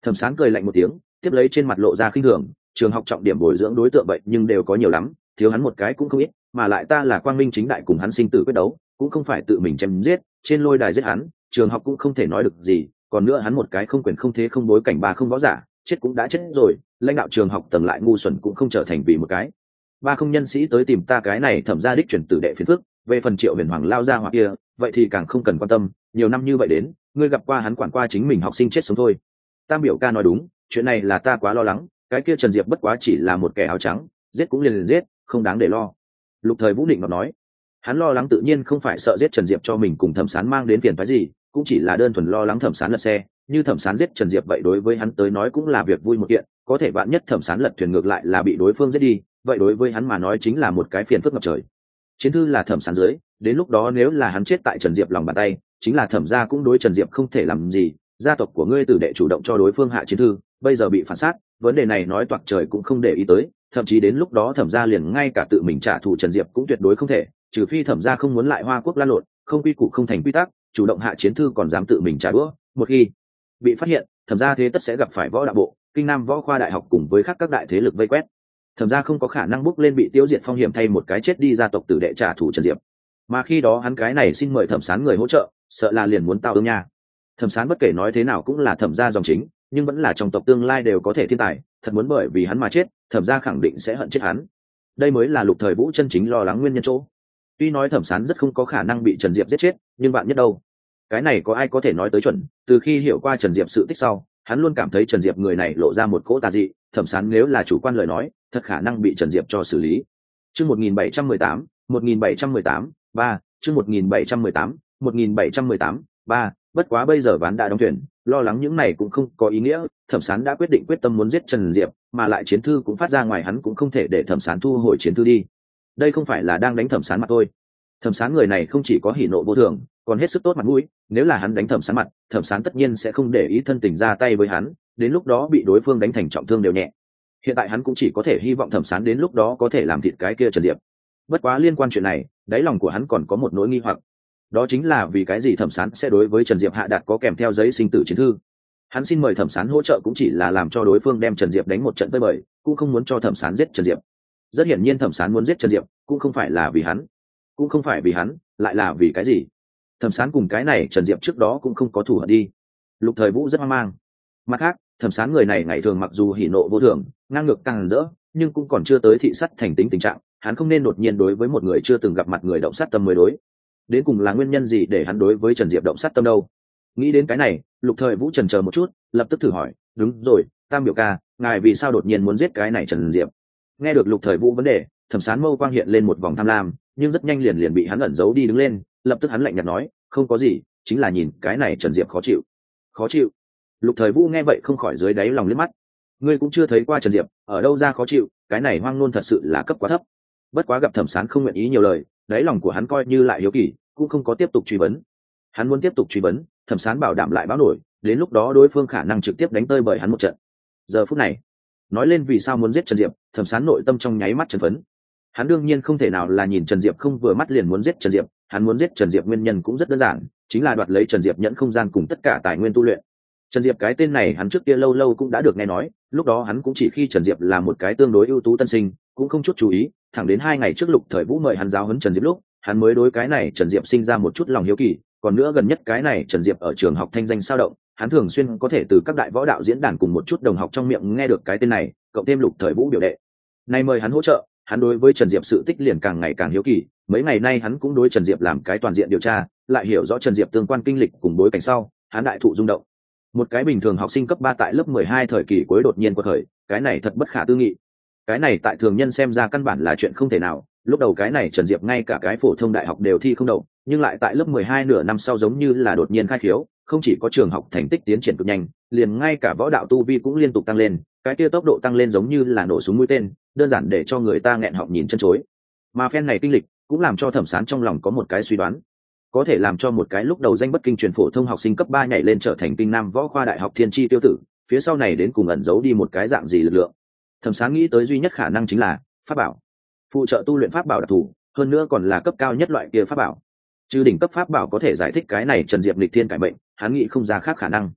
Thẩm Sán cười lạnh một tiếng, tiếp lấy trên mặt lộ ra khinh thường, trường học trọng điểm bồi dưỡng đối tượng vậy nhưng đều có nhiều lắm, thiếu hắn một cái cũng không ít, mà lại ta là quang minh chính đại cùng hắn sinh tử quyết đấu, cũng không phải tự mình chém giết, trên lôi đài giết hắn, trường học cũng không thể nói được gì, còn nữa hắn một cái không quyền không thế không bối cảnh ba không võ giả, chết cũng đã chết rồi, lãnh đạo trường học tầng lại ngu xuẩn cũng không trở thành vì một cái ba không nhân sĩ tới tìm ta cái này Thẩm gia đích chuyển tử đệ phiền phức. Về phần Triệu Huyền Hoàng lao ra hoặc kia, vậy thì càng không cần quan tâm, nhiều năm như vậy đến, ngươi gặp qua hắn quản qua chính mình học sinh chết sống thôi. Tam biểu ca nói đúng, chuyện này là ta quá lo lắng, cái kia Trần Diệp bất quá chỉ là một kẻ áo trắng, giết cũng liền giết, không đáng để lo. Lục Thời Vũ định nói, hắn lo lắng tự nhiên không phải sợ giết Trần Diệp cho mình cùng Thẩm Sán mang đến phiền phức gì, cũng chỉ là đơn thuần lo lắng Thẩm Sán lật xe, như Thẩm Sán giết Trần Diệp vậy đối với hắn tới nói cũng là việc vui một kiện, có thể bạn nhất Thẩm Sán lật thuyền ngược lại là bị đối phương giết đi, vậy đối với hắn mà nói chính là một cái phiền phức ngập trời. Chiến thư là Thẩm Sán dưới, đến lúc đó nếu là hắn chết tại Trần Diệp lòng bàn tay, chính là Thẩm gia cũng đối Trần Diệp không thể làm gì, gia tộc của ngươi tử đệ chủ động cho đối phương hạ chiến thư, bây giờ bị phản sát, vấn đề này nói toạc trời cũng không để ý tới, thậm chí đến lúc đó Thẩm gia liền ngay cả tự mình trả thù Trần Diệp cũng tuyệt đối không thể, trừ phi Thẩm gia không muốn lại Hoa Quốc lan lộn, không quy củ không thành quy tắc, chủ động hạ chiến thư còn dám tự mình trả đũa, một khi bị phát hiện, Thẩm gia thế tất sẽ gặp phải võ đạo bộ, kinh nam võ khoa đại học cùng với các đại thế lực vây quét. Thẩm gia không có khả năng bước lên bị tiêu diệt phong hiểm thay một cái chết đi gia tộc tử đệ trả thù Trần Diệp, mà khi đó hắn cái này xin mời Thẩm Sán người hỗ trợ, sợ là liền muốn tao ương nha. Thẩm Sán bất kể nói thế nào cũng là Thẩm gia dòng chính, nhưng vẫn là trong tộc tương lai đều có thể thiên tài, thật muốn bởi vì hắn mà chết, Thẩm gia khẳng định sẽ hận chết hắn. Đây mới là Lục Thời Vũ chân chính lo lắng nguyên nhân chỗ. Tuy nói Thẩm Sán rất không có khả năng bị Trần Diệp giết chết, nhưng bạn nhất đâu? Cái này có ai có thể nói tới chuẩn, từ khi hiểu qua Trần Diệp sự tích sau, hắn luôn cảm thấy Trần Diệp người này lộ ra một cỗ tà dị, Thẩm Sán nếu là chủ quan lời nói, thật khả năng bị Trần Diệp cho xử lý. Chương 1718, 3, chương 1718, 3, bất quá bây giờ ván đã đóng thuyền, lo lắng những này cũng không có ý nghĩa, Thẩm Sán đã quyết định quyết tâm muốn giết Trần Diệp, mà lại chiến thư cũng phát ra ngoài, hắn cũng không thể để Thẩm Sán thu hồi chiến thư đi. Đây không phải là đang đánh Thẩm Sán mặt thôi. Thẩm Sán người này không chỉ có hỉ nộ vô thường, còn hết sức tốt mặt mũi, nếu là hắn đánh Thẩm Sán mặt, Thẩm Sán tất nhiên sẽ không để ý thân tình ra tay với hắn, đến lúc đó bị đối phương đánh thành trọng thương đều nhẹ. Hiện tại hắn cũng chỉ có thể hy vọng Thẩm Sán đến lúc đó có thể làm thịt cái kia Trần Diệp. Bất quá liên quan chuyện này, đáy lòng của hắn còn có một nỗi nghi hoặc, đó chính là vì cái gì Thẩm Sán sẽ đối với Trần Diệp hạ đạt có kèm theo giấy sinh tử chiến thư. Hắn xin mời Thẩm Sán hỗ trợ cũng chỉ là làm cho đối phương đem Trần Diệp đánh một trận tơi bời, cũng không muốn cho Thẩm Sán giết Trần Diệp. Rất hiển nhiên Thẩm Sán muốn giết Trần Diệp cũng không phải là vì hắn, cũng không phải vì hắn, lại là vì cái gì? Thẩm Sán cùng cái này Trần Diệp trước đó cũng không có thù hận đi. Lục Thời Vũ rất hoang mang. Mặt khác, Thẩm Sán người này ngày thường mặc dù hỉ nộ vô thường, ngang ngược càng rỡ, nhưng cũng còn chưa tới thị sắt thành tính tình trạng, hắn không nên đột nhiên đối với một người chưa từng gặp mặt người động sát tâm mới đối. Đến cùng là nguyên nhân gì để hắn đối với Trần Diệp động sát tâm đâu? Nghĩ đến cái này, Lục Thời Vũ chần chờ một chút, lập tức thử hỏi, đúng rồi, Tam biểu ca, ngài vì sao đột nhiên muốn giết cái này Trần Diệp? Nghe được Lục Thời Vũ vấn đề, Thẩm Sán mâu quang hiện lên một vòng tham lam, nhưng rất nhanh liền bị hắn ẩn giấu đi đứng lên, lập tức hắn lạnh nhạt nói, không có gì, chính là nhìn cái này Trần Diệp khó chịu. Khó chịu? Lục Thời Vũ nghe vậy không khỏi dưới đáy lòng liếc mắt. Ngươi cũng chưa thấy qua Trần Diệp, ở đâu ra khó chịu, cái này hoang ngôn thật sự là cấp quá thấp. Bất quá gặp Thẩm Sán không nguyện ý nhiều lời, đáy lòng của hắn coi như lại hiếu kỳ, cũng không có tiếp tục truy vấn. Hắn muốn tiếp tục truy vấn, Thẩm Sán bảo đảm lại báo nổi, đến lúc đó đối phương khả năng trực tiếp đánh tơi bởi hắn một trận. Giờ phút này, nói lên vì sao muốn giết Trần Diệp, Thẩm Sán nội tâm trong nháy mắt chấn phấn. Hắn đương nhiên không thể nào là nhìn Trần Diệp không vừa mắt liền muốn giết Trần Diệp, hắn muốn giết Trần Diệp nguyên nhân cũng rất đơn giản, chính là đoạt lấy Trần Diệp nhẫn không gian cùng tất cả tài nguyên tu luyện. Trần Diệp cái tên này hắn trước kia lâu lâu cũng đã được nghe nói, lúc đó hắn cũng chỉ khi Trần Diệp là một cái tương đối ưu tú tân sinh, cũng không chút chú ý, thẳng đến 2 ngày trước Lục Thời Vũ mời hắn giáo huấn Trần Diệp lúc, hắn mới đối cái này Trần Diệp sinh ra một chút lòng hiếu kỳ, còn nữa gần nhất cái này Trần Diệp ở trường học thanh danh sao động, hắn thường xuyên có thể từ các đại võ đạo diễn đàn cùng một chút đồng học trong miệng nghe được cái tên này, cộng thêm Lục Thời Vũ biểu đệ. Nay mời hắn hỗ trợ, hắn đối với Trần Diệp sự tích liền càng ngày càng hiếu kỳ, mấy ngày nay hắn cũng đối Trần Diệp làm cái toàn diện điều tra, lại hiểu rõ Trần Diệp tương quan kinh lịch cùng bối cảnh sau, hắn đại thụ rung động. Một cái bình thường học sinh cấp 3 tại lớp 12 thời kỳ cuối đột nhiên quật khởi, cái này thật bất khả tư nghị. Cái này tại thường nhân xem ra căn bản là chuyện không thể nào, lúc đầu cái này Trần Diệp ngay cả cái phổ thông đại học đều thi không đậu, nhưng lại tại lớp 12 nửa năm sau giống như là đột nhiên khai khiếu, không chỉ có trường học thành tích tiến triển cực nhanh, liền ngay cả võ đạo tu vi cũng liên tục tăng lên, cái kia tốc độ tăng lên giống như là nổ súng mũi tên, đơn giản để cho người ta nghẹn họng nhìn chân chối. Mà phen này kinh lịch cũng làm cho Thẩm Sán trong lòng có một cái suy đoán, có thể làm cho một cái lúc đầu danh bất kinh truyền phổ thông học sinh cấp 3 nhảy lên trở thành kinh nam võ khoa đại học thiên chi tiêu tử, phía sau này đến cùng ẩn giấu đi một cái dạng gì lực lượng. Thẩm Sán nghĩ tới duy nhất khả năng chính là pháp bảo, phụ trợ tu luyện pháp bảo đặc thù, hơn nữa còn là cấp cao nhất loại kia pháp bảo. Trừ đỉnh cấp pháp bảo có thể giải thích cái này Trần Diệp lịch thiên cải mệnh, hắn nghĩ không ra khác khả năng.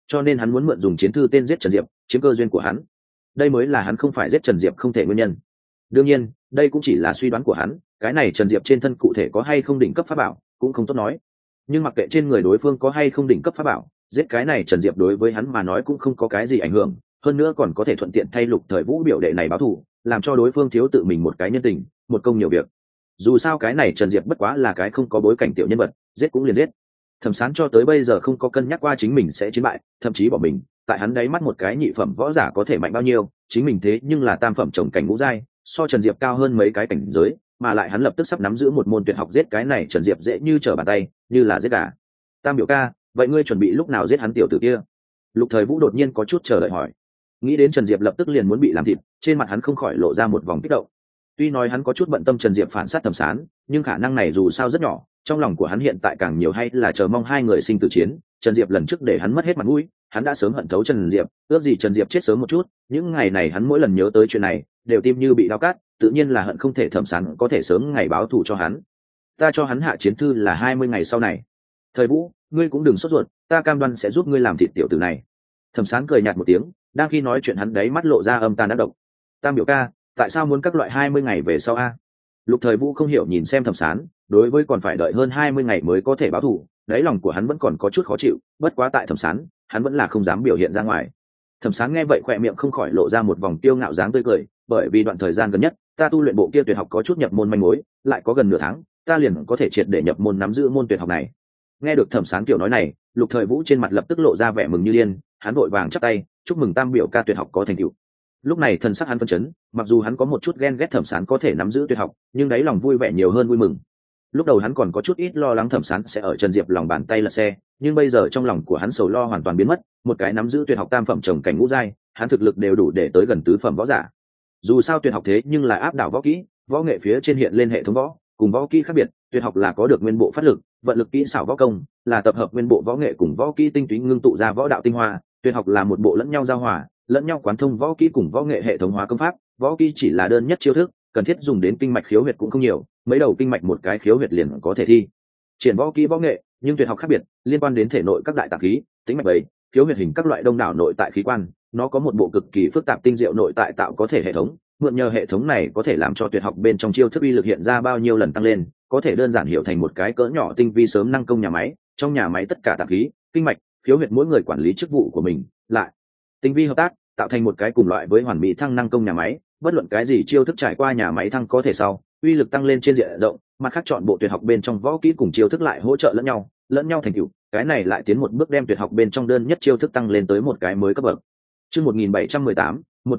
cho nên hắn muốn mượn dùng chiến thư tên giết Trần Diệp chiếm cơ duyên của hắn. Đây mới là hắn không phải giết Trần Diệp không thể nguyên nhân. Đương nhiên đây cũng chỉ là suy đoán của hắn, cái này Trần Diệp trên thân cụ thể có hay không đỉnh cấp pháp bảo cũng không tốt nói, nhưng mặc kệ trên người đối phương có hay không đỉnh cấp pháp bảo, giết cái này Trần Diệp đối với hắn mà nói cũng không có cái gì ảnh hưởng, hơn nữa còn có thể thuận tiện thay Lục Thời Vũ biểu đệ này báo thù, làm cho đối phương thiếu tự mình một cái nhân tình, một công nhiều việc. Dù sao cái này Trần Diệp bất quá là cái không có bối cảnh tiểu nhân vật, giết cũng liền giết. Thẩm Sán cho tới bây giờ không có cân nhắc qua chính mình sẽ chiến bại, thậm chí bỏ mình, tại hắn đáy mắt một cái nhị phẩm võ giả có thể mạnh bao nhiêu, chính mình thế nhưng là tam phẩm trồng cảnh ngũ giai, so Trần Diệp cao hơn mấy cái cảnh giới, mà lại hắn lập tức sắp nắm giữ một môn tuyệt học, giết cái này Trần Diệp dễ như trở bàn tay, như là giết gà. Tam biểu ca, vậy ngươi chuẩn bị lúc nào giết hắn tiểu tử kia? Lục Thời Vũ đột nhiên có chút chờ đợi hỏi. Nghĩ đến Trần Diệp lập tức liền muốn bị làm thịt, trên mặt hắn không khỏi lộ ra một vòng kích động. Tuy nói hắn có chút bận tâm Trần Diệp phản sát Thẩm Sán, nhưng khả năng này dù sao rất nhỏ, trong lòng của hắn hiện tại càng nhiều hay là chờ mong hai người sinh tử chiến. Trần Diệp lần trước để hắn mất hết mặt mũi, hắn đã sớm hận thấu Trần Diệp, ước gì Trần Diệp chết sớm một chút. Những ngày này hắn mỗi lần nhớ tới chuyện này, đều tim như bị đau cát, tự nhiên là hận không thể Thẩm Sán có thể sớm ngày báo thù cho hắn. Ta cho hắn hạ chiến thư là 20 ngày sau này. Thời Vũ, ngươi cũng đừng sốt ruột, ta cam đoan sẽ giúp ngươi làm thịt tiểu tử này. Thẩm Sán cười nhạt một tiếng, đang khi nói chuyện hắn đấy mắt lộ ra âm tàn ác độc. Tam biểu ca, tại sao muốn các loại 20 ngày về sau a? Lục Thời Vũ không hiểu nhìn xem Thẩm Sán, đối với còn phải đợi hơn 20 ngày mới có thể báo thù, đáy lòng của hắn vẫn còn có chút khó chịu, bất quá tại Thẩm Sán, hắn vẫn là không dám biểu hiện ra ngoài. Thẩm Sán nghe vậy khỏe miệng không khỏi lộ ra một vòng tiêu ngạo dáng tươi cười, bởi vì đoạn thời gian gần nhất, ta tu luyện bộ kia tuyệt học có chút nhập môn manh mối, lại có gần nửa tháng, ta liền có thể triệt để nhập môn nắm giữ môn tuyệt học này. Nghe được Thẩm Sán kiểu nói này, Lục Thời Vũ trên mặt lập tức lộ ra vẻ mừng như điên, hắn vội vàng chắp tay, chúc mừng Tam biểu ca tuyệt học có thành tựu. Lúc này thần sắc hắn phân chấn, mặc dù hắn có một chút ghen ghét Thẩm Sán có thể nắm giữ tuyệt học, nhưng đáy lòng vui vẻ nhiều hơn vui mừng. Lúc đầu hắn còn có chút ít lo lắng Thẩm Sán sẽ ở Trần Diệp lòng bàn tay lật xe, nhưng bây giờ trong lòng của hắn sầu lo hoàn toàn biến mất, một cái nắm giữ tuyệt học tam phẩm trồng cảnh ngũ giai, hắn thực lực đều đủ để tới gần tứ phẩm võ giả. Dù sao tuyệt học thế nhưng là áp đảo võ kỹ, võ nghệ phía trên hiện lên hệ thống võ, cùng võ kỹ khác biệt, tuyệt học là có được nguyên bộ phát lực, vận lực kỹ xảo võ công, là tập hợp nguyên bộ võ nghệ cùng võ kỹ tinh túy ngưng tụ ra võ đạo tinh hoa, tuyệt học là một bộ lẫn nhau giao hòa, lẫn nhau quán thông võ kỹ cùng võ nghệ hệ thống hóa công pháp, võ kỹ chỉ là đơn nhất chiêu thức, cần thiết dùng đến kinh mạch khiếu huyệt cũng không nhiều, mấy đầu kinh mạch một cái khiếu huyệt liền có thể thi triển võ kỹ võ nghệ, nhưng tuyệt học khác biệt, liên quan đến thể nội các đại tạng khí, tính mạch ấy, khiếu huyệt hình các loại đông đảo nội tại khí quan, nó có một bộ cực kỳ phức tạp tinh diệu nội tại tạo có thể hệ thống, mượn nhờ hệ thống này có thể làm cho tuyệt học bên trong chiêu thức uy lực hiện ra bao nhiêu lần tăng lên, có thể đơn giản hiểu thành một cái cỡ nhỏ tinh vi sớm năng công nhà máy, trong nhà máy tất cả tạng khí, kinh mạch, khiếu huyệt mỗi người quản lý chức vụ của mình, lại tinh vi hợp tác, tạo thành một cái cùng loại với hoàn mỹ thăng năng công nhà máy, bất luận cái gì chiêu thức trải qua nhà máy thăng có thể sau, uy lực tăng lên trên diện rộng, mặt khác chọn bộ tuyệt học bên trong võ kỹ cùng chiêu thức lại hỗ trợ lẫn nhau thành tựu, cái này lại tiến một bước đem tuyệt học bên trong đơn nhất chiêu thức tăng lên tới một cái mới cấp bậc. Chương 1718,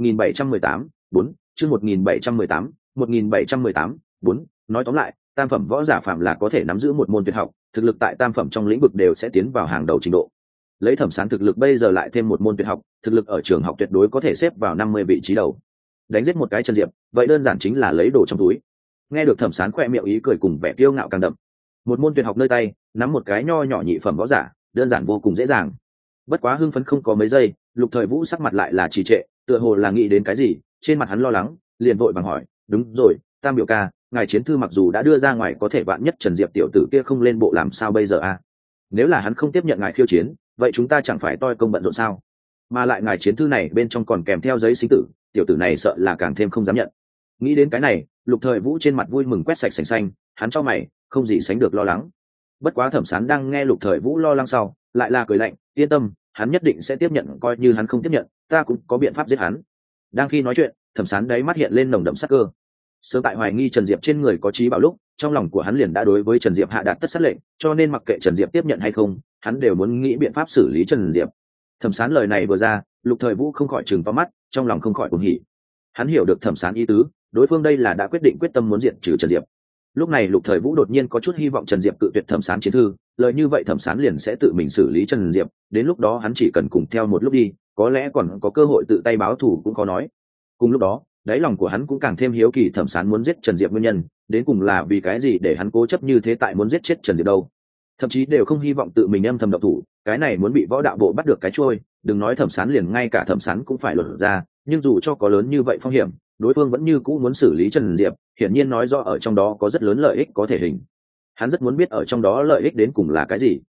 4, chương 1718, 4, nói tóm lại, tam phẩm võ giả phạm là có thể nắm giữ một môn tuyệt học, thực lực tại tam phẩm trong lĩnh vực đều sẽ tiến vào hàng đầu trình độ. Lấy Thẩm Sán thực lực bây giờ lại thêm một môn tuyệt học, thực lực ở trường học tuyệt đối có thể xếp vào 50 vị trí đầu. Đánh giết một cái Trần Diệp, vậy đơn giản chính là lấy đồ trong túi. Nghe được Thẩm Sán khoe miệng ý cười cùng vẻ kiêu ngạo càng đậm. Một môn tuyệt học nơi tay, nắm một cái nho nhỏ nhị phẩm võ giả, đơn giản vô cùng dễ dàng. Bất quá hưng phấn không có mấy giây, Lục Thời Vũ sắc mặt lại là trì trệ, tựa hồ là nghĩ đến cái gì, trên mặt hắn lo lắng, liền vội vàng hỏi, "Đúng rồi, Tam biểu ca, ngài chiến thư mặc dù đã đưa ra ngoài, có thể vạn nhất Trần Diệp tiểu tử kia không lên bộ làm sao bây giờ a? Nếu là hắn không tiếp nhận ngài khiêu chiến, vậy chúng ta chẳng phải toi công bận rộn sao? Mà lại ngài chiến thư này bên trong còn kèm theo giấy sinh tử, tiểu tử này sợ là càng thêm không dám nhận." Nghĩ đến cái này, Lục Thời Vũ trên mặt vui mừng quét sạch sành xanh, hắn chau mày, không gì sánh được lo lắng. Bất quá Thẩm Sán đang nghe Lục Thời Vũ lo lắng sau, lại là cười lạnh, "Yên tâm, hắn nhất định sẽ tiếp nhận, coi như hắn không tiếp nhận, ta cũng có biện pháp giết hắn." Đang khi nói chuyện, Thẩm Sán đáy mắt hiện lên nồng đậm sắc cơ. Sớm tại hoài nghi Trần Diệp trên người có trí bảo lúc, trong lòng của hắn liền đã đối với Trần Diệp hạ đạt tất sát lệnh, cho nên mặc kệ Trần Diệp tiếp nhận hay không, hắn đều muốn nghĩ biện pháp xử lý Trần Diệp. Thẩm Sán lời này vừa ra, Lục Thời Vũ không khỏi trừng to mắt, trong lòng không khỏi cuồng hỉ. Hắn hiểu được Thẩm Sán ý tứ, đối phương đây là đã quyết định quyết tâm muốn diệt trừ Trần Diệp. Lúc này Lục Thời Vũ đột nhiên có chút hy vọng Trần Diệp cự tuyệt Thẩm Sán chiến thư, lời như vậy Thẩm Sán liền sẽ tự mình xử lý Trần Diệp, đến lúc đó hắn chỉ cần cùng theo một lúc đi, có lẽ còn có cơ hội tự tay báo thù cũng khó nói. Cùng lúc đó, đáy lòng của hắn cũng càng thêm hiếu kỳ Thẩm Sán muốn giết Trần Diệp nguyên nhân, đến cùng là vì cái gì để hắn cố chấp như thế tại muốn giết chết Trần Diệp đâu. Thậm chí đều không hy vọng tự mình âm thầm động thủ, cái này muốn bị võ đạo bộ bắt được cái trôi, đừng nói Thẩm Sán, liền ngay cả Thẩm Sán cũng phải lột ra, nhưng dù cho có lớn như vậy phong hiểm, đối phương vẫn như cũ muốn xử lý Trần Diệp, hiển nhiên nói rõ ở trong đó có rất lớn lợi ích có thể hình. Hắn rất muốn biết ở trong đó lợi ích đến cùng là cái gì.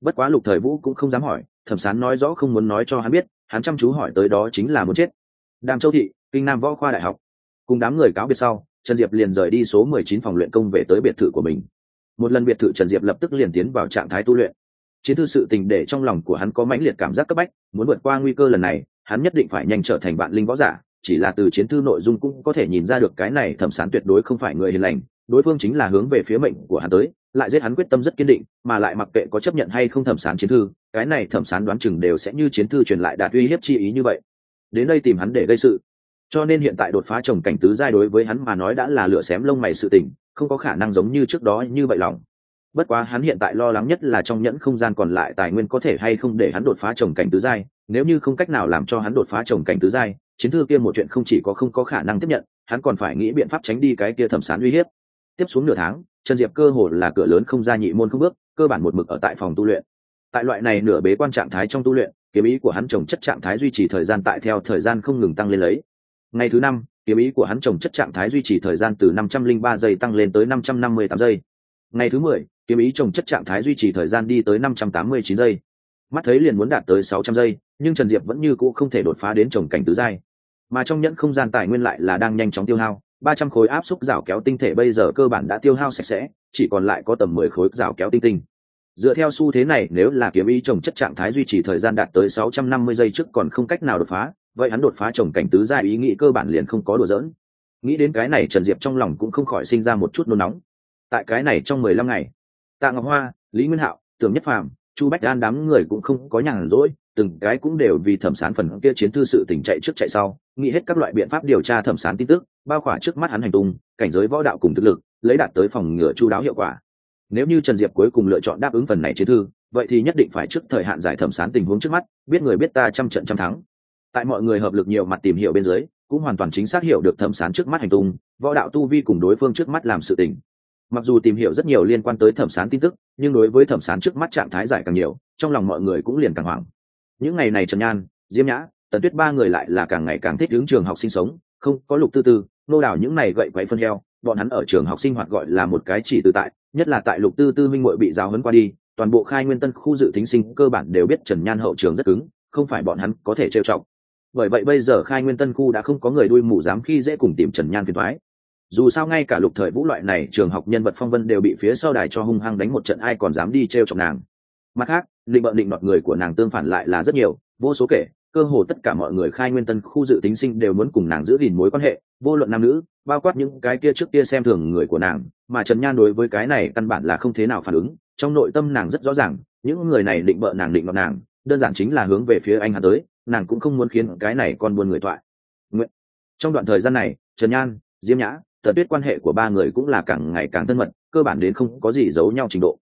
Bất quá Lục Thời Vũ cũng không dám hỏi, thẩm sán nói rõ không muốn nói cho hắn biết, hắn chăm chú hỏi tới đó chính là muốn chết. Đàm Châu thị, Kinh Nam Võ Khoa Đại học. Cùng đám người cáo biệt sau, Trần Diệp liền rời đi số 19 phòng luyện công về tới biệt thự của mình. Một lần biệt thự, Trần Diệp lập tức liền tiến vào trạng thái tu luyện. Chiến thư sự tình để trong lòng của hắn có mãnh liệt cảm giác cấp bách, muốn vượt qua nguy cơ lần này, hắn nhất định phải nhanh trở thành vạn linh võ giả. Chỉ là từ chiến thư nội dung cũng có thể nhìn ra được cái này thẩm sán tuyệt đối không phải người hiền lành, đối phương chính là hướng về phía mệnh của hắn tới, lại giết hắn quyết tâm rất kiên định, mà lại mặc kệ có chấp nhận hay không thẩm sán chiến thư, cái này thẩm sán đoán chừng đều sẽ như chiến thư truyền lại đạt uy hiếp chi ý như vậy, đến đây tìm hắn để gây sự. Cho nên hiện tại đột phá trồng cảnh tứ giai đối với hắn mà nói đã là lửa xém lông mày sự tình, không có khả năng giống như trước đó như vậy lòng. Bất quá hắn hiện tại lo lắng nhất là trong nhẫn không gian còn lại tài nguyên có thể hay không để hắn đột phá trồng cảnh tứ giai, nếu như không cách nào làm cho hắn đột phá trồng cảnh tứ giai, chiến thư kia một chuyện không chỉ có không có khả năng tiếp nhận, hắn còn phải nghĩ biện pháp tránh đi cái kia thẩm sán uy hiếp. Tiếp xuống nửa tháng, Trần Diệp cơ hồ là cửa lớn không ra nhị môn không bước, cơ bản một mực ở tại phòng tu luyện. Tại loại này nửa bế quan trạng thái trong tu luyện, kiếm ý của hắn trồng chất trạng thái duy trì thời gian tại theo thời gian không ngừng tăng lên lấy. Ngày thứ 5, kiếm ý của hắn trồng chất trạng thái duy trì thời gian từ 503 giây tăng lên tới 558 giây. Ngày thứ 10, kiếm ý trồng chất trạng thái duy trì thời gian đi tới 589 giây. Mắt thấy liền muốn đạt tới 600 giây, nhưng Trần Diệp vẫn như cũ không thể đột phá đến trồng cảnh tứ giai. Mà trong nhẫn không gian tài nguyên lại là đang nhanh chóng tiêu hao, 300 khối áp xúc rào kéo tinh thể bây giờ cơ bản đã tiêu hao sạch sẽ, chỉ còn lại có tầm 10 khối rào kéo tinh tinh. Dựa theo xu thế này, nếu là kiếm ý trồng chất trạng thái duy trì thời gian đạt tới 650 giây trước còn không cách nào đột phá, vậy hắn đột phá trồng cảnh tứ giai ý nghĩ cơ bản liền không có đùa giỡn. Nghĩ đến cái này, Trần Diệp trong lòng cũng không khỏi sinh ra một chút nôn nóng. Tại cái này trong 15 ngày, Tạ Ngọc Hoa, Lý Nguyên Hạo, Tưởng Nhất Phàm, Chu Bách An đám người cũng không có nhàn rỗi, từng cái cũng đều vì thẩm sán phần kia chiến thư sự tình chạy trước chạy sau, nghĩ hết các loại biện pháp điều tra thẩm sán tin tức, bao khỏa trước mắt hắn hành tung, cảnh giới võ đạo cùng thực lực, lấy đạt tới phòng ngừa chu đáo hiệu quả. Nếu như Trần Diệp cuối cùng lựa chọn đáp ứng phần này chiến thư, vậy thì nhất định phải trước thời hạn giải thẩm sán tình huống trước mắt, biết người biết ta, trăm trận trăm thắng. Tại mọi người hợp lực nhiều mặt tìm hiểu bên dưới, cũng hoàn toàn chính xác hiểu được thẩm sán trước mắt hành tung, võ đạo tu vi cùng đối phương trước mắt làm sự tình. Mặc dù tìm hiểu rất nhiều liên quan tới thẩm sán tin tức, nhưng đối với thẩm sán trước mắt trạng thái giải càng nhiều, trong lòng mọi người cũng liền càng hoảng. Những ngày này Trần Nhan, Diêm Nhã, Tần Tuyết ba người lại là càng ngày càng thích hướng trường học sinh sống, không có Lục Tư Tư, Nô Đào những này gậy quậy phân heo, bọn hắn ở trường học sinh hoạt gọi là một cái chỉ tự tại, nhất là tại Lục Tư Tư minh muội bị giáo huấn qua đi, toàn bộ Khai Nguyên Tân khu dự thính sinh cơ bản đều biết Trần Nhan hậu trường rất cứng, không phải bọn hắn có thể trêu chọc. Bởi vậy bây giờ Khai Nguyên Tân khu đã không có người đuôi mù dám khi dễ cùng tìm Trần Nhan phiền toái. Dù sao ngay cả Lục Thời Vũ loại này trường học nhân vật phong vân đều bị phía sau đài cho hung hăng đánh một trận, ai còn dám đi trêu chọc nàng. Mặt khác, định bợ định nọt người của nàng tương phản lại là rất nhiều, vô số kể, cơ hồ tất cả mọi người Khai Nguyên Tân khu dự tính sinh đều muốn cùng nàng giữ gìn mối quan hệ, vô luận nam nữ, bao quát những cái kia trước kia xem thường người của nàng, mà Trần Nhan đối với cái này căn bản là không thế nào phản ứng, trong nội tâm nàng rất rõ ràng, những người này định bợ nàng định nọt nàng, đơn giản chính là hướng về phía anh hắn tới, nàng cũng không muốn khiến cái này con buôn người thoại. Trong đoạn thời gian này, Trần Nhan, Diêm Nhã, Tần Tuyết quan hệ của ba người cũng là càng ngày càng thân mật, cơ bản đến không có gì giấu nhau trình độ.